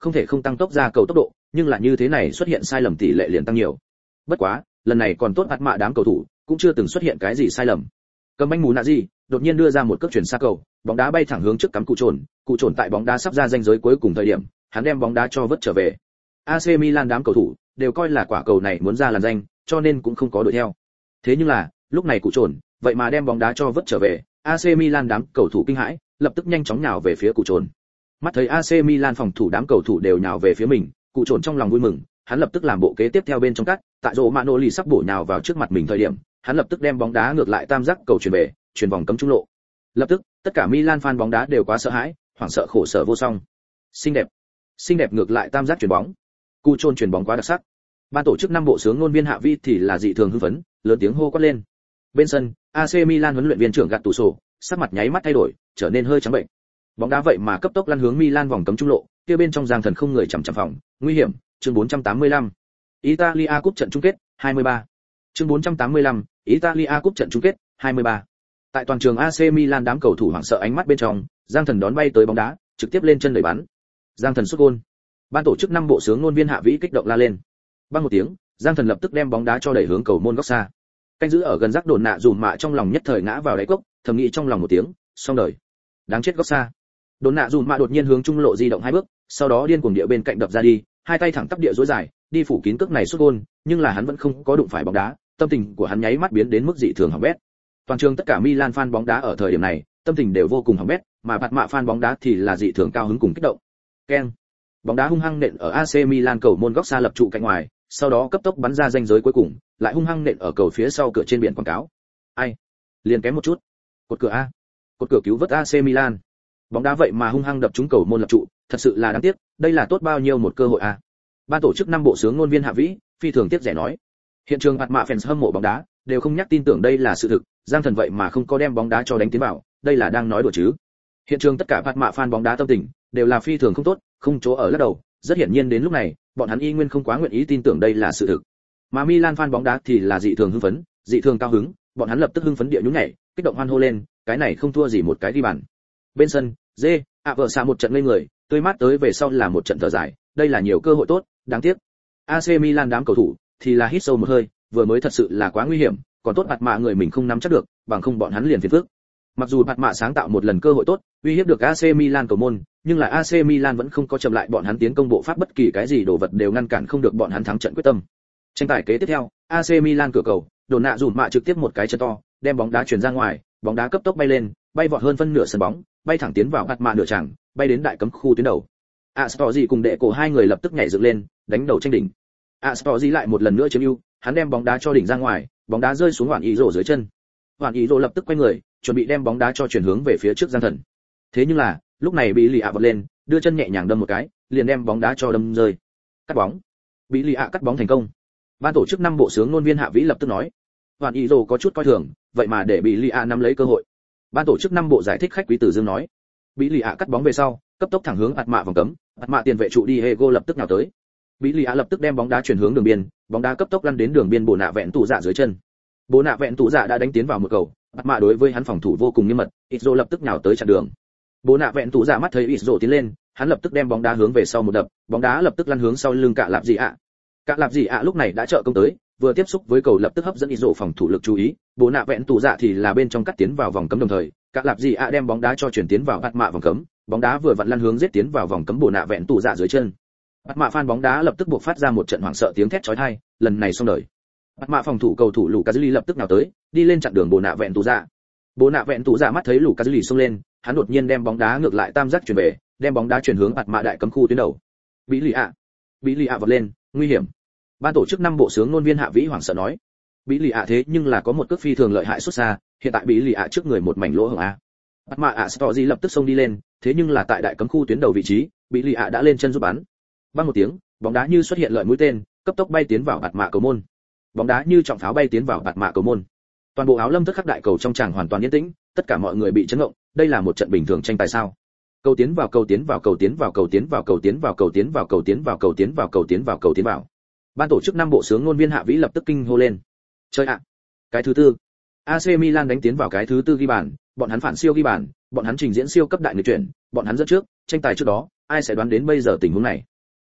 A: không thể không tăng tốc ra cầu tốc độ, nhưng là như thế này xuất hiện sai lầm tỷ lệ liền tăng nhiều. Bất quá, lần này còn tốt mặt mạ đám cầu thủ cũng chưa từng xuất hiện cái gì sai lầm. Cầm banh mù nạ gì, đột nhiên đưa ra một cước chuyển xa cầu, bóng đá bay thẳng hướng trước cắm cụ trồn, cụ trồn tại bóng đá sắp ra ranh giới cuối cùng thời điểm, hắn đem bóng đá cho vớt trở về. a xê Milan đám cầu thủ đều coi là quả cầu này muốn ra làn danh, cho nên cũng không có đuổi theo. Thế nhưng là, lúc này cụ trồn, vậy mà đem bóng đá cho vớt trở về, a xê Milan đám cầu thủ kinh hãi, lập tức nhanh chóng nhào về phía cụ trồn. Mắt thấy a xê Milan phòng thủ đám cầu thủ đều nhào về phía mình, cụ trồn trong lòng vui mừng, hắn lập tức làm bộ kế tiếp theo bên trong cắt, tại rổ mạ nổ lì sắp bổ nhào vào trước mặt mình thời điểm, hắn lập tức đem bóng đá ngược lại tam giác cầu chuyển về, chuyển vòng cấm trung lộ. Lập tức, tất cả Milan fan bóng đá đều quá sợ hãi, hoảng sợ khổ sở vô song. Xinh đẹp, xinh đẹp ngược lại tam giác chuyển bóng. Cụ trồn chuyển bóng quá đặc sắc. Ban tổ chức năm bộ sướng ngôn viên hạ vi thì là dị thường hưng phấn, lớn tiếng hô quát lên. Bên sân, a xê Milan huấn luyện viên trưởng gạt tủ sổ, sắc mặt nháy mắt thay đổi, trở nên hơi trắng bệnh. Bóng đá vậy mà cấp tốc lăn hướng Milan vòng cấm trung lộ, kia bên trong giang thần không người chằm chằm phòng, nguy hiểm. Chương bốn trăm tám mươi lăm. Italia Cup trận chung kết, hai mươi ba. Chương bốn trăm tám mươi lăm. Italia Cup trận chung kết, hai mươi ba. Tại toàn trường a xê Milan đám cầu thủ hoảng sợ ánh mắt bên trong, Giang Thần đón bay tới bóng đá, trực tiếp lên chân đẩy bắn. Giang Thần sút gol. Ban tổ chức năm bộ sướng ngôn viên Hạ Vĩ kích động la lên. Bang một tiếng, Giang Thần lập tức đem bóng đá cho đẩy hướng cầu môn góc xa. Canh giữ ở gần rắc đồn nạ dùm mạ trong lòng nhất thời ngã vào đáy cốc, thầm nghĩ trong lòng một tiếng, xong đời. Đáng chết góc xa. Đồn nạ dùm mạ đột nhiên hướng trung lộ di động hai bước, sau đó điên cuồng địa bên cạnh đập ra đi, hai tay thẳng tắp địa duỗi dài, đi phủ kín cước này sút gol, nhưng là hắn vẫn không có đụng phải bóng đá, tâm tình của hắn nháy mắt biến đến mức dị thường hỏng bét. Toàn trường tất cả Milan fan bóng đá ở thời điểm này, tâm tình đều vô cùng hỏng bét, mà bạt mạ fan bóng đá thì là dị thường cao hứng cùng kích động. Keng. Bóng đá hung hăng nện ở a xê Milan cầu môn góc xa lập trụ cạnh ngoài, sau đó cấp tốc bắn ra ranh giới cuối cùng, lại hung hăng nện ở cầu phía sau cửa trên biển quảng cáo. Ai? Liền kém một chút. Cột cửa a. Cột cửa cứu vớt a xê Milan. Bóng đá vậy mà hung hăng đập trúng cầu môn lập trụ, thật sự là đáng tiếc, đây là tốt bao nhiêu một cơ hội a. Ban tổ chức năm bộ sướng ngôn viên Hạ Vĩ, phi thường tiếc rẻ nói. Hiện trường bạt mạ fans hâm mộ bóng đá đều không nhắc tin tưởng đây là sự thực, Giang Thần vậy mà không có đem bóng đá cho đánh tiến vào, đây là đang nói đùa chứ. Hiện trường tất cả bạt mạ fan bóng đá tâm tình đều là phi thường không tốt, không chỗ ở lắc đầu, rất hiển nhiên đến lúc này, bọn hắn y nguyên không quá nguyện ý tin tưởng đây là sự thực. Mà Milan fan bóng đá thì là dị thường hưng phấn, dị thường cao hứng, bọn hắn lập tức hưng phấn địa nhún nhảy, kích động hoan hô lên, cái này không thua gì một cái ghi bàn. Bên sân, Dê, ạ vợ xạ một trận ngây người, tươi mát tới về sau là một trận thở dài, đây là nhiều cơ hội tốt, đáng tiếc. a xê Milan đám cầu thủ thì là hít sâu một hơi, vừa mới thật sự là quá nguy hiểm, còn tốt bạt mạ người mình không nắm chắc được, bằng không bọn hắn liền phiền phức. Mặc dù bạt mạ sáng tạo một lần cơ hội tốt, uy hiếp được a xê Milan cầu môn, nhưng là a xê Milan vẫn không có chậm lại bọn hắn tiến công bộ pháp, bất kỳ cái gì đồ vật đều ngăn cản không được bọn hắn thắng trận quyết tâm. Tranh tài kế tiếp theo, a xê Milan cửa cầu, đồn nạ dùm mạ trực tiếp một cái chân to, đem bóng đá chuyển ra ngoài, bóng đá cấp tốc bay lên, bay vọt hơn phân nửa sân bóng, bay thẳng tiến vào bạt mạ nửa tràng, bay đến đại cấm khu tuyến đầu. Astorzi cùng đệ cổ hai người lập tức nhảy dựng lên, đánh đầu tranh đỉnh. Astorzi lại một lần nữa chiếm ưu, hắn đem bóng đá cho đỉnh ra ngoài, bóng đá rơi xuống Hoàn Ý Rồ dưới chân. Hoàn Ý Rồ lập tức quay người, chuẩn bị đem bóng đá cho chuyển hướng về phía trước Giang Thần. Thế nhưng là, lúc này bị Lì ạ vọt lên, đưa chân nhẹ nhàng đâm một cái, liền đem bóng đá cho đâm rơi. Cắt bóng. Bị Lì ạ cắt bóng thành công. Ban tổ chức năm bộ sướng ngôn viên Hạ Vĩ lập tức nói, Hoàn Ý Rồ có chút coi thường, vậy mà để bị Lì ạ nắm lấy cơ hội. Ban tổ chức năm bộ giải thích khách quý tử Dương nói, bị Lì ạ cắt bóng về sau, cấp tốc thẳng hướng ạt mạ vòng cấm, ạt mạ tiền vệ trụ Diego lập tức nhào tới. Bị Lì ạ lập tức đem bóng đá chuyển hướng đường biên, bóng đá cấp tốc lăn đến đường biên bồ nạ vẹn tủ dạ dưới chân. Bồ nạ vẹn tủ dạ đã đánh tiến vào một cầu, ạt mạ đối với hắn phòng thủ vô cùng nghiêm mật, Izzo lập tức nhào tới chặn đường. Bồ nạ vẹn tủ dạ mắt thấy Izzo tiến lên, hắn lập tức đem bóng đá hướng về sau một đập, bóng đá lập tức lăn hướng sau lưng Cạ Lạp Dị ạ. Cạ Lạp Dị ạ lúc này đã trợ công tới, vừa tiếp xúc với cầu lập tức hấp dẫn Izzo phòng thủ lực chú ý, bồ nạ vẹn tủ dạ thì là bên trong cắt tiến vào vòng cấm đồng thời, Cạ Lạp Dị ạ đem bóng đá cho chuyển tiến vào ạt mạ vòng cấm, bóng đá vừa vặn lăn hướng giết tiến vào vòng cấm bồ nạ vẹn tủ dạ dưới chân. Bạt mạ fan bóng đá lập tức buộc phát ra một trận hoảng sợ tiếng thét chói tai, lần này xong đời. Bạt mạ phòng thủ cầu thủ Lucas lập tức nào tới, đi lên chặn đường bồ nạ vẹn tủ dạ. Bồ nạ vẹn tủ dạ mắt thấy Lucas xông lên, hắn đột nhiên đem bóng đá ngược lại tam giác chuyển về, đem bóng đá chuyển hướng bạt mạ đại cấm khu tuyến đầu. Bị Lì ạ, Bị Lì ạ vọt lên, nguy hiểm. Ban tổ chức năm bộ sướng ngôn viên Hạ Vĩ hoảng sợ nói, Bị Lì ạ thế nhưng là có một cước phi thường lợi hại xuất xa, hiện tại Bị Lì ạ trước người một mảnh lỗ hổng a. Bạt mạ Astorzi lập tức xông đi lên, thế nhưng là tại đại cấm khu tuyến đầu vị trí, Bị Lì ạ đã lên chân giúp bắn. Bang một tiếng, bóng đá như xuất hiện lợi mũi tên, cấp tốc bay tiến vào bạt mạ cầu môn. Bóng đá như trọng pháo bay tiến vào bạt mạ cầu môn. Toàn bộ áo lâm tức khắc đại cầu trong tràng hoàn toàn yên tĩnh, tất cả mọi người bị chấn động, đây là một trận bình thường tranh tài sao? Cầu tiến vào cầu tiến vào cầu tiến vào cầu tiến vào cầu tiến vào cầu tiến vào cầu tiến vào cầu tiến vào cầu tiến vào cầu tiến vào. Ban tổ chức năm bộ sướng ngôn viên Hạ Vĩ lập tức kinh hô lên. Chơi ạ! Cái thứ tư. a xê Milan đánh tiến vào cái thứ tư ghi bàn, bọn hắn phản siêu ghi bàn, bọn hắn trình diễn siêu cấp đại nghịch chuyển, bọn hắn dẫn trước, tranh tài trước đó, ai sẽ đoán đến bây giờ tình huống này.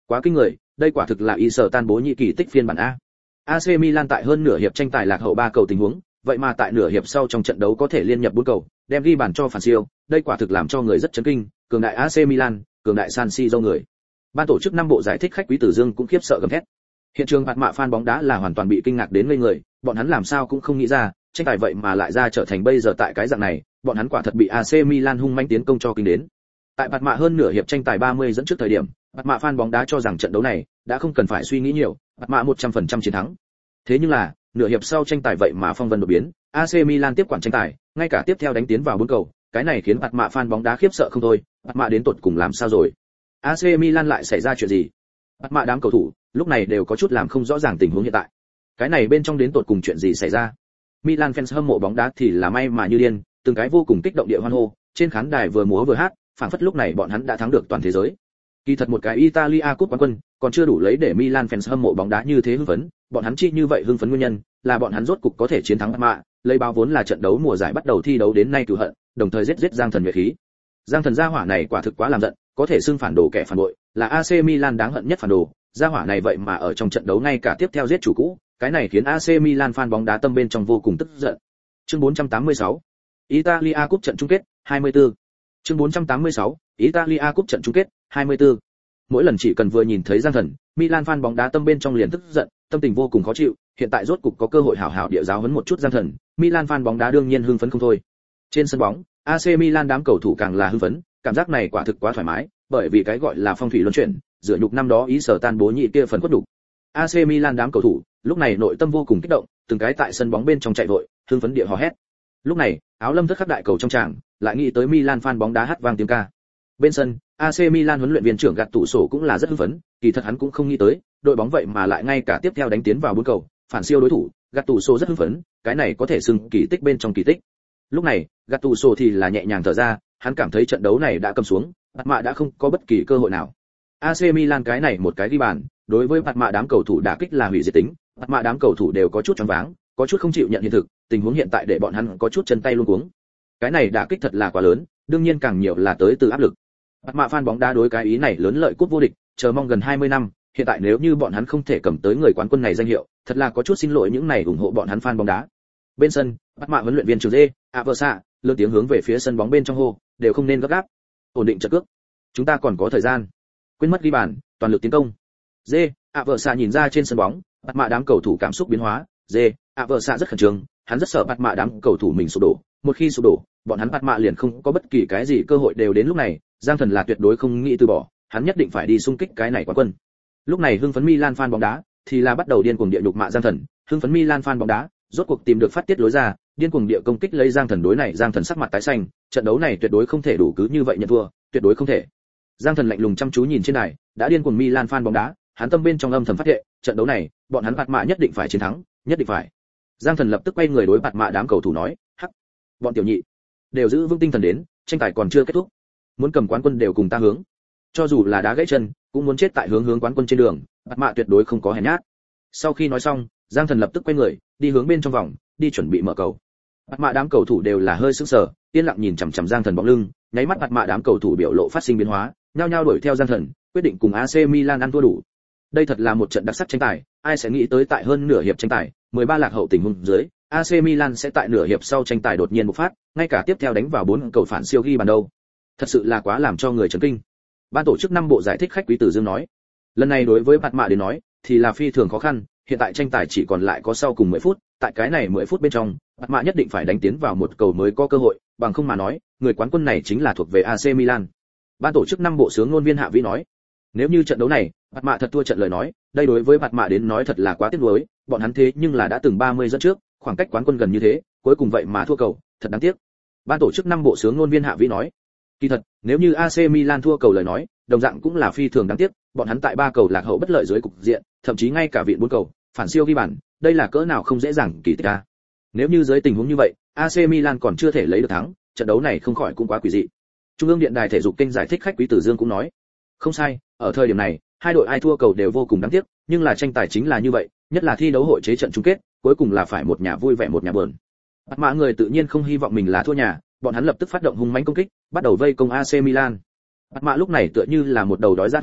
A: Quá kinh người, đây quả thực là y sở tan bố nhị kỳ tích phiên bản a. a xê Milan tại hơn nửa hiệp tranh tài lạc hậu ba cầu tình huống, vậy mà tại nửa hiệp sau trong trận đấu có thể liên nhập bốn cầu, đem ghi bàn cho phản siêu, đây quả thực làm cho người rất chấn kinh, cường đại a xê Milan, cường đại San Siro người. Ban tổ chức năm bộ giải thích khách Quý Tử Dương cũng khiếp sợ gầm thét. Hiện trường phạt mạ fan bóng đá là hoàn toàn bị kinh ngạc đến ngây người, bọn hắn làm sao cũng không nghĩ ra, tranh tài vậy mà lại ra trở thành bây giờ tại cái dạng này, bọn hắn quả thật bị a xê Milan hung manh tiến công cho kinh đến. Tại phạt mạ hơn nửa hiệp tranh tài ba mươi dẫn trước thời điểm, phạt mạ fan bóng đá cho rằng trận đấu này đã không cần phải suy nghĩ nhiều, phạt mạ một trăm phần trăm chiến thắng. Thế nhưng là, nửa hiệp sau tranh tài vậy mà phong vân đột biến, a xê Milan tiếp quản tranh tài, ngay cả tiếp theo đánh tiến vào bốn cầu, cái này khiến phạt mạ fan bóng đá khiếp sợ không thôi, phạt mạ đến tột cùng làm sao rồi? a xê Milan lại xảy ra chuyện gì? Phạt mạ đám cầu thủ lúc này đều có chút làm không rõ ràng tình huống hiện tại. Cái này bên trong đến tột cùng chuyện gì xảy ra? Milan fans hâm mộ bóng đá thì là may mà như điên, từng cái vô cùng kích động địa hoan hô, trên khán đài vừa múa vừa hát, phảng phất lúc này bọn hắn đã thắng được toàn thế giới. Kỳ thật một cái Italia Cup quán quân, còn chưa đủ lấy để Milan fans hâm mộ bóng đá như thế hưng phấn, bọn hắn chi như vậy hưng phấn nguyên nhân là bọn hắn rốt cục có thể chiến thắng Parma, lấy báo vốn là trận đấu mùa giải bắt đầu thi đấu đến nay cửu hận, đồng thời giết giết Giang Thần nhuệ khí. Giang Thần gia hỏa này quả thực quá làm giận, có thể xưng phản đồ kẻ phản bội, là a xê Milan đáng hận nhất phản đồ, gia hỏa này vậy mà ở trong trận đấu ngay cả tiếp theo giết chủ cũ, cái này khiến a xê Milan fan bóng đá tâm bên trong vô cùng tức giận. Chương bốn trăm tám mươi sáu, Italia Cup trận chung kết, hai mươi tư. Chương bốn trăm tám mươi sáu, Italia Cup trận chung kết, hai mươi tư. Mỗi lần chỉ cần vừa nhìn thấy Giang Thần, Milan fan bóng đá tâm bên trong liền tức giận, tâm tình vô cùng khó chịu, hiện tại rốt cục có cơ hội hảo hảo địa giáo huấn một chút Giang Thần, Milan fan bóng đá đương nhiên hưng phấn không thôi. Trên sân bóng, a xê Milan đám cầu thủ càng là hưng phấn, cảm giác này quả thực quá thoải mái, bởi vì cái gọi là phong thủy luân chuyển, dựa nhục năm đó ý sở tan bố nhị kia phần quất đủ. a xê Milan đám cầu thủ, lúc này nội tâm vô cùng kích động, từng cái tại sân bóng bên trong chạy vội, hưng phấn địa hò hét. Lúc này, áo lâm thất khắc đại cầu trong tràng, lại nghĩ tới Milan fan bóng đá hát vang tiếng ca. Bên sân, a xê Milan huấn luyện viên trưởng gạt tủ sổ cũng là rất hưng phấn, kỳ thật hắn cũng không nghĩ tới, đội bóng vậy mà lại ngay cả tiếp theo đánh tiến vào bốn cầu, phản siêu đối thủ, gạt tủ sổ rất hưng phấn, cái này có thể xưng kỳ tích bên trong kỳ tích. Lúc này, gạt tủ sổ thì là nhẹ nhàng thở ra, hắn cảm thấy trận đấu này đã cầm xuống, Bạt Mạ đã không có bất kỳ cơ hội nào. a xê Milan cái này một cái ghi bàn, đối với Bạt Mạ đám cầu thủ đả kích là hủy diệt tính, Bạt Mạ đám cầu thủ đều có chút choáng váng, có chút không chịu nhận hiện thực, tình huống hiện tại để bọn hắn có chút chân tay luống cuống. Cái này đả kích thật là quá lớn, đương nhiên càng nhiều là tới từ áp lực. Bạt Mạ fan bóng đá đối cái ý này lớn lợi cúp vô địch, chờ mong gần hai mươi năm, hiện tại nếu như bọn hắn không thể cầm tới người quán quân này danh hiệu, thật là có chút xin lỗi những này ủng hộ bọn hắn fan bóng đá. Bên sân, Bạt Mạ huấn luyện viên trưởng Dê, Aversa, lớn tiếng hướng về phía sân bóng bên trong hô, đều không nên gấp gáp. Ổn định trận cước. Chúng ta còn có thời gian. Quên mất ghi bàn, toàn lực tiến công. Dê, Aversa nhìn ra trên sân bóng, Bạt Mạ đám cầu thủ cảm xúc biến hóa, Dê, Aversa rất khẩn trương, hắn rất sợ Bạt Mạ đám cầu thủ mình sụp đổ, một khi sụp đổ, bọn hắn Bạt Mạ liền không có bất kỳ cái gì cơ hội đều đến lúc này, Giang Thần là tuyệt đối không nghĩ từ bỏ, hắn nhất định phải đi xung kích cái này quán quân. Lúc này hưng phấn Milan fan bóng đá thì là bắt đầu điên cuồng địa nhục mạ Giang Thần, hưng phấn Milan fan bóng đá rốt cuộc tìm được phát tiết lối ra, điên cuồng địa công kích lấy Giang Thần đối này, Giang Thần sắc mặt tái xanh, trận đấu này tuyệt đối không thể đủ cứ như vậy nhận thua, tuyệt đối không thể. Giang Thần lạnh lùng chăm chú nhìn trên đài, đã điên cuồng Milan fan bóng đá, hắn tâm bên trong âm thầm phát thệ, trận đấu này, bọn hắn Bạt Mạ nhất định phải chiến thắng, nhất định phải. Giang Thần lập tức quay người đối Bạt Mạ đám cầu thủ nói, hắc, bọn tiểu nhị, đều giữ vững tinh thần đến, tranh tài còn chưa kết thúc, muốn cầm quán quân đều cùng ta hướng, cho dù là đá gãy chân, cũng muốn chết tại hướng hướng quán quân trên đường, Bạt Mạ tuyệt đối không có hèn nhát. Sau khi nói xong, Giang Thần lập tức quay người, đi hướng bên trong vòng, đi chuẩn bị mở cầu. Bạt Mạ đám cầu thủ đều là hơi sững sờ, yên lặng nhìn chằm chằm Giang Thần bóng lưng, nháy mắt Bạt Mạ đám cầu thủ biểu lộ phát sinh biến hóa, nhao nhao đuổi theo Giang Thần, quyết định cùng a xê Milan ăn thua đủ. Đây thật là một trận đặc sắc tranh tài, ai sẽ nghĩ tới tại hơn nửa hiệp tranh tài, mười ba lạc hậu tình huống dưới, a xê Milan sẽ tại nửa hiệp sau tranh tài đột nhiên bộc phát, ngay cả tiếp theo đánh vào bốn cầu phản siêu ghi bàn đâu. Thật sự là quá làm cho người chấn kinh. Ban tổ chức năm bộ giải thích khách Quý Tử Dương nói, lần này đối với Bạt Mạ đến nói thì là phi thường khó khăn, hiện tại tranh tài chỉ còn lại có sau cùng mười phút, tại cái này mười phút bên trong, Bạt Mạ nhất định phải đánh tiến vào một cầu mới có cơ hội, bằng không mà nói, người quán quân này chính là thuộc về a xê Milan. Ban tổ chức năm bộ sướng ngôn viên Hạ Vĩ nói, nếu như trận đấu này, Bạt Mạ thật thua trận lời nói, đây đối với Bạt Mạ đến nói thật là quá tiếc nuối, bọn hắn thế nhưng là đã từng ba mươi dẫn trước, khoảng cách quán quân gần như thế, cuối cùng vậy mà thua cầu, thật đáng tiếc. Ban tổ chức năm bộ sướng ngôn viên Hạ Vĩ nói, kỳ thật, nếu như a xê Milan thua cầu lời nói, đồng dạng cũng là phi thường đáng tiếc, bọn hắn tại ba cầu lạc hậu bất lợi dưới cục diện, thậm chí ngay cả viện bốn cầu, phản siêu ghi bàn, đây là cỡ nào không dễ dàng kỳ tích a. Nếu như dưới tình huống như vậy, a xê Milan còn chưa thể lấy được thắng, trận đấu này không khỏi cũng quá quỷ dị. Trung ương điện đài thể dục kênh giải thích khách Quý Tử Dương cũng nói, không sai, ở thời điểm này, hai đội ai thua cầu đều vô cùng đáng tiếc, nhưng là tranh tài chính là như vậy, nhất là thi đấu hội chế trận chung kết, cuối cùng là phải một nhà vui vẻ một nhà buồn. Bạt Mạ người tự nhiên không hy vọng mình là thua nhà, bọn hắn lập tức phát động hung mãnh công kích, bắt đầu vây công a xê Milan. Bạt Mạ lúc này tựa như là một đầu đói dã thú,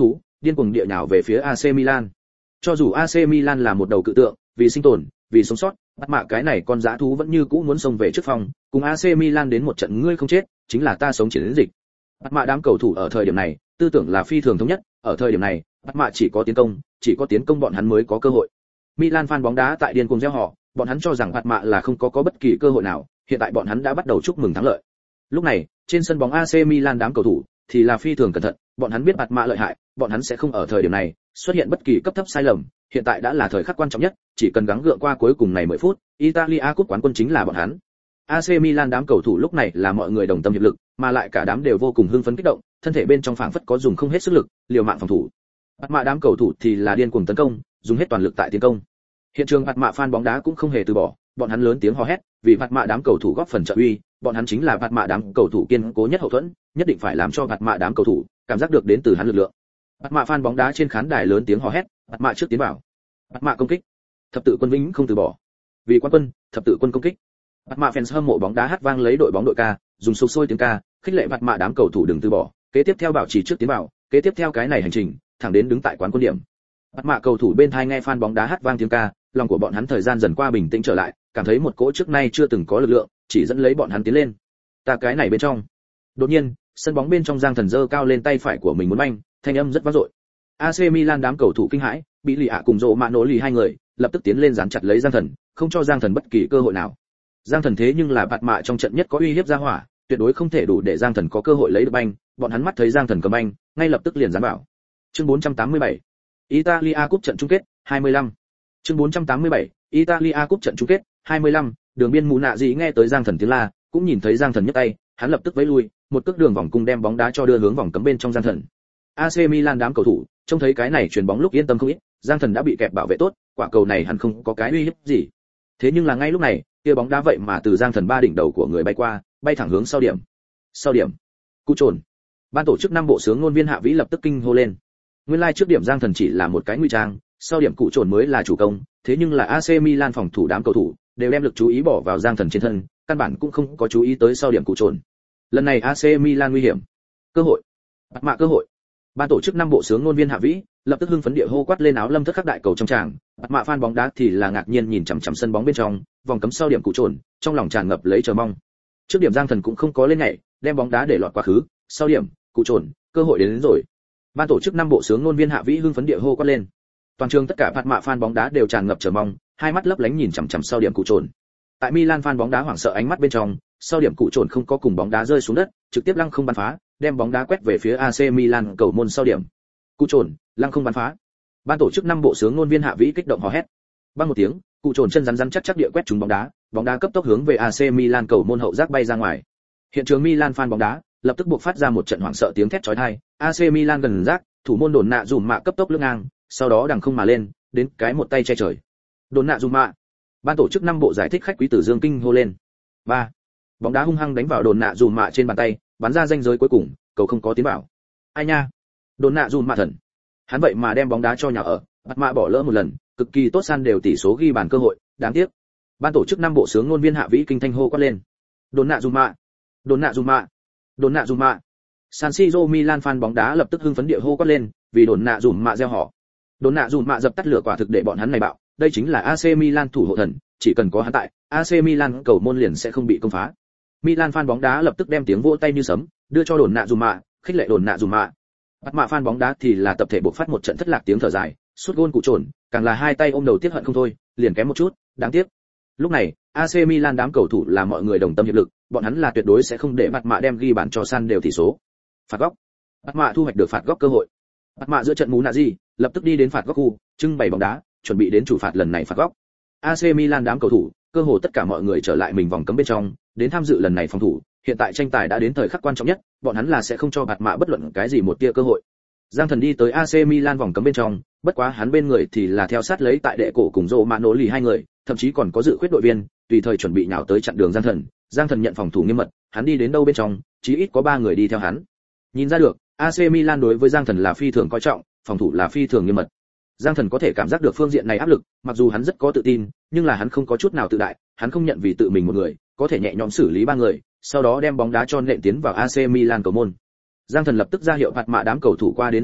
A: điên cuồng địa nhào về phía a xê Milan. Cho dù a xê Milan là một đầu cự tượng, vì sinh tồn, vì sống sót, bắt mạ cái này con dã thú vẫn như cũ muốn xông về trước phòng, cùng a xê Milan đến một trận ngươi không chết, chính là ta sống chiến dịch. Bắt mạ đám cầu thủ ở thời điểm này, tư tưởng là phi thường thống nhất, ở thời điểm này, bắt mạ chỉ có tiến công, chỉ có tiến công bọn hắn mới có cơ hội. Milan fan bóng đá tại điên cuồng reo hò, bọn hắn cho rằng bắt mạ là không có có bất kỳ cơ hội nào, hiện tại bọn hắn đã bắt đầu chúc mừng thắng lợi. Lúc này, trên sân bóng a xê Milan đám cầu thủ thì là phi thường cẩn thận, bọn hắn biết bắt mạ lợi hại, bọn hắn sẽ không ở thời điểm này xuất hiện bất kỳ cấp thấp sai lầm, hiện tại đã là thời khắc quan trọng nhất, chỉ cần gắng gượng qua cuối cùng này mười phút, Italia cúp quán quân chính là bọn hắn. a xê Milan đám cầu thủ lúc này là mọi người đồng tâm hiệp lực, mà lại cả đám đều vô cùng hưng phấn kích động, thân thể bên trong phảng phất có dùng không hết sức lực, liều mạng phòng thủ. Bắt mạ đám cầu thủ thì là điên cuồng tấn công, dùng hết toàn lực tại tiến công. Hiện trường bắt mạ fan bóng đá cũng không hề từ bỏ, bọn hắn lớn tiếng hò hét, vì bắt mạ đám cầu thủ góp phần trợ uy, bọn hắn chính là bắt mạ đám cầu thủ kiên cố nhất hậu thuẫn, nhất định phải làm cho bắt mạ đám cầu thủ cảm giác được đến từ hắn lực lượng. Bắt mạ fan bóng đá trên khán đài lớn tiếng hò hét, bắt mạ trước tiến vào, bắt mạ công kích, thập tự quân vĩnh không từ bỏ, vì quán quân, thập tự quân công kích. Bắt mạ fans hâm mộ bóng đá hát vang lấy đội bóng đội ca, dùng sục sôi tiếng ca, khích lệ bắt mạ đám cầu thủ đừng từ bỏ, kế tiếp theo bảo trì trước tiến vào, kế tiếp theo cái này hành trình, thẳng đến đứng tại quán quân điểm. Bắt mạ cầu thủ bên tai nghe fan bóng đá hát vang tiếng ca, lòng của bọn hắn thời gian dần qua bình tĩnh trở lại, cảm thấy một cỗ trước nay chưa từng có lực lượng, chỉ dẫn lấy bọn hắn tiến lên. Ta cái này bên trong. Đột nhiên, sân bóng bên trong Giang Thần giơ cao lên tay phải của mình muốn banh, thanh âm rất vang dội. a xê Milan đám cầu thủ kinh hãi, bị lì ạ cùng rộ mạ nổ lì hai người lập tức tiến lên dán chặt lấy Giang Thần, không cho Giang Thần bất kỳ cơ hội nào. Giang Thần thế nhưng là bạt mạ trong trận nhất có uy hiếp ra hỏa, tuyệt đối không thể đủ để Giang Thần có cơ hội lấy được banh, bọn hắn mắt thấy Giang Thần cầm banh, ngay lập tức liền dán bảo. Chương bốn trăm tám mươi bảy, Italia cúp trận chung kết hai mươi lăm. Chương bốn trăm tám mươi bảy, Italia cúp trận chung kết hai mươi lăm. Đường biên mù nạ gì nghe tới Giang Thần tiếng la, cũng nhìn thấy Giang Thần nhấc tay, hắn lập tức vẫy lui, một cước đường vòng cung đem bóng đá cho đưa hướng vòng cấm bên trong Giang Thần. a xê Milan đám cầu thủ trông thấy cái này chuyền bóng lúc yên tâm không ít, Giang Thần đã bị kẹp bảo vệ tốt, quả cầu này hắn không có cái uy hiếp gì. Thế nhưng là ngay lúc này, kia bóng đá vậy mà từ Giang Thần ba đỉnh đầu của người bay qua, bay thẳng hướng sau điểm. Sau điểm. Cú trồn. Ban tổ chức năm bộ sướng ngôn viên Hạ Vĩ lập tức kinh hô lên. Nguyên lai like trước điểm Giang Thần chỉ là một cái ngụy trang, sau điểm cụ trồn mới là chủ công, thế nhưng là a xê Milan phòng thủ đám cầu thủ đều đem lực chú ý bỏ vào Giang Thần trên thân, căn bản cũng không có chú ý tới sau điểm cụ trồn. Lần này a xê Milan nguy hiểm. Cơ hội. Bắt mạ cơ hội. Ban tổ chức năm bộ sướng ngôn viên Hạ Vĩ lập tức hưng phấn địa hô quát lên áo lâm thất khắc đại cầu trong tràng, bắt mạ fan bóng đá thì là ngạc nhiên nhìn chằm chằm sân bóng bên trong, vòng cấm sau điểm cụ trồn, trong lòng tràn ngập lấy chờ mong. Trước điểm Giang Thần cũng không có lên nhảy, đem bóng đá để lọt quá khứ, sau điểm, cụ trồn, cơ hội đến, đến rồi. Ban tổ chức năm bộ sướng ngôn viên Hạ Vĩ hưng phấn địa hô quát lên. Toàn trường tất cả bắt mạ fan bóng đá đều tràn ngập chờ mong, hai mắt lấp lánh nhìn chằm chằm sau điểm cụ trồn. Tại Milan fan bóng đá hoảng sợ ánh mắt bên trong, sau điểm cụ trồn không có cùng bóng đá rơi xuống đất, trực tiếp lăng không bắn phá, đem bóng đá quét về phía a xê Milan cầu môn sau điểm. Cụ trồn, lăng không bắn phá. Ban tổ chức năm bộ sướng ngôn viên Hạ Vĩ kích động hò hét. Bang một tiếng, cụ trồn chân rắn rắn chắc chắc địa quét trúng bóng đá, bóng đá cấp tốc hướng về a xê Milan cầu môn hậu giác bay ra ngoài. Hiện trường Milan fan bóng đá lập tức buộc phát ra một trận hoảng sợ tiếng thét chói tai, a xê Milan gần giác, thủ môn đồn nạ dùm mạ cấp tốc lướt ngang, sau đó đằng không mà lên, đến cái một tay che trời. Đồn nạ dùm mạ. Ban tổ chức năm bộ giải thích khách quý tử Dương kinh hô lên. ba. Bóng đá hung hăng đánh vào đồn nạ dùm mạ trên bàn tay, bắn ra ranh giới cuối cùng, cầu không có tiến vào. Ai nha, đồn nạ dùm mạ thần, hắn vậy mà đem bóng đá cho nhà ở, bắt mạ bỏ lỡ một lần, cực kỳ tốt san đều tỷ số ghi bàn cơ hội, đáng tiếc. Ban tổ chức năm bộ sướng ngôn viên Hạ Vĩ kinh thanh hô quát lên. Đồn nạ dùm mạ, đồn nạ dùm mạ, đồn nạ dùm mạ. San Siro Milan fan bóng đá lập tức hưng phấn địa hô quát lên, vì đồn nạ dùm mạ gieo họ. Đồn nạ dùm mạ dập tắt lửa quả thực để bọn hắn này bạo, đây chính là a xê Milan thủ hộ thần, chỉ cần có hắn tại, a xê Milan cầu môn liền sẽ không bị công phá. Milan fan bóng đá lập tức đem tiếng vỗ tay như sấm, đưa cho đồn nạ dùm mạ, khích lệ đồn nạ dùm mạ. Bắt mạ fan bóng đá thì là tập thể buộc phát một trận thất lạc tiếng thở dài, sút gôn cụ trồn, càng là hai tay ôm đầu tiếc hận không thôi, liền kém một chút, đáng tiếc. Lúc này, a xê Milan đám cầu thủ là mọi người đồng tâm hiệp lực, bọn hắn là tuyệt đối sẽ không để bắt mạ đem ghi bàn cho san đều tỷ số. Phạt góc. Bắt mạ thu hoạch được phạt góc cơ hội. Bắt mạ giữa trận mú nạ gì, lập tức đi đến phạt góc khu, trưng bày bóng đá, chuẩn bị đến chủ phạt lần này phạt góc. a xê Milan đám cầu thủ, cơ hồ tất cả mọi người trở lại mình vòng cấm bên trong, đến tham dự lần này phòng thủ, hiện tại tranh tài đã đến thời khắc quan trọng nhất, bọn hắn là sẽ không cho bạt mạ bất luận cái gì một tia cơ hội. Giang Thần đi tới a xê Milan vòng cấm bên trong, bất quá hắn bên người thì là theo sát lấy tại đệ cổ cùng Rô Mano lì hai người, thậm chí còn có dự khuyết đội viên, tùy thời chuẩn bị nhào tới chặn đường Giang Thần. Giang Thần nhận phòng thủ nghiêm mật, hắn đi đến đâu bên trong, chí ít có ba người đi theo hắn. Nhìn ra được, a xê Milan đối với Giang Thần là phi thường coi trọng, phòng thủ là phi thường nghiêm mật. Giang Thần có thể cảm giác được phương diện này áp lực, mặc dù hắn rất có tự tin, nhưng là hắn không có chút nào tự đại, hắn không nhận vì tự mình một người có thể nhẹ nhõm xử lý ba người, sau đó đem bóng đá cho nện tiến vào a xê Milan cầu môn. Giang Thần lập tức ra hiệu phạt mạ đám cầu thủ qua đến giúp đỡ,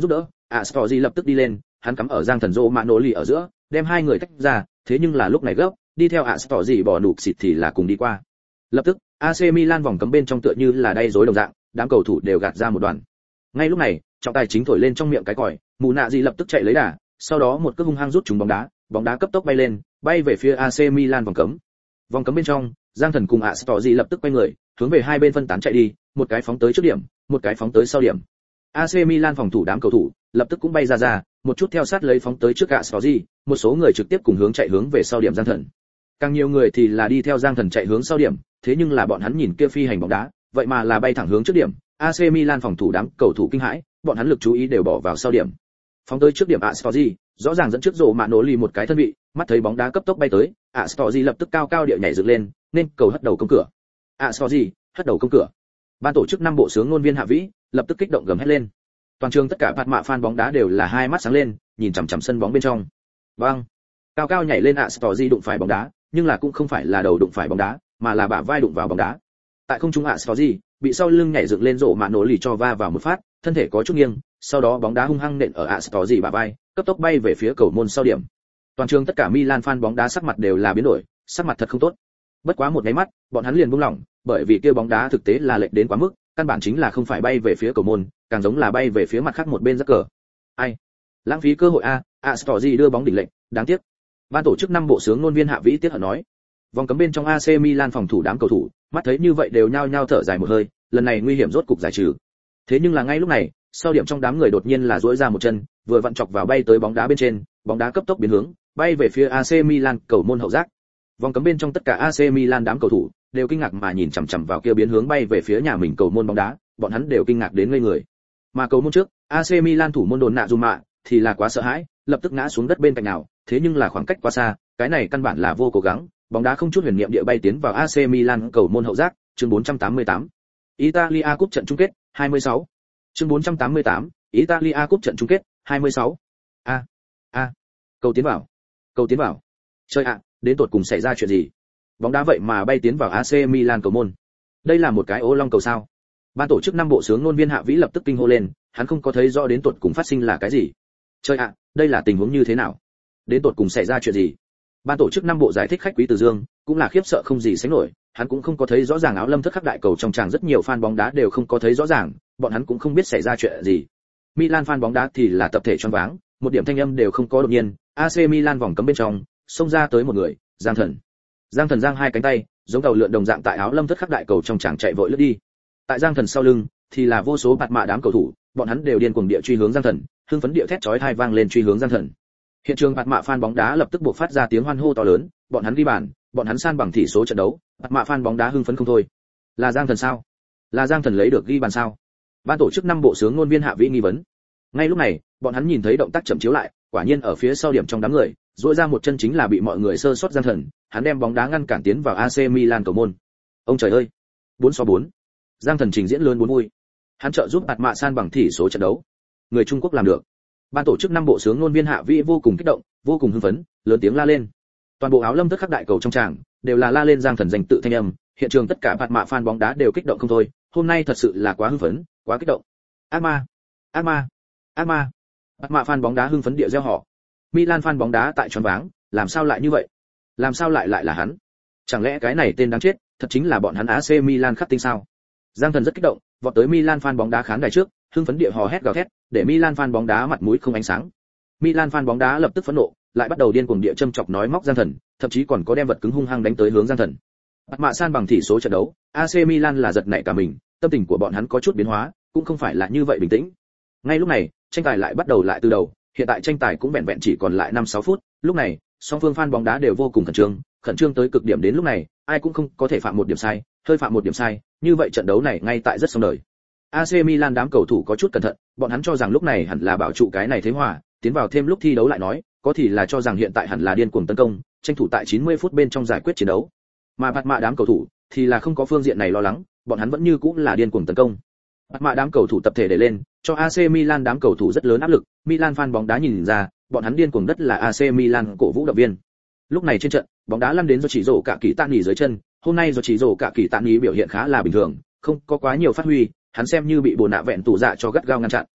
A: Astorzi lập tức đi lên, hắn cắm ở Giang Thần Romanoli ở giữa, đem hai người tách ra, thế nhưng là lúc này gấp, đi theo Astorzi bỏ nụp xịt thì là cùng đi qua. Lập tức, a xê Milan vòng cấm bên trong tựa như là đay rối đồng dạng, đám cầu thủ đều gạt ra một đoàn. Ngay lúc này, trọng tài chính thổi lên trong miệng cái còi, Mù Nạ Dị lập tức chạy lấy đà, sau đó một cước hung hăng rút trúng bóng đá, bóng đá cấp tốc bay lên, bay về phía a xê Milan vòng cấm. Vòng cấm bên trong, Giang Thần cùng Astorzi lập tức quay người, hướng về hai bên phân tán chạy đi, một cái phóng tới trước điểm, một cái phóng tới sau điểm. a xê Milan phòng thủ đám cầu thủ lập tức cũng bay ra ra, một chút theo sát lấy phóng tới trước Astorzi, một số người trực tiếp cùng hướng chạy hướng về sau điểm Giang Thần. Càng nhiều người thì là đi theo Giang Thần chạy hướng sau điểm, thế nhưng là bọn hắn nhìn kia phi hành bóng đá, vậy mà là bay thẳng hướng trước điểm, a xê Milan phòng thủ đám cầu thủ kinh hãi, bọn hắn lực chú ý đều bỏ vào sau điểm. Phóng tới trước điểm Astorzi, rõ ràng dẫn trước rổ mạ nổ lì một cái thân vị, mắt thấy bóng đá cấp tốc bay tới, Astorzi lập tức cao cao địa nhảy dựng lên, nên cầu hất đầu công cửa. Astorzi, hất đầu công cửa. Ban tổ chức năm bộ sướng ngôn viên Hạ Vĩ lập tức kích động gầm hét lên. Toàn trường tất cả phạt mạ fan bóng đá đều là hai mắt sáng lên, nhìn chằm chằm sân bóng bên trong. Vâng. Cao cao nhảy lên Astorzi đụng phải bóng đá, nhưng là cũng không phải là đầu đụng phải bóng đá, mà là bả vai đụng vào bóng đá. Tại không trung Astorzi bị sau lưng nhảy dựng lên rổ mạ nổ lì cho va vào một phát, thân thể có chút nghiêng, sau đó bóng đá hung hăng nện ở Astorzi bả vai, cấp tốc bay về phía cầu môn sau điểm. Toàn trường tất cả Milan fan bóng đá sắc mặt đều là biến đổi, sắc mặt thật không tốt. Bất quá một cái mắt, bọn hắn liền buông lỏng, bởi vì kia bóng đá thực tế là lệch đến quá mức, căn bản chính là không phải bay về phía cầu môn, càng giống là bay về phía mặt khác một bên rắc cờ. Ai? Lãng phí cơ hội a, Astorzi đưa bóng đỉnh lệnh, đáng tiếc. Ban tổ chức năm bộ sướng ngôn viên Hạ Vĩ tiếc hận nói. Vòng cấm bên trong a xê Milan phòng thủ đám cầu thủ, mắt thấy như vậy đều nhao nhao thở dài một hơi, lần này nguy hiểm rốt cục giải trừ. Thế nhưng là ngay lúc này, sau điểm trong đám người đột nhiên là duỗi ra một chân, vừa vặn chọc vào bay tới bóng đá bên trên, bóng đá cấp tốc biến hướng, bay về phía a xê Milan cầu môn hậu giác. Vòng cấm bên trong tất cả a xê Milan đám cầu thủ đều kinh ngạc mà nhìn chằm chằm vào kia biến hướng bay về phía nhà mình cầu môn bóng đá, bọn hắn đều kinh ngạc đến ngây người. Mà cầu môn trước, a xê Milan thủ môn Đồn Nạ Dùm Mạ thì là quá sợ hãi, lập tức ngã xuống đất bên cạnh nào, thế nhưng là khoảng cách quá xa, cái này căn bản là vô cố gắng, bóng đá không chút huyền niệm địa bay tiến vào a xê Milan cầu môn hậu giác, chương bốn trăm tám mươi tám. Italia Cup trận chung kết, hai mươi sáu. Chương bốn trăm tám mươi tám, Italia Cup trận chung kết, hai mươi sáu. A. A. Cầu tiến vào. Cầu tiến vào. Chơi ạ, đến tột cùng xảy ra chuyện gì? Bóng đá vậy mà bay tiến vào a xê Milan cầu môn. Đây là một cái ô long cầu sao? Ban tổ chức năm bộ sướng ngôn viên Hạ Vĩ lập tức kinh hô lên, hắn không có thấy rõ đến tột cùng phát sinh là cái gì. Chơi ạ, đây là tình huống như thế nào? Đến tột cùng xảy ra chuyện gì? Ban tổ chức năm bộ giải thích khách Quý Từ Dương cũng là khiếp sợ không gì sánh nổi, hắn cũng không có thấy rõ ràng áo lâm thất khắc đại cầu trong tràng, rất nhiều fan bóng đá đều không có thấy rõ ràng, bọn hắn cũng không biết xảy ra chuyện gì. Milan fan bóng đá thì là tập thể choáng váng, một điểm thanh âm đều không có. Đột nhiên, a xê Milan vòng cấm bên trong, xông ra tới một người, Giang Thần. Giang Thần giang hai cánh tay, giống tàu lượn đồng dạng tại áo lâm thất khắc đại cầu trong tràng chạy vội lướt đi. Tại Giang Thần sau lưng thì là vô số bạt mạ đám cầu thủ, bọn hắn đều điên cuồng địa truy hướng Giang Thần, hưng phấn địa thét chói tai vang lên truy hướng Giang Thần. Hiện trường bạt mạ fan bóng đá lập tức buộc phát ra tiếng hoan hô to lớn, bọn hắn ghi bàn, bọn hắn san bằng tỷ số trận đấu, bạt mạ fan bóng đá hưng phấn không thôi. Là Giang Thần sao? Là Giang Thần lấy được ghi bàn sao? Ban tổ chức năm bộ sướng ngôn viên Hạ Vĩ nghi vấn. Ngay lúc này, bọn hắn nhìn thấy động tác chậm chiếu lại, quả nhiên ở phía sau điểm trong đám người, duỗi ra một chân chính là bị mọi người sơ sót Giang Thần, hắn đem bóng đá ngăn cản tiến vào a xê Milan cầu môn. Ông trời ơi, bốn so bốn. Giang Thần trình diễn lớn bốn vui. Hắn trợ giúp bạt mạ san bằng tỷ số trận đấu. Người Trung Quốc làm được. Ban tổ chức năm bộ sướng ngôn viên Hạ Vĩ vô cùng kích động, vô cùng hưng phấn, lớn tiếng la lên. Toàn bộ áo lâm thất khắc đại cầu trong tràng đều là la lên Giang Thần danh tự thanh âm, hiện trường tất cả bạt mạ fan bóng đá đều kích động không thôi, hôm nay thật sự là quá hưng phấn, quá kích động. Ác ma, ác ma, ác ma. Bạt mạ fan bóng đá hưng phấn địa reo hò. Milan fan bóng đá tại choáng váng, làm sao lại như vậy? Làm sao lại lại là hắn? Chẳng lẽ cái này tên đáng chết, thật chính là bọn hắn a xê Milan khắc tinh sao? Giang Thần rất kích động, vọt tới Milan fan bóng đá khán đài trước, hưng phấn địa hò hét gào thét, để Milan fan bóng đá mặt mũi không ánh sáng. Milan fan bóng đá lập tức phẫn nộ, lại bắt đầu điên cuồng địa châm chọc nói móc Giang Thần, thậm chí còn có đem vật cứng hung hăng đánh tới hướng Giang Thần. Bạt mạ san bằng tỷ số trận đấu, a xê Milan là giật nảy cả mình, tâm tình của bọn hắn có chút biến hóa, cũng không phải là như vậy bình tĩnh. Ngay lúc này, tranh tài lại bắt đầu lại từ đầu, hiện tại tranh tài cũng vẹn vẹn chỉ còn lại năm sáu phút, lúc này, song phương fan bóng đá đều vô cùng khẩn trương, khẩn trương tới cực điểm, đến lúc này, ai cũng không có thể phạm một điểm sai, hơi phạm một điểm sai, như vậy trận đấu này ngay tại rất xong đời. a xê Milan đám cầu thủ có chút cẩn thận, bọn hắn cho rằng lúc này hẳn là bảo trụ cái này thế hòa, tiến vào thêm lúc thi đấu lại nói, có thì là cho rằng hiện tại hẳn là điên cuồng tấn công, tranh thủ tại chín mươi phút bên trong giải quyết chiến đấu. Mà bạt mạ đám cầu thủ thì là không có phương diện này lo lắng, bọn hắn vẫn như cũng là điên cuồng tấn công. Bạt mạ đám cầu thủ tập thể để lên, cho a xê Milan đám cầu thủ rất lớn áp lực, Milan fan bóng đá nhìn ra, bọn hắn điên cuồng đất là a xê Milan cổ vũ động viên. Lúc này trên trận, bóng đá lăn đến do chỉ rổ cả kỳ tạ nghỉ dưới chân, hôm nay do chỉ rổ cả kỳ tạ nghỉ biểu hiện khá là bình thường, không có quá nhiều phát huy, hắn xem như bị bồ nạ vẹn tủ dạ cho gắt gao ngăn chặn.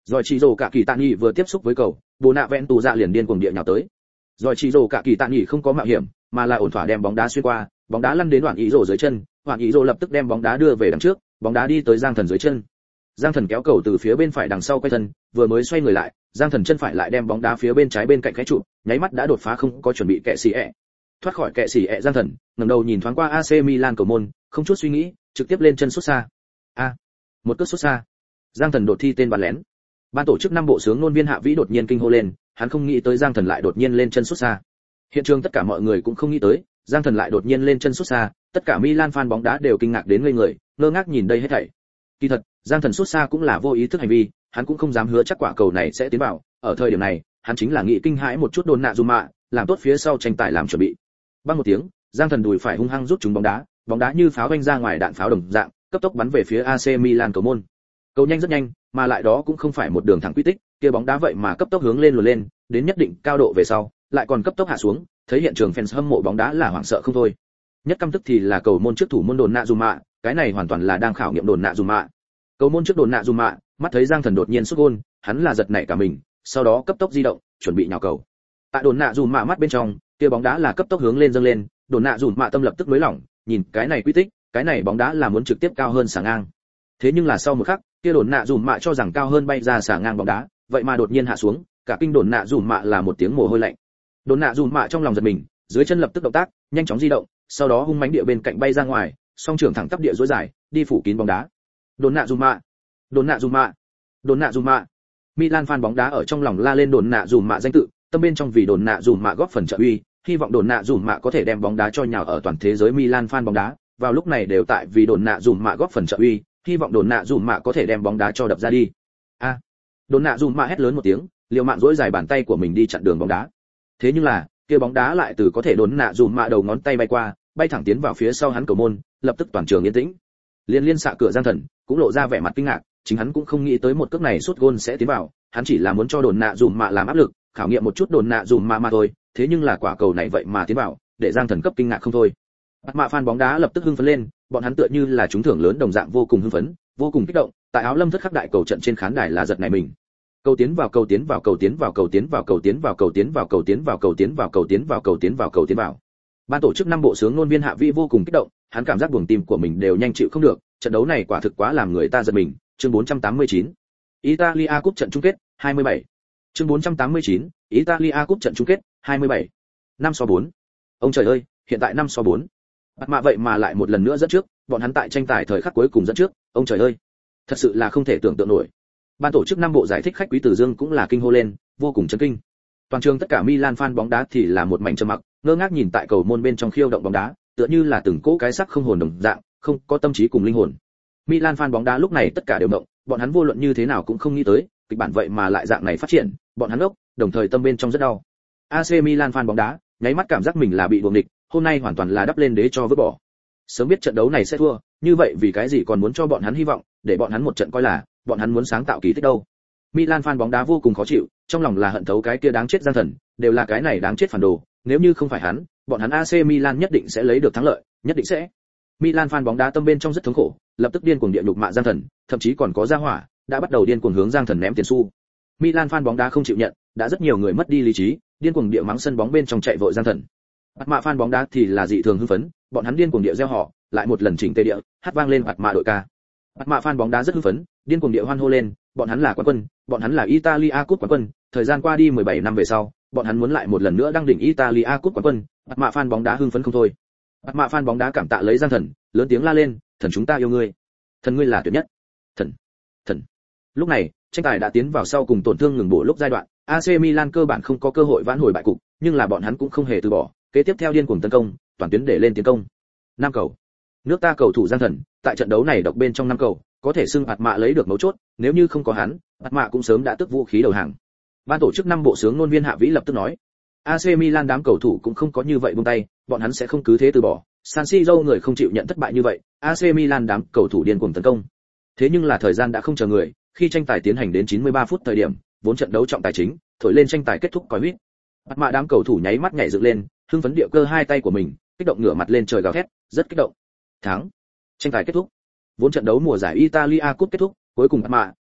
A: Rồi chỉ rồ cả kỳ tạ nghị vừa tiếp xúc với cầu, bồ nạ vẹn tù dạ liền điên cuồng địa nhào tới. Rồi chỉ rồ cả kỳ tạ nghị không có mạo hiểm, mà là ổn thỏa đem bóng đá xuyên qua, bóng đá lăn đến đoạn ý rồ dưới chân, đoạn ý rồ lập tức đem bóng đá đưa về đằng trước, bóng đá đi tới Giang Thần dưới chân. Giang Thần kéo cầu từ phía bên phải đằng sau quay thân, vừa mới xoay người lại, Giang Thần chân phải lại đem bóng đá phía bên trái bên cạnh cái trụ, nháy mắt đã đột phá không có chuẩn bị kệ xì ẹ. Thoát khỏi kệ xì ẹ Giang Thần, ngẩng đầu nhìn thoáng qua a xê Milan cầu môn, không chút suy nghĩ, trực tiếp lên chân sút xa. A, một cước sút xa. Giang Thần đột thi tên bắn lén. Ban tổ chức năm bộ sướng ngôn viên Hạ Vĩ đột nhiên kinh hô lên, hắn không nghĩ tới Giang Thần lại đột nhiên lên chân sút xa. Hiện trường tất cả mọi người cũng không nghĩ tới, Giang Thần lại đột nhiên lên chân sút xa, tất cả Milan fan bóng đá đều kinh ngạc đến ngây người, ngơ ngác nhìn đây hết thảy. Kỳ thật, Giang Thần sút xa cũng là vô ý thức hành vi, hắn cũng không dám hứa chắc quả cầu này sẽ tiến vào, ở thời điểm này, hắn chính là nghĩ kinh hãi một chút đồn nạ dùm mạ, làm tốt phía sau tranh tài làm chuẩn bị. Bang một tiếng, Giang Thần đùi phải hung hăng rút trúng bóng đá, bóng đá như pháo vanh ra ngoài đạn pháo đồng dạng, cấp tốc bắn về phía a xê Milan cầu môn. Cầu nhanh rất nhanh, mà lại đó cũng không phải một đường thẳng quy tích, kia bóng đá vậy mà cấp tốc hướng lên luồn lên, đến nhất định cao độ về sau, lại còn cấp tốc hạ xuống, thấy hiện trường fans hâm mộ bóng đá là hoảng sợ không thôi. Nhất căm tức thì là cầu môn trước thủ môn đồn nạ dùm mạ, cái này hoàn toàn là đang khảo nghiệm đồn nạ dùm mạ. Cầu môn trước đồn nạ dùm mạ, mắt thấy Giang Thần đột nhiên sút gôn, hắn là giật nảy cả mình, sau đó cấp tốc di động, chuẩn bị nhào cầu. Tại đồn nạ dùm mạ mắt bên trong, kia bóng đá là cấp tốc hướng lên dâng lên, đồn nạ dùm mạ tâm lập tức nới lỏng, nhìn cái này quy tích, cái này bóng đá là muốn trực tiếp cao hơn xả ngang. Thế nhưng là sau một khắc, kia đồn nạ dùm mạ cho rằng cao hơn bay ra xả ngang bóng đá, vậy mà đột nhiên hạ xuống, cả kinh đồn nạ dùm mạ là một tiếng mồ hôi lạnh. Đồn nạ dùm mạ trong lòng giật mình, dưới chân lập tức động tác, nhanh chóng di động, sau đó hung mãnh địa bên cạnh bay ra ngoài, song trưởng thẳng tắp địa duỗi dài, đi phủ kín bóng đá. Đồn nạ dùm mạ, đồn nạ dùm mạ, đồn nạ dùm mạ. Milan fan bóng đá ở trong lòng la lên đồn nạ dùm mạ danh tự, tâm bên trong vì đồn nạ dùm mạ góp phần trợ uy, hy vọng đồn nạ dùm mạ có thể đem bóng đá cho nhào ở toàn thế giới Milan fan bóng đá, vào lúc này đều tại vì đồn nạ dùm mạ góp phần trợ uy, hy vọng đồn nạ dùm mạ có thể đem bóng đá cho đập ra đi. A! À, đồn nạ dùm mạ hét lớn một tiếng, liều mạng duỗi dài bàn tay của mình đi chặn đường bóng đá. Thế nhưng là, kia bóng đá lại từ có thể đồn nạ dùm mạ đầu ngón tay bay qua, bay thẳng tiến vào phía sau hắn cầu môn, lập tức toàn trường yên tĩnh. Liên liên xạ cửa Giang Thần cũng lộ ra vẻ mặt kinh ngạc, chính hắn cũng không nghĩ tới một cước này sút gôn sẽ tiến vào, hắn chỉ là muốn cho đồn nạ dùm mạ làm áp lực, khảo nghiệm một chút đồn nạ dùm mạ mà thôi, thế nhưng là quả cầu này vậy mà tiến vào, để Giang Thần cấp kinh ngạc không thôi. Bắt mạ fan bóng đá lập tức hưng phấn lên, bọn hắn tựa như là trúng thưởng lớn đồng dạng vô cùng hưng phấn, vô cùng kích động, tại áo lâm thất khắc đại cầu trận trên khán đài là giật nảy mình. Cầu tiến vào cầu tiến vào cầu tiến vào cầu tiến vào cầu tiến vào cầu tiến vào cầu tiến vào cầu tiến vào cầu tiến vào cầu tiến vào cầu tiến vào. Ban tổ chức năm bộ sướng ngôn viên Hạ Vĩ vô cùng kích động, hắn cảm giác buồng tim của mình đều nhanh chịu không được, trận đấu này quả thực quá làm người ta giật mình. Chương bốn trăm tám mươi chín, Italia Cup trận chung kết, hai mươi bảy. Chương bốn trăm tám mươi chín, Italia Cup trận chung kết, hai mươi bảy. năm so bốn. Ông trời ơi, hiện tại năm so bốn. Bắt mạ vậy mà lại một lần nữa dẫn trước, bọn hắn tại tranh tài thời khắc cuối cùng dẫn trước, ông trời ơi, thật sự là không thể tưởng tượng nổi. Ban tổ chức năm bộ giải thích khách quý Từ Dương cũng là kinh hô lên, vô cùng chấn kinh. Toàn trường tất cả Milan fan bóng đá thì là một mảnh trầm mặc, ngơ ngác nhìn tại cầu môn bên trong khiêu động bóng đá, tựa như là từng cỗ cái xác không hồn đồng dạng, không có tâm trí cùng linh hồn. Milan fan bóng đá lúc này tất cả đều động, bọn hắn vô luận như thế nào cũng không nghĩ tới, kịch bản vậy mà lại dạng này phát triển, bọn hắn ốc, đồng thời tâm bên trong rất đau. a xê Milan fan bóng đá, nháy mắt cảm giác mình là bị đuổi địch, hôm nay hoàn toàn là đắp lên đế cho vứt bỏ. Sớm biết trận đấu này sẽ thua, như vậy vì cái gì còn muốn cho bọn hắn hy vọng, để bọn hắn một trận coi là, bọn hắn muốn sáng tạo kỳ tích đâu. Milan fan bóng đá vô cùng khó chịu, trong lòng là hận thấu cái kia đáng chết Giang Thần, đều là cái này đáng chết phản đồ, nếu như không phải hắn, bọn hắn a xê Milan nhất định sẽ lấy được thắng lợi, nhất định sẽ. Milan fan bóng đá tâm bên trong rất thống khổ, lập tức điên cuồng địa nhục mạ Giang Thần, thậm chí còn có ra hỏa, đã bắt đầu điên cuồng hướng Giang Thần ném tiền xu. Milan fan bóng đá không chịu nhận, đã rất nhiều người mất đi lý trí, điên cuồng địa mắng sân bóng bên trong chạy vội Giang Thần. Bạt mạ fan bóng đá thì là dị thường hưng phấn, bọn hắn điên cuồng địa reo hò, lại một lần chỉnh tề địa, hát vang lên bạt mạ đội ca. Bạt mạ fan bóng đá rất hưng phấn, điên cuồng địa hoan hô lên, bọn hắn là quán quân, bọn hắn là Italia Cup quán quân, thời gian qua đi mười bảy năm về sau, bọn hắn muốn lại một lần nữa đăng đỉnh Italia Cup quán quân, bạt mạ fan bóng đá hưng phấn không thôi. Bạt mạ fan bóng đá cảm tạ lấy Giang Thần, lớn tiếng la lên, thần chúng ta yêu ngươi, thần ngươi là tuyệt nhất, thần, thần. Lúc này, tranh tài đã tiến vào sau cùng tổn thương ngừng bổ lúc giai đoạn, a xê Milan cơ bản không có cơ hội vãn hồi bại cục, nhưng là bọn hắn cũng không hề từ bỏ, kế tiếp theo điên cuồng tấn công, toàn tuyến để lên tiến công. Năm cầu. Nước ta cầu thủ Giang Thần, tại trận đấu này độc bên trong năm cầu, có thể xưng Bạt mạ lấy được mấu chốt, nếu như không có hắn, Bạt mạ cũng sớm đã tước vũ khí đầu hàng. Ban tổ chức năm bộ sướng ngôn viên Hạ Vĩ lập tức nói, a xê Milan đám cầu thủ cũng không có như vậy buông tay, bọn hắn sẽ không cứ thế từ bỏ. San Siro người không chịu nhận thất bại như vậy, a xê Milan đám cầu thủ điên cuồng tấn công. Thế nhưng là thời gian đã không chờ người, khi tranh tài tiến hành đến chín mươi ba phút thời điểm, vốn trận đấu trọng tài chính, thổi lên tranh tài kết thúc còi huýt. Bạt mạ đám cầu thủ nháy mắt nhảy dựng lên, hưng phấn địa cơ hai tay của mình, kích động ngửa mặt lên trời gào thét, rất kích động. Thắng. Tranh tài kết thúc. Vốn trận đấu mùa giải Italia Cup kết thúc, cuối cùng Bạt mạ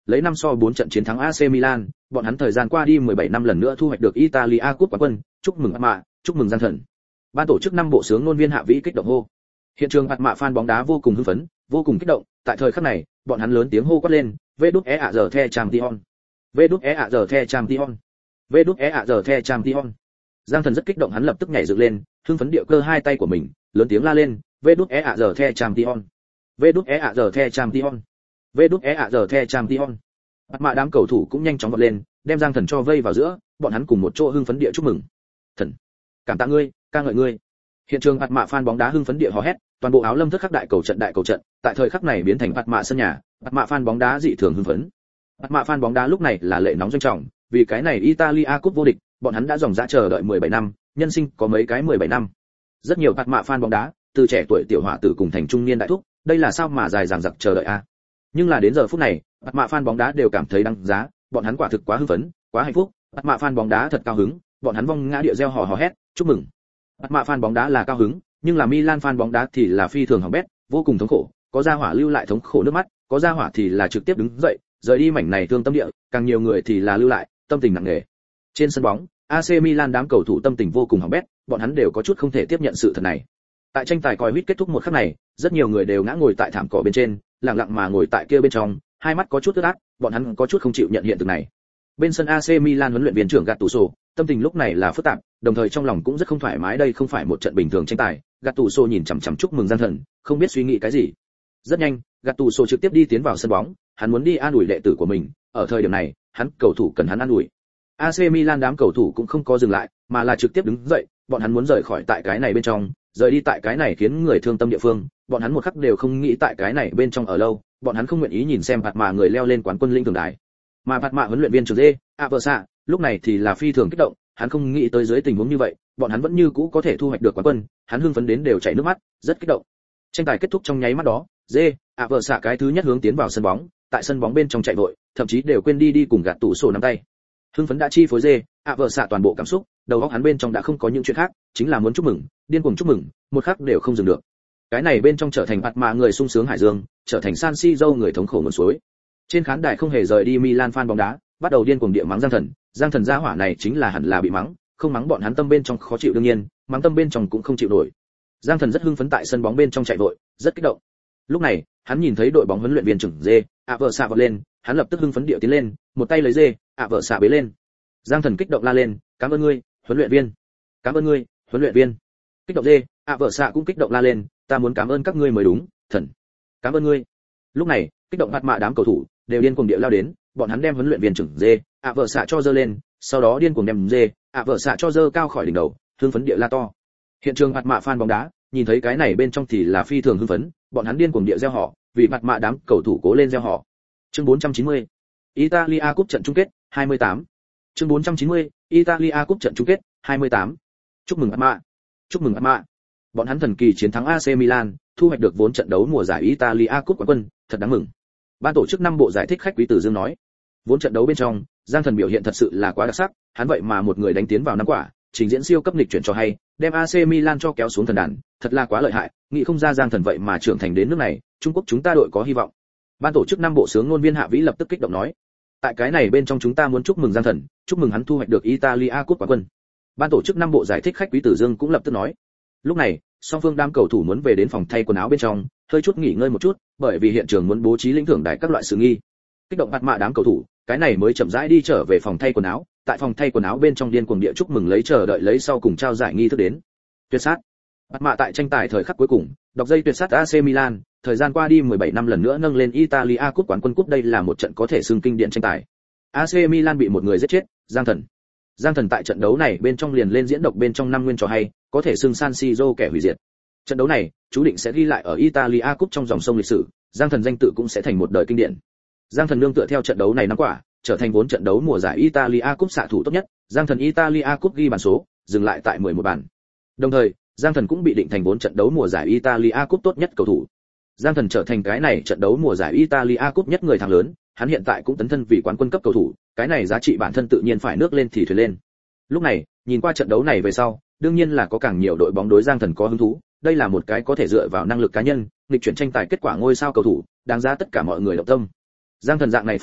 A: lấy năm so bốn trận chiến thắng a xê Milan, bọn hắn thời gian qua đi mười bảy năm lần nữa thu hoạch được Italia Cup quán quân, chúc mừng Parma, chúc mừng Giang Thần. Ban tổ chức năm bộ sướng ngôn viên hạ vĩ kích động hô. Hiện trường Parma fan bóng đá vô cùng hưng phấn, vô cùng kích động, tại thời khắc này, bọn hắn lớn tiếng hô quát lên, "Vê đút e ạ giờ the Champion, Vê đút e ạ giờ the Champion, Vê đút e ạ giờ the Champion." Giang Thần rất kích động, hắn lập tức nhảy dựng lên, hưng phấn địa cơ hai tay của mình, lớn tiếng la lên, "Vê đút e ạ giờ the Champion, Vê đút e ạ giờ the Champion, Vê đút e ạ giờ the Champion." Mặt mạ đám cầu thủ cũng nhanh chóng vọt lên, đem Giang Thần cho vây vào giữa, bọn hắn cùng một chỗ hưng phấn địa chúc mừng. "Thần, cảm tạ ngươi, ca ngợi ngươi." Hiện trường mặt mạ fan bóng đá hưng phấn địa hò hét, toàn bộ áo lâm thất khắc đại cầu trận đại cầu trận, tại thời khắc này biến thành mặt mạ sân nhà, mặt mạ fan bóng đá dị thường hưng phấn. Mặt mạ fan bóng đá lúc này là lệ nóng doanh trọng, vì cái này Italia Cup vô địch, bọn hắn đã dòng dã chờ đợi mười bảy năm, nhân sinh có mấy cái mười bảy năm. Rất nhiều mặt mạ fan bóng đá, từ trẻ tuổi tiểu hỏa tử cùng thành trung niên đại thúc, đây là sao mà dài dằng dặc chờ đợi a. Nhưng là đến giờ phút này, mặt mạ fan bóng đá đều cảm thấy đáng giá, bọn hắn quả thực quá hưng phấn, quá hạnh phúc, mặt mạ fan bóng đá thật cao hứng, bọn hắn vong ngã địa reo hò hò hét, chúc mừng. Mặt mạ fan bóng đá là cao hứng, nhưng là Milan fan bóng đá thì là phi thường hỏng bét, vô cùng thống khổ, có gia hỏa lưu lại thống khổ nước mắt, có gia hỏa thì là trực tiếp đứng dậy, rời đi mảnh này thương tâm địa, càng nhiều người thì là lưu lại, tâm tình nặng nề. Trên sân bóng, a xê Milan đám cầu thủ tâm tình vô cùng hỏng bét, bọn hắn đều có chút không thể tiếp nhận sự thật này. Tại tranh tài còi huýt kết thúc một khắc này, rất nhiều người đều ngã ngồi tại thảm cỏ bên trên, lặng lặng mà ngồi tại kia bên trong, hai mắt có chút ướt át, bọn hắn có chút không chịu nhận hiện thực này. Bên sân a xê Milan huấn luyện viên trưởng Gattuso, tâm tình lúc này là phức tạp, đồng thời trong lòng cũng rất không thoải mái, đây không phải một trận bình thường tranh tài. Gattuso nhìn chằm chằm chúc mừng Giang Thần, không biết suy nghĩ cái gì. Rất nhanh, Gattuso trực tiếp đi tiến vào sân bóng, hắn muốn đi an ủi đệ tử của mình, ở thời điểm này, hắn cầu thủ cần hắn an ủi. a xê Milan đám cầu thủ cũng không có dừng lại, mà là trực tiếp đứng dậy, bọn hắn muốn rời khỏi tại cái này bên trong, rời đi tại cái này khiến người thương tâm địa phương, bọn hắn một khắc đều không nghĩ tại cái này bên trong ở lâu, bọn hắn không nguyện ý nhìn xem bạt mà người leo lên quán quân linh thường đài. Mà bạt mạ huấn luyện viên trưởng Dê, Aversa, lúc này thì là phi thường kích động, hắn không nghĩ tới dưới tình huống như vậy, bọn hắn vẫn như cũ có thể thu hoạch được quán quân, hắn hưng phấn đến đều chảy nước mắt, rất kích động. Tranh tài kết thúc trong nháy mắt đó, Dê, Aversa cái thứ nhất hướng tiến vào sân bóng, tại sân bóng bên trong chạy vội, thậm chí đều quên đi đi cùng gạt tủ sổ nắm tay. Hưng phấn đã chi phối Dê, Aversa toàn bộ cảm xúc, đầu óc hắn bên trong đã không có những chuyện khác, chính là muốn chúc mừng, điên cuồng chúc mừng, một khắc đều không dừng được. Cái này bên trong trở thành bạt mạ người sung sướng hải dương, trở thành San Siro người thống khổ nguồn suối. Trên khán đài không hề rời đi Milan fan bóng đá, bắt đầu điên cuồng địa mắng Giang Thần, Giang Thần gia hỏa này chính là hẳn là bị mắng, không mắng bọn hắn tâm bên trong khó chịu đương nhiên, mắng tâm bên trong cũng không chịu nổi. Giang Thần rất hưng phấn tại sân bóng bên trong chạy vội, rất kích động. Lúc này, hắn nhìn thấy đội bóng huấn luyện viên trưởng Dê, Aversa vọt lên, hắn lập tức hưng phấn địa tiến lên, một tay lấy Dê, Aversa bế lên. Giang Thần kích động la lên, "Cảm ơn ngươi, huấn luyện viên. Cảm ơn ngươi, huấn luyện viên." Kích động Dê, Aversa cũng kích động la lên, "Ta muốn cảm ơn các ngươi mới đúng, Thần. Cảm ơn ngươi." Lúc này, kích động mặt mạ đám cầu thủ đều điên cuồng địa lao đến, bọn hắn đem huấn luyện viên trưởng Dê, Aversa cho giơ lên, sau đó điên cuồng đem Dê, Aversa cho giơ cao khỏi đỉnh đầu, hưng phấn địa la to. Hiện trường mặt mạ fan bóng đá, nhìn thấy cái này bên trong thì là phi thường hưng phấn, bọn hắn điên cuồng địa reo hò, vì mặt mạ đám cầu thủ cố lên reo hò. Chương bốn trăm chín mươi, Italia Cup trận chung kết, hai mươi tám. Chương bốn trăm chín mươi, Italia Cup trận chung kết, hai mươi tám. Chúc mừng mặt mạ, chúc mừng mặt mạ. Bọn hắn thần kỳ chiến thắng a xê Milan, thu hoạch được vốn trận đấu mùa giải Italia Cup quán quân, thật đáng mừng. Ban tổ chức năm bộ giải thích khách Quý Tử Dương nói, vốn trận đấu bên trong, Giang Thần biểu hiện thật sự là quá đặc sắc, hắn vậy mà một người đánh tiến vào năm quả, trình diễn siêu cấp nghịch chuyển cho hay, đem a xê Milan cho kéo xuống thần đàn, thật là quá lợi hại, nghĩ không ra Giang Thần vậy mà trưởng thành đến nước này, Trung Quốc chúng ta đội có hy vọng. Ban tổ chức năm bộ sướng ngôn viên Hạ Vĩ lập tức kích động nói, tại cái này bên trong chúng ta muốn chúc mừng Giang Thần, chúc mừng hắn thu hoạch được Italia Cup quán quân. Ban tổ chức năm bộ giải thích khách Quý Tử Dương cũng lập tức nói. Lúc này, song phương đám cầu thủ muốn về đến phòng thay quần áo bên trong, hơi chút nghỉ ngơi một chút, bởi vì hiện trường muốn bố trí lĩnh thưởng đài các loại sự nghi. Kích động mặt mạ đám cầu thủ, cái này mới chậm rãi đi trở về phòng thay quần áo, tại phòng thay quần áo bên trong điên cuồng địa chúc mừng lấy chờ đợi lấy sau cùng trao giải nghi thức đến. Tuyệt sát. Mặt mạ tại tranh tài thời khắc cuối cùng, đọc dây tuyệt sát a xê Milan, thời gian qua đi mười bảy năm lần nữa nâng lên Italia Cup quán quân cúp, đây là một trận có thể xưng kinh điển tranh tài. a xê Milan bị một người giết chết, Giang Thần. Giang Thần tại trận đấu này bên trong liền lên diễn độc bên trong năm nguyên trò hay, có thể xưng San Siro kẻ hủy diệt. Trận đấu này, chú định sẽ ghi lại ở Italia Cup trong dòng sông lịch sử, Giang Thần danh tự cũng sẽ thành một đời kinh điển. Giang Thần nương tựa theo trận đấu này năm quả, trở thành vốn trận đấu mùa giải Italia Cup xạ thủ tốt nhất, Giang Thần Italia Cup ghi bàn số, dừng lại tại mười một bàn. Đồng thời, Giang Thần cũng bị định thành vốn trận đấu mùa giải Italia Cup tốt nhất cầu thủ. Giang Thần trở thành cái này trận đấu mùa giải Italia Cup nhất người thắng lớn, hắn hiện tại cũng tấn thân vì quán quân cấp cầu thủ, cái này giá trị bản thân tự nhiên phải nước lên thì thuyền lên. Lúc này, nhìn qua trận đấu này về sau, đương nhiên là có càng nhiều đội bóng đối Giang Thần có hứng thú, đây là một cái có thể dựa vào năng lực cá nhân, nghịch chuyển tranh tài kết quả ngôi sao cầu thủ, đáng giá tất cả mọi người động tâm. Giang Thần dạng này phong bá,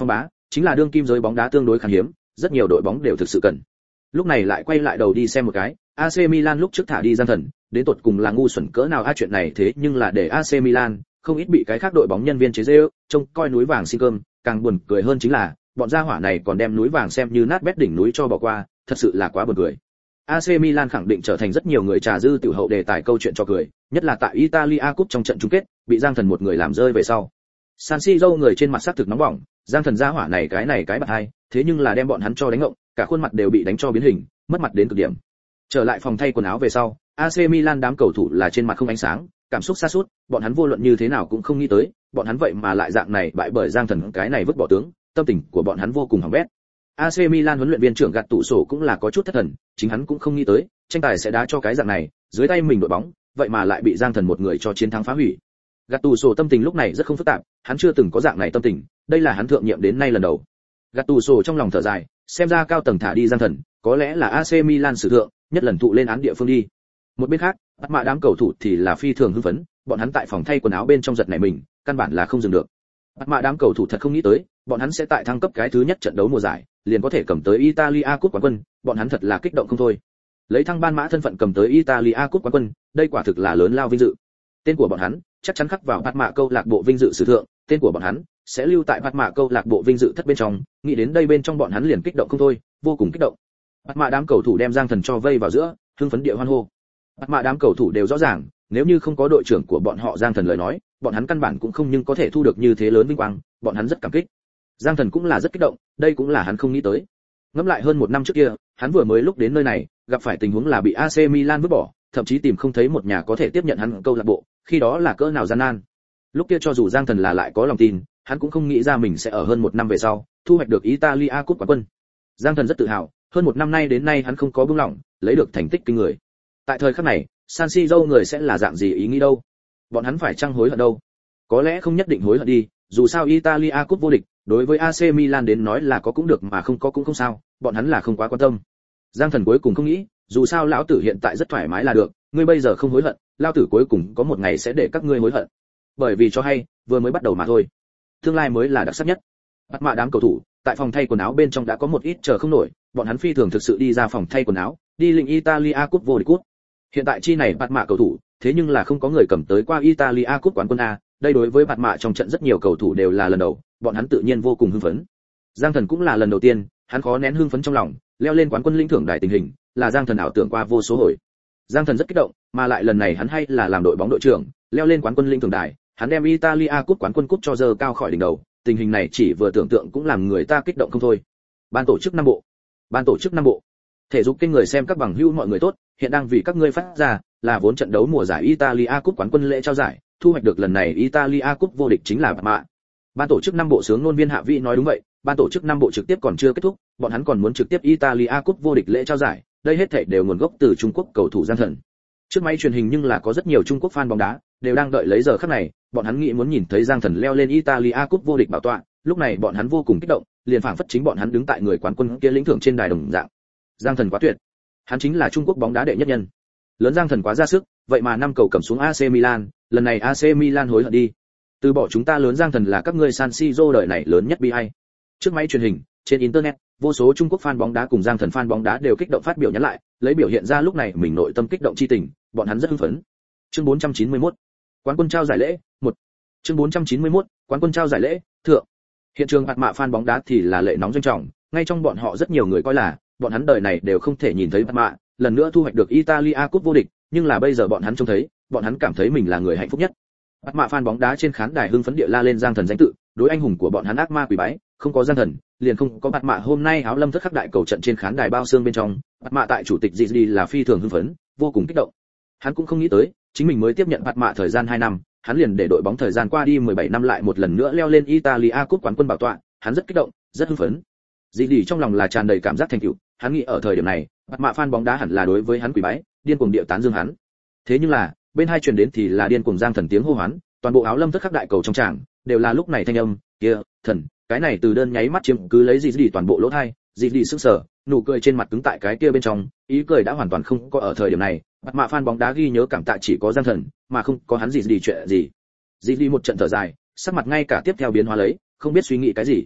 A: chính là đương kim giới bóng đá tương đối khan hiếm, rất nhiều đội bóng đều thực sự cần. Lúc này lại quay lại đầu đi xem một cái, a xê Milan lúc trước thả đi Giang Thần, đến tột cùng là ngu xuẩn cỡ nào a chuyện này thế nhưng là để a xê Milan không ít bị cái khác đội bóng nhân viên chế giễu, trông coi núi vàng xin cơm, càng buồn cười hơn chính là, bọn gia hỏa này còn đem núi vàng xem như nát bét đỉnh núi cho bỏ qua, thật sự là quá buồn cười. a xê Milan khẳng định trở thành rất nhiều người trà dư tiểu hậu đề tài câu chuyện cho cười, nhất là tại Italia Cup trong trận chung kết, bị Giang Thần một người làm rơi về sau. San Siro người trên mặt sắc thực nóng bỏng, Giang Thần gia hỏa này cái này cái bạc hai, thế nhưng là đem bọn hắn cho đánh ngộng, cả khuôn mặt đều bị đánh cho biến hình, mất mặt đến cực điểm. Trở lại phòng thay quần áo về sau, a xê Milan đám cầu thủ là trên mặt không ánh sáng, cảm xúc sa sút, bọn hắn vô luận như thế nào cũng không nghĩ tới, bọn hắn vậy mà lại dạng này bại bởi Giang Thần cái này vứt bỏ tướng, tâm tình của bọn hắn vô cùng hỏng bét. a xê Milan huấn luyện viên trưởng gạt tủ sổ cũng là có chút thất thần, chính hắn cũng không nghĩ tới, tranh tài sẽ đá cho cái dạng này, dưới tay mình đội bóng, vậy mà lại bị Giang Thần một người cho chiến thắng phá hủy. Gạt tủ sổ tâm tình lúc này rất không phức tạp, hắn chưa từng có dạng này tâm tình, đây là hắn thượng nhiệm đến nay lần đầu. Gạt tủ sổ trong lòng thở dài, xem ra cao tầng thả đi Giang Thần, có lẽ là a xê Milan sử thượng, nhất lần tụ lên án địa phương đi. Một bên khác, bắt mạ đám cầu thủ thì là phi thường hưng phấn, bọn hắn tại phòng thay quần áo bên trong giật này mình, căn bản là không dừng được. Bắt mạ đám cầu thủ thật không nghĩ tới, bọn hắn sẽ tại thăng cấp cái thứ nhất trận đấu mùa giải, liền có thể cầm tới Italia Cup quán quân, bọn hắn thật là kích động không thôi. Lấy thăng ban mã thân phận cầm tới Italia Cup quán quân, đây quả thực là lớn lao vinh dự. Tên của bọn hắn chắc chắn khắc vào bắt mạ câu lạc bộ vinh dự sử thượng, tên của bọn hắn sẽ lưu tại bắt mạ câu lạc bộ vinh dự thất bên trong, nghĩ đến đây bên trong bọn hắn liền kích động không thôi, vô cùng kích động. Bắt mạ đám cầu thủ đem Giang Thần cho vây vào giữa, hưng phấn địa hoan hô. Bắt mạ đám cầu thủ đều rõ ràng, nếu như không có đội trưởng của bọn họ Giang Thần lời nói, bọn hắn căn bản cũng không nhưng có thể thu được như thế lớn vinh quang, bọn hắn rất cảm kích. Giang Thần cũng là rất kích động, đây cũng là hắn không nghĩ tới. Ngẫm lại hơn một năm trước kia, hắn vừa mới lúc đến nơi này, gặp phải tình huống là bị a xê Milan vứt bỏ, thậm chí tìm không thấy một nhà có thể tiếp nhận hắn câu lạc bộ, khi đó là cỡ nào gian nan. Lúc kia cho dù Giang Thần là lại có lòng tin, hắn cũng không nghĩ ra mình sẽ ở hơn một năm về sau thu hoạch được Italia Cup quán quân. Giang Thần rất tự hào, hơn một năm nay đến nay hắn không có buông lỏng, lấy được thành tích kinh người. Tại thời khắc này, San Siro người sẽ là dạng gì ý nghĩ đâu? Bọn hắn phải chăng hối hận đâu? Có lẽ không nhất định hối hận đi, dù sao Italia Cup vô địch, đối với a xê Milan đến nói là có cũng được mà không có cũng không sao, bọn hắn là không quá quan tâm. Giang Thần cuối cùng không nghĩ, dù sao lão tử hiện tại rất thoải mái là được, ngươi bây giờ không hối hận, lão tử cuối cùng có một ngày sẽ để các ngươi hối hận. Bởi vì cho hay, vừa mới bắt đầu mà thôi. Tương lai mới là đặc sắc nhất. Bắt mạ đám cầu thủ, tại phòng thay quần áo bên trong đã có một ít chờ không nổi, bọn hắn phi thường thực sự đi ra phòng thay quần áo, đi lĩnh Italia Cup vô địch cúp. Hiện tại chi này bắt mạ cầu thủ, thế nhưng là không có người cầm tới qua Italia Cup quán quân a, đây đối với bắt mạ trong trận rất nhiều cầu thủ đều là lần đầu, bọn hắn tự nhiên vô cùng hưng phấn. Giang Thần cũng là lần đầu tiên, hắn khó nén hưng phấn trong lòng, leo lên quán quân lĩnh thưởng đài tình hình, là Giang Thần ảo tưởng qua vô số hồi. Giang Thần rất kích động, mà lại lần này hắn hay là làm đội bóng đội trưởng, leo lên quán quân lĩnh thưởng đài, hắn đem Italia Cup quán quân cúp cho giơ cao khỏi đỉnh đầu, tình hình này chỉ vừa tưởng tượng cũng làm người ta kích động không thôi. Ban tổ chức năm bộ, ban tổ chức năm bộ, thể dục kênh người xem các bằng hữu mọi người tốt, hiện đang vì các ngươi phát ra là vốn trận đấu mùa giải Italia Cup quán quân lễ trao giải, thu hoạch được lần này Italia Cup vô địch chính là Bạt Mạ. Ban tổ chức năm bộ sướng ngôn viên Hạ Vĩ nói đúng vậy, ban tổ chức năm bộ trực tiếp còn chưa kết thúc, bọn hắn còn muốn trực tiếp Italia Cup vô địch lễ trao giải, đây hết thảy đều nguồn gốc từ Trung Quốc cầu thủ Giang Thần. Trước máy truyền hình nhưng là có rất nhiều Trung Quốc fan bóng đá đều đang đợi lấy giờ khắc này, bọn hắn nghĩ muốn nhìn thấy Giang Thần leo lên Italia Cup vô địch bảo tọa, lúc này bọn hắn vô cùng kích động, liền phảng phất chính bọn hắn đứng tại người quán quân kia lĩnh thưởng trên đài đồng dạng. Giang Thần quá tuyệt, hắn chính là Trung Quốc bóng đá đệ nhất nhân. Lớn Giang Thần quá ra sức, vậy mà năm cầu cầm xuống a xê Milan, lần này a xê Milan hối hận đi. Từ bỏ chúng ta lớn Giang Thần là các ngươi San Siro đời này lớn nhất bi ai. Trước máy truyền hình, trên internet, vô số Trung Quốc fan bóng đá cùng Giang Thần fan bóng đá đều kích động phát biểu nhắn lại, lấy biểu hiện ra lúc này mình nội tâm kích động chi tình, bọn hắn rất hưng phấn. Chương bốn trăm chín mươi mốt, quán quân trao giải lễ, một. Chương bốn trăm chín mươi mốt, quán quân trao giải lễ, thượng. Hiện trường Bạt Mạ fan bóng đá thì là lệ nóng doanh trọng, ngay trong bọn họ rất nhiều người coi là bọn hắn đời này đều không thể nhìn thấy Bạt Mạ lần nữa thu hoạch được Italia Cup vô địch, nhưng là bây giờ bọn hắn trông thấy, bọn hắn cảm thấy mình là người hạnh phúc nhất. Bạt Mạ fan bóng đá trên khán đài hưng phấn địa la lên Giang Thần danh tự, đối anh hùng của bọn hắn ác ma quỷ bái, không có Giang Thần, liền không có Bạt Mạ hôm nay áo lâm thất khắc đại cầu trận trên khán đài bao xương bên trong. Bạt Mạ tại chủ tịch Gigi là phi thường hưng phấn, vô cùng kích động. Hắn cũng không nghĩ tới, chính mình mới tiếp nhận Bạt Mạ thời gian hai năm, hắn liền để đội bóng thời gian qua đi mười bảy năm lại một lần nữa leo lên Italia Cup quán quân bảo tọa, hắn rất kích động, rất hưng phấn. Gigi trong lòng là tràn đầy cảm giác thành tựu, hắn nghĩ ở thời điểm này, Bạt Mạ fan bóng đá hẳn là đối với hắn quỳ bái, điên cuồng địa tán dương hắn. Thế nhưng là, bên hai truyền đến thì là điên cuồng Giang Thần tiếng hô hoán, toàn bộ áo lâm thất khắc đại cầu trong tràng đều là lúc này thanh âm kia thần, cái này từ đơn nháy mắt chiếm cứ lấy Gigi toàn bộ lỗ tai. Gigi sững sờ, nụ cười trên mặt cứng tại cái kia bên trong, ý cười đã hoàn toàn không có ở thời điểm này. Bạt Mạ fan bóng đá ghi nhớ cảm tạ chỉ có Giang Thần, mà không có hắn Gigi chuyện gì. Gigi một trận thở dài, sắc mặt ngay cả tiếp theo biến hóa lấy, không biết suy nghĩ cái gì.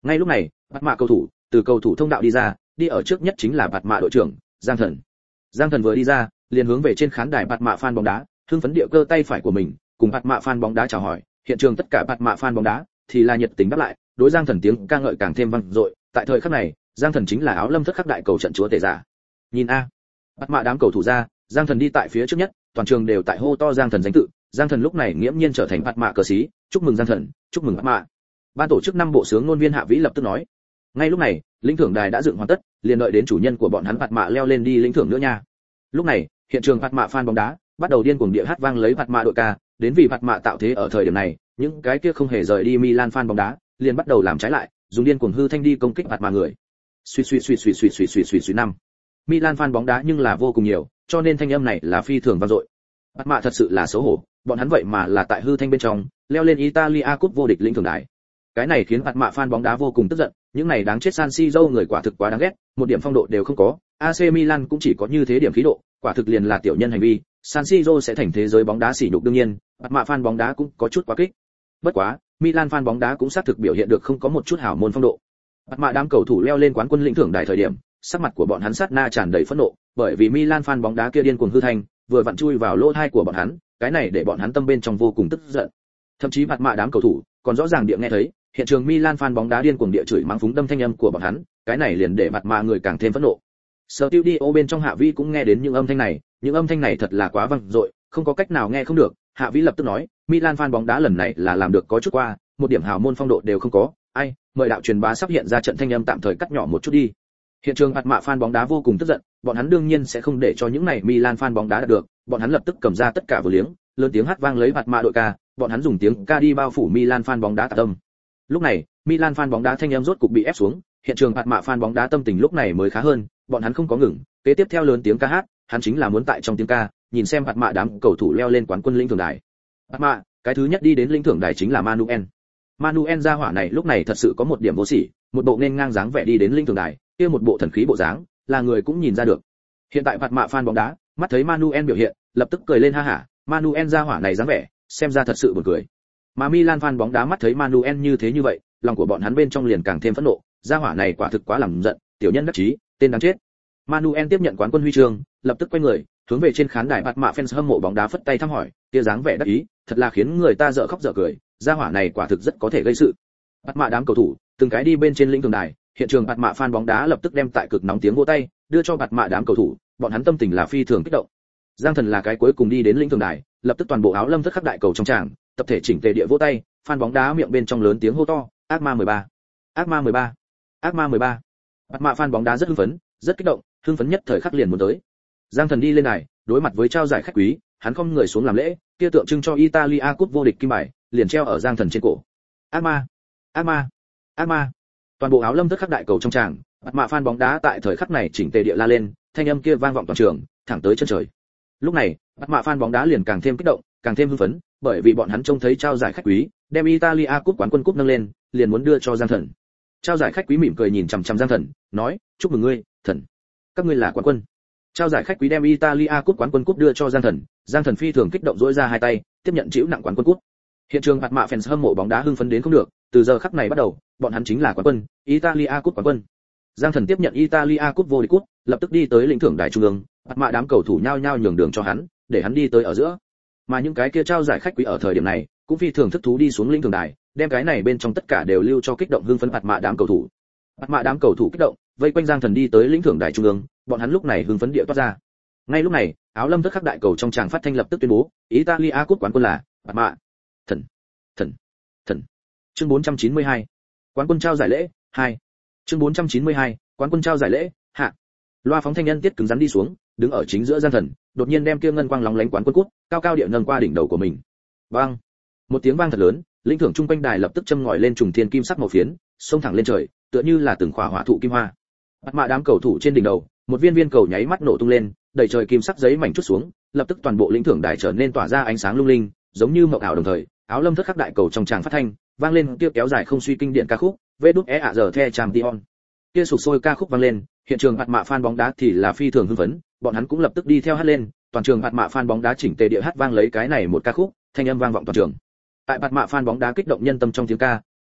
A: Ngay lúc này, bạt mạ cầu thủ từ cầu thủ thông đạo đi ra, đi ở trước nhất chính là bạt mạ đội trưởng Giang Thần. Giang Thần vừa đi ra, liền hướng về trên khán đài bạt mạ fan bóng đá, hưng phấn địa cơ tay phải của mình, cùng bạt mạ fan bóng đá chào hỏi. Hiện trường tất cả bạt mạ fan bóng đá thì là nhiệt tình đáp lại, đối Giang Thần tiếng ca ngợi càng thêm vang dội. Tại thời khắc này, Giang Thần chính là áo lâm thất khắc đại cầu trận chúa tể giả. Nhìn a, bạt mạ đám cầu thủ ra, Giang Thần đi tại phía trước nhất, toàn trường đều tại hô to Giang Thần danh tự. Giang Thần lúc này nghiễm nhiên trở thành bạt mạ cờ sĩ, chúc mừng Giang Thần, chúc mừng bạt mạ. Ban tổ chức năm bộ sướng ngôn viên Hạ Vĩ lập tức nói. Ngay lúc này, lĩnh thưởng đài đã dựng hoàn tất, liền đợi đến chủ nhân của bọn hắn bạt mạ leo lên đi lĩnh thưởng nữa nha. Lúc này, hiện trường bạt mạ fan bóng đá bắt đầu điên cuồng địa hát vang lấy bạt mạ đội ca, đến vì bạt mạ tạo thế ở thời điểm này, những cái kia không hề rời đi Milan fan bóng đá, liền bắt đầu làm trái lại, dùng điên cuồng hư thanh đi công kích bạt mạ người. Suýt suýt suýt suýt suýt suýt suýt suýt suýt năm. Milan fan bóng đá nhưng là vô cùng nhiều, cho nên thanh âm này là phi thường vang dội. Bạt mạ thật sự là xấu hổ, bọn hắn vậy mà là tại hư thanh bên trong, leo lên Italia Cup vô địch lĩnh thưởng đài. Cái này khiến bạt mạ fan bóng đá vô cùng tức giận, những này đáng chết San Siro người quả thực quá đáng ghét, một điểm phong độ đều không có, a xê Milan cũng chỉ có như thế điểm khí độ, quả thực liền là tiểu nhân hành vi, San Siro sẽ thành thế giới bóng đá sỉ nhục đương nhiên, bạt mạ fan bóng đá cũng có chút quá kích. Bất quá, Milan fan bóng đá cũng xác thực biểu hiện được không có một chút hảo môn phong độ. Bạt mạ đám cầu thủ leo lên quán quân lĩnh thưởng đài thời điểm, sắc mặt của bọn hắn sát na tràn đầy phẫn nộ, bởi vì Milan fan bóng đá kia điên cuồng hư thanh, vừa vặn chui vào lỗ tai của bọn hắn, cái này để bọn hắn tâm bên trong vô cùng tức giận. Thậm chí bạt mạ đám cầu thủ còn rõ ràng địa nghe thấy, hiện trường Milan fan bóng đá điên cuồng địa chửi mắng phúng đâm thanh âm của bọn hắn, cái này liền để bạt mạ người càng thêm phẫn nộ. Studio bên trong Hạ Vĩ cũng nghe đến những âm thanh này, những âm thanh này thật là quá vang dội, không có cách nào nghe không được. Hạ Vĩ lập tức nói, Milan fan bóng đá lần này là làm được có chút qua, một điểm hào môn phong độ đều không có. Ai, mời đạo truyền bá sắp hiện ra trận thanh âm tạm thời cắt nhỏ một chút đi. Hiện trường bạt mạ fan bóng đá vô cùng tức giận, bọn hắn đương nhiên sẽ không để cho những này Milan fan bóng đá đạt được, bọn hắn lập tức cầm ra tất cả vừa liếng, lớn tiếng hát vang lấy bạt mạ đội ca, bọn hắn dùng tiếng ca đi bao phủ Milan fan bóng đá tạc tâm. Lúc này, Milan fan bóng đá thanh âm rốt cục bị ép xuống, hiện trường bạt mạ fan bóng đá tâm tình lúc này mới khá hơn, bọn hắn không có ngừng, kế tiếp theo lớn tiếng ca hát, hắn chính là muốn tại trong tiếng ca, nhìn xem bạt mạ đám cầu thủ leo lên quán quân lĩnh thưởng đài. Bạt mạ, cái thứ nhất đi đến lĩnh thưởng đài chính là Manuel. Manuel gia hỏa này lúc này thật sự có một điểm vô sỉ, một bộ nên ngang dáng vẻ đi đến lĩnh thưởng đài, kia một bộ thần khí bộ dáng, là người cũng nhìn ra được. Hiện tại bạt mạ fan bóng đá, mắt thấy Manuel biểu hiện, lập tức cười lên ha hả, Manuel gia hỏa này dáng vẻ, xem ra thật sự buồn cười. Mà Milan fan bóng đá mắt thấy Manuel như thế như vậy, lòng của bọn hắn bên trong liền càng thêm phẫn nộ, gia hỏa này quả thực quá làm giận, tiểu nhân đắc chí, tên đáng chết. Manuel tiếp nhận quán quân huy chương, lập tức quay người, hướng về trên khán đài bạt mạ fans hâm mộ bóng đá phất tay thăm hỏi, kia dáng vẻ đắc ý, thật là khiến người ta dở khóc dở cười, gia hỏa này quả thực rất có thể gây sự. Bạt mạ đám cầu thủ, từng cái đi bên trên lĩnh thưởng đài, hiện trường bạt mạ fan bóng đá lập tức đem tại cực nóng tiếng vỗ tay, đưa cho bạt mạ đám cầu thủ, bọn hắn tâm tình là phi thường kích động. Giang Thần là cái cuối cùng đi đến lĩnh thưởng đài, lập tức toàn bộ áo lâm thất khắc đại cầu trong tràng, tập thể chỉnh tề địa vỗ tay, fan bóng đá miệng bên trong lớn tiếng hô to, ác ma mười ba, ác ma mười ba, ác ma mười ba. Bạt mạ fan bóng đá rất hưng phấn, rất kích động, hưng phấn nhất thời khắc liền muốn tới. Giang Thần đi lên đài, đối mặt với trao giải khách quý, hắn không người xuống làm lễ, kia tượng trưng cho Italia Cup vô địch kim bài, liền treo ở Giang Thần trên cổ. Ác ma, ác ma, ác ma. Toàn bộ áo lâm thất khắc đại cầu trong tràng, bạt mạ fan bóng đá tại thời khắc này chỉnh tề địa la lên, thanh âm kia vang vọng toàn trường, thẳng tới chân trời. Lúc này, bạt mạ fan bóng đá liền càng thêm kích động, càng thêm hưng phấn, bởi vì bọn hắn trông thấy trao giải khách quý, đem Italia Cup quán quân cúp nâng lên, liền muốn đưa cho Giang Thần. Trao giải khách quý mỉm cười nhìn chằm chằm Giang Thần, nói, chúc mừng ngươi, Thần. Các ngươi là quán quân. Trao giải khách quý đem Italia Cup quán quân cúp đưa cho Giang Thần, Giang Thần phi thường kích động duỗi ra hai tay, tiếp nhận chịu nặng quán quân cúp. Hiện trường bạt mạ fans hâm mộ bóng đá hưng phấn đến không được, từ giờ khắc này bắt đầu, bọn hắn chính là quán quân, Italia Cup quán quân. Giang Thần tiếp nhận Italia Cup vô địch cúp, lập tức đi tới lĩnh thưởng đài trung ương, bạt mạ đám cầu thủ nhao nhao nhường đường cho hắn, để hắn đi tới ở giữa. Mà những cái kia trao giải khách quý ở thời điểm này, cũng phi thường thức thú đi xuống lĩnh thưởng đài, đem cái này bên trong tất cả đều lưu cho kích động hưng phấn bạt mạ đám cầu thủ. Bạt mạ đám cầu thủ kích động, vây quanh Giang Thần đi tới lĩnh thưởng đài trung ương, bọn hắn lúc này hưng phấn địa toát ra. Ngay lúc này, áo lâm thất khắc đại cầu trong tràng phát thanh lập tức tuyên bố, Italia Cup quán quân là bạt mạ. Thần, thần, thần. Chương bốn trăm chín mươi hai. Quán quân trao giải lễ hai. Chương bốn trăm chín mươi hai. Quán quân trao giải lễ hạ. Loa phóng thanh nhân tiết cứng rắn đi xuống, đứng ở chính giữa Giang Thần, đột nhiên đem kia ngân quang lóng lánh quán quân cúp, cao cao địa nâng qua đỉnh đầu của mình. Vang. Một tiếng vang thật lớn, lĩnh thưởng trung quanh đài lập tức châm ngòi lên trùng thiên kim sắc màu phiến, xông thẳng lên trời, tựa như là từng khỏa hỏa thụ kim hoa. Bạt mạ đám cầu thủ trên đỉnh đầu, một viên viên cầu nháy mắt nổ tung lên, đầy trời kim sắc giấy mảnh chút xuống, lập tức toàn bộ lĩnh thưởng đài trở nên tỏa ra ánh sáng lung linh, giống như mộng ảo đồng thời, áo lâm thất khắc đại cầu trong tràng phát thanh, vang lên kia kéo dài không suy kinh điển ca khúc, vê đút e ạ giờ the champion. Kia sục sôi ca khúc vang lên, hiện trường bạt mạ fan bóng đá thì là phi thường hưng phấn, bọn hắn cũng lập tức đi theo hát lên, toàn trường bạt mạ fan bóng đá chỉnh tề địa hát vang lấy cái này một ca khúc, thanh âm vang vọng toàn trường. Tại bạt mạ fan bóng đá kích động nhân tâm trong tiếng ca,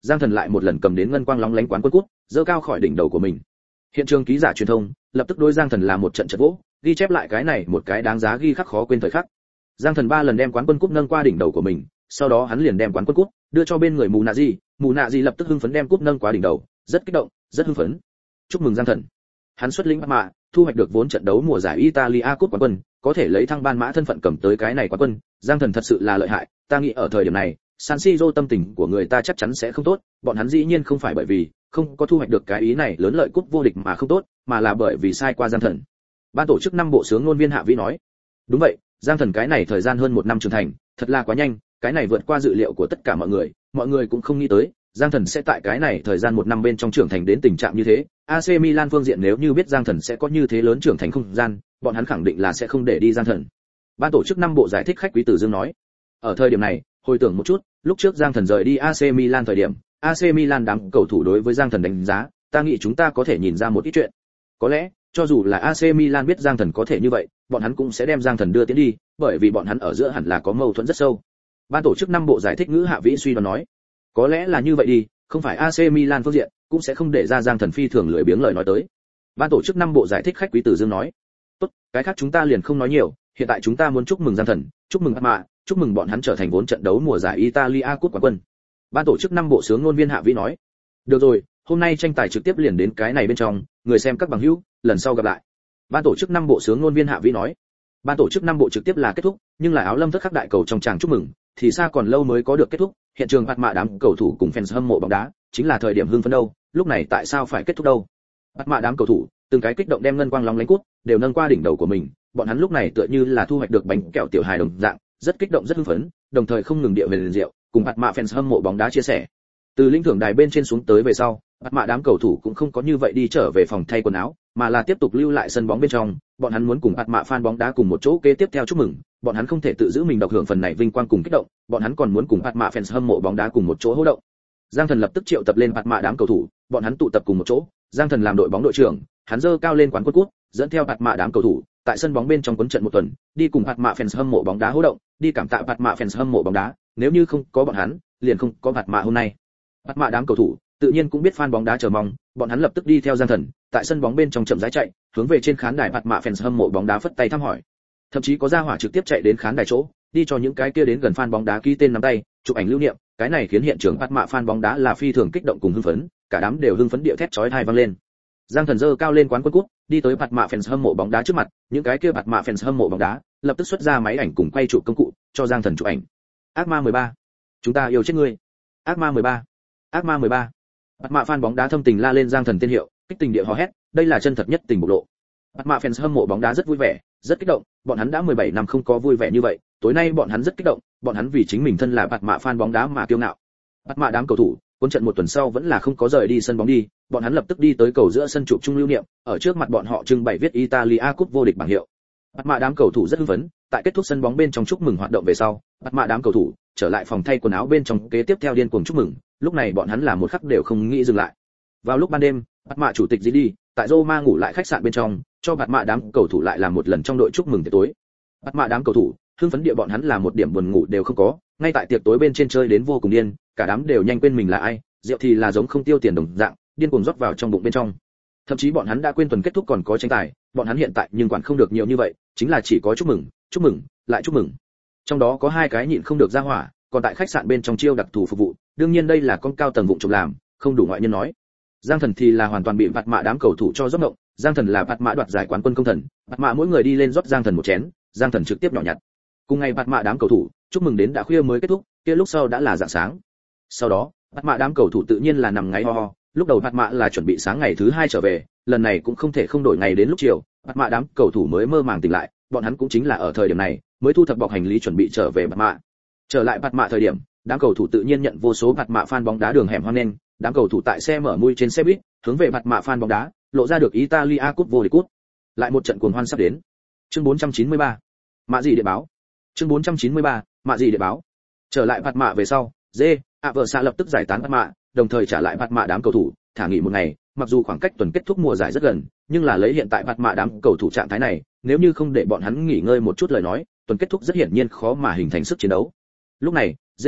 A: Giang Thần lại một lần cầm đến ngân quang lóng lánh quán quân cút, giơ cao khỏi đỉnh đầu của mình. Hiện trường ký giả truyền thông lập tức đối Giang Thần làm một trận trận vỗ, ghi chép lại cái này một cái đáng giá ghi khắc khó quên thời khắc. Giang Thần ba lần đem quán quân cúp nâng qua đỉnh đầu của mình, sau đó hắn liền đem quán quân cúp đưa cho bên người Mù Nạ Di, Mù Nạ Di lập tức hưng phấn đem cúp nâng qua đỉnh đầu, rất kích động, rất hưng phấn. Chúc mừng Giang Thần. Hắn xuất lĩnh Bạt Mạ, thu hoạch được vốn trận đấu mùa giải Italia Cup quán quân, có thể lấy thăng ban mã thân phận cầm tới cái này quán quân, Giang Thần thật sự là lợi hại, ta nghĩ ở thời điểm này, San Siro tâm tình của người ta chắc chắn sẽ không tốt, bọn hắn dĩ nhiên không phải bởi vì không có thu hoạch được cái ý này lớn lợi cúp vô địch mà không tốt, mà là bởi vì sai qua Giang Thần. Ban tổ chức năm bộ sướng ngôn viên Hạ Vĩ nói, đúng vậy, Giang Thần cái này thời gian hơn một năm trưởng thành, thật là quá nhanh, cái này vượt qua dự liệu của tất cả mọi người, mọi người cũng không nghĩ tới, Giang Thần sẽ tại cái này thời gian một năm bên trong trưởng thành đến tình trạng như thế. a xê Milan phương diện nếu như biết Giang Thần sẽ có như thế lớn trưởng thành không gian, bọn hắn khẳng định là sẽ không để đi Giang Thần. Ban tổ chức năm bộ giải thích khách Quý Tử Dương nói, ở thời điểm này, hồi tưởng một chút, lúc trước Giang Thần rời đi a xê Milan thời điểm, a xê Milan đám cầu thủ đối với Giang Thần đánh giá, ta nghĩ chúng ta có thể nhìn ra một ít chuyện. Có lẽ, cho dù là a xê Milan biết Giang Thần có thể như vậy, bọn hắn cũng sẽ đem Giang Thần đưa tiến đi, bởi vì bọn hắn ở giữa hẳn là có mâu thuẫn rất sâu. Ban tổ chức năm bộ giải thích ngữ Hạ Vĩ suy đoán nói, có lẽ là như vậy đi, không phải a xê Milan phương diện cũng sẽ không để ra Giang Thần phi thường lười biếng lời nói tới. Ban tổ chức năm bộ giải thích khách Quý Tử Dương nói, tốt, cái khác chúng ta liền không nói nhiều, hiện tại chúng ta muốn chúc mừng Giang Thần, chúc mừng Bạt Mạ, chúc mừng bọn hắn trở thành vốn trận đấu mùa giải Italia Cup quán quân. Ban tổ chức năm bộ sướng ngôn viên Hạ Vĩ nói, được rồi, hôm nay tranh tài trực tiếp liền đến cái này bên trong, người xem các bằng hữu, lần sau gặp lại. Ban tổ chức năm bộ sướng ngôn viên Hạ Vĩ nói, ban tổ chức năm bộ trực tiếp là kết thúc, nhưng là áo lâm thất khắc đại cầu trong tràng chúc mừng, thì xa còn lâu mới có được kết thúc, hiện trường Bạt Mạ đám cầu thủ cùng fans hâm mộ bóng đá, chính là thời điểm hưng phấn đâu, lúc này tại sao phải kết thúc đâu? Bạt Mạ đám cầu thủ, từng cái kích động đem ngân quang lóng lánh cút, đều nâng qua đỉnh đầu của mình, bọn hắn lúc này tựa như là thu hoạch được bánh kẹo tiểu hài đồng dạng, rất kích động rất hưng phấn, đồng thời không ngừng địa về liền rượu, cùng Bạt Mạ fans hâm mộ bóng đá chia sẻ. Từ linh thưởng đài bên trên xuống tới về sau, Bạt Mạ đám cầu thủ cũng không có như vậy đi trở về phòng thay quần áo, mà là tiếp tục lưu lại sân bóng bên trong, bọn hắn muốn cùng Bạt Mạ fan bóng đá cùng một chỗ kế tiếp theo chúc mừng, bọn hắn không thể tự giữ mình độc hưởng phần này vinh quang cùng kích động, bọn hắn còn muốn cùng Bạt Mạ fans hâm mộ bóng đá cùng một chỗ hô động. Giang Thần lập tức triệu tập lên Bạt Mạ đám cầu thủ, bọn hắn tụ tập cùng một chỗ, Giang Thần làm đội bóng đội trưởng, hắn giơ cao lên quán quân cút, dẫn theo Bạt Mạ đám cầu thủ, tại sân bóng bên trong quấn trận một tuần, đi cùng Bạt Mạ fans hâm mộ bóng đá hô động, đi cảm tạ Bạt Mạ fans hâm mộ bóng đá, nếu như không có bọn hắn, liền không có Bạt Mạ hôm nay. Bạt Mạ đám cầu thủ tự nhiên cũng biết fan bóng đá chờ mong, bọn hắn lập tức đi theo Giang Thần, tại sân bóng bên trong chậm rãi chạy, hướng về trên khán đài Bạt Mạ fans hâm mộ bóng đá phất tay thăm hỏi. Thậm chí có gia hỏa trực tiếp chạy đến khán đài chỗ, đi cho những cái kia đến gần fan bóng đá ký tên nắm tay, chụp ảnh lưu niệm, cái này khiến hiện trường Bạt Mạ fan bóng đá là phi thường kích động cùng hưng phấn, cả đám đều hưng phấn điệu thét chói tai vang lên. Giang Thần giơ cao lên quán quân cúp, đi tới Bạt Mạ fans hâm mộ bóng đá trước mặt, những cái kia Bạt Mạ fans hâm mộ bóng đá lập tức xuất ra máy ảnh cùng quay chụp công cụ, cho Giang Thần chụp ảnh. Ác ma mười ba, chúng ta yêu chết ngươi. Ác ma mười ba, ác ma mười ba. Bạt Mạ fan bóng đá thâm tình la lên Giang Thần tên hiệu, kích tình địa hò hét, đây là chân thật nhất tình bộc lộ. Bạt Mạ fans hâm mộ bóng đá rất vui vẻ, rất kích động, bọn hắn đã mười bảy năm không có vui vẻ như vậy, tối nay bọn hắn rất kích động, bọn hắn vì chính mình thân là Bạt Mạ fan bóng đá mà kiêu ngạo. Bạt Mạ đám cầu thủ, cuốn trận một tuần sau vẫn là không có rời đi sân bóng đi, bọn hắn lập tức đi tới cầu giữa sân chụp chung lưu niệm, ở trước mặt bọn họ trưng bày viết Italia Cup vô địch bảng hiệu. Bạt Mạ đám cầu thủ rất hưng phấn, tại kết thúc sân bóng bên trong chúc mừng hoạt động về sau, Bạt Mạ đám cầu thủ trở lại phòng thay quần áo bên trong kế tiếp theo điên cuồng chúc mừng, lúc này bọn hắn là một khắc đều không nghĩ dừng lại. Vào lúc ban đêm, Bạt Mạ chủ tịch Gigi tại Roma ngủ lại khách sạn bên trong, cho Bạt Mạ đám cầu thủ lại làm một lần trong đội chúc mừng tiệc tối. Bạt Mạ đám cầu thủ, hưng phấn địa bọn hắn là một điểm buồn ngủ đều không có, ngay tại tiệc tối bên trên chơi đến vô cùng điên, cả đám đều nhanh quên mình là ai, rượu thì là giống không tiêu tiền đồng dạng, điên cuồng rót vào trong bụng bên trong. Thậm chí bọn hắn đã quên tuần kết thúc còn có tranh tài, bọn hắn hiện tại nhưng quản không được nhiều như vậy, chính là chỉ có chúc mừng, chúc mừng, lại chúc mừng. Trong đó có hai cái nhịn không được ra hỏa, còn tại khách sạn bên trong chiêu đặc thù phục vụ, đương nhiên đây là con cao tầng vụng trộm làm, không đủ ngoại nhân nói. Giang Thần thì là hoàn toàn bị Bạt Mạ đám cầu thủ cho giấc ngộng, Giang Thần là Bạt Mạ đoạt giải quán quân công thần, Bạt Mạ mỗi người đi lên rót Giang Thần một chén, Giang Thần trực tiếp nhỏ nhặt. Cùng ngày Bạt Mạ đám cầu thủ chúc mừng đến đã khuya mới kết thúc, kia lúc sau đã là rạng sáng. Sau đó, Bạt Mạ đám cầu thủ tự nhiên là nằm ngáy ho ho, lúc đầu Bạt Mạ là chuẩn bị sáng ngày thứ hai trở về, lần này cũng không thể không đổi ngày đến lúc chiều, Bạt Mạ đám cầu thủ mới mơ màng tỉnh lại, bọn hắn cũng chính là ở thời điểm này mới thu thập bọc hành lý chuẩn bị trở về Bạt Mạ. Trở lại Bạt Mạ thời điểm, đám cầu thủ tự nhiên nhận vô số Bạt Mạ fan bóng đá đường hẻm hoan nghênh, đám cầu thủ tại xe mở mui trên xe buýt, hướng về Bạt Mạ fan bóng đá, lộ ra được Italia Cup vô địch cúp. Lại một trận cuồng hoan sắp đến. Chương bốn trăm chín mươi ba. Mạ gì để báo. Chương bốn trăm chín mươi ba. Mạ gì để báo. Trở lại Bạt Mạ về sau, Dê, ạ vợ xạ lập tức giải tán Bạt Mạ, đồng thời trả lại Bạt Mạ đám cầu thủ, thả nghỉ một ngày, mặc dù khoảng cách tuần kết thúc mùa giải rất gần, nhưng là lấy hiện tại Bạt Mạ đám cầu thủ trạng thái này, nếu như không để bọn hắn nghỉ ngơi một chút lời nói, tuần kết thúc rất hiển nhiên khó mà hình thành sức chiến đấu. Lúc này, Dê,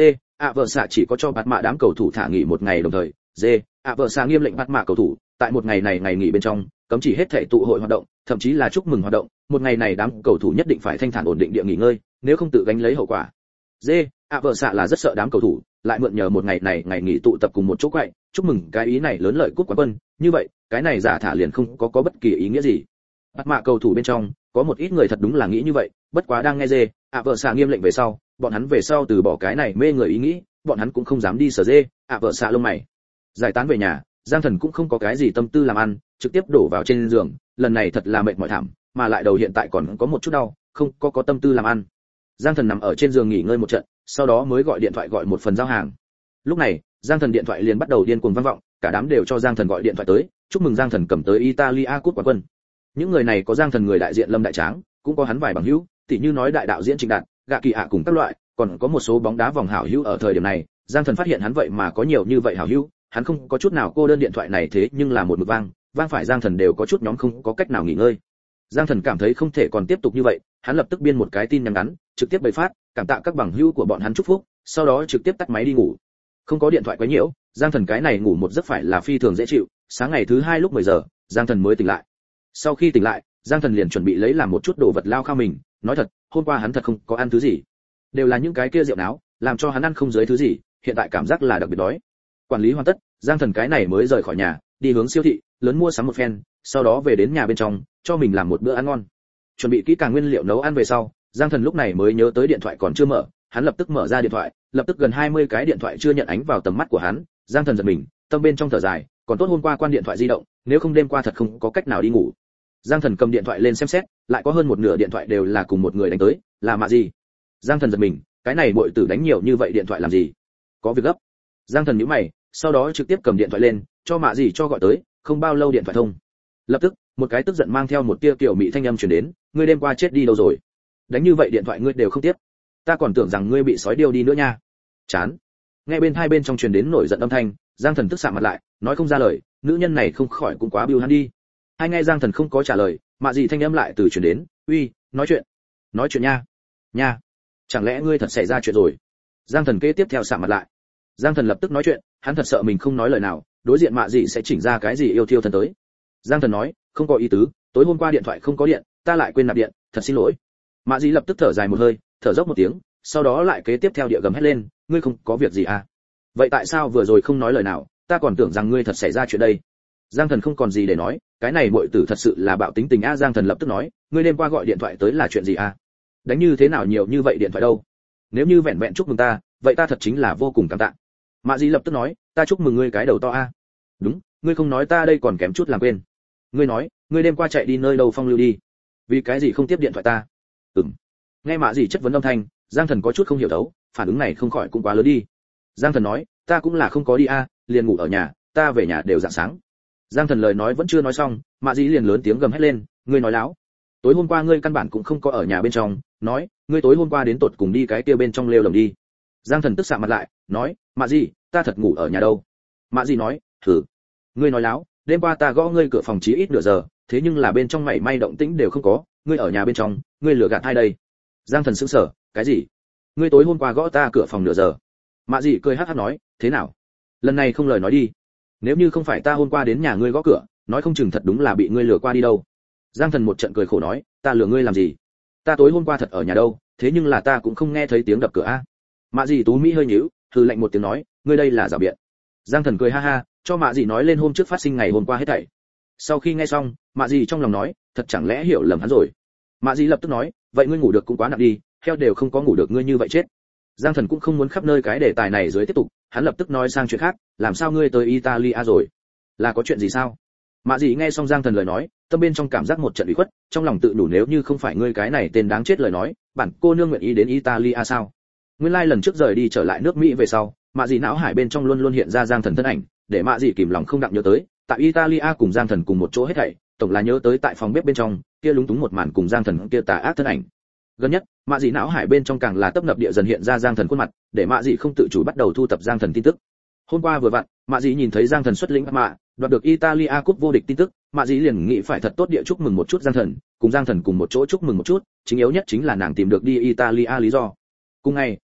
A: ạ vợ xạ chỉ có cho bạt mạ đám cầu thủ thả nghỉ một ngày đồng thời. D. ạ vợ xạ nghiêm lệnh bạt mạ cầu thủ tại một ngày này ngày nghỉ bên trong cấm chỉ hết thảy tụ hội hoạt động, thậm chí là chúc mừng hoạt động, một ngày này đám cầu thủ nhất định phải thanh thản ổn định địa nghỉ ngơi, nếu không tự gánh lấy hậu quả. D. ạ vợ xạ là rất sợ đám cầu thủ lại mượn nhờ một ngày này ngày nghỉ tụ tập cùng một chỗ quậy, chúc mừng cái ý này lớn lợi cúp quán quân, như vậy, cái này giả thả liền không có có bất kỳ ý nghĩa gì. Bạt mạ cầu thủ bên trong, có một ít người thật đúng là nghĩ như vậy, bất quá đang nghe dê, ạ vợ xạ nghiêm lệnh về sau, bọn hắn về sau từ bỏ cái này mê người ý nghĩ, bọn hắn cũng không dám đi sở dê, ạ vợ xạ lông mày. Giải tán về nhà, Giang Thần cũng không có cái gì tâm tư làm ăn, trực tiếp đổ vào trên giường, lần này thật là mệt mỏi thảm, mà lại đầu hiện tại còn có một chút đau, không có có tâm tư làm ăn. Giang Thần nằm ở trên giường nghỉ ngơi một trận, sau đó mới gọi điện thoại gọi một phần giao hàng. Lúc này, Giang Thần điện thoại liền bắt đầu điên cuồng vang vọng, cả đám đều cho Giang Thần gọi điện thoại tới, chúc mừng Giang Thần cầm tới Italia cúp quán quân. Những người này có Giang Thần người đại diện Lâm Đại Tráng, cũng có hắn vài bằng hữu, tỉ như nói đại đạo diễn Trịnh Đạt, Gạ Kỳ ạ cùng các loại, còn có một số bóng đá vòng hảo hữu ở thời điểm này, Giang Thần phát hiện hắn vậy mà có nhiều như vậy hảo hữu, hắn không có chút nào cô đơn điện thoại này thế nhưng là một mực vang, vang phải Giang Thần đều có chút nhóm không có cách nào nghỉ ngơi. Giang Thần cảm thấy không thể còn tiếp tục như vậy, hắn lập tức biên một cái tin nhắn ngắn, trực tiếp bày phát, cảm tạ các bằng hữu của bọn hắn chúc phúc, sau đó trực tiếp tắt máy đi ngủ. Không có điện thoại quấy nhiễu, Giang Thần cái này ngủ một giấc phải là phi thường dễ chịu, sáng ngày thứ hai lúc mười giờ, Giang Thần mới tỉnh lại. Sau khi tỉnh lại, Giang Thần liền chuẩn bị lấy làm một chút đồ vật lao khao mình, nói thật, hôm qua hắn thật không có ăn thứ gì, đều là những cái kia rượu náo, làm cho hắn ăn không dưới thứ gì, hiện tại cảm giác là đặc biệt đói. Quản lý hoàn tất, Giang Thần cái này mới rời khỏi nhà, đi hướng siêu thị, lớn mua sắm một phen, sau đó về đến nhà bên trong, cho mình làm một bữa ăn ngon. Chuẩn bị kỹ càng nguyên liệu nấu ăn về sau, Giang Thần lúc này mới nhớ tới điện thoại còn chưa mở, hắn lập tức mở ra điện thoại, lập tức gần hai mươi cái điện thoại chưa nhận ánh vào tầm mắt của hắn, Giang Thần giật mình, tâm bên trong thở dài, còn tốt hôm qua quan điện thoại di động, nếu không đêm qua thật không có cách nào đi ngủ. Giang Thần cầm điện thoại lên xem xét, lại có hơn một nửa điện thoại đều là cùng một người đánh tới, là Mạ gì? Giang Thần giật mình, cái này muội tử đánh nhiều như vậy điện thoại làm gì? Có việc gấp. Giang Thần nhíu mày, sau đó trực tiếp cầm điện thoại lên, cho Mạ gì cho gọi tới, không bao lâu điện thoại thông. Lập tức, một cái tức giận mang theo một tia kiểu mị thanh âm truyền đến, ngươi đêm qua chết đi đâu rồi? Đánh như vậy điện thoại ngươi đều không tiếp. Ta còn tưởng rằng ngươi bị sói điêu đi nữa nha. Chán. Nghe bên hai bên trong truyền đến nổi giận âm thanh, Giang Thần tức sạm mặt lại, nói không ra lời, nữ nhân này không khỏi cũng quá biêu hắn đi. Hai nghe Giang Thần không có trả lời, Mạ gì thanh âm lại từ truyền đến, uy, nói chuyện. Nói chuyện nha. Nha. Chẳng lẽ ngươi thật xảy ra chuyện rồi? Giang Thần kế tiếp theo sạm mặt lại. Giang Thần lập tức nói chuyện, hắn thật sợ mình không nói lời nào, đối diện Mạ gì sẽ chỉnh ra cái gì yêu thiêu thần tới. Giang Thần nói, không có ý tứ, tối hôm qua điện thoại không có điện, ta lại quên nạp điện, thật xin lỗi. Mạ gì lập tức thở dài một hơi, thở dốc một tiếng, sau đó lại kế tiếp theo địa gầm hét lên, ngươi không có việc gì à? Vậy tại sao vừa rồi không nói lời nào, ta còn tưởng rằng ngươi thật xảy ra chuyện đây. Giang Thần không còn gì để nói, cái này muội tử thật sự là bạo tính tình a. Giang Thần lập tức nói, ngươi đêm qua gọi điện thoại tới là chuyện gì a? Đánh như thế nào nhiều như vậy điện thoại đâu? Nếu như vẹn vẹn chúc mừng ta, vậy ta thật chính là vô cùng cảm tạ. Mạ gì lập tức nói, ta chúc mừng ngươi cái đầu to a. Đúng, ngươi không nói ta đây còn kém chút làm quên. Ngươi nói, ngươi đêm qua chạy đi nơi đâu phong lưu đi? Vì cái gì không tiếp điện thoại ta? Ừm. Nghe Mạ gì chất vấn âm thanh, Giang Thần có chút không hiểu thấu, phản ứng này không khỏi cũng quá lớn đi. Giang Thần nói, ta cũng là không có đi a, liền ngủ ở nhà, ta về nhà đều rạng sáng. Giang Thần lời nói vẫn chưa nói xong, Mạ Dĩ liền lớn tiếng gầm hét lên, ngươi nói láo. Tối hôm qua ngươi căn bản cũng không có ở nhà bên trong, nói, ngươi tối hôm qua đến tột cùng đi cái kia bên trong lêu lồng đi. Giang Thần tức sạm mặt lại, nói, Mạ Dĩ, ta thật ngủ ở nhà đâu. Mạ Dĩ nói, thử, ngươi nói láo, đêm qua ta gõ ngươi cửa phòng chí ít nửa giờ, thế nhưng là bên trong mảy may động tĩnh đều không có, ngươi ở nhà bên trong, ngươi lừa gạt ai đây? Giang Thần sững sờ, cái gì? Ngươi tối hôm qua gõ ta cửa phòng nửa giờ? Mạ Dĩ cười hắc hắc nói, thế nào? Lần này không lời nói đi. Nếu như không phải ta hôm qua đến nhà ngươi gõ cửa, nói không chừng thật đúng là bị ngươi lừa qua đi đâu. Giang Thần một trận cười khổ nói, ta lừa ngươi làm gì? Ta tối hôm qua thật ở nhà đâu, thế nhưng là ta cũng không nghe thấy tiếng đập cửa a. Mạ Dĩ tú mỹ hơi nhíu, hừ lạnh một tiếng nói, ngươi đây là giả biện. Giang Thần cười ha ha, cho Mạ Dĩ nói lên hôm trước phát sinh ngày hôm qua hết thảy. Sau khi nghe xong, Mạ Dĩ trong lòng nói, thật chẳng lẽ hiểu lầm hắn rồi. Mạ Dĩ lập tức nói, vậy ngươi ngủ được cũng quá nặng đi, heo đều không có ngủ được ngươi như vậy chết. Giang Thần cũng không muốn khắp nơi cái đề tài này dưới tiếp tục, hắn lập tức nói sang chuyện khác, làm sao ngươi tới Italia rồi? Là có chuyện gì sao? Mạ Dĩ nghe xong Giang Thần lời nói, tâm bên trong cảm giác một trận ủy khuất, trong lòng tự nhủ nếu như không phải ngươi cái này tên đáng chết lời nói, bản cô nương nguyện ý đến Italia sao? Nguyên lai like lần trước rời đi trở lại nước Mỹ về sau, Mạ Dĩ não hải bên trong luôn luôn hiện ra Giang Thần thân ảnh, để Mạ Dĩ kìm lòng không đặng nhớ tới, tại Italia cùng Giang Thần cùng một chỗ hết thảy, tổng là nhớ tới tại phòng bếp bên trong, kia lúng túng một màn cùng Giang Thần kia tà ác thân ảnh. Gần nhất, Mạ Dĩ não hải bên trong càng là tấp nập địa dần hiện ra Giang Thần khuôn mặt, để Mạ Dĩ không tự chủ bắt đầu thu thập Giang Thần tin tức. Hôm qua vừa vặn, Mạ Dĩ nhìn thấy Giang Thần xuất lĩnh Mạ, đoạt được Italia Cup vô địch tin tức, Mạ Dĩ liền nghĩ phải thật tốt địa chúc mừng một chút Giang Thần, cùng Giang Thần cùng một chỗ chúc mừng một chút, chính yếu nhất chính là nàng tìm được đi Italia lý do. Cùng ngày,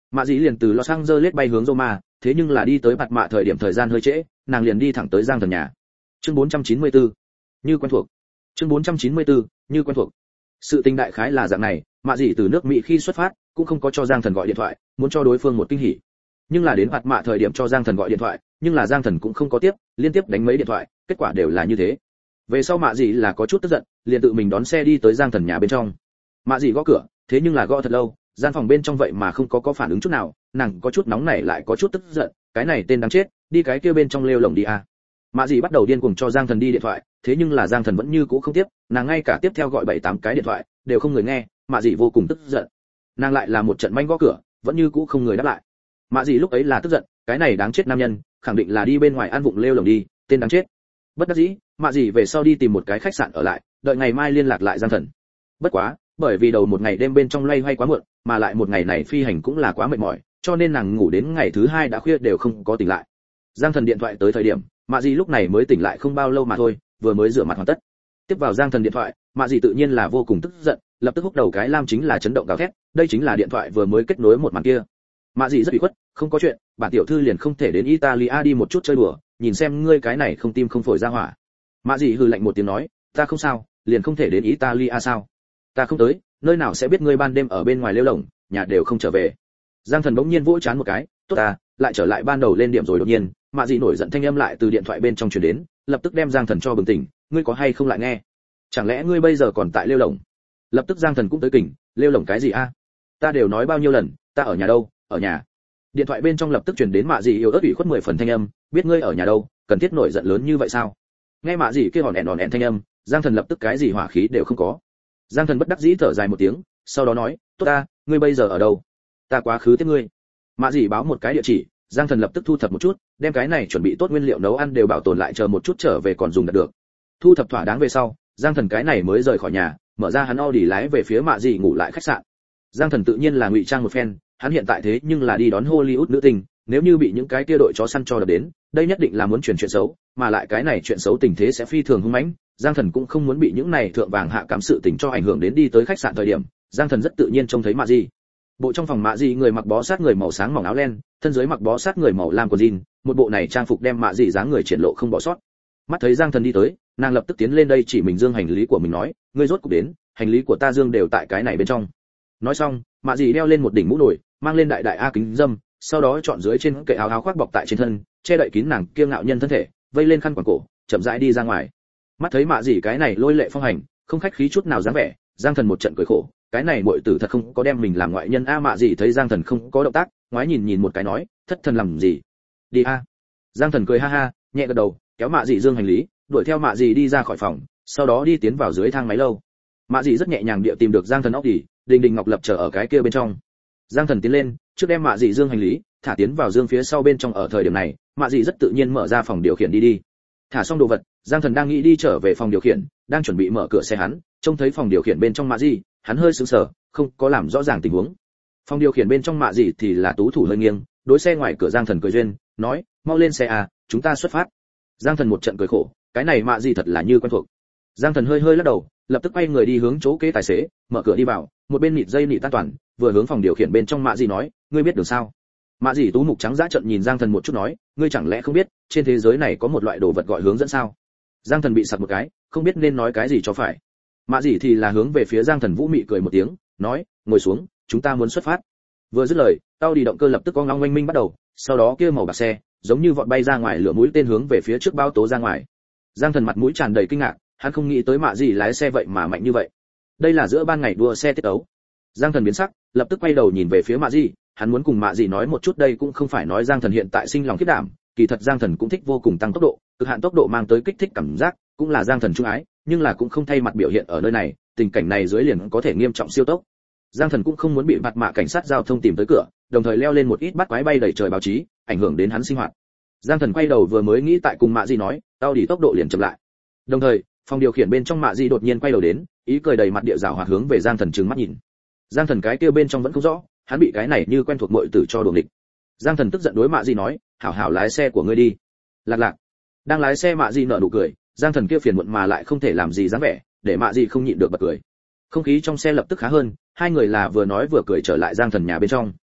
A: mạ dị liền từ Los Angeles bay hướng Roma, thế nhưng là đi tới Bạt Mạ thời điểm thời gian hơi trễ, nàng liền đi thẳng tới Giang Thần nhà. Chương bốn trăm chín mươi tư, như quen thuộc. Chương bốn trăm chín mươi tư, như quen thuộc. Sự tình đại khái là dạng này, mạ dị từ nước Mỹ khi xuất phát, cũng không có cho Giang Thần gọi điện thoại, muốn cho đối phương một kinh hỉ. Nhưng là đến Bạt Mạ thời điểm cho Giang Thần gọi điện thoại, nhưng là Giang Thần cũng không có tiếp, liên tiếp đánh mấy điện thoại, kết quả đều là như thế. Về sau mạ dị là có chút tức giận, liền tự mình đón xe đi tới Giang Thần nhà bên trong. Mạ dị gõ cửa, thế nhưng là gõ thật lâu, gian phòng bên trong vậy mà không có có phản ứng chút nào, nàng có chút nóng nảy lại có chút tức giận, cái này tên đáng chết, đi cái kia bên trong lêu lồng đi à. Mạ dị bắt đầu điên cuồng cho Giang Thần đi điện thoại, thế nhưng là Giang Thần vẫn như cũ không tiếp, nàng ngay cả tiếp theo gọi bảy tám cái điện thoại, đều không người nghe, Mạ dị vô cùng tức giận. Nàng lại là một trận manh gõ cửa, vẫn như cũ không người đáp lại. Mạ dị lúc ấy là tức giận, cái này đáng chết nam nhân, khẳng định là đi bên ngoài ăn vụng lêu lồng đi, tên đáng chết. Bất đắc dĩ, Mạ dị về sau đi tìm một cái khách sạn ở lại, đợi ngày mai liên lạc lại Giang Thần. Bất quá, bởi vì đầu một ngày đêm bên trong loay hoay quá muộn, mà lại một ngày này phi hành cũng là quá mệt mỏi, cho nên nàng ngủ đến ngày thứ hai đã khuya đều không có tỉnh lại. Giang Thần điện thoại tới thời điểm, Mạ dị lúc này mới tỉnh lại không bao lâu mà thôi, vừa mới rửa mặt hoàn tất. Tiếp vào Giang Thần điện thoại, Mạ dị tự nhiên là vô cùng tức giận, lập tức húc đầu cái lam chính là chấn động gào thét, đây chính là điện thoại vừa mới kết nối một màn kia. Mạ dị rất ủy khuất, không có chuyện, bản tiểu thư liền không thể đến Italia đi một chút chơi đùa, nhìn xem ngươi cái này không tim không phổi ra hỏa. Mạ dị hừ lạnh một tiếng nói, ta không sao, liền không thể đến Italia sao? Ta không tới, nơi nào sẽ biết ngươi ban đêm ở bên ngoài lêu lổng, nhà đều không trở về. Giang Thần bỗng nhiên vỗ chán một cái, tốt à, lại trở lại ban đầu lên điểm rồi đột nhiên, Mạ dị nổi giận thanh âm lại từ điện thoại bên trong truyền đến, lập tức đem Giang Thần cho bừng tỉnh, ngươi có hay không lại nghe? Chẳng lẽ ngươi bây giờ còn tại lêu lổng? Lập tức Giang Thần cũng tới kỉnh, lêu lổng cái gì a? Ta đều nói bao nhiêu lần, ta ở nhà đâu, ở nhà. Điện thoại bên trong lập tức truyền đến Mạ dị yếu ớt ủy khuất mười phần thanh âm, biết ngươi ở nhà đâu, cần thiết nổi giận lớn như vậy sao? Nghe Mạ dị kia hòn ẻn hòn ẻn thanh âm, Giang Thần lập tức cái gì hỏa khí đều không có. Giang Thần bất đắc dĩ thở dài một tiếng, sau đó nói, tốt ta, ngươi bây giờ ở đâu? Ta quá khứ tiếp ngươi. Mạ dị báo một cái địa chỉ, Giang Thần lập tức thu thập một chút, đem cái này chuẩn bị tốt nguyên liệu nấu ăn đều bảo tồn lại chờ một chút trở về còn dùng được. Thu thập thỏa đáng về sau, Giang Thần cái này mới rời khỏi nhà, mở ra hắn Audi lái về phía Mạ dị ngủ lại khách sạn. Giang Thần tự nhiên là ngụy trang một phen, hắn hiện tại thế nhưng là đi đón Hollywood nữ tinh, nếu như bị những cái kia đội chó săn cho đập đến, đây nhất định là muốn truyền chuyện xấu, mà lại cái này chuyện xấu tình thế sẽ phi thường hung mãnh. Giang Thần cũng không muốn bị những này thượng vàng hạ cám sự tình cho ảnh hưởng đến đi tới khách sạn thời điểm, Giang Thần rất tự nhiên trông thấy Mạ dị. Bộ trong phòng Mạ dị người mặc bó sát người màu sáng mỏng áo len, thân dưới mặc bó sát người màu lam quần jean, một bộ này trang phục đem Mạ dị dáng người triển lộ không bỏ sót. Mắt thấy Giang Thần đi tới, nàng lập tức tiến lên đây chỉ mình dương hành lý của mình nói, ngươi rốt cuộc đến, hành lý của ta dương đều tại cái này bên trong. Nói xong, Mạ dị đeo lên một đỉnh mũ nổi, mang lên đại đại a kính dâm, sau đó chọn dưới trên kệ áo áo khoác bọc tại trên thân, che đậy kín nàng kiêu ngạo nhân thân thể, vây lên khăn quàng cổ, chậm rãi đi ra ngoài. Mắt thấy Mạ dị cái này lôi lệ phong hành, không khách khí chút nào dáng vẻ, Giang Thần một trận cười khổ, cái này muội tử thật không có đem mình làm ngoại nhân a. Mạ dị thấy Giang Thần không có động tác, ngoái nhìn nhìn một cái nói, thất thần làm gì? Đi a. Giang Thần cười ha ha, nhẹ gật đầu, kéo Mạ dị dương hành lý, đuổi theo Mạ dị đi ra khỏi phòng, sau đó đi tiến vào dưới thang máy lâu. Mạ dị rất nhẹ nhàng địa tìm được Giang Thần óc đi, Đình Đình Ngọc Lập chờ ở cái kia bên trong. Giang Thần tiến lên, trước đem Mạ dị dương hành lý thả tiến vào dương phía sau bên trong. Ở thời điểm này, Mạ dị rất tự nhiên mở ra phòng điều khiển đi đi. Thả xong đồ vật, Giang Thần đang nghĩ đi trở về phòng điều khiển, đang chuẩn bị mở cửa xe hắn, trông thấy phòng điều khiển bên trong Mạ dị, hắn hơi sững sờ, không có làm rõ ràng tình huống. Phòng điều khiển bên trong Mạ dị thì là tú thủ hơi nghiêng, đối xe ngoài cửa Giang Thần cười duyên, nói, mau lên xe à, chúng ta xuất phát. Giang Thần một trận cười khổ, cái này Mạ dị thật là như quen thuộc. Giang Thần hơi hơi lắc đầu, lập tức quay người đi hướng chỗ kế tài xế, mở cửa đi vào, một bên nịt dây nịt tan toàn, vừa hướng phòng điều khiển bên trong Mạ dị nói, ngươi biết đường sao? Mạ dị tú mục trắng dã trợn nhìn Giang Thần một chút nói, ngươi chẳng lẽ không biết, trên thế giới này có một loại đồ vật gọi hướng dẫn sao? Giang Thần bị sặc một cái, không biết nên nói cái gì cho phải. Mạ dị thì là hướng về phía Giang Thần vũ mị cười một tiếng, nói, ngồi xuống, chúng ta muốn xuất phát. Vừa dứt lời, tao đi động cơ lập tức có ngong oanh minh bắt đầu, sau đó kia màu bạc xe, giống như vọt bay ra ngoài, lửa mũi tên hướng về phía trước bao tố ra ngoài. Giang Thần mặt mũi tràn đầy kinh ngạc, hắn không nghĩ tới Mạ dị lái xe vậy mà mạnh như vậy. Đây là giữa ban ngày đua xe tiết tấu. Giang Thần biến sắc, lập tức quay đầu nhìn về phía Mạ dị, hắn muốn cùng Mạ dị nói một chút, đây cũng không phải nói Giang Thần hiện tại sinh lòng khiếp đảm, kỳ thật Giang Thần cũng thích vô cùng tăng tốc độ, cực hạn tốc độ mang tới kích thích cảm giác, cũng là Giang Thần trung ái, nhưng là cũng không thay mặt biểu hiện ở nơi này, tình cảnh này dưới liền có thể nghiêm trọng siêu tốc. Giang Thần cũng không muốn bị mặt mạ cảnh sát giao thông tìm tới cửa, đồng thời leo lên một ít bắt quái bay đầy trời báo chí, ảnh hưởng đến hắn sinh hoạt. Giang Thần quay đầu vừa mới nghĩ tại cùng Mạ dị nói, tao đi tốc độ liền chậm lại. Đồng thời, phòng điều khiển bên trong Mạ dị đột nhiên quay đầu đến, ý cười đầy mặt địa rảo hoạt hướng về Giang Thần trừng mắt nhìn. Giang Thần cái kia bên trong vẫn không rõ, hắn bị cái này như quen thuộc muội tử cho đuổi địch. Giang Thần tức giận đối Mạ dị nói, hảo hảo lái xe của ngươi đi. Lạc lạc. Đang lái xe Mạ dị nở nụ cười, Giang Thần kia phiền muộn mà lại không thể làm gì dáng vẻ, để Mạ dị không nhịn được bật cười. Không khí trong xe lập tức khá hơn, hai người là vừa nói vừa cười trở lại Giang Thần nhà bên trong.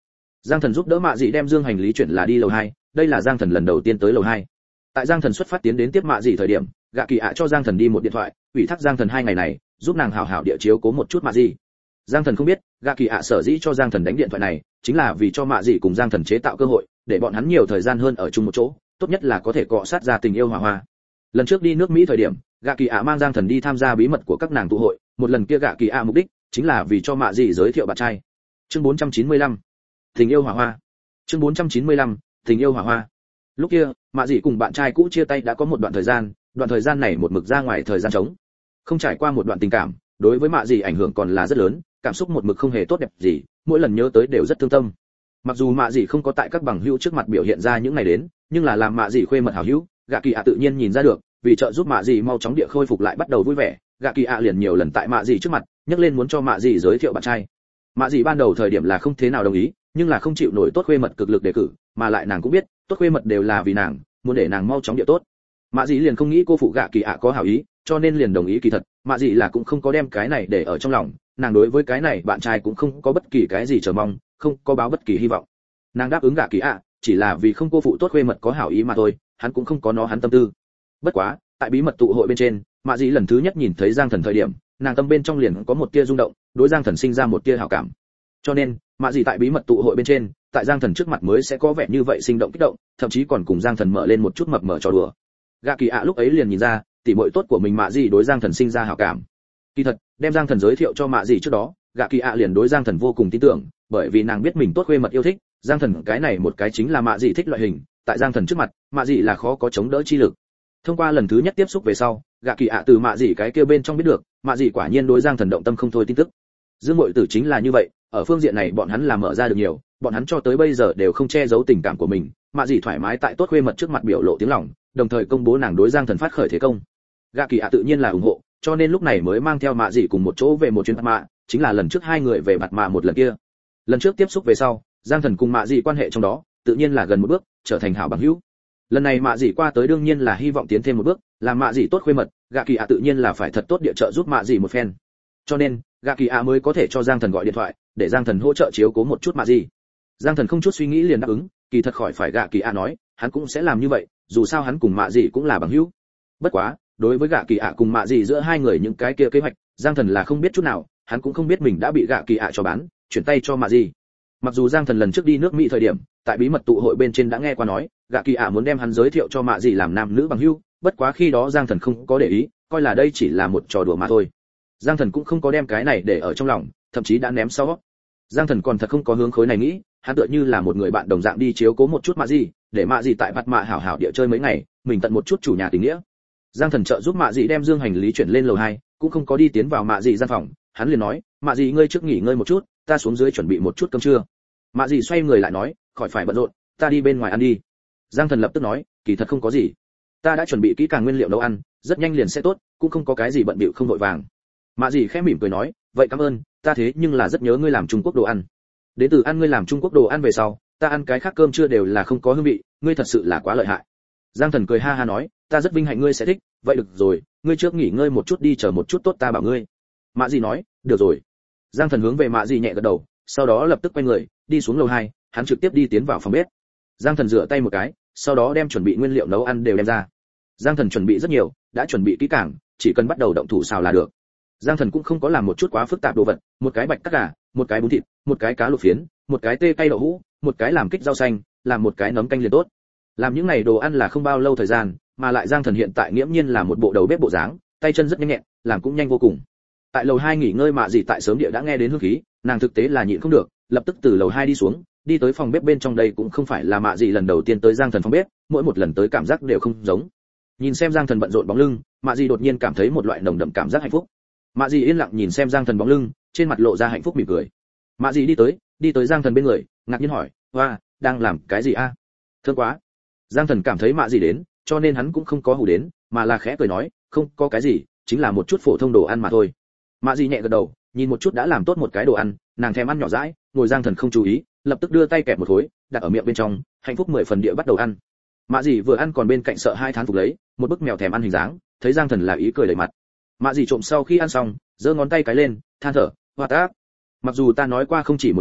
A: Giang Thần giúp đỡ Mạ Dị đem dương hành lý chuyển là đi lầu hai, đây là Giang Thần lần đầu tiên tới lầu hai. Tại Giang Thần xuất phát tiến đến tiếp Mạ Dị thời điểm, gạ kỳ ạ cho Giang Thần đi một điện thoại, ủy thác Giang Thần hai ngày này giúp nàng hảo hảo địa chiếu cố một chút Mạ Dị. Giang Thần không biết, gạ kỳ ạ sở dĩ cho Giang Thần đánh điện thoại này, chính là vì cho Mạ Dị cùng Giang Thần chế tạo cơ hội, để bọn hắn nhiều thời gian hơn ở chung một chỗ, tốt nhất là có thể cọ sát ra tình yêu hòa hoa. Lần trước đi nước Mỹ thời điểm, gạ kỳ ạ mang Giang Thần đi tham gia bí mật của các nàng tụ hội, một lần kia gạ kỳ ạ mục đích chính là vì cho Mạ Dị giới thiệu bạn trai. Chương bốn trăm chín mươi lăm, tình yêu hòa hoa. Chương bốn trăm chín mươi lăm, tình yêu hòa hoa. Lúc kia, Mạ Dị cùng bạn trai cũ chia tay đã có một đoạn thời gian, đoạn thời gian này một mực ra ngoài thời gian trống, không trải qua một đoạn tình cảm, đối với Mạ Dị ảnh hưởng còn là rất lớn, cảm xúc một mực không hề tốt đẹp gì, mỗi lần nhớ tới đều rất thương tâm. Mặc dù Mạ Dị không có tại các bằng hữu trước mặt biểu hiện ra những ngày đến, nhưng là làm Mạ Dị khuê mật hảo hữu, gạ kỳ ạ tự nhiên nhìn ra được, vì trợ giúp Mạ Dị mau chóng địa khôi phục lại bắt đầu vui vẻ, gạ kỳ ạ liền nhiều lần tại Mạ Dị trước mặt nhắc lên muốn cho Mạ Dị giới thiệu bạn trai. Mạ Dị ban đầu thời điểm là không thế nào đồng ý, nhưng là không chịu nổi tốt khuê mật cực lực đề cử, mà lại nàng cũng biết, tốt khuê mật đều là vì nàng, muốn để nàng mau chóng địa tốt. Mạ Dị liền không nghĩ cô phụ gạ kỳ ạ có hảo ý, cho nên liền đồng ý. Kỳ thật, Mạ Dị là cũng không có đem cái này để ở trong lòng, nàng đối với cái này bạn trai cũng không có bất kỳ cái gì chờ mong, không có báo bất kỳ hy vọng. Nàng đáp ứng gạ kỳ ạ, chỉ là vì không cô phụ tốt khuê mật có hảo ý mà thôi, hắn cũng không có nó hắn tâm tư. Bất quá, tại bí mật tụ hội bên trên, Mạ Dị lần thứ nhất nhìn thấy Giang Thần thời điểm, nàng tâm bên trong liền có một tia rung động, đối Giang Thần sinh ra một tia hảo cảm. Cho nên, Mạ Dị tại bí mật tụ hội bên trên, tại Giang Thần trước mặt mới sẽ có vẻ như vậy sinh động kích động, thậm chí còn cùng Giang Thần mở lên một chút mập mờ trò đùa. Gạ kỳ ạ lúc ấy liền nhìn ra, tỷ muội tốt của mình Mạ Dị đối Giang Thần sinh ra hảo cảm. Kỳ thật, đem Giang Thần giới thiệu cho Mạ Dị trước đó, gạ kỳ ạ liền đối Giang Thần vô cùng tin tưởng, bởi vì nàng biết mình tốt khuê mật yêu thích, Giang Thần cái này một cái chính là Mạ Dị thích loại hình, tại Giang Thần trước mặt, Mạ Dị là khó có chống đỡ chi lực. Thông qua lần thứ nhất tiếp xúc về sau, gạ kỳ ạ từ Mạ Dị cái kia bên trong biết được, Mạ Dị quả nhiên đối Giang Thần động tâm không thôi tin tức. Dương muội tử chính là như vậy, ở phương diện này bọn hắn làm mở ra được nhiều, bọn hắn cho tới bây giờ đều không che giấu tình cảm của mình, Mạ Dị thoải mái tại tốt khuê mật trước mặt biểu lộ tiếng lòng, đồng thời công bố nàng đối Giang Thần phát khởi thế công. Gạ kỳ ạ tự nhiên là ủng hộ, cho nên lúc này mới mang theo Mạ Dị cùng một chỗ về một chuyến Bạt Mạ, chính là lần trước hai người về Bạt Mạ một lần kia. Lần trước tiếp xúc về sau, Giang Thần cùng Mạ Dị quan hệ trong đó, tự nhiên là gần một bước trở thành hảo bằng hữu. Lần này Mạ Dị qua tới đương nhiên là hy vọng tiến thêm một bước, làm Mạ Dị tốt khuê mật, gạ kỳ ạ tự nhiên là phải thật tốt địa trợ giúp Mạ Dị một phen. Cho nên, gạ kỳ ạ mới có thể cho Giang Thần gọi điện thoại, để Giang Thần hỗ trợ chiếu cố một chút Mạ Dị. Giang Thần không chút suy nghĩ liền đáp ứng, kỳ thật khỏi phải gạ kỳ ạ nói, hắn cũng sẽ làm như vậy, dù sao hắn cùng Mạ Dị cũng là bằng hữu. Bất quá, đối với gạ kỳ ạ cùng Mạ Dị giữa hai người những cái kia kế hoạch, Giang Thần là không biết chút nào, hắn cũng không biết mình đã bị gạ kỳ ạ cho bán, chuyển tay cho Mạ Dị. Mặc dù Giang Thần lần trước đi nước Mỹ thời điểm, tại bí mật tụ hội bên trên đã nghe qua nói, gạ kỳ ạ muốn đem hắn giới thiệu cho Mạ Dị làm nam nữ bằng hữu, bất quá khi đó Giang Thần không có để ý, coi là đây chỉ là một trò đùa mà thôi. Giang Thần cũng không có đem cái này để ở trong lòng, thậm chí đã ném sau. Giang Thần còn thật không có hướng khối này nghĩ, hắn tựa như là một người bạn đồng dạng đi chiếu cố một chút Mạ Dị, để Mạ Dị tại Bạt Mạ hảo hảo địa chơi mấy ngày, mình tận một chút chủ nhà tình nghĩa. Giang Thần trợ giúp Mạ Dị đem dương hành lý chuyển lên lầu hai, cũng không có đi tiến vào Mạ Dị gian phòng, hắn liền nói, "Mạ Dị ngươi trước nghỉ ngơi một chút, ta xuống dưới chuẩn bị một chút cơm trưa." Mạ Dị xoay người lại nói, "Khỏi phải bận rộn, ta đi bên ngoài ăn đi." Giang Thần lập tức nói, "Kỳ thật không có gì, ta đã chuẩn bị kỹ càng nguyên liệu nấu ăn, rất nhanh liền sẽ tốt, cũng không có cái gì bận bịu không vội vàng." Mạ Dị khẽ mỉm cười nói, "Vậy cảm ơn, ta thế nhưng là rất nhớ ngươi làm Trung Quốc đồ ăn. Đến từ ăn ngươi làm Trung Quốc đồ ăn về sau, ta ăn cái khác cơm trưa đều là không có hương vị, ngươi thật sự là quá lợi hại." Giang Thần cười ha ha nói, "Ta rất vinh hạnh ngươi sẽ thích, vậy được rồi, ngươi trước nghỉ ngơi một chút đi, chờ một chút tốt ta bảo ngươi." Mạ Dị nói, "Được rồi." Giang Thần hướng về Mạ Dị nhẹ gật đầu, sau đó lập tức quay người, đi xuống lầu hai, hắn trực tiếp đi tiến vào phòng bếp. Giang Thần rửa tay một cái, sau đó đem chuẩn bị nguyên liệu nấu ăn đều đem ra. Giang Thần chuẩn bị rất nhiều, đã chuẩn bị kỹ càng, chỉ cần bắt đầu động thủ xào là được. Giang Thần cũng không có làm một chút quá phức tạp đồ vật, một cái bạch cắt gà, một cái bún thịt, một cái cá luộc phiến, một cái tê cay đậu hũ, một cái làm kích rau xanh, làm một cái nấm canh liền tốt. Làm những này đồ ăn là không bao lâu thời gian, mà lại Giang Thần hiện tại nghiễm nhiên là một bộ đầu bếp bộ dáng, tay chân rất nhanh nhẹn, làm cũng nhanh vô cùng. Tại lầu hai nghỉ ngơi Mạ Dị tại sớm địa đã nghe đến hương khí, nàng thực tế là nhịn không được, lập tức từ lầu hai đi xuống, đi tới phòng bếp bên trong. Đây cũng không phải là Mạ Dị lần đầu tiên tới Giang Thần phòng bếp, mỗi một lần tới cảm giác đều không giống. Nhìn xem Giang Thần bận rộn bóng lưng, Mạ Dị đột nhiên cảm thấy một loại nồng đậm cảm giác hạnh phúc. Mạ Dị yên lặng nhìn xem Giang Thần bóng lưng, trên mặt lộ ra hạnh phúc mỉm cười. Mạ Dị đi tới, đi tới Giang Thần bên người, ngạc nhiên hỏi, "Oa, đang làm cái gì a?" À? "Thơm quá." Giang Thần cảm thấy Mạ Dị đến, cho nên hắn cũng không có hù đến, mà là khẽ cười nói, "Không có cái gì, chính là một chút phổ thông đồ ăn mà thôi." Mạ Dị nhẹ gật đầu, nhìn một chút đã làm tốt một cái đồ ăn, nàng thèm ăn nhỏ dãi, ngồi Giang Thần không chú ý, lập tức đưa tay kẹp một khối, đặt ở miệng bên trong, hạnh phúc mười phần địa bắt đầu ăn. Mạ Dị vừa ăn còn bên cạnh sợ hai thán phục lấy, một bức mèo thèm ăn hình dáng, thấy Giang Thần là ý cười đầy mặt. Mạ Dị trộm sau khi ăn xong, giơ ngón tay cái lên, than thở, "Hoa tác." Mặc dù ta nói qua không chỉ một lần,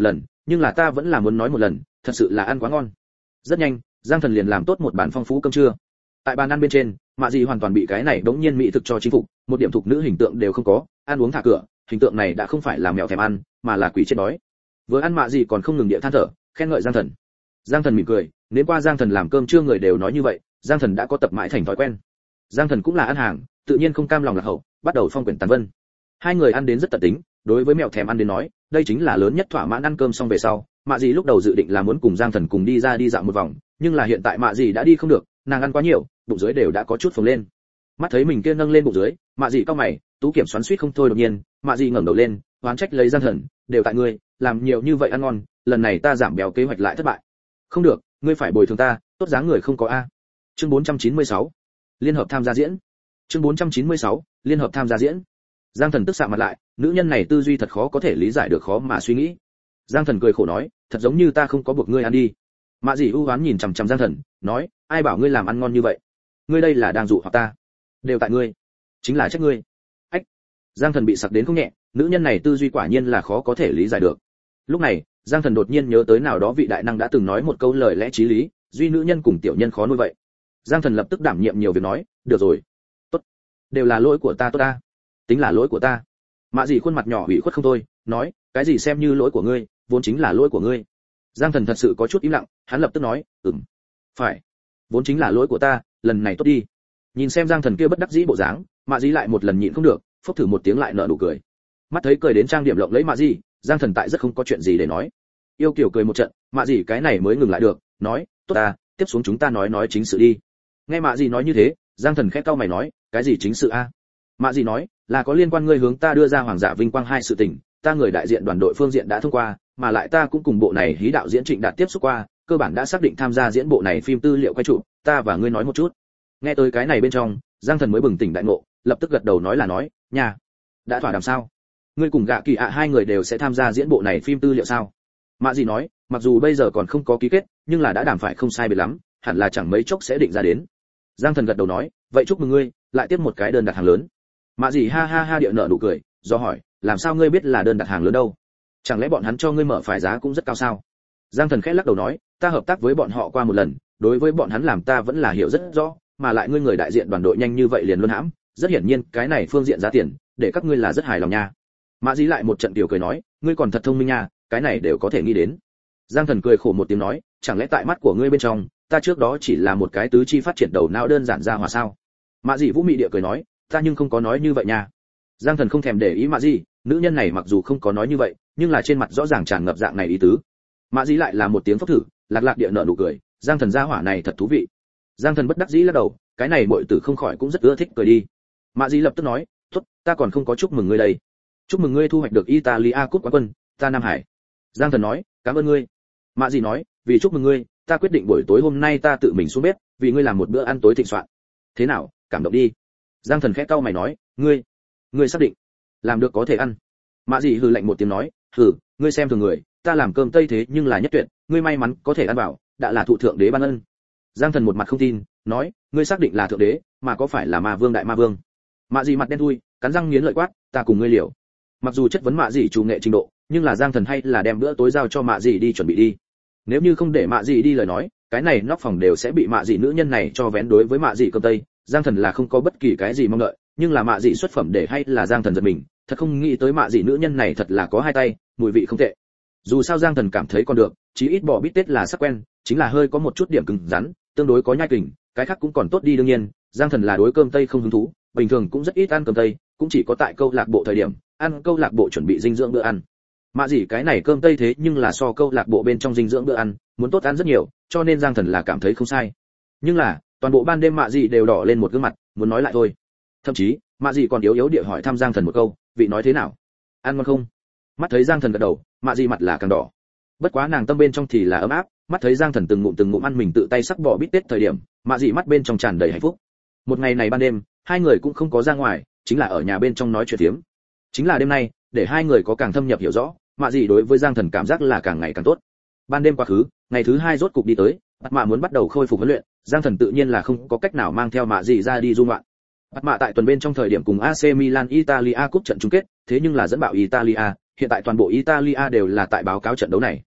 A: nhưng là ta vẫn là muốn nói một lần, thật sự là ăn quá ngon. Rất nhanh, Giang Thần liền làm tốt một bàn phong phú cơm trưa. Tại bàn ăn bên trên, Mạ Dị hoàn toàn bị cái này đống nhiên mỹ thực cho chính phục, một điểm thuộc nữ hình tượng đều không có, ăn uống thả cửa, hình tượng này đã không phải là mèo thèm ăn, mà là quỷ chết đói. Vừa ăn Mạ Dị còn không ngừng địa than thở, khen ngợi Giang Thần. Giang Thần mỉm cười, nếu qua Giang Thần làm cơm trưa người đều nói như vậy, Giang Thần đã có tập mãi thành thói quen. Giang Thần cũng là ăn hàng, tự nhiên không cam lòng lạc hậu, bắt đầu phong quyển tàn vân. Hai người ăn đến rất tận tính, đối với mèo thèm ăn đến nói, đây chính là lớn nhất thỏa mãn. Ăn cơm xong về sau, Mạ Dị lúc đầu dự định là muốn cùng Giang Thần cùng đi ra đi dạo một vòng, nhưng là hiện tại Mạ Dị đã đi không được, nàng ăn quá nhiều, bụng dưới đều đã có chút phồng lên. Mắt thấy mình kia nâng lên bụng dưới, Mạ Dị cau mày, tú kiểm xoắn xuýt không thôi. Đột nhiên, Mạ Dị ngẩng đầu lên, oán trách lấy Giang Thần, đều tại ngươi, làm nhiều như vậy ăn ngon, lần này ta giảm béo kế hoạch lại thất bại. Không được, ngươi phải bồi thường ta, tốt dáng người không có a. Chương bốn trăm chín mươi sáu, liên hợp tham gia diễn. Chương bốn trăm chín mươi sáu, liên hợp tham gia diễn. Giang Thần tức sạm mặt lại, nữ nhân này tư duy thật khó có thể lý giải được, khó mà suy nghĩ. Giang Thần cười khổ nói, thật giống như ta không có buộc ngươi ăn đi. Mạ Dị u hoán nhìn chằm chằm Giang Thần, nói, ai bảo ngươi làm ăn ngon như vậy? Ngươi đây là đang dụ hoặc ta. Đều tại ngươi, chính là trách ngươi. Ách. Giang Thần bị sặc đến không nhẹ, nữ nhân này tư duy quả nhiên là khó có thể lý giải được. Lúc này, Giang Thần đột nhiên nhớ tới nào đó vị đại năng đã từng nói một câu lời lẽ chí lý, duy nữ nhân cùng tiểu nhân khó nuôi vậy. Giang Thần lập tức đảm nhiệm nhiều việc nói, được rồi, tốt, đều là lỗi của ta. Tốt ta, tính là lỗi của ta. Mạ Dị khuôn mặt nhỏ ủy khuất không thôi, nói, cái gì xem như lỗi của ngươi, vốn chính là lỗi của ngươi. Giang Thần thật sự có chút im lặng, hắn lập tức nói, ừm, phải, vốn chính là lỗi của ta, lần này tốt đi. Nhìn xem Giang Thần kia bất đắc dĩ bộ dáng, Mạ Dị lại một lần nhịn không được, phốc thử một tiếng lại nở nụ cười. Mắt thấy cười đến trang điểm lộng lẫy Mạ Dị, Giang Thần tại rất không có chuyện gì để nói. Yêu Kiều cười một trận, Mạ Dị cái này mới ngừng lại được, nói, tốt ta, tiếp xuống chúng ta nói nói chính sự đi. Nghe Mạ Dị nói như thế, Giang Thần khẽ cau mày nói, cái gì chính sự a? Mạ Dị nói, là có liên quan ngươi hướng ta đưa ra Hoàng Dạ Vinh Quang hai sự tình, ta người đại diện đoàn đội phương diện đã thông qua, mà lại ta cũng cùng bộ này hí đạo diễn Trịnh Đạt tiếp xúc qua, cơ bản đã xác định tham gia diễn bộ này phim tư liệu quay chụp, ta và ngươi nói một chút. Nghe tới cái này bên trong, Giang Thần mới bừng tỉnh đại ngộ, lập tức gật đầu nói là nói, nhà, đã thỏa đàm sao? Ngươi cùng Gạ Kỳ ạ hai người đều sẽ tham gia diễn bộ này phim tư liệu sao? Mạ Dị nói, mặc dù bây giờ còn không có ký kết, nhưng là đã đàm phải không sai biệt lắm, hẳn là chẳng mấy chốc sẽ định ra đến. Giang Thần gật đầu nói, vậy chúc mừng ngươi, lại tiếp một cái đơn đặt hàng lớn. Mạ Dị ha ha ha điệu nở nụ cười, do hỏi, làm sao ngươi biết là đơn đặt hàng lớn đâu? Chẳng lẽ bọn hắn cho ngươi mở phải giá cũng rất cao sao? Giang Thần khẽ lắc đầu nói, ta hợp tác với bọn họ qua một lần, đối với bọn hắn làm ta vẫn là hiểu rất rõ, mà lại ngươi người đại diện đoàn đội nhanh như vậy liền luôn hãm, rất hiển nhiên cái này phương diện giá tiền, để các ngươi là rất hài lòng nha. Mạ Dị lại một trận tiểu cười nói, ngươi còn thật thông minh nha, cái này đều có thể nghĩ đến. Giang Thần cười khổ một tiếng nói, chẳng lẽ tại mắt của ngươi bên trong, ta trước đó chỉ là một cái tứ chi phát triển đầu não đơn giản ra hòa sao? Mạ Dị vũ mị địa cười nói, ta nhưng không có nói như vậy nha. Giang Thần không thèm để ý Mạ Dị, nữ nhân này mặc dù không có nói như vậy, nhưng là trên mặt rõ ràng tràn ngập dạng này ý tứ. Mạ Dị lại là một tiếng phốc thử, lạc lạc địa nở nụ cười, Giang Thần gia hỏa này thật thú vị. Giang Thần bất đắc dĩ lắc đầu, cái này muội tử không khỏi cũng rất ưa thích cười đi. Mạ Dị lập tức nói, tốt, ta còn không có chúc mừng ngươi đây. Chúc mừng ngươi thu hoạch được Italia Cup quán quân, ta Nam Hải. Giang Thần nói, cảm ơn ngươi. Mạ Dị nói, vì chúc mừng ngươi, ta quyết định buổi tối hôm nay ta tự mình xuống bếp, vì ngươi làm một bữa ăn tối thịnh soạn. Thế nào, cảm động đi. Giang Thần khẽ cau mày nói, ngươi, ngươi xác định làm được có thể ăn? Mạ Dị hừ lạnh một tiếng nói, hừ, ngươi xem thường người, ta làm cơm tây thế nhưng là nhất tuyệt, ngươi may mắn có thể ăn vào, đã là thụ thượng đế ban ân. Giang Thần một mặt không tin, nói, ngươi xác định là thượng đế, mà có phải là ma vương đại ma vương? Mạ Dị mặt đen thui, cắn răng nghiến lợi quát, ta cùng ngươi liều. Mặc dù chất vấn Mạ Dị chủ nghệ trình độ, nhưng là Giang Thần hay là đem bữa tối giao cho Mạ Dị đi chuẩn bị đi. Nếu như không để Mạ Dị đi lời nói, cái này nóc phòng đều sẽ bị Mạ Dị nữ nhân này cho vén. Đối với Mạ Dị cơm tây, Giang Thần là không có bất kỳ cái gì mong đợi, nhưng là Mạ Dị xuất phẩm để hay là Giang Thần giật mình, thật không nghĩ tới Mạ Dị nữ nhân này thật là có hai tay, mùi vị không tệ. Dù sao Giang Thần cảm thấy còn được, chí ít bò bít tết là sắc quen, chính là hơi có một chút điểm cứng rắn, tương đối có nhai kình, cái khác cũng còn tốt đi. Đương nhiên, Giang Thần là đối cơm tây không hứng thú, bình thường cũng rất ít ăn cơm tây, cũng chỉ có tại câu lạc bộ thời điểm, ăn câu lạc bộ chuẩn bị dinh dưỡng bữa ăn. Mạ Dị cái này cơm tây thế nhưng là so câu lạc bộ bên trong dinh dưỡng bữa ăn, muốn tốt ăn rất nhiều, cho nên Giang Thần là cảm thấy không sai. Nhưng là, toàn bộ ban đêm Mạ Dị đều đỏ lên một gương mặt, muốn nói lại thôi. Thậm chí, Mạ Dị còn yếu yếu địa hỏi thăm Giang Thần một câu, vị nói thế nào? Ăn ngon không? Mắt thấy Giang Thần gật đầu, Mạ Dị mặt là càng đỏ. Bất quá nàng tâm bên trong thì là ấm áp, mắt thấy Giang Thần từng ngụm từng ngụm ăn mình tự tay sắc bò bít tết thời điểm, Mạ Dị mắt bên trong tràn đầy hạnh phúc. Một ngày này ban đêm, hai người cũng không có ra ngoài, chính là ở nhà bên trong nói chuyện phiếm. Chính là đêm nay, để hai người có càng thâm nhập hiểu rõ, Mạ Dị đối với Giang Thần cảm giác là càng ngày càng tốt. Ban đêm quá khứ, ngày thứ hai rốt cục đi tới, Bạt Mạ muốn bắt đầu khôi phục huấn luyện, Giang Thần tự nhiên là không có cách nào mang theo Mạ Dị ra đi du ngoạn. Bạt Mạ tại tuần bên trong thời điểm cùng a xê Milan Italia Cup trận chung kết, thế nhưng là dẫn bạo Italia, hiện tại toàn bộ Italia đều là tại báo cáo trận đấu này.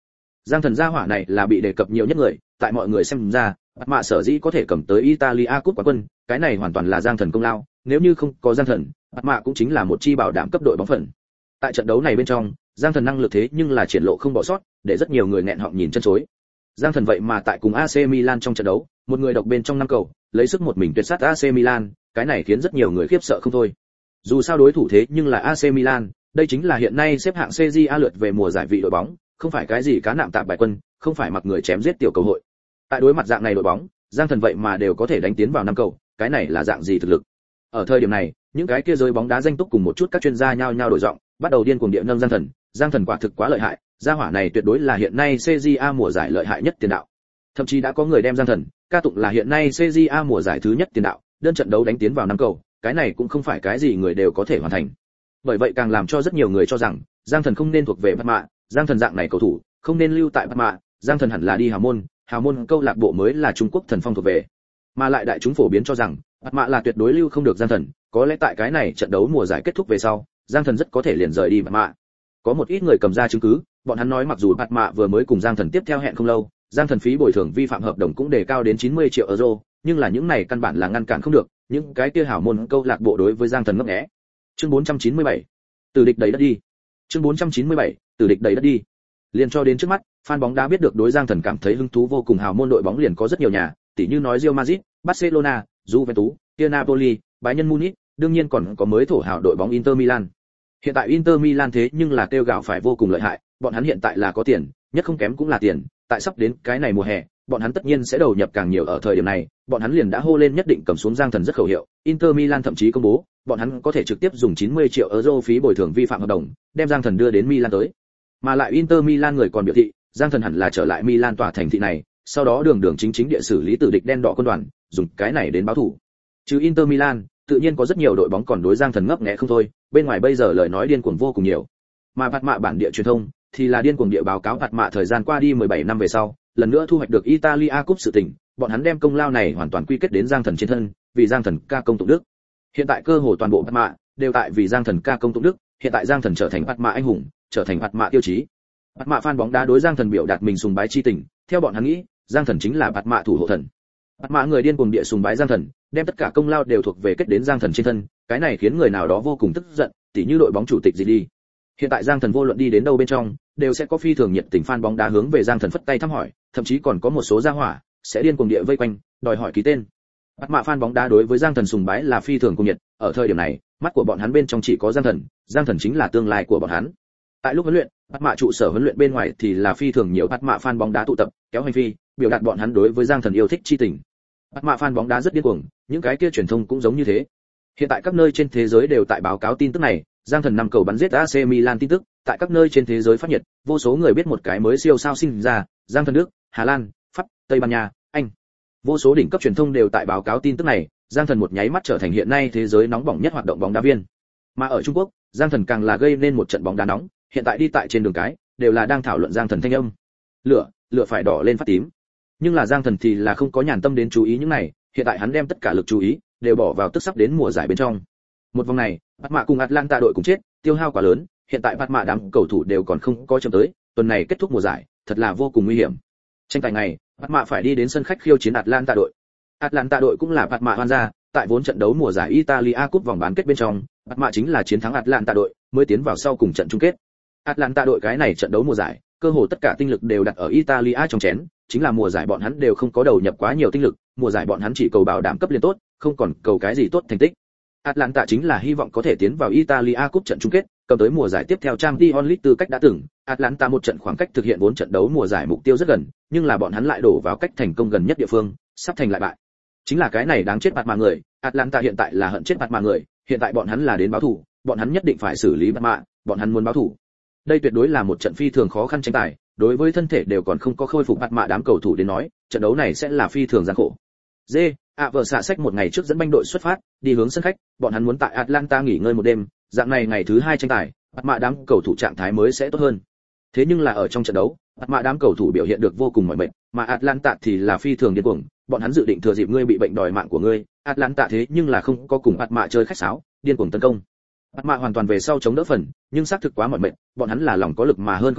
A: Giang Thần gia hỏa này là bị đề cập nhiều nhất người, tại mọi người xem ra, Bạt Mạ sở dĩ có thể cầm tới Italia Cup quán quân, cái này hoàn toàn là Giang Thần công lao, nếu như không có Giang Thần, Bạt Mạ cũng chính là một chi bảo đảm cấp đội bóng phần. Tại trận đấu này bên trong, Giang Thần năng lực thế nhưng là triển lộ không bỏ sót, để rất nhiều người nghẹn họng nhìn chân chối. Giang Thần vậy mà tại cùng a xê Milan trong trận đấu, một người độc bên trong năm cầu, lấy sức một mình tuyệt sát a xê Milan, cái này khiến rất nhiều người khiếp sợ không thôi. Dù sao đối thủ thế nhưng là a xê Milan, đây chính là hiện nay xếp hạng Serie A lượt về mùa giải vị đội bóng, không phải cái gì cá nạm tạm bài quân, không phải mặc người chém giết tiểu cầu hội. Tại đối mặt dạng này đội bóng, Giang Thần vậy mà đều có thể đánh tiến vào năm cầu, cái này là dạng gì thực lực. Ở thời điểm này, những cái kia giới bóng đá danh túc cùng một chút các chuyên gia nhao nhao đổi giọng, bắt đầu điên cuồng địa nâng Giang Thần, Giang Thần quả thực quá lợi hại, gia hỏa này tuyệt đối là hiện nay Serie A mùa giải lợi hại nhất tiền đạo. Thậm chí đã có người đem Giang Thần ca tụng là hiện nay Serie A mùa giải thứ nhất tiền đạo, đơn trận đấu đánh tiến vào năm cầu, cái này cũng không phải cái gì người đều có thể hoàn thành. Bởi vậy càng làm cho rất nhiều người cho rằng Giang Thần không nên thuộc về Bạt Mạ, Giang Thần dạng này cầu thủ không nên lưu tại Bạt Mạ, Giang Thần hẳn là đi Hào Môn, Hào Môn câu lạc bộ mới là Trung Quốc thần phong thuộc về. Mà lại đại chúng phổ biến cho rằng Bạt Mạ là tuyệt đối lưu không được Giang Thần, có lẽ tại cái này trận đấu mùa giải kết thúc về sau, Giang Thần rất có thể liền rời đi Bạt Mạ. Có một ít người cầm ra chứng cứ, bọn hắn nói mặc dù Bạt Mạ vừa mới cùng Giang Thần tiếp theo hẹn không lâu, Giang Thần phí bồi thường vi phạm hợp đồng cũng đề cao đến chín mươi triệu euro, nhưng là những này căn bản là ngăn cản không được, những cái kia Hào Môn câu lạc bộ đối với Giang Thần ngấp nghé. Chương bốn trăm chín mươi bảy, từ địch đầy đất đi. Chương bốn trăm chín mươi bảy, từ địch đầy đất đi. Liên cho đến trước mắt, fan bóng đá biết được đối Giang Thần cảm thấy hứng thú vô cùng Hào Môn đội bóng liền có rất nhiều nhà, tỉ như nói Real Madrid, Barcelona, Juventus, kia Napoli, Bayern Munich, đương nhiên còn có mới thổ hào đội bóng Inter Milan. Hiện tại Inter Milan thế nhưng là kêu gào phải vô cùng lợi hại, bọn hắn hiện tại là có tiền, nhất không kém cũng là tiền, tại sắp đến cái này mùa hè, bọn hắn tất nhiên sẽ đầu nhập càng nhiều ở thời điểm này, bọn hắn liền đã hô lên nhất định cầm xuống Giang Thần rất khẩu hiệu, Inter Milan thậm chí công bố, bọn hắn có thể trực tiếp dùng chín mươi triệu euro phí bồi thường vi phạm hợp đồng, đem Giang Thần đưa đến Milan tới. Mà lại Inter Milan người còn biểu thị, Giang Thần hẳn là trở lại Milan tòa thành thị này, sau đó đường đường chính chính địa xử lý tử địch đen đỏ quân đoàn, dùng cái này đến báo thù. Chứ Inter Milan, tự nhiên có rất nhiều đội bóng còn đối Giang Thần ngấp nghé không thôi, bên ngoài bây giờ lời nói điên cuồng vô cùng nhiều. Mà Bạt Mạ bản địa truyền thông thì là điên cuồng địa báo cáo Bạt Mạ thời gian qua đi mười bảy năm về sau, lần nữa thu hoạch được Italia Cup sự tình, bọn hắn đem công lao này hoàn toàn quy kết đến Giang Thần trên thân, vì Giang Thần ca công tụng đức. Hiện tại cơ hồ toàn bộ Bạt Mạ đều tại vì Giang Thần ca công tụng đức, hiện tại Giang Thần trở thành Bạt Mạ anh hùng, trở thành Bạt Mạ tiêu chí. Bạt Mạ fan bóng đá đối Giang Thần biểu đạt mình sùng bái chi tình, theo bọn hắn nghĩ, Giang Thần chính là Bạt Mạ thủ hộ thần. Bạt Mạ người điên cuồng địa sùng bái Giang Thần, đem tất cả công lao đều thuộc về kết đến Giang Thần trên thân, cái này khiến người nào đó vô cùng tức giận, tỉ như đội bóng chủ tịch gì đi. Hiện tại Giang Thần vô luận đi đến đâu bên trong, đều sẽ có phi thường nhiệt tình fan bóng đá hướng về Giang Thần phất tay thăm hỏi, thậm chí còn có một số gia hỏa sẽ điên cuồng địa vây quanh, đòi hỏi ký tên. Bạt Mạ fan bóng đá đối với Giang Thần sùng bái là phi thường cuồng nhiệt, ở thời điểm này, mắt của bọn hắn bên trong chỉ có Giang Thần, Giang Thần chính là tương lai của bọn hắn. Tại lúc huấn luyện, Bạt Mạ trụ sở huấn luyện bên ngoài thì là phi thường nhiều Bạt Mạ fan bóng đá tụ tập, kéo hành phi, biểu đạt bọn hắn đối với Giang Thần yêu thích chi tình. Bạt Mạ fan bóng đá rất điên cuồng, những cái kia truyền thông cũng giống như thế. Hiện tại các nơi trên thế giới đều tại báo cáo tin tức này, Giang Thần năm cầu bắn giết a xê Milan tin tức, tại các nơi trên thế giới phát nhiệt, vô số người biết một cái mới siêu sao sinh ra, Giang Thần Đức, Hà Lan, Pháp, Tây Ban Nha, Anh. Vô số đỉnh cấp truyền thông đều tại báo cáo tin tức này, Giang Thần một nháy mắt trở thành hiện nay thế giới nóng bỏng nhất hoạt động bóng đá viên. Mà ở Trung Quốc, Giang Thần càng là gây nên một trận bóng đá nóng, hiện tại đi tại trên đường cái, đều là đang thảo luận Giang Thần thanh âm. Lửa, lửa phải đỏ lên phát tím. Nhưng là Giang Thần thì là không có nhàn tâm đến chú ý những này, hiện tại hắn đem tất cả lực chú ý đều bỏ vào tức sắp đến mùa giải bên trong. Một vòng này, Bạt Mạ cùng Atlanta đội cùng chết, tiêu hao quá lớn, hiện tại Bạt Mạ đám cầu thủ đều còn không có chậm tới, tuần này kết thúc mùa giải, thật là vô cùng nguy hiểm. Tranh tài này, Bạt Mạ phải đi đến sân khách khiêu chiến Atlanta đội. Atlanta đội cũng là Bạt Mạ hoan gia, tại vốn trận đấu mùa giải Italia Cup vòng bán kết bên trong, Bạt Mạ chính là chiến thắng Atlanta đội, mới tiến vào sau cùng trận chung kết. Atlanta đội cái này trận đấu mùa giải, cơ hồ tất cả tinh lực đều đặt ở Italia trong chén, chính là mùa giải bọn hắn đều không có đầu nhập quá nhiều tinh lực, mùa giải bọn hắn chỉ cầu bảo đảm cấp liên tốt, không còn cầu cái gì tốt thành tích. Atlanta chính là hy vọng có thể tiến vào Italia Cup trận chung kết, cầm tới mùa giải tiếp theo Champions League tư cách đã từng. Atlanta một trận khoảng cách thực hiện bốn trận đấu mùa giải mục tiêu rất gần, nhưng là bọn hắn lại đổ vào cách thành công gần nhất địa phương, sắp thành lại bại. Chính là cái này đáng chết Bạt Mạ người, Atlanta hiện tại là hận chết Bạt Mạ người, hiện tại bọn hắn là đến báo thù, bọn hắn nhất định phải xử lý Bạt Mạ, bọn hắn muốn báo thù. Đây tuyệt đối là một trận phi thường khó khăn tranh tài, đối với thân thể đều còn không có khôi phục Bạt Mạ đám cầu thủ đến nói, trận đấu này sẽ là phi thường gian khổ. D, ạ vợ xạ sách một ngày trước dẫn banh đội xuất phát, đi hướng sân khách, bọn hắn muốn tại Atlanta nghỉ ngơi một đêm, dạng này ngày thứ hai tranh tài, Bạt Mạ đám cầu thủ trạng thái mới sẽ tốt hơn. Thế nhưng là ở trong trận đấu, Bạt Mạ đám cầu thủ biểu hiện được vô cùng mỏi mệt, mà Atlanta thì là phi thường điên cuồng, bọn hắn dự định thừa dịp ngươi bị bệnh đòi mạng của ngươi, Atlanta thế nhưng là không có cùng Bạt Mạ chơi khách sáo, điên cuồng tấn công. Bạt Mạ hoàn toàn về sau chống đỡ phần, nhưng xác thực quá mỏi mệt, bọn hắn là lòng có lực mà hơn không đủ,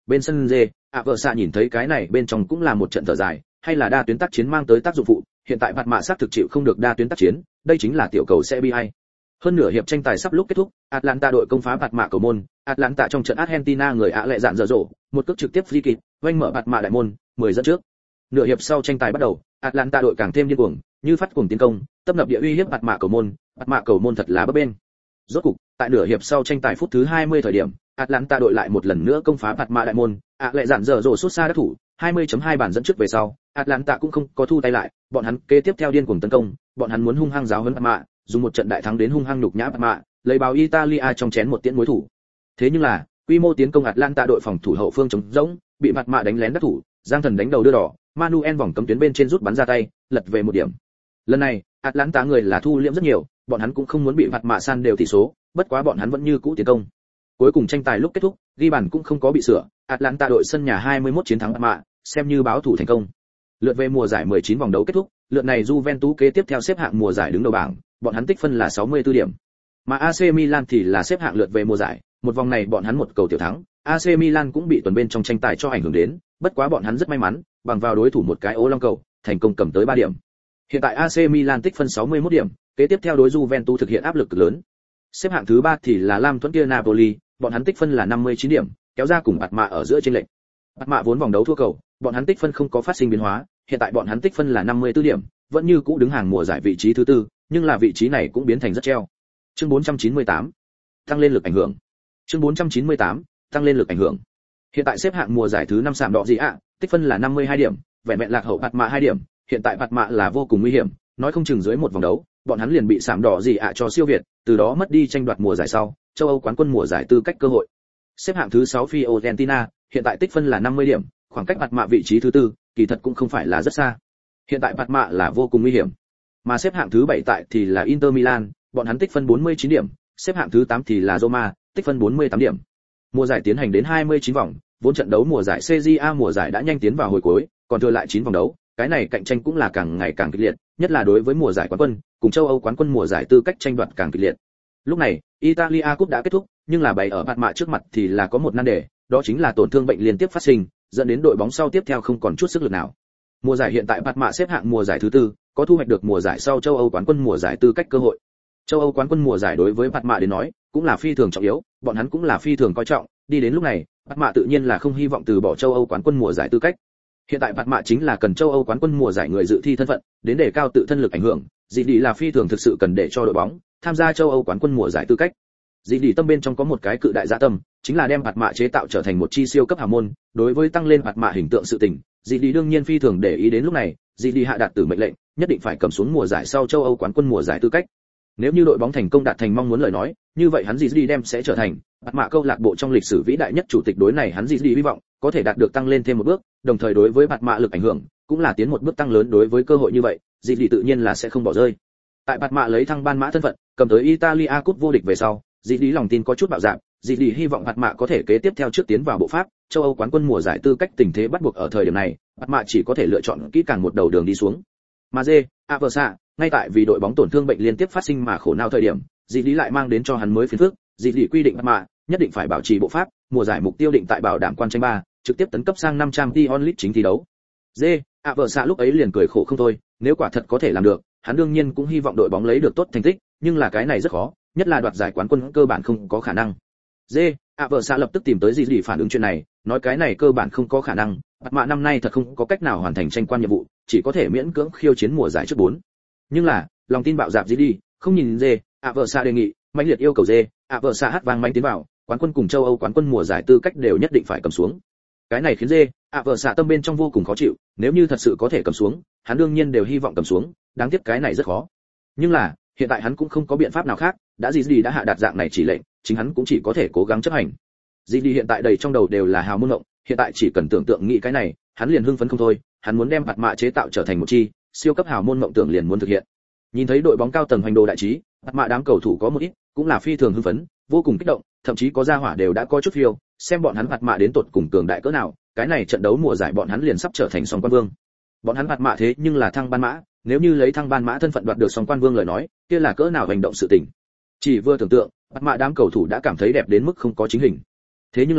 A: bên sân dê, ạ vợ xạ nhìn thấy cái này bên trong cũng là một trận thở dài, hay là đa tuyến tác chiến mang tới tác dụng phụ, hiện tại bạt mạ xác thực chịu không được đa tuyến tác chiến, đây chính là tiểu cầu sẽ bi ai. Hơn nửa hiệp tranh tài sắp lúc kết thúc, Atlanta đội công phá bạt mạ cầu môn, Atlanta trong trận Argentina người ạ lệ dạn dở dỗ, một cước trực tiếp free kick, oanh mở bạt mạ đại môn, mười dẫn trước. Nửa hiệp sau tranh tài bắt đầu, Atlanta đội càng thêm điên cuồng, như phát cuồng tiến công, tập nập địa uy hiếp bạt mạ cầu môn, bạt mạ cầu môn thật là bấp bênh. Rốt cục, tại nửa hiệp sau tranh tài phút thứ hai mươi thời điểm, Atlanta đội lại một lần nữa công phá bạt mạ đại môn, ạ lệ dạn dở dỗ sút xa đắc thủ, hai mươi chấm hai bàn dẫn trước về sau, Atlanta cũng không có thu tay lại, bọn hắn kế tiếp theo điên cuồng tấn công, bọn hắn muốn hung hăng giáo huấn bạt mạ, dùng một trận đại thắng đến hung hăng nhục nhã bạt mạ, lấy báo Italia trong chén một tiễn mối thủ. Thế nhưng là, quy mô tiến công Atlanta đội phòng thủ hậu phương chống rỗng, bị bạt mạ đánh lén đắc thủ, Giang Thần đánh đầu đưa đỏ, Manuel vòng cấm tuyến bên trên rút bắn ra tay, lật về một điểm. Lần này, Atlanta người là thu liễm rất nhiều, bọn hắn cũng không muốn bị bạt mạ san đều tỷ số, bất quá bọn hắn vẫn như cũ tiến công. Cuối cùng tranh tài lúc kết thúc, ghi bàn cũng không có bị sửa, Atlanta đội sân nhà hai mươi mốt chiến thắng bạt mạ, xem như báo thủ thành công. Lượt về mùa giải mười chín vòng đấu kết thúc, lượt này Juventus kế tiếp theo xếp hạng mùa giải đứng đầu bảng, bọn hắn tích phân là sáu mươi tư điểm. Mà a xê Milan thì là xếp hạng lượt về mùa giải, một vòng này bọn hắn một cầu tiểu thắng, a xê Milan cũng bị tuần bên trong tranh tài cho ảnh hưởng đến, bất quá bọn hắn rất may mắn, bằng vào đối thủ một cái ô long cầu, thành công cầm tới ba điểm. Hiện tại a xê Milan tích phân sáu mươi mốt điểm, kế tiếp theo đối Juventus thực hiện áp lực cực lớn. Xếp hạng thứ ba thì là Lam Thuẫn kia Napoli, bọn hắn tích phân là năm mươi chín điểm, kéo ra cùng bạt mạ ở giữa chênh lệch. Bạt mạ vốn vòng đấu thua cầu, bọn hắn tích phân không có phát sinh biến hóa, hiện tại bọn hắn tích phân là năm mươi tư điểm, vẫn như cũ đứng hàng mùa giải vị trí thứ tư, nhưng là vị trí này cũng biến thành rất treo. Chương bốn trăm chín mươi tám, tăng lên lực ảnh hưởng. Chương bốn trăm chín mươi tám, tăng lên lực ảnh hưởng. Hiện tại xếp hạng mùa giải thứ năm sạm đỏ gì ạ, tích phân là năm mươi hai điểm, vẹn vẹn lạc hậu bạt mạ hai điểm, hiện tại bạt mạ là vô cùng nguy hiểm, nói không chừng dưới một vòng đấu, bọn hắn liền bị sạm đỏ gì ạ cho siêu việt, từ đó mất đi tranh đoạt mùa giải sau, châu Âu quán quân mùa giải tư cách cơ hội. Xếp hạng thứ sáu Fiorentina, hiện tại tích phân là năm mươi điểm, khoảng cách bạt mạ vị trí thứ tư, kỳ thật cũng không phải là rất xa. Hiện tại bạt mạ là vô cùng nguy hiểm. Mà xếp hạng thứ bảy tại thì là Inter Milan, bọn hắn tích phân bốn mươi chín điểm, xếp hạng thứ tám thì là Roma, tích phân bốn mươi tám điểm. Mùa giải tiến hành đến hai mươi chín vòng, vốn trận đấu mùa giải xê giê a mùa giải đã nhanh tiến vào hồi cuối, còn thừa lại chín vòng đấu, cái này cạnh tranh cũng là càng ngày càng kịch liệt, nhất là đối với mùa giải quán quân, cùng châu Âu quán quân mùa giải tư cách tranh đoạt càng kịch liệt. Lúc này, Italia Cup đã kết thúc, nhưng là bày ở bạt mạ trước mặt thì là có một nan đề, đó chính là tổn thương bệnh liên tiếp phát sinh, dẫn đến đội bóng sau tiếp theo không còn chút sức lực nào. Mùa giải hiện tại bạt mạ xếp hạng mùa giải thứ tư, có thu hoạch được mùa giải sau châu Âu quán quân mùa giải tư cách cơ hội. Châu Âu quán quân mùa giải đối với bạt mạ đến nói, cũng là phi thường trọng yếu, bọn hắn cũng là phi thường coi trọng, đi đến lúc này, bạt mạ tự nhiên là không hy vọng từ bỏ châu Âu quán quân mùa giải tư cách. Hiện tại bạt mạ chính là cần châu Âu quán quân mùa giải người dự thi thân phận, đến để cao tự thân lực ảnh hưởng, dị đi là phi thường thực sự cần để cho đội bóng tham gia châu Âu quán quân mùa giải tư cách. Dị đi tâm bên trong có một cái cự đại dạ tâm, chính là đem bạt mạ chế tạo trở thành một chi siêu cấp hào môn, đối với tăng lên bạt mạ hình tượng sự tình, dị đi đương nhiên phi thường để ý đến lúc này, dị đi hạ đạt tử mệnh lệnh, nhất định phải cầm xuống mùa giải sau châu Âu quán quân mùa giải tư cách. Nếu như đội bóng thành công đạt thành mong muốn lời nói, như vậy hắn dị đi đem sẽ trở thành bạt mạ câu lạc bộ trong lịch sử vĩ đại nhất chủ tịch, đối này hắn dị đi hy vọng có thể đạt được tăng lên thêm một bước, đồng thời đối với bạt mạ lực ảnh hưởng cũng là tiến một bước tăng lớn, đối với cơ hội như vậy, dị đi tự nhiên là sẽ không bỏ rơi. Tại bạt mạ lấy thăng ban mã thân phận, cầm tới Italia Cup vô địch về sau, dị đi lòng tin có chút bạo dạn, dị đi hy vọng bạt mạ có thể kế tiếp theo trước tiến vào bộ Pháp, châu Âu quán quân mùa giải tư cách tình thế bắt buộc ở thời điểm này, bạt mạ chỉ có thể lựa chọn kỹ càng một đầu đường đi xuống. Mà Dê, Aversa, ngay tại vì đội bóng tổn thương bệnh liên tiếp phát sinh mà khổ não thời điểm, dị đi lại mang đến cho hắn mới phiền phức, dị đi quy định bạt mạ nhất định phải bảo trì bộ Pháp, mùa giải mục tiêu định tại bảo đảm quan tranh ba, trực tiếp tấn cấp sang năm trăm Champions League chính thi đấu. Dê, Aversa lúc ấy liền cười khổ không thôi, nếu quả thật có thể làm được, hắn đương nhiên cũng hy vọng đội bóng lấy được tốt thành tích, nhưng là cái này rất khó, nhất là đoạt giải quán quân cơ bản không có khả năng. Dê, Aversa lập tức tìm tới dị đi phản ứng chuyện này, nói cái này cơ bản không có khả năng, bạt mạ năm nay thật không có cách nào hoàn thành tranh quan nhiệm vụ, chỉ có thể miễn cưỡng khiêu chiến mùa giải trước bốn. Nhưng là, lòng tin bạo dạn dị đi, không nhìn Dê, Aversa đề nghị, mãnh liệt yêu cầu Dê, Aversa hát vang mãnh tiến vào, quán quân cùng châu Âu quán quân mùa giải tư cách đều nhất định phải cầm xuống. Cái này khiến Dê, Aversa tâm bên trong vô cùng khó chịu, nếu như thật sự có thể cầm xuống, hắn đương nhiên đều hy vọng cầm xuống, đáng tiếc cái này rất khó. Nhưng là, hiện tại hắn cũng không có biện pháp nào khác, đã gì gì đã hạ đạt dạng này chỉ lệnh, chính hắn cũng chỉ có thể cố gắng chấp hành. Gì đi hiện tại đầy trong đầu đều là hào môn ngộng, hiện tại chỉ cần tưởng tượng nghĩ cái này, hắn liền hưng phấn không thôi, hắn muốn đem bạt mạ chế tạo trở thành một chi siêu cấp hào môn ngộng tưởng liền muốn thực hiện. Nhìn thấy đội bóng cao tầng hoành đồ đại trí, bạt mạ đám cầu thủ có một ít cũng là phi thường hưng phấn, vô cùng kích động, thậm chí có gia hỏa đều đã có chút phiêu, xem bọn hắn bạt mạ đến tột cùng cường đại cỡ nào, cái này trận đấu mùa giải bọn hắn liền sắp trở thành song quan vương. Bọn hắn bạt mạ thế nhưng là thăng ban mã, nếu như lấy thăng ban mã thân phận đoạt được song quan vương lời nói, kia là cỡ nào hành động sự tình. Chỉ vừa tưởng tượng, bạt mạ đám cầu thủ đã cảm thấy đẹp đến mức không có chính hình. Thế nhưng là,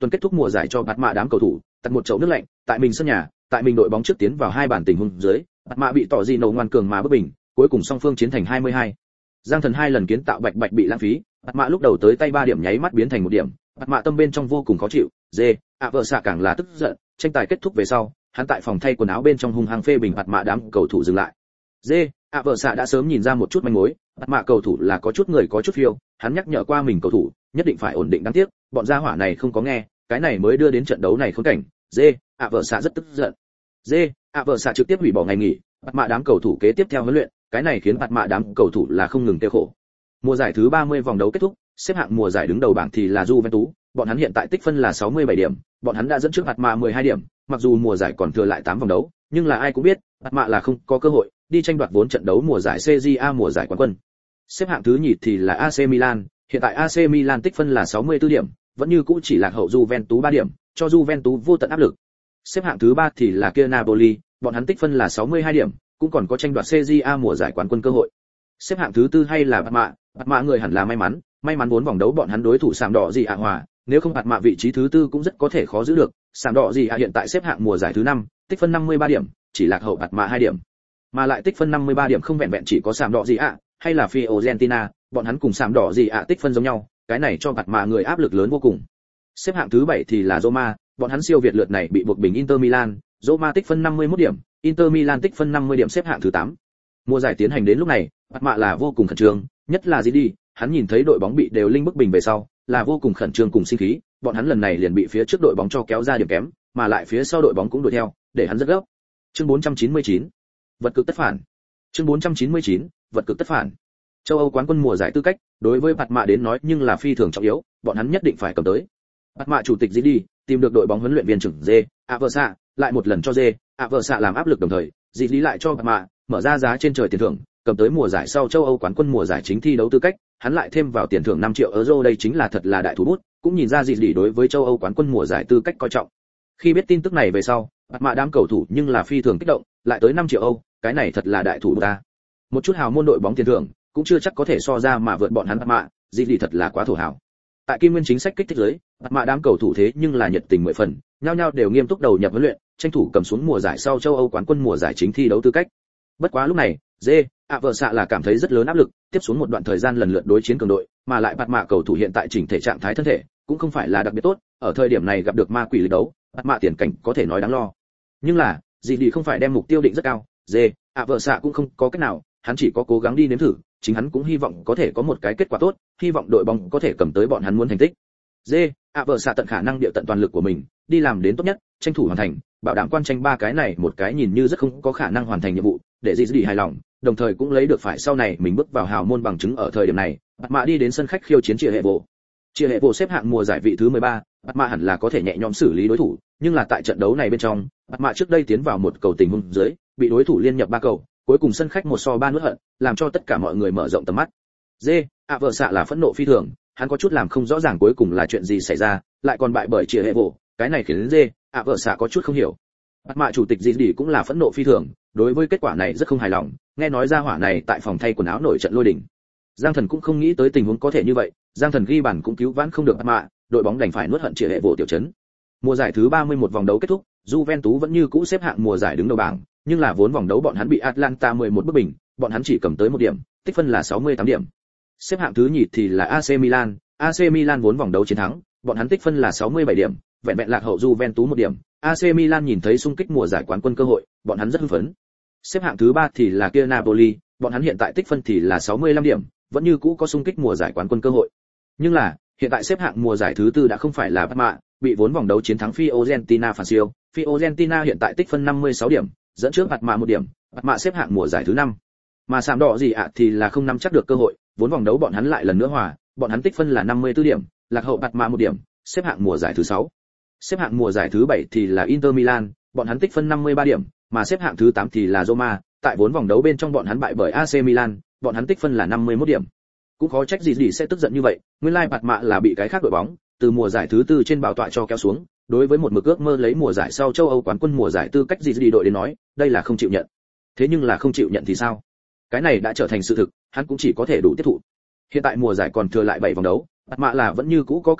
A: Tuần kết thúc mùa giải cho bạt mạ đám cầu thủ tạt một chậu nước lạnh, tại mình sân nhà, tại mình đội bóng trước tiến vào hai bàn tình huống dưới, bạt mạ bị tỏ gì nổ ngoan cường mà bất bình, cuối cùng song phương chiến thành hai mươi hai. Giang Thần hai lần kiến tạo bạch bạch bị lãng phí, bạt mạ lúc đầu tới tay ba điểm nháy mắt biến thành một điểm, bạt mạ tâm bên trong vô cùng khó chịu. Dê, ạ vợ xạ càng là tức giận, tranh tài kết thúc về sau, hắn tại phòng thay quần áo bên trong hung hăng phê bình bạt mạ đám cầu thủ dừng lại. Dê, ạ vợ xạ đã sớm nhìn ra một chút manh mối, bạt mạ cầu thủ là có chút người có chút phiêu, hắn nhắc nhở qua mình cầu thủ nhất định phải ổn định, đáng tiếc bọn gia hỏa này không có nghe, cái này mới đưa đến trận đấu này khốn cảnh. Dê, ạ vợ xạ rất tức giận. Dê, ạ vợ xạ trực tiếp hủy bỏ ngày nghỉ, bạt mạ đám cầu thủ kế tiếp theo huấn luyện, cái này khiến bạt mạ đám cầu thủ là không ngừng tiêu khổ. Mùa giải thứ ba mươi vòng đấu kết thúc, xếp hạng mùa giải đứng đầu bảng thì là Juventus, bọn hắn hiện tại tích phân là sáu mươi bảy điểm, bọn hắn đã dẫn trước bạt mạ mười hai điểm, mặc dù mùa giải còn thừa lại tám vòng đấu, nhưng là ai cũng biết, bạt mạ là không có cơ hội đi tranh đoạt vốn trận đấu mùa giải xê giê a mùa giải quán quân. Xếp hạng thứ nhì thì là a xê Milan, hiện tại a xê Milan tích phân là sáu mươi tư điểm, vẫn như cũ chỉ lạc hậu Juventus ba điểm, cho Juventus vô tận áp lực. Xếp hạng thứ ba thì là kia Napoli, bọn hắn tích phân là sáu mươi hai điểm, cũng còn có tranh đoạt xê giê a mùa giải quán quân cơ hội. Xếp hạng thứ tư hay là bạt mạ, bạt mạ người hẳn là may mắn, may mắn bốn vòng đấu bọn hắn đối thủ sạm đỏ gì ạ hòa, nếu không bạt mạ vị trí thứ tư cũng rất có thể khó giữ được. Sạm đỏ gì ạ hiện tại xếp hạng mùa giải thứ năm, tích phân năm mươi ba điểm, chỉ lạc hậu bạt mạ hai điểm. Mà lại tích phân năm mươi ba điểm không vẹn vẹn chỉ có sạm đỏ gì ạ, hay là Fiorentina, bọn hắn cùng sạm đỏ gì ạ tích phân giống nhau, cái này cho bạt mạ người áp lực lớn vô cùng. Xếp hạng thứ bảy thì là Roma, bọn hắn siêu việt lượt này bị buộc bình Inter Milan, Roma tích phân năm mươi mốt điểm, Inter Milan tích phân năm mươi điểm xếp hạng thứ tám. Mùa giải tiến hành đến lúc này, bạt mạ là vô cùng khẩn trương, nhất là Zidane, hắn nhìn thấy đội bóng bị đều linh bức bình về sau, là vô cùng khẩn trương cùng sinh khí, bọn hắn lần này liền bị phía trước đội bóng cho kéo ra điểm kém, mà lại phía sau đội bóng cũng đuổi theo, để hắn rất gấp. Chương bốn trăm chín mươi chín, vật cực tất phản. Chương bốn trăm chín mươi chín, vật cực tất phản. Châu Âu quán quân mùa giải tư cách, đối với bạt mạ đến nói nhưng là phi thường trọng yếu, bọn hắn nhất định phải cầm tới. Bạt mạ chủ tịch Zidane tìm được đội bóng huấn luyện viên trưởng J, Aversa, lại một lần cho J, Aversa làm áp lực đồng thời, Zidane lại cho bạt mạ mở ra giá trên trời tiền thưởng, cầm tới mùa giải sau châu Âu quán quân mùa giải chính thi đấu tư cách, hắn lại thêm vào tiền thưởng năm triệu euro, đây chính là thật là đại thủ bút, cũng nhìn ra Zidane đối với châu Âu quán quân mùa giải tư cách coi trọng. Khi biết tin tức này về sau, bạt mạ đám cầu thủ nhưng là phi thường kích động, lại tới năm triệu Âu, cái này thật là đại thủ bút ta. Một chút hào môn đội bóng tiền thưởng, cũng chưa chắc có thể so ra mà vượt bọn hắn bạt mạ, Zidane thật là quá thổ hào. Tại Kim Nguyên chính sách kích thích giới, bạt mạ đám cầu thủ thế nhưng là nhiệt tình mười phần, nhao nhao đều nghiêm túc đầu nhập huấn luyện, tranh thủ cầm xuống mùa giải sau châu Âu quán quân mùa giải chính thi đấu tư cách. Bất quá lúc này, J, ạ vợ xạ là cảm thấy rất lớn áp lực, tiếp xuống một đoạn thời gian lần lượt đối chiến cường đội, mà lại bạt mạ cầu thủ hiện tại chỉnh thể trạng thái thân thể cũng không phải là đặc biệt tốt, ở thời điểm này gặp được ma quỷ lịch đấu, bạt mạ tiền cảnh có thể nói đáng lo. Nhưng là, Zidane không phải đem mục tiêu định rất cao, J, ạ vợ xạ cũng không có cách nào, hắn chỉ có cố gắng đi nếm thử, chính hắn cũng hy vọng có thể có một cái kết quả tốt, hy vọng đội bóng có thể cầm tới bọn hắn muốn thành tích. J, ạ vợ xạ tận khả năng điệu tận toàn lực của mình, đi làm đến tốt nhất, tranh thủ hoàn thành, bảo đảm quan tranh ba cái này một cái nhìn như rất không có khả năng hoàn thành nhiệm vụ, để Zidane hài lòng, đồng thời cũng lấy được phải sau này mình bước vào hào môn bằng chứng. Ở thời điểm này, bạt mạ đi đến sân khách khiêu chiến Chia Hệ Bộ. Chia Hệ Bộ xếp hạng mùa giải vị thứ mười ba, bạt mạ hẳn là có thể nhẹ nhõm xử lý đối thủ, nhưng là tại trận đấu này bên trong, bạt mạ trước đây tiến vào một cầu tình huống dưới, bị đối thủ liên nhập ba cầu, cuối cùng sân khách một so ba nuốt hận, làm cho tất cả mọi người mở rộng tầm mắt. J, ạ vợ xạ là phẫn nộ phi thường, hắn có chút làm không rõ ràng cuối cùng là chuyện gì xảy ra, lại còn bại bởi Chia Hệ Bộ, cái này khiến J, ạ vợ xạ có chút không hiểu. Bạt mạ chủ tịch Zidane cũng là phẫn nộ phi thường, đối với kết quả này rất không hài lòng, nghe nói ra hỏa này tại phòng thay quần áo nổi trận lôi đình. Giang Thần cũng không nghĩ tới tình huống có thể như vậy, Giang Thần ghi bàn cũng cứu vãn không được bạt mạ, đội bóng đành phải nuốt hận Chia Hệ Bộ tiểu trấn. Mùa giải thứ ba mươi mốt vòng đấu kết thúc, Juventus vẫn như cũ xếp hạng mùa giải đứng đầu bảng, nhưng là vốn vòng đấu bọn hắn bị Atlanta mười một bức bình, bọn hắn chỉ cầm tới một điểm, tích phân là sáu mươi tám điểm. Xếp hạng thứ nhì thì là a xê Milan, a xê Milan vốn vòng đấu chiến thắng, bọn hắn tích phân là sáu mươi bảy điểm, vẹn vẹn lạc hậu Juventus một điểm. a xê Milan nhìn thấy xung kích mùa giải quán quân cơ hội, bọn hắn rất hưng phấn. Xếp hạng thứ ba thì là kia Napoli, bọn hắn hiện tại tích phân thì là sáu mươi lăm điểm, vẫn như cũ có xung kích mùa giải quán quân cơ hội. Nhưng là, hiện tại xếp hạng mùa giải thứ tư đã không phải là bạt mạ, bị vốn vòng đấu chiến thắng Fiorentina phản siêu. Fiorentina hiện tại tích phân năm mươi sáu điểm, dẫn trước bạt mạ một điểm, bạt mạ xếp hạng mùa giải thứ năm. Mà sạm đỏ gì ạ thì là không nắm chắc được cơ hội, vốn vòng đấu bọn hắn lại lần nữa hòa, bọn hắn tích phân là năm mươi tư điểm, lạc hậu bạt mạ một điểm, xếp hạng mùa giải thứ sáu. Xếp hạng mùa giải thứ bảy thì là Inter Milan, bọn hắn tích phân năm mươi ba điểm, mà xếp hạng thứ tám thì là Roma, tại vốn vòng đấu bên trong bọn hắn bại bởi a xê Milan, bọn hắn tích phân là năm mươi mốt điểm. Cũng khó trách gì gì sẽ tức giận như vậy, nguyên lai bạt mạ là bị cái khác đội bóng từ mùa giải thứ tư trên bảo tọa cho kéo xuống, đối với một mực ước mơ lấy mùa giải sau châu Âu quán quân mùa giải tư cách gì gì đội đến nói, đây là không chịu nhận. Thế nhưng là không chịu nhận thì sao? Cái này đã trở thành sự thực, hắn cũng chỉ có thể đủ tiếp thụ. Hiện tại mùa giải còn thừa lại bảy vòng đấu, bạt mạ là vẫn như cũ có cơ hội,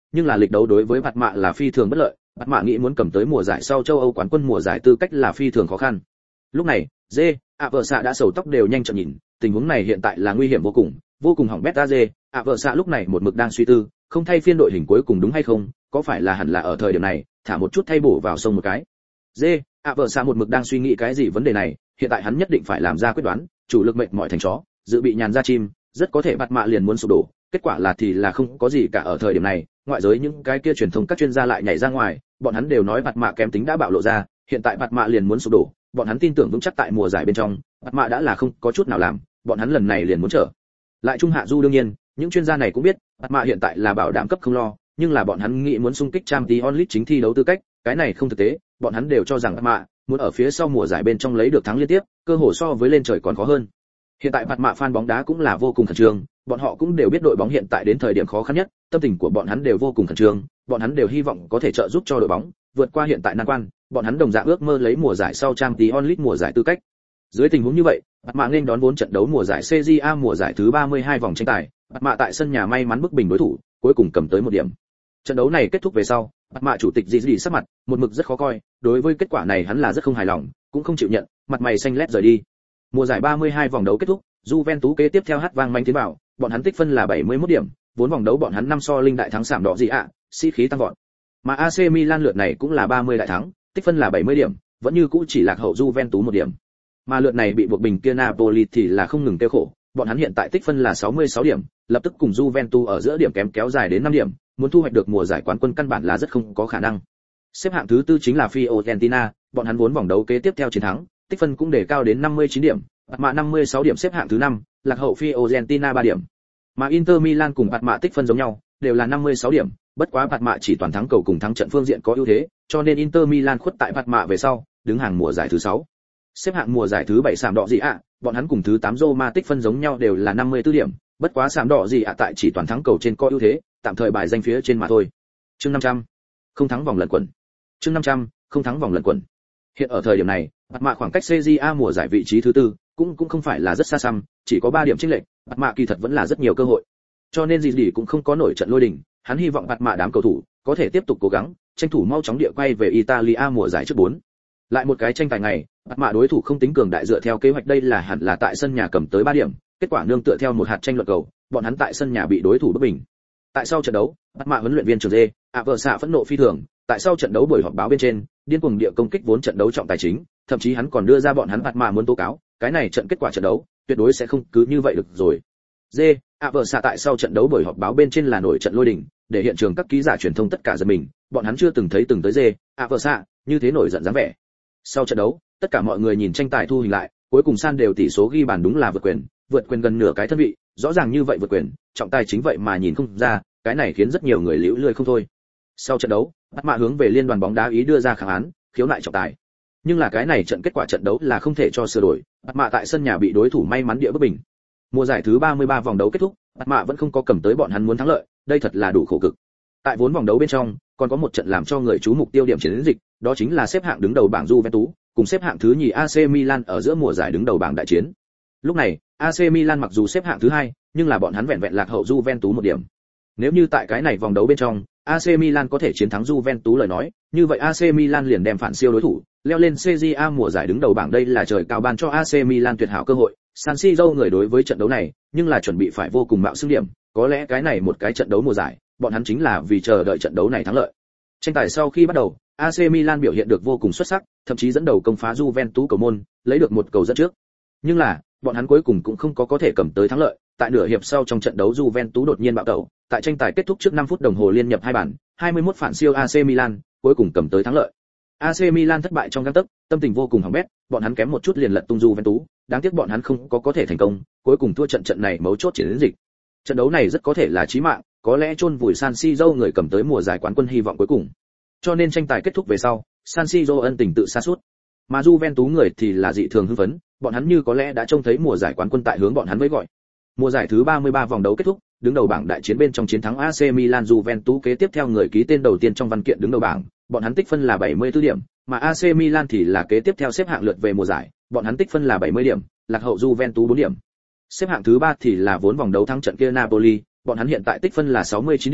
A: nhưng là lịch đấu đối với bạt mạ là phi thường bất lợi, bạt mạ nghĩ muốn cầm tới mùa giải sau châu Âu quán quân mùa giải tư cách là phi thường khó khăn. Lúc này, Dê, ạ vợ xạ đã sầu tóc đều nhanh chợt nhìn, tình huống này hiện tại là nguy hiểm vô cùng, vô cùng hỏng bét ta Dê, ạ vợ xạ lúc này một mực đang suy tư, không thay phiên đội hình cuối cùng đúng hay không, có phải là hẳn là ở thời điểm này, thả một chút thay bổ vào sông một cái. Dê, ạ vợ xạ một mực đang suy nghĩ cái gì vấn đề này, hiện tại hắn nhất định phải làm ra quyết đoán, chủ lực mệt mỏi thành chó, dự bị nhàn ra chim, rất có thể bạt mạ liền muốn sụp đổ, kết quả là thì là không có gì cả. Ở thời điểm này, ngoại giới những cái kia truyền thông các chuyên gia lại nhảy ra ngoài, bọn hắn đều nói bạt mạ kém tính đã bạo lộ ra, hiện tại bạt mạ liền muốn sụp đổ, bọn hắn tin tưởng vững chắc tại mùa giải bên trong, bạt mạ đã là không có chút nào làm, bọn hắn lần này liền muốn trở lại trung hạ du. Đương nhiên, những chuyên gia này cũng biết, bạt mạ hiện tại là bảo đảm cấp không lo, nhưng là bọn hắn nghĩ muốn xung kích Champions League chính thi đấu tư cách, cái này không thực tế, bọn hắn đều cho rằng bạt mạ muốn ở phía sau mùa giải bên trong lấy được thắng liên tiếp, cơ hội so với lên trời còn khó hơn. Hiện tại bạt mạ fan bóng đá cũng là vô cùng khẩn trương, bọn họ cũng đều biết đội bóng hiện tại đến thời điểm khó khăn nhất, tâm tình của bọn hắn đều vô cùng khẩn trương, bọn hắn đều hy vọng có thể trợ giúp cho đội bóng vượt qua hiện tại nan quan, bọn hắn đồng dạng ước mơ lấy mùa giải sau Champions League mùa giải tư cách. Dưới tình huống như vậy, bạt mạ nên đón vốn trận đấu mùa giải xê giê a mùa giải thứ ba mươi hai vòng tranh tài, bạt mạ tại sân nhà may mắn bức bình đối thủ, cuối cùng cầm tới một điểm. Trận đấu này kết thúc về sau, bạt mạ chủ tịch Gigi sắc mặt một mực rất khó coi, đối với kết quả này hắn là rất không hài lòng, cũng không chịu nhận, mặt mày xanh lét rời đi. Mùa giải ba mươi hai vòng đấu kết thúc, Juventus kế tiếp theo hát vang manh tiến vào, bọn hắn tích phân là bảy mươi mốt điểm, vốn vòng đấu bọn hắn năm so linh đại thắng sạm đỏ gì ạ, sĩ khí tăng vọt. Mà a xê Milan lượt này cũng là ba mươi đại thắng, tích phân là bảy mươi điểm, vẫn như cũ chỉ lạc hậu Juventus một điểm. Mà lượt này bị buộc bình kia Napoli thì là không ngừng tiêu khổ, bọn hắn hiện tại tích phân là sáu mươi sáu điểm, lập tức cùng Juventus ở giữa điểm kém kéo dài đến năm điểm, muốn thu hoạch được mùa giải quán quân căn bản là rất không có khả năng. Xếp hạng thứ tư chính là Fiorentina, bọn hắn vốn vòng đấu kế tiếp theo chiến thắng, tích phân cũng để cao đến năm mươi chín điểm, bạt mạ năm mươi sáu điểm xếp hạng thứ năm, lạc hậu Fiorentina ba điểm. Mà Inter Milan cùng bạt mạ tích phân giống nhau, đều là năm mươi sáu điểm, bất quá bạt mạ chỉ toàn thắng cầu cùng thắng trận phương diện có ưu thế, cho nên Inter Milan khuất tại bạt mạ về sau, đứng hàng mùa giải thứ sáu. Xếp hạng mùa giải thứ bảy sạm đỏ gì ạ, bọn hắn cùng thứ tám Roma tích phân giống nhau đều là năm mươi tư điểm, bất quá sạm đỏ gì ạ tại chỉ toàn thắng cầu trên có ưu thế, tạm thời bài danh phía trên mà thôi. Chương năm trăm, không thắng vòng lẩn quẩn. Chương năm trăm, không thắng vòng lẩn quẩn. Hiện ở thời điểm này, bạt mạ khoảng cách xê giê a mùa giải vị trí thứ tư, cũng cũng không phải là rất xa xăm, chỉ có ba điểm chênh lệch, bạt mạ kỳ thật vẫn là rất nhiều cơ hội. Cho nên gì gì cũng không có nổi trận lôi đình, hắn hy vọng bạt mạ đám cầu thủ có thể tiếp tục cố gắng, tranh thủ mau chóng địa quay về Italia mùa giải trước bốn. Lại một cái tranh tài ngày, bạt mạ đối thủ không tính cường đại dựa theo kế hoạch đây là hẳn là tại sân nhà cầm tới ba điểm, kết quả nương tựa theo một hạt tranh luận cầu, bọn hắn tại sân nhà bị đối thủ bức bình. Tại sau trận đấu, bạt mạ huấn luyện viên trưởng Dê, ạ vợ xạ phẫn nộ phi thường, tại sau trận đấu buổi họp báo bên trên, điên cuồng địa công kích vốn trận đấu trọng tài chính, thậm chí hắn còn đưa ra bọn hắn bạt mạ muốn tố cáo, cái này trận kết quả trận đấu tuyệt đối sẽ không cứ như vậy được rồi. Dê, ạ vợ xạ tại sau trận đấu buổi họp báo bên trên là nổi trận lôi đình, để hiện trường các ký giả truyền thông tất cả giật mình, bọn hắn chưa từng thấy từng tới Dê, ạ vợ xạ như thế nổi giận dáng vẻ. Sau trận đấu, tất cả mọi người nhìn tranh tài thu hình lại, cuối cùng san đều tỷ số ghi bàn đúng là vượt quyền, vượt quyền gần nửa cái thân vị, rõ ràng như vậy vượt quyền, trọng tài chính vậy mà nhìn không ra, cái này khiến rất nhiều người liễu lười không thôi. Sau trận đấu, bạt mạ hướng về liên đoàn bóng đá Ý đưa ra kháng án, khiếu nại trọng tài. Nhưng là cái này trận kết quả trận đấu là không thể cho sửa đổi, bạt mạ tại sân nhà bị đối thủ may mắn địa bức bình. Mùa giải thứ ba mươi ba vòng đấu kết thúc, bạt mạ vẫn không có cầm tới bọn hắn muốn thắng lợi, đây thật là đủ khổ cực. Tại vốn vòng đấu bên trong, còn có một trận làm cho người chú mục tiêu điểm chiến dịch, đó chính là xếp hạng đứng đầu bảng Juventus, cùng xếp hạng thứ nhì a xê Milan ở giữa mùa giải đứng đầu bảng đại chiến. Lúc này, a xê Milan mặc dù xếp hạng thứ hai, nhưng là bọn hắn vẹn vẹn lạc hậu Juventus một điểm. Nếu như tại cái này vòng đấu bên trong, a xê Milan có thể chiến thắng Juventus lời nói, như vậy a xê Milan liền đem phản siêu đối thủ, leo lên xê giê a mùa giải đứng đầu bảng đây là trời cao ban cho a xê Milan tuyệt hảo cơ hội. San Siro người đối với trận đấu này, nhưng là chuẩn bị phải vô cùng mạo xưng điểm, có lẽ cái này một cái trận đấu mùa giải, bọn hắn chính là vì chờ đợi trận đấu này thắng lợi. Tranh tài sau khi bắt đầu, a xê Milan biểu hiện được vô cùng xuất sắc, thậm chí dẫn đầu công phá Juventus cầu môn, lấy được một cầu dẫn trước. Nhưng là, bọn hắn cuối cùng cũng không có có thể cầm tới thắng lợi, tại nửa hiệp sau trong trận đấu Juventus đột nhiên bạo tẩu, tại tranh tài kết thúc trước năm phút đồng hồ liên nhập hai bàn, hai mươi mốt phản siêu a xê Milan, cuối cùng cầm tới thắng lợi. a xê Milan thất bại trong gang tấc, tâm tình vô cùng hỏng bét, bọn hắn kém một chút liền lật tung Juventus, đáng tiếc bọn hắn không có có thể thành công, cuối cùng thua trận trận này mấu chốt chiến dịch. Trận đấu này rất có thể là chí mạng, có lẽ chôn vùi San Siro người cầm tới mùa giải quán quân hy vọng cuối cùng. Cho nên tranh tài kết thúc về sau, San Siro ân tình tự sa sút. Mà Juventus người thì là dị thường hưng phấn, bọn hắn như có lẽ đã trông thấy mùa giải quán quân tại hướng bọn hắn với gọi. Mùa giải thứ ba mươi ba vòng đấu kết thúc, đứng đầu bảng đại chiến bên trong chiến thắng a xê Milan Juventus kế tiếp theo người ký tên đầu tiên trong văn kiện đứng đầu bảng, bọn hắn tích phân là bảy mươi tư điểm, mà a xê Milan thì là kế tiếp theo xếp hạng lượt về mùa giải, bọn hắn tích phân là bảy mươi điểm, lạc hậu Juventus bốn điểm. Xếp hạng thứ ba thì là vốn vòng đấu thắng trận kia Napoli, bọn hắn hiện tại tích phân là sáu mươi chín điểm,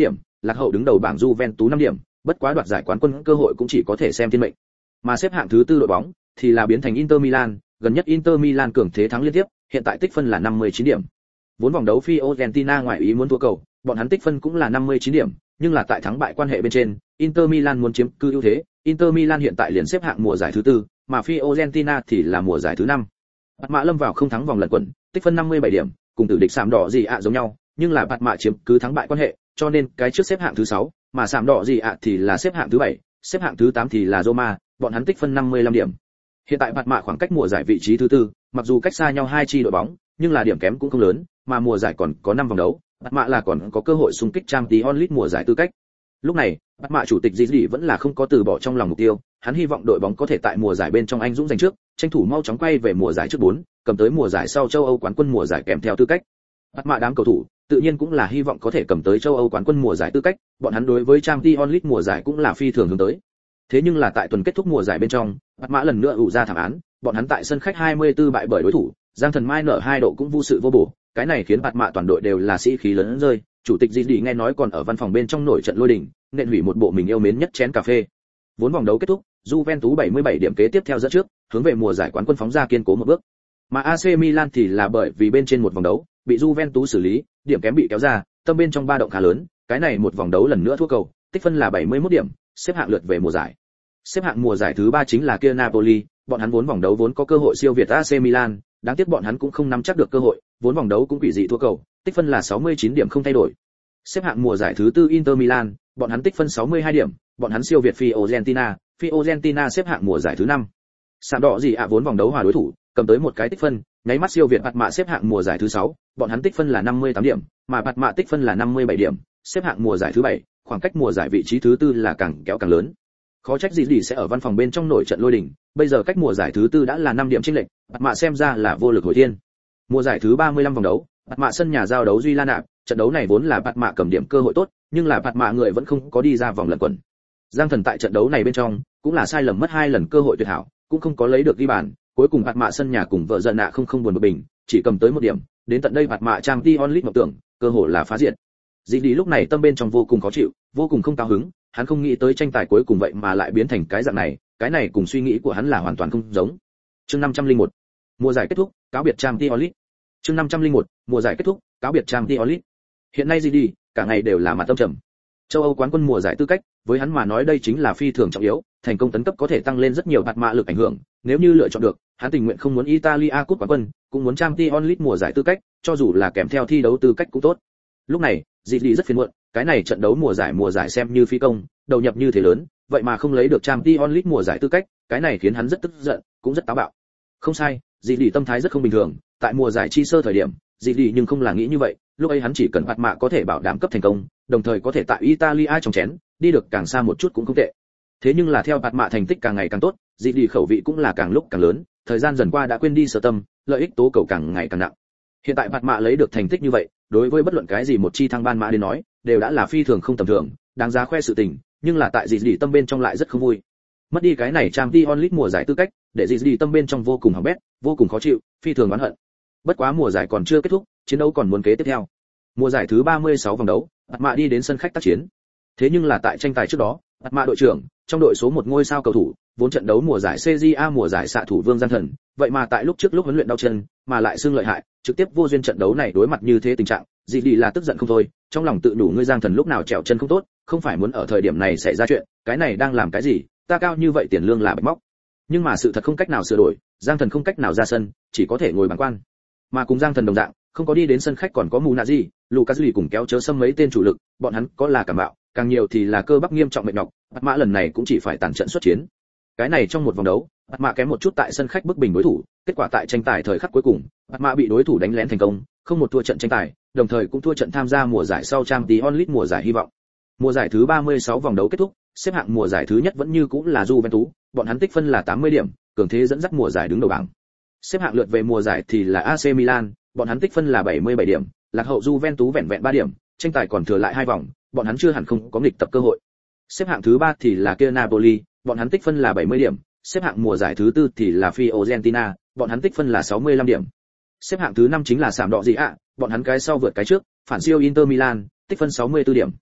A: lạc hậu đứng đầu bảng Juventus năm điểm, bất quá đoạt giải quán quân cơ hội cũng chỉ có thể xem thiên mệnh. Mà xếp hạng thứ tư đội bóng thì là biến thành Inter Milan, gần nhất Inter Milan cường thế thắng liên tiếp, hiện tại tích phân là năm mươi chín điểm. Vốn vòng đấu Fiorentina ngoại ý muốn thua cầu, bọn hắn tích phân cũng là năm mươi chín điểm, nhưng là tại thắng bại quan hệ bên trên, Inter Milan muốn chiếm cứ ưu thế, Inter Milan hiện tại liền xếp hạng mùa giải thứ tư, mà Fiorentina thì là mùa giải thứ năm. Bạt Mạ lâm vào không thắng vòng lẩn quẩn, tích phân năm mươi bảy điểm, cùng tử địch Sạm Đỏ gì ạ giống nhau, nhưng là Bạt Mạ chiếm cứ thắng bại quan hệ, cho nên cái trước xếp hạng thứ sáu, mà Sạm Đỏ gì ạ thì là xếp hạng thứ bảy, xếp hạng thứ tám thì là Roma, bọn hắn tích phân năm mươi lăm điểm. Hiện tại Bạt Mạ khoảng cách mùa giải vị trí thứ tư, mặc dù cách xa nhau hai chi đội bóng, nhưng là điểm kém cũng không lớn, mà mùa giải còn có năm vòng đấu, Bạt Mạ là còn có cơ hội xung kích Champions League mùa giải tư cách. Lúc này, Bạt Mạ chủ tịch Gigi vẫn là không có từ bỏ trong lòng mục tiêu, hắn hy vọng đội bóng có thể tại mùa giải bên trong anh dũng giành trước, tranh thủ mau chóng quay về mùa giải trước bốn, cầm tới mùa giải sau châu Âu quán quân mùa giải kèm theo tư cách. Bạt Mạ đám cầu thủ, tự nhiên cũng là hy vọng có thể cầm tới châu Âu quán quân mùa giải tư cách, bọn hắn đối với Champions League mùa giải cũng là phi thường hướng tới. Thế nhưng là tại tuần kết thúc mùa giải bên trong, Bạt Mạ lần nữa ủ ra thảm án, bọn hắn tại sân khách hai mươi tư bại bởi đối thủ, Giang Thần Mai nở hai độ cũng vô sự vô bổ, cái này khiến Bạt Mạ toàn đội đều là sĩ khí lớn rơi, chủ tịch Gigi nghe nói còn ở văn phòng bên trong nổi trận lôi đình, nện hủy một bộ mình yêu mến nhất chén cà phê. Vốn vòng đấu kết thúc, Juventus bảy mươi bảy điểm kế tiếp theo dẫn trước, hướng về mùa giải quán quân phóng ra kiên cố một bước. Mà a xê Milan thì là bởi vì bên trên một vòng đấu, bị Juventus xử lý, điểm kém bị kéo ra, tâm bên trong ba động khá lớn, cái này một vòng đấu lần nữa thua cầu, tích phân là bảy mươi mốt điểm, xếp hạng lượt về mùa giải. Xếp hạng mùa giải thứ ba chính là kia Napoli, bọn hắn vốn vòng đấu vốn có cơ hội siêu việt a xê Milan, đáng tiếc bọn hắn cũng không nắm chắc được cơ hội, vốn vòng đấu cũng quỷ dị thua cầu, tích phân là sáu mươi chín điểm không thay đổi. Xếp hạng mùa giải thứ tư Inter Milan, bọn hắn tích phân sáu mươi hai điểm, bọn hắn siêu việt Fiorentina, Fiorentina xếp hạng mùa giải thứ năm. Sạm Đỏ gì ạ vốn vòng đấu hòa đối thủ, cầm tới một cái tích phân, nháy mắt siêu việt Bạt Mạ xếp hạng mùa giải thứ sáu, bọn hắn tích phân là năm mươi tám điểm, mà Bạt Mạ tích phân là năm mươi bảy điểm, xếp hạng mùa giải thứ bảy, khoảng cách mùa giải vị trí thứ tư là càng kéo càng lớn. Khó trách gì gì sẽ ở văn phòng bên trong nổi trận lôi đình, bây giờ cách mùa giải thứ tư đã là năm điểm chênh lệch, Bạt Mạ xem ra là vô lực hồi thiên. Mùa giải thứ ba mươi lăm vòng đấu, Bạt Mạ sân nhà giao đấu Duy Lan Nạp, trận đấu này vốn là Bạt Mạ cầm điểm cơ hội tốt, nhưng là Bạt Mạ người vẫn không có đi ra vòng lẩn quẩn. Giang Thần tại trận đấu này bên trong cũng là sai lầm mất hai lần cơ hội tuyệt hảo, cũng không có lấy được ghi bàn, cuối cùng Bạt Mạ sân nhà cùng vợ giận nạ không không buồn một bình, chỉ cầm tới một điểm, đến tận đây Bạt Mạ Champions League mộng tưởng, cơ hội là phá diệt. Dĩ đi lúc này tâm bên trong vô cùng khó chịu, vô cùng không cao hứng, hắn không nghĩ tới tranh tài cuối cùng vậy mà lại biến thành cái dạng này, cái này cùng suy nghĩ của hắn là hoàn toàn không giống. Chương năm trăm lẻ một, mùa giải kết thúc, cáo biệt Champions League. Chương năm trăm lẻ một, mùa giải kết thúc, cáo biệt Champions League. Hiện nay gì đi, cả ngày đều là mặt tâm trầm. Châu Âu quán quân mùa giải tư cách, với hắn mà nói đây chính là phi thường trọng yếu, thành công tấn cấp có thể tăng lên rất nhiều Bạt Mạ lực ảnh hưởng, nếu như lựa chọn được, hắn tình nguyện không muốn Italia Cup quán quân, cũng muốn Champions League mùa giải tư cách, cho dù là kèm theo thi đấu tư cách cũng tốt. Lúc này, Dĩ đi rất phiền muộn, cái này trận đấu mùa giải mùa giải xem như phi công, đầu nhập như thế lớn, vậy mà không lấy được Champions League mùa giải tư cách, cái này khiến hắn rất tức giận, cũng rất táo bạo. Không sai, Dĩ đi tâm thái rất không bình thường, tại mùa giải chi sơ thời điểm, Dĩ đi nhưng không là nghĩ như vậy, lúc ấy hắn chỉ cần Bạt Mạ có thể bảo đảm cấp thành công, đồng thời có thể tại Italia trong chén, đi được càng xa một chút cũng không tệ. Thế nhưng là theo Bạt Mạ thành tích càng ngày càng tốt, Dĩ đi khẩu vị cũng là càng lúc càng lớn, thời gian dần qua đã quên đi sở tâm, lợi ích tố cầu càng ngày càng nặng. Hiện tại Bạt Mạ lấy được thành tích như vậy, đối với bất luận cái gì một chi thăng ban mã đến nói, đều đã là phi thường không tầm thường, đáng giá khoe sự tình, nhưng là tại Dĩ đi tâm bên trong lại rất không vui. Mất đi cái này Champions League mùa giải tư cách, để Dĩ đi tâm bên trong vô cùng hỏng bét, vô cùng khó chịu, phi thường oán hận. Bất quá mùa giải còn chưa kết thúc, chiến đấu còn muốn kế tiếp theo. Mùa giải thứ ba mươi sáu vòng đấu, Bạt Mạ đi đến sân khách tác chiến. Thế nhưng là tại tranh tài trước đó, Bạt Mạ đội trưởng, trong đội số một ngôi sao cầu thủ, vốn trận đấu mùa giải xê giê a mùa giải xạ thủ Vương Giang Thần, vậy mà tại lúc trước lúc huấn luyện đau chân, mà lại xương lợi hại, trực tiếp vô duyên trận đấu này đối mặt như thế tình trạng, Dĩ đi là tức giận không thôi, trong lòng tự đủ ngươi Giang Thần lúc nào trèo chân không tốt, không phải muốn ở thời điểm này xảy ra chuyện, cái này đang làm cái gì, ta cao như vậy tiền lương là bạch móc. Nhưng mà sự thật không cách nào sửa đổi, Giang Thần không cách nào ra sân, chỉ có thể ngồi bảng quan. Mà cùng Giang Thần đồng dạng, không có đi đến sân khách còn có Munazi, Lucas Lee cùng kéo chớ xâm mấy tên chủ lực, bọn hắn có là cảm bạo, càng nhiều thì là cơ bắp nghiêm trọng mệt nhọc, Bạt Mạ lần này cũng chỉ phải tàn trận xuất chiến. Cái này trong một vòng đấu, Bạt Mạ kém một chút tại sân khách bức bình đối thủ, kết quả tại tranh tài thời khắc cuối cùng, Bạt Mạ bị đối thủ đánh lén thành công, không một thua trận tranh tài, đồng thời cũng thua trận tham gia mùa giải sau Champions League mùa giải hy vọng. Mùa giải thứ ba mươi sáu vòng đấu kết thúc, xếp hạng mùa giải thứ nhất vẫn như cũng là Juventus, bọn hắn tích phân là tám mươi điểm, cường thế dẫn dắt mùa giải đứng đầu bảng. Xếp hạng lượt về mùa giải thì là a xê Milan, bọn hắn tích phân là bảy mươi bảy điểm, lạc hậu Juventus vẹn vẹn ba điểm, tranh tài còn thừa lại hai vòng, bọn hắn chưa hẳn không có nghịch tập cơ hội. Xếp hạng thứ ba thì là kia Napoli, bọn hắn tích phân là bảy mươi điểm, xếp hạng mùa giải thứ tư thì là Fiorentina, bọn hắn tích phân là sáu mươi lăm điểm. Xếp hạng thứ năm chính là Sạm Đỏ gì ạ, bọn hắn cái sau vượt cái trước, phản siêu Inter Milan, tích phân sáu mươi tư điểm.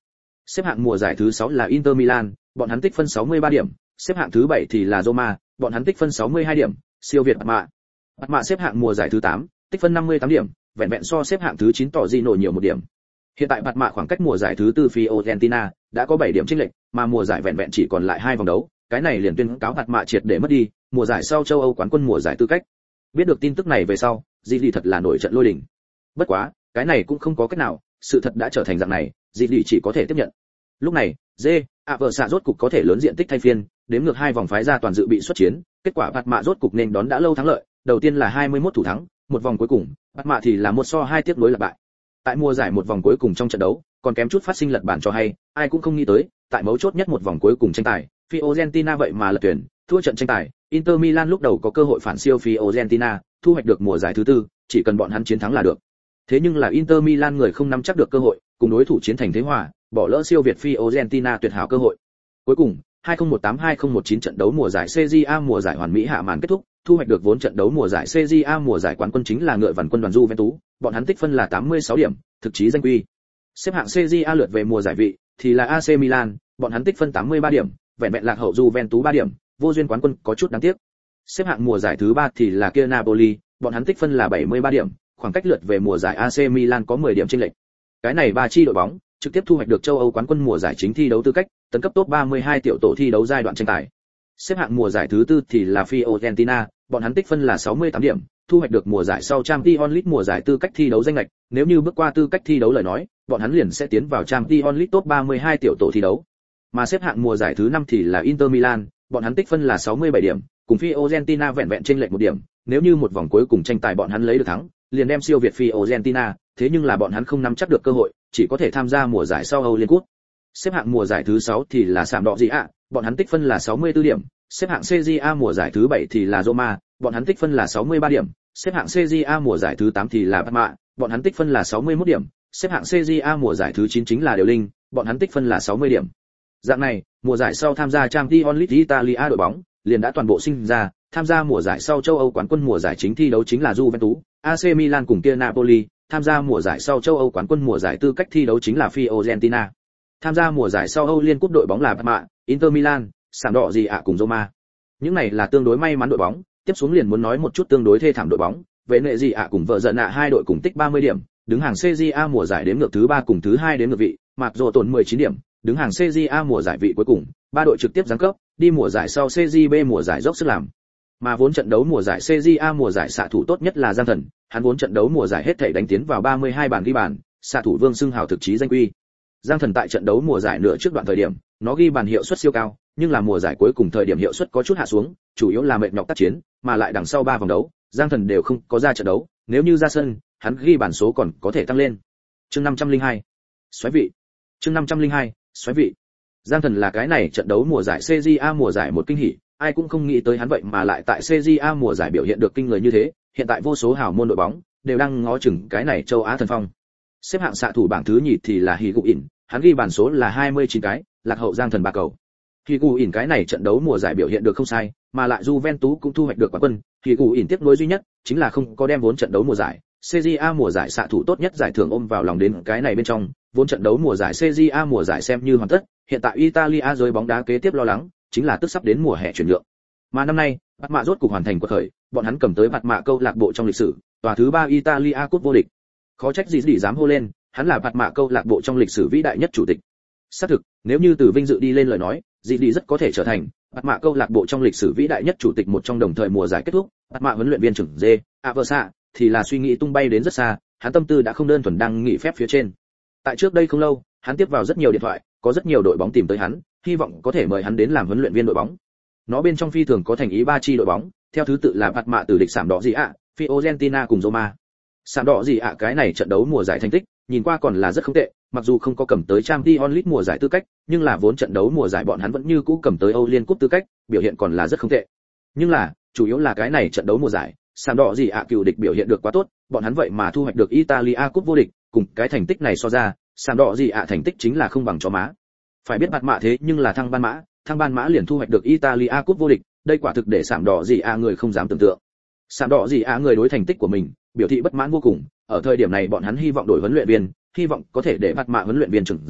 A: Xếp hạng mùa giải thứ sáu là Inter Milan, bọn hắn tích phân sáu mươi ba điểm, xếp hạng thứ bảy thì là Roma, bọn hắn tích phân sáu mươi hai điểm, siêu việt Parma. Parma xếp hạng mùa giải thứ tám, tích phân năm mươi tám điểm, vẹn vẹn so xếp hạng thứ chín tỏ gì nổi nhiều một điểm. Hiện tại Parma khoảng cách mùa giải thứ tư Fiorentina đã có bảy điểm chênh lệch, mà mùa giải vẹn vẹn chỉ còn lại hai vòng đấu, cái này liền tuyên cáo Parma triệt để mất đi mùa giải sau châu Âu quán quân mùa giải tư cách. Biết được tin tức này về sau, Gigli thật là nổi trận lôi đình. Bất quá, cái này cũng không có cách nào, sự thật đã trở thành dạng này, Gigli chỉ có thể tiếp nhận. Lúc này, J, ạ vợ xạ rốt cục có thể lớn diện tích thay phiên, đếm ngược hai vòng phái ra toàn dự bị xuất chiến, kết quả Parma rốt cục nên đón đã lâu thắng lợi, đầu tiên là hai mươi mốt thủ thắng, một vòng cuối cùng, Parma thì là một so hai tiếp nối là bại. Tại mùa giải một vòng cuối cùng trong trận đấu, còn kém chút phát sinh lật bàn cho hay, ai cũng không nghĩ tới, tại mấu chốt nhất một vòng cuối cùng tranh tài, Fiorentina vậy mà lật tuyển, thua trận tranh tài, Inter Milan lúc đầu có cơ hội phản siêu Fiorentina, thu hoạch được mùa giải thứ tư, chỉ cần bọn hắn chiến thắng là được. Thế nhưng là Inter Milan người không nắm chắc được cơ hội, cùng đối thủ chiến thành thế hòa, bỏ lỡ siêu việt Fiorentina tuyệt hảo cơ hội. Cuối cùng, hai không một tám hai không một chín trận đấu mùa giải xê giê a mùa giải hoàn mỹ hạ màn kết thúc, thu hoạch được vốn trận đấu mùa giải xê giê a mùa giải quán quân chính là ngựa vằn quân đoàn Juventus, bọn hắn tích phân là tám mươi sáu điểm, thực chí danh quy. Xếp hạng xê giê a lượt về mùa giải vị thì là a xê Milan, bọn hắn tích phân tám mươi ba điểm, vẹn vẹn lạc hậu Juventus ba điểm, vô duyên quán quân có chút đáng tiếc. Xếp hạng mùa giải thứ ba thì là kia Napoli, bọn hắn tích phân là bảy mươi ba điểm, khoảng cách lượt về mùa giải a xê Milan có mười điểm chênh lệch. Cái này ba chi đội bóng trực tiếp thu hoạch được châu Âu quán quân mùa giải chính thi đấu tư cách, tấn cấp top ba mươi hai tiểu tổ thi đấu giai đoạn tranh tài. Xếp hạng mùa giải thứ tư thì là Fiorentina, bọn hắn tích phân là sáu mươi tám điểm, thu hoạch được mùa giải sau Champions League mùa giải tư cách thi đấu danh ngạch, nếu như bước qua tư cách thi đấu lời nói, bọn hắn liền sẽ tiến vào Champions League top ba mươi hai tiểu tổ thi đấu. Mà xếp hạng mùa giải thứ năm thì là Inter Milan, bọn hắn tích phân là sáu mươi bảy điểm, cùng Fiorentina vẹn vẹn chênh lệch một điểm, nếu như một vòng cuối cùng tranh tài bọn hắn lấy được thắng, liền đem siêu việt Fiorentina, thế nhưng là bọn hắn không nắm chắc được cơ hội, chỉ có thể tham gia mùa giải sau Âu Liên Cup. Xếp hạng mùa giải thứ sáu thì là Sạm Đỏ Gì ạ, bọn hắn tích phân là sáu mươi tư điểm, xếp hạng xê giê a mùa giải thứ bảy thì là Roma, bọn hắn tích phân là sáu mươi ba điểm, xếp hạng xê giê a mùa giải thứ tám thì là Parma, bọn hắn tích phân là sáu mươi mốt điểm, xếp hạng xê giê a mùa giải thứ chín chính là Điều Linh, bọn hắn tích phân là sáu mươi điểm. Dạng này, mùa giải sau tham gia Champions League Italia đội bóng liền đã toàn bộ sinh ra, tham gia mùa giải sau châu Âu quán quân mùa giải chính thi đấu chính là Juventus, a xê Milan cùng kia Napoli, tham gia mùa giải sau châu Âu quán quân mùa giải tư cách thi đấu chính là Fiorentina. Tham gia mùa giải sau Âu Liên Cup đội bóng là Parma, Inter Milan, Sạm Đỏ Gì ạ cùng Roma. Những này là tương đối may mắn đội bóng, tiếp xuống liền muốn nói một chút tương đối thê thảm đội bóng, về nệ Gì ạ cùng vợ giận ạ hai đội cùng tích ba mươi điểm, đứng hàng xê giê a mùa giải đếm ngược thứ ba cùng thứ hai đếm ngược vị, mặc dù tổn mười chín điểm, đứng hàng xê giê a mùa giải vị cuối cùng, ba đội trực tiếp giáng cấp, đi mùa giải sau xê giê bê mùa giải dốc sức làm. Mà vốn trận đấu mùa giải xê giê a mùa giải xạ thủ tốt nhất là Giang Thần, hắn vốn trận đấu mùa giải hết thảy đánh tiến vào ba mươi hai bàn ghi bàn, xạ thủ vương xưng hào thực chí danh quy. Giang Thần tại trận đấu mùa giải nửa trước đoạn thời điểm, nó ghi bàn hiệu suất siêu cao, nhưng là mùa giải cuối cùng thời điểm hiệu suất có chút hạ xuống, chủ yếu là mệt nhọc tác chiến, mà lại đằng sau ba vòng đấu, Giang Thần đều không có ra trận đấu, nếu như ra sân, hắn ghi bàn số còn có thể tăng lên. Chương năm trăm lẻ hai, xoáy vị. Chương năm trăm lẻ hai, xoáy vị. Giang Thần là cái này trận đấu mùa giải xê giê a mùa giải một kinh hỉ, ai cũng không nghĩ tới hắn vậy mà lại tại xê giê a mùa giải biểu hiện được kinh người như thế, hiện tại vô số hào môn đội bóng đều đang ngó chừng cái này châu Á thần phong. Xếp hạng xạ thủ bảng thứ nhì thì là Higuain, hắn ghi bàn số là hai mươi chín cái, lạc hậu Giang Thần ba cầu. Higuain cái này trận đấu mùa giải biểu hiện được không sai, mà lại Juventus cũng thu hoạch được quán quân, Higuain tiếc nuối duy nhất chính là không có đem vốn trận đấu mùa giải xê giê a mùa giải xạ thủ tốt nhất giải thưởng ôm vào lòng đến cái này bên trong, vốn trận đấu mùa giải xê giê a mùa giải xem như hoàn tất, hiện tại Italia giới bóng đá kế tiếp lo lắng chính là tức sắp đến mùa hè chuyển nhượng. Mà năm nay, Bạt Mạ rốt cục hoàn thành cuộc khởi, bọn hắn cầm tới Bạt Mạ câu lạc bộ trong lịch sử, tòa thứ ba Italia Cup vô địch. Khó trách gì gì dám hô lên, hắn là Bạt Mạ câu lạc bộ trong lịch sử vĩ đại nhất chủ tịch. Xác thực, nếu như từ vinh dự đi lên lời nói, gì gì rất có thể trở thành Bạt Mạ câu lạc bộ trong lịch sử vĩ đại nhất chủ tịch một trong đồng thời mùa giải kết thúc, Bạt Mạ huấn luyện viên trưởng D, Aversa thì là suy nghĩ tung bay đến rất xa, hắn tâm tư đã không đơn thuần đang nghỉ phép phía trên. Tại trước đây không lâu, hắn tiếp vào rất nhiều điện thoại, có rất nhiều đội bóng tìm tới hắn, hy vọng có thể mời hắn đến làm huấn luyện viên đội bóng. Nó bên trong phi thường có thành ý ba chi đội bóng, theo thứ tự là Bạt Mạ từ địch Sạm Đỏ Gì ạ, Fiorentina cùng Roma. Sạm Đỏ Gì ạ cái này trận đấu mùa giải thành tích, nhìn qua còn là rất không tệ, mặc dù không có cầm tới Champions League mùa giải tư cách, nhưng là vốn trận đấu mùa giải bọn hắn vẫn như cũ cầm tới Âu Liên Cup tư cách, biểu hiện còn là rất không tệ. Nhưng là, chủ yếu là cái này trận đấu mùa giải, Sạm Đỏ Gì ạ cựu địch biểu hiện được quá tốt, bọn hắn vậy mà thu hoạch được Italia Cup vô địch, cùng cái thành tích này so ra, Sạm Đỏ Gì ạ thành tích chính là không bằng chó má. Phải biết Bạt Mạ thế nhưng là thăng ban mã, thăng ban mã liền thu hoạch được Italia Cup vô địch, đây quả thực để Sạm Đỏ Gì ạ người không dám tưởng tượng. Sạm Đỏ Gì ạ người đối thành tích của mình biểu thị bất mãn vô cùng, ở thời điểm này bọn hắn hy vọng đổi huấn luyện viên, hy vọng có thể để Bạt Mạ huấn luyện viên trưởng D,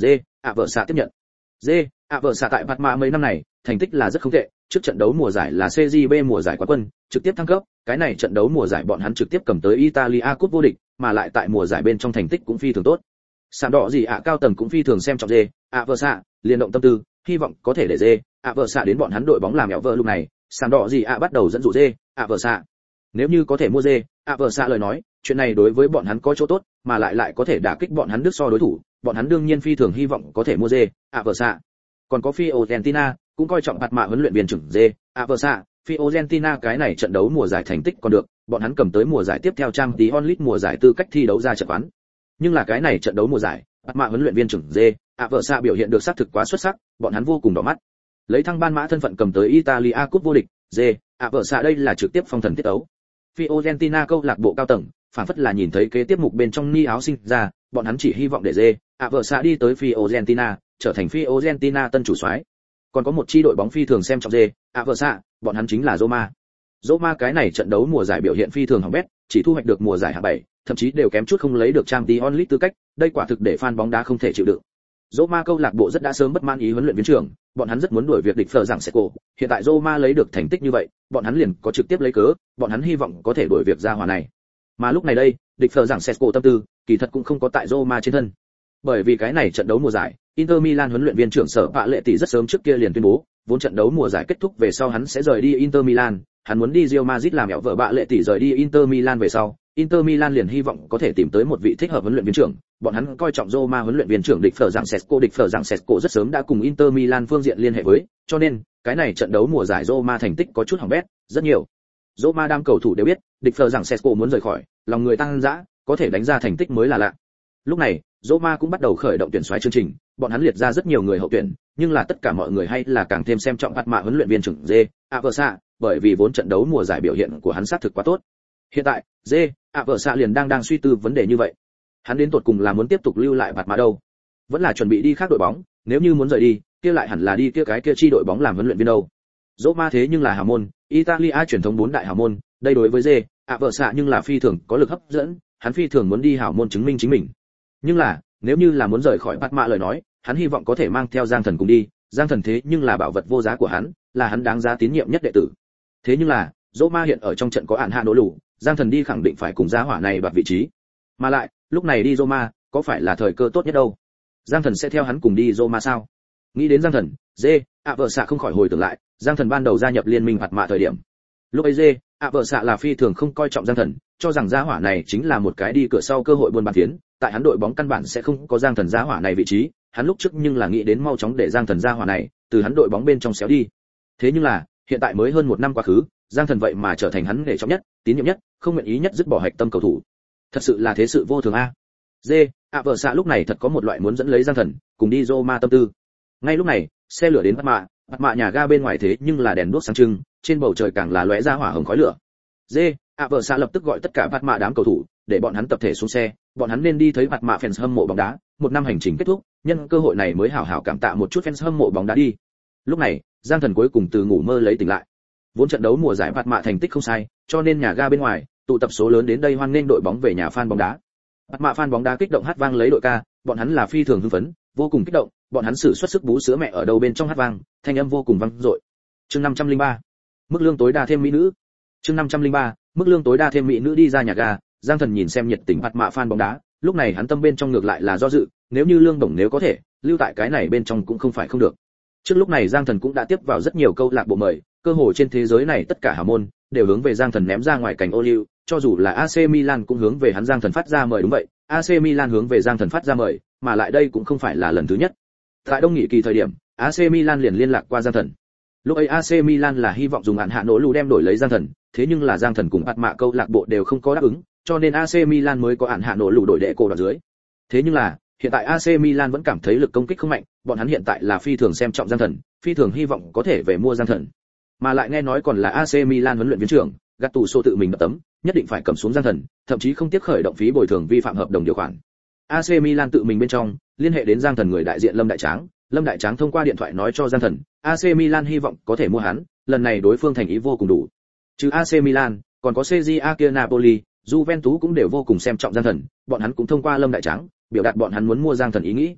A: ạ vợ xạ tiếp nhận. D, ạ vợ xạ tại Parma mấy năm này, thành tích là rất không tệ, trước trận đấu mùa giải là xê giê bê mùa giải quán quân, trực tiếp thăng cấp, cái này trận đấu mùa giải bọn hắn trực tiếp cầm tới Italia Cup vô địch, mà lại tại mùa giải bên trong thành tích cũng phi thường tốt. Sàn đỏ gì ạ cao tầng cũng phi thường xem trọng D, ạ vợ xạ, liên động tâm tư, hy vọng có thể để D, ạ vợ xạ đến bọn hắn đội bóng làm mẹo vợ lúc này, sàn đỏ gì ạ bắt đầu dẫn dụ D, ạ vợ xạ. Nếu như có thể mua D, ạ vợ xạ lời nói, chuyện này đối với bọn hắn có chỗ tốt, mà lại lại có thể đả kích bọn hắn đứt so đối thủ, bọn hắn đương nhiên phi thường hy vọng có thể mua D, ạ vợ xạ. Còn có Fiorentina cũng coi trọng mặt mạ huấn luyện viên trưởng D, ạ vợ xạ. Fiorentina cái này trận đấu mùa giải thành tích còn được, bọn hắn cầm tới mùa giải tiếp theo Champions League mùa giải tư cách thi đấu ra trận quán. Nhưng là cái này trận đấu mùa giải, mặt mạ huấn luyện viên trưởng D, ạ vợ xạ biểu hiện được xác thực quá xuất sắc, bọn hắn vô cùng đỏ mắt. Lấy thăng ban mã thân phận cầm tới Italia Cup vô địch, D, ạ vợ xạ đây là trực tiếp phong thần tiết tấu. Fiorentina câu lạc bộ cao tầng, phản phất là nhìn thấy kế tiếp mục bên trong ni áo sinh ra, bọn hắn chỉ hy vọng để D, ạ vợ xạ đi tới Fiorentina, trở thành Fiorentina tân chủ soái. Còn có một chi đội bóng phi thường xem trọng D, ạ vợ xạ, bọn hắn chính là Roma. Roma cái này trận đấu mùa giải biểu hiện phi thường hỏng bét, chỉ thu hoạch được mùa giải hạng bảy, thậm chí đều kém chút không lấy được Champions League tư cách, đây quả thực để fan bóng đá không thể chịu đựng. Roma câu lạc bộ rất đã sớm bất mãn ý huấn luyện viên trưởng, bọn hắn rất muốn đuổi việc địch phở rằng sẽ cổ, hiện tại Roma lấy được thành tích như vậy, bọn hắn liền có trực tiếp lấy cớ, bọn hắn hy vọng có thể đuổi việc ra hòa này. Mà lúc này đây, địch phở rằng sẽ cổ tâm tư, kỳ thật cũng không có tại Roma trên thân. Bởi vì cái này trận đấu mùa giải, Inter Milan huấn luyện viên trưởng Sở Pạ Lệ Tỷ rất sớm trước kia liền tuyên bố, vốn trận đấu mùa giải kết thúc về sau hắn sẽ rời đi Inter Milan, hắn muốn đi Real Madrid làm mẹo vợ Pạ Lệ Tỷ rời đi Inter Milan về sau, Inter Milan liền hy vọng có thể tìm tới một vị thích hợp huấn luyện viên trưởng, bọn hắn coi trọng Roma huấn luyện viên trưởng địch phở rằng Sesco địch phở rằng Sesco rất sớm đã cùng Inter Milan phương diện liên hệ với, cho nên, cái này trận đấu mùa giải Roma thành tích có chút hỏng bét, rất nhiều. Roma đám cầu thủ đều biết, địch phở rằng Sesco muốn rời khỏi, lòng người tăng dã, có thể đánh ra thành tích mới là lạ. Lúc này, Roma cũng bắt đầu khởi động tuyển soái chương trình, bọn hắn liệt ra rất nhiều người hậu tuyển, nhưng là tất cả mọi người hay là càng thêm xem trọng Parma huấn luyện viên trưởng D, Aversa, bởi vì vốn trận đấu mùa giải biểu hiện của hắn sát thực quá tốt. Hiện tại, D, Aversa liền đang đang suy tư vấn đề như vậy. Hắn đến tột cùng là muốn tiếp tục lưu lại Parma đâu, vẫn là chuẩn bị đi khác đội bóng, nếu như muốn rời đi, kia lại hẳn là đi kia cái kia chi đội bóng làm huấn luyện viên đâu. Roma thế nhưng là hào môn, Italia truyền thống bốn đại hào môn, đây đối với D, Aversa nhưng là phi thường có lực hấp dẫn, hắn phi thường muốn đi hào môn chứng minh chính mình. Nhưng là, nếu như là muốn rời khỏi Parma lời nói, hắn hy vọng có thể mang theo Giang Thần cùng đi, Giang Thần thế nhưng là bảo vật vô giá của hắn, là hắn đáng giá tín nhiệm nhất đệ tử. Thế nhưng là, Roma hiện ở trong trận có ản hạ nỗ lù, Giang Thần đi khẳng định phải cùng giá hỏa này đoạt vị trí. Mà lại, lúc này đi Roma, có phải là thời cơ tốt nhất đâu? Giang Thần sẽ theo hắn cùng đi Roma sao? Nghĩ đến Giang Thần, Dê, ạ vợ xạ không khỏi hồi tưởng lại, Giang Thần ban đầu gia nhập liên minh Parma thời điểm. Lúc ấy Dê, ạ vợ xạ là phi thường không coi trọng Giang Thần, cho rằng giá hỏa này chính là một cái đi cửa sau cơ hội buôn bán tiến, tại hắn đội bóng căn bản sẽ không có Giang Thần giá hỏa này vị trí, hắn lúc trước nhưng là nghĩ đến mau chóng để Giang Thần giá hỏa này từ hắn đội bóng bên trong xéo đi. Thế nhưng là, hiện tại mới hơn một năm quá khứ, Giang Thần vậy mà trở thành hắn để trọng nhất, tín nhiệm nhất, không nguyện ý nhất dứt bỏ hạch tâm cầu thủ. Thật sự là thế sự vô thường a. Dê, ạ vợ xạ lúc này thật có một loại muốn dẫn lấy Giang Thần cùng đi Roma tâm tư. Ngay lúc này, xe lửa đến Parma, Parma nhà ga bên ngoài thế nhưng là đèn đuốc sáng trưng, trên bầu trời càng là lóe ra hỏa hồng khói lửa. Dê, ạ vợ xạ lập tức gọi tất cả Parma đám cầu thủ, để bọn hắn tập thể xuống xe, bọn hắn nên đi thấy Parma fans hâm mộ bóng đá, một năm hành trình kết thúc, nhân cơ hội này mới hảo hảo cảm tạ một chút fans hâm mộ bóng đá đi. Lúc này, Giang Thần cuối cùng từ ngủ mơ lấy tỉnh lại. Vốn trận đấu mùa giải Parma thành tích không sai, cho nên nhà ga bên ngoài, tụ tập số lớn đến đây hoan nghênh đội bóng về nhà fan bóng đá. Parma fan bóng đá kích động hát vang lấy đội ca, bọn hắn là phi thường hưng phấn, vô cùng kích động, bọn hắn sử xuất sức bú sữa mẹ ở đầu bên trong hát vang, thanh âm vô cùng vang dội. Chương năm trăm lẻ ba, mức lương tối đa thêm mỹ nữ. Chương năm trăm lẻ ba, mức lương tối đa thêm mỹ nữ đi ra nhà ga, Giang Thần nhìn xem nhiệt tình Parma fan bóng đá, lúc này hắn tâm bên trong ngược lại là do dự, nếu như lương đồng nếu có thể, lưu tại cái này bên trong cũng không phải không được. Trước lúc này Giang Thần cũng đã tiếp vào rất nhiều câu lạc bộ mời, cơ hội trên thế giới này tất cả hào môn đều hướng về Giang Thần ném ra ngoài cảnh ô liu, cho dù là a xê Milan cũng hướng về hắn Giang Thần phát ra mời đúng vậy, a xê Milan hướng về Giang Thần phát ra mời, mà lại đây cũng không phải là lần thứ nhất. Tại đông nghị kỳ thời điểm, a xê Milan liền liên lạc qua Giang Thần. Lúc ấy a xê Milan là hy vọng dùng hạn hạ nỗ lù đem đổi lấy Giang Thần, thế nhưng là Giang Thần cùng Parma câu lạc bộ đều không có đáp ứng, cho nên a xê Milan mới có hạn hạ nỗ lù đổi đệ cổ đoạt dưới. Thế nhưng là, hiện tại a xê Milan vẫn cảm thấy lực công kích không mạnh, bọn hắn hiện tại là phi thường xem trọng Giang Thần, phi thường hy vọng có thể về mua Giang Thần. Mà lại nghe nói còn là a xê Milan huấn luyện viên trưởng, Gattuso tự mình đập tấm, nhất định phải cầm xuống Giang Thần, thậm chí không tiếc khởi động phí bồi thường vi phạm hợp đồng điều khoản. a xê Milan tự mình bên trong liên hệ đến Giang Thần người đại diện Lâm Đại Tráng, Lâm Đại Tráng thông qua điện thoại nói cho Giang Thần, a xê Milan hy vọng có thể mua hắn, lần này đối phương thành ý vô cùng đủ. Trừ a xê Milan, còn có xê giê a kia Napoli, Juventus cũng đều vô cùng xem trọng Giang Thần, bọn hắn cũng thông qua Lâm Đại Tráng biểu đạt bọn hắn muốn mua Giang Thần ý nghĩ.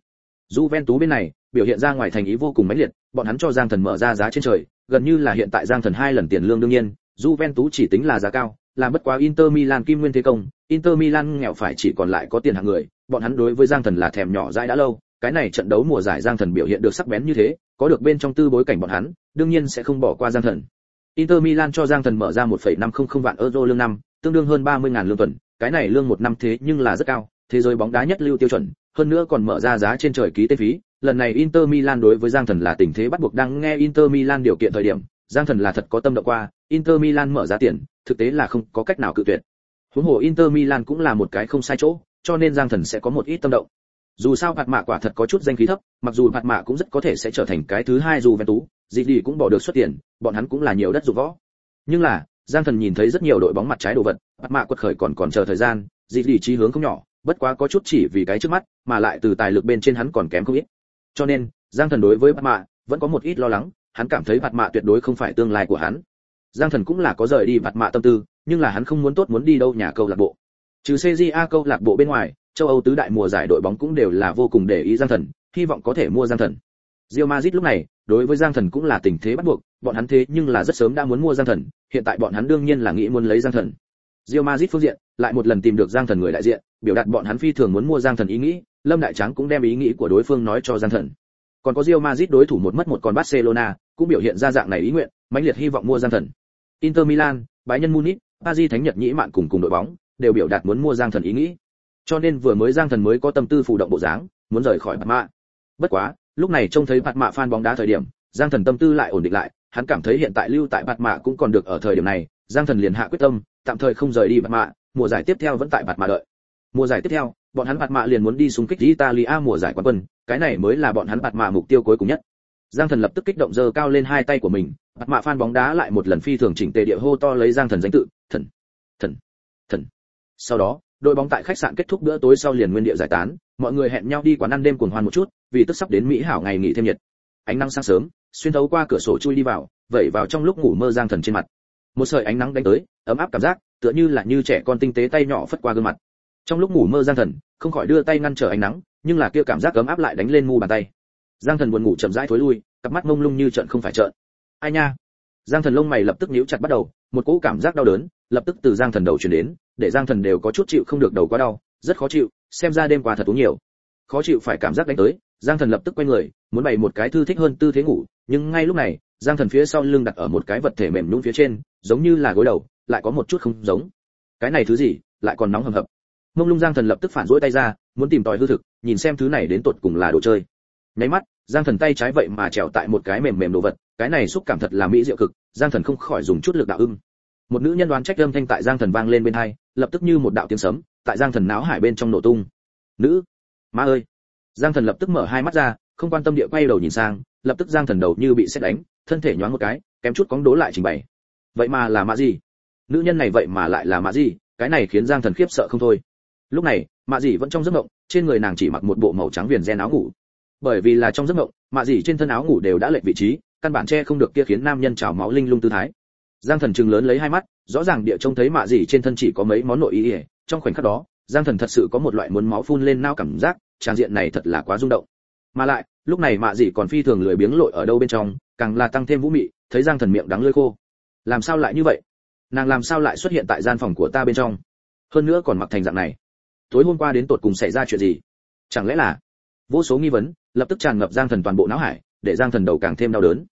A: Juventus bên này biểu hiện ra ngoài thành ý vô cùng mãnh liệt, bọn hắn cho Giang Thần mở ra giá trên trời, gần như là hiện tại Giang Thần hai lần tiền lương. Đương nhiên, Juventus chỉ tính là giá cao, làm bất quá Inter Milan kim nguyên thế công, Inter Milan nghèo phải chỉ còn lại có tiền hạng người, bọn hắn đối với Giang Thần là thèm nhỏ dãi đã lâu, cái này trận đấu mùa giải Giang Thần biểu hiện được sắc bén như thế, có được bên trong tư bối cảnh bọn hắn, đương nhiên sẽ không bỏ qua Giang Thần. Inter Milan cho Giang Thần mở ra một phẩy năm không không vạn euro lương năm, tương đương hơn ba mươi ngàn lương tuần, cái này lương một năm thế nhưng là rất cao, thế giới bóng đá nhất lưu tiêu chuẩn, hơn nữa còn mở ra giá trên trời ký tên phí. Lần này Inter Milan đối với Giang Thần là tình thế bắt buộc, đang nghe Inter Milan điều kiện thời điểm, Giang Thần là thật có tâm động qua, Inter Milan mở giá tiền, thực tế là không có cách nào cự tuyệt. Huống hồ Inter Milan cũng là một cái không sai chỗ, cho nên Giang Thần sẽ có một ít tâm động. Dù sao Phạt Mạ quả thật có chút danh khí thấp, mặc dù Phạt Mạ cũng rất có thể sẽ trở thành cái thứ hai Juventus, gì gì cũng bỏ được xuất tiền, bọn hắn cũng là nhiều đất dụng võ. Nhưng là, Giang Thần nhìn thấy rất nhiều đội bóng mặt trái đồ vật, Phạt Mạ quật khởi còn còn chờ thời gian, gì gì chí hướng không nhỏ, bất quá có chút chỉ vì cái trước mắt, mà lại từ tài lực bên trên hắn còn kém không ít. Cho nên, Giang Thần đối với Phạt Mạ vẫn có một ít lo lắng, hắn cảm thấy Phạt Mạ tuyệt đối không phải tương lai của hắn. Giang Thần cũng là có rời đi Phạt Mạ tâm tư, nhưng là hắn không muốn tốt muốn đi đâu nhà câu lạc bộ. Trừ xê giê a câu lạc bộ bên ngoài, châu Âu tứ đại mùa giải đội bóng cũng đều là vô cùng để ý Giang Thần, hy vọng có thể mua Giang Thần. Real Madrid lúc này, đối với Giang Thần cũng là tình thế bắt buộc, bọn hắn thế nhưng là rất sớm đã muốn mua Giang Thần, hiện tại bọn hắn đương nhiên là nghĩ muốn lấy Giang Thần. Real Madrid phương diện lại một lần tìm được Giang Thần người đại diện, biểu đạt bọn hắn phi thường muốn mua Giang Thần ý nghĩ, Lâm Đại Tráng cũng đem ý nghĩ của đối phương nói cho Giang Thần. Còn có Real Madrid đối thủ một mất một còn Barcelona, cũng biểu hiện ra dạng này ý nguyện, mãnh liệt hy vọng mua Giang Thần. Inter Milan, Bayern Munich, Paris Thánh Nhật Nhĩ Mạn cùng cùng đội bóng đều biểu đạt muốn mua Giang Thần ý nghĩ. Cho nên vừa mới Giang Thần mới có tâm tư phụ động bộ dáng, muốn rời khỏi Phạt Mạ. Bất quá, lúc này trông thấy Phạt Mạ fan bóng đá thời điểm, Giang Thần tâm tư lại ổn định lại, hắn cảm thấy hiện tại lưu tại Phạt Mạ cũng còn được. Ở thời điểm này, Giang Thần liền hạ quyết tâm, tạm thời không rời đi Phạt Mạ, mùa giải tiếp theo vẫn tại Phạt Mạ đợi. Mùa giải tiếp theo, bọn hắn Phạt Mạ liền muốn đi xung kích Italia mùa giải quán quân, cái này mới là bọn hắn Phạt Mạ mục tiêu cuối cùng nhất. Giang Thần lập tức kích động giơ cao lên hai tay của mình, Phạt Mạ fan bóng đá lại một lần phi thường chỉnh tề địa hô to lấy Giang Thần danh tự, thần, thần, thần. Sau đó, đội bóng tại khách sạn kết thúc bữa tối sau liền nguyên địa giải tán, mọi người hẹn nhau đi quán ăn đêm cuồng hoan một chút, vì tức sắp đến mỹ hảo ngày nghỉ thêm nhiệt. Ánh nắng sáng sớm, xuyên thấu qua cửa sổ chui đi vào, vẩy vào trong lúc ngủ mơ Giang Thần trên mặt. Một sợi ánh nắng đánh tới, ấm áp cảm giác, tựa như là như trẻ con tinh tế tay nhỏ phất qua gương mặt. Trong lúc ngủ mơ Giang Thần không khỏi đưa tay ngăn trở ánh nắng, nhưng là kia cảm giác ấm áp lại đánh lên mu bàn tay. Giang Thần buồn ngủ chậm rãi thối lui, cặp mắt mông lung như trợn không phải trợn. Ai nha? Giang Thần lông mày lập tức nhíu chặt bắt đầu, một cỗ cảm giác đau đớn lập tức từ Giang Thần đầu truyền đến, để Giang Thần đều có chút chịu không được, đầu quá đau, rất khó chịu, xem ra đêm qua thật uống nhiều. Khó chịu phải cảm giác đánh tới, Giang Thần lập tức quay người, muốn bày một cái thư thích hơn tư thế ngủ, nhưng ngay lúc này, Giang Thần phía sau lưng đặt ở một cái vật thể mềm nhũn phía trên, giống như là gối đầu, lại có một chút không giống. Cái này thứ gì, lại còn nóng hầm hập. Mông lung Giang Thần lập tức phản duỗi tay ra, muốn tìm tòi hư thực, nhìn xem thứ này đến tột cùng là đồ chơi. Nháy mắt, Giang Thần tay trái vậy mà trèo tại một cái mềm mềm đồ vật, cái này xúc cảm thật là mỹ diệu cực, Giang Thần không khỏi dùng chút lực đạo ưng. Một nữ nhân đoán trách âm thanh tại Giang Thần vang lên bên tai, lập tức như một đạo tiếng sấm, tại Giang Thần náo hải bên trong nổ tung. Nữ, má ơi! Giang Thần lập tức mở hai mắt ra, không quan tâm địa quay đầu nhìn sang, lập tức Giang Thần đầu như bị sét đánh, thân thể nhoáng một cái, kém chút cóng đố lại trình bày. Vậy mà là Mã gì? Nữ nhân này vậy mà lại là Mã gì? Cái này khiến Giang Thần khiếp sợ không thôi. Lúc này, Mã gì vẫn trong giấc mộng, trên người nàng chỉ mặc một bộ màu trắng viền ren áo ngủ. Bởi vì là trong giấc mộng, Mã gì trên thân áo ngủ đều đã lệch vị trí, căn bản che không được kia khiến nam nhân trào máu linh lung tư thái. Giang Thần trừng lớn lấy hai mắt, rõ ràng địa trông thấy Mã gì trên thân chỉ có mấy món nội y, trong khoảnh khắc đó, Giang Thần thật sự có một loại muốn máu phun lên nao cảm giác, tràng diện này thật là quá rung động. Mà lại, lúc này Mã gì còn phi thường lười biếng lội ở đâu bên trong, càng là tăng thêm vũ mị, thấy Giang Thần miệng đắng lưỡi khô. Làm sao lại như vậy? Nàng làm sao lại xuất hiện tại gian phòng của ta bên trong? Hơn nữa còn mặc thành dạng này. Tối hôm qua đến tột cùng xảy ra chuyện gì? Chẳng lẽ là... Vô số nghi vấn lập tức tràn ngập Giang Thần toàn bộ não hải, để Giang Thần đầu càng thêm đau đớn.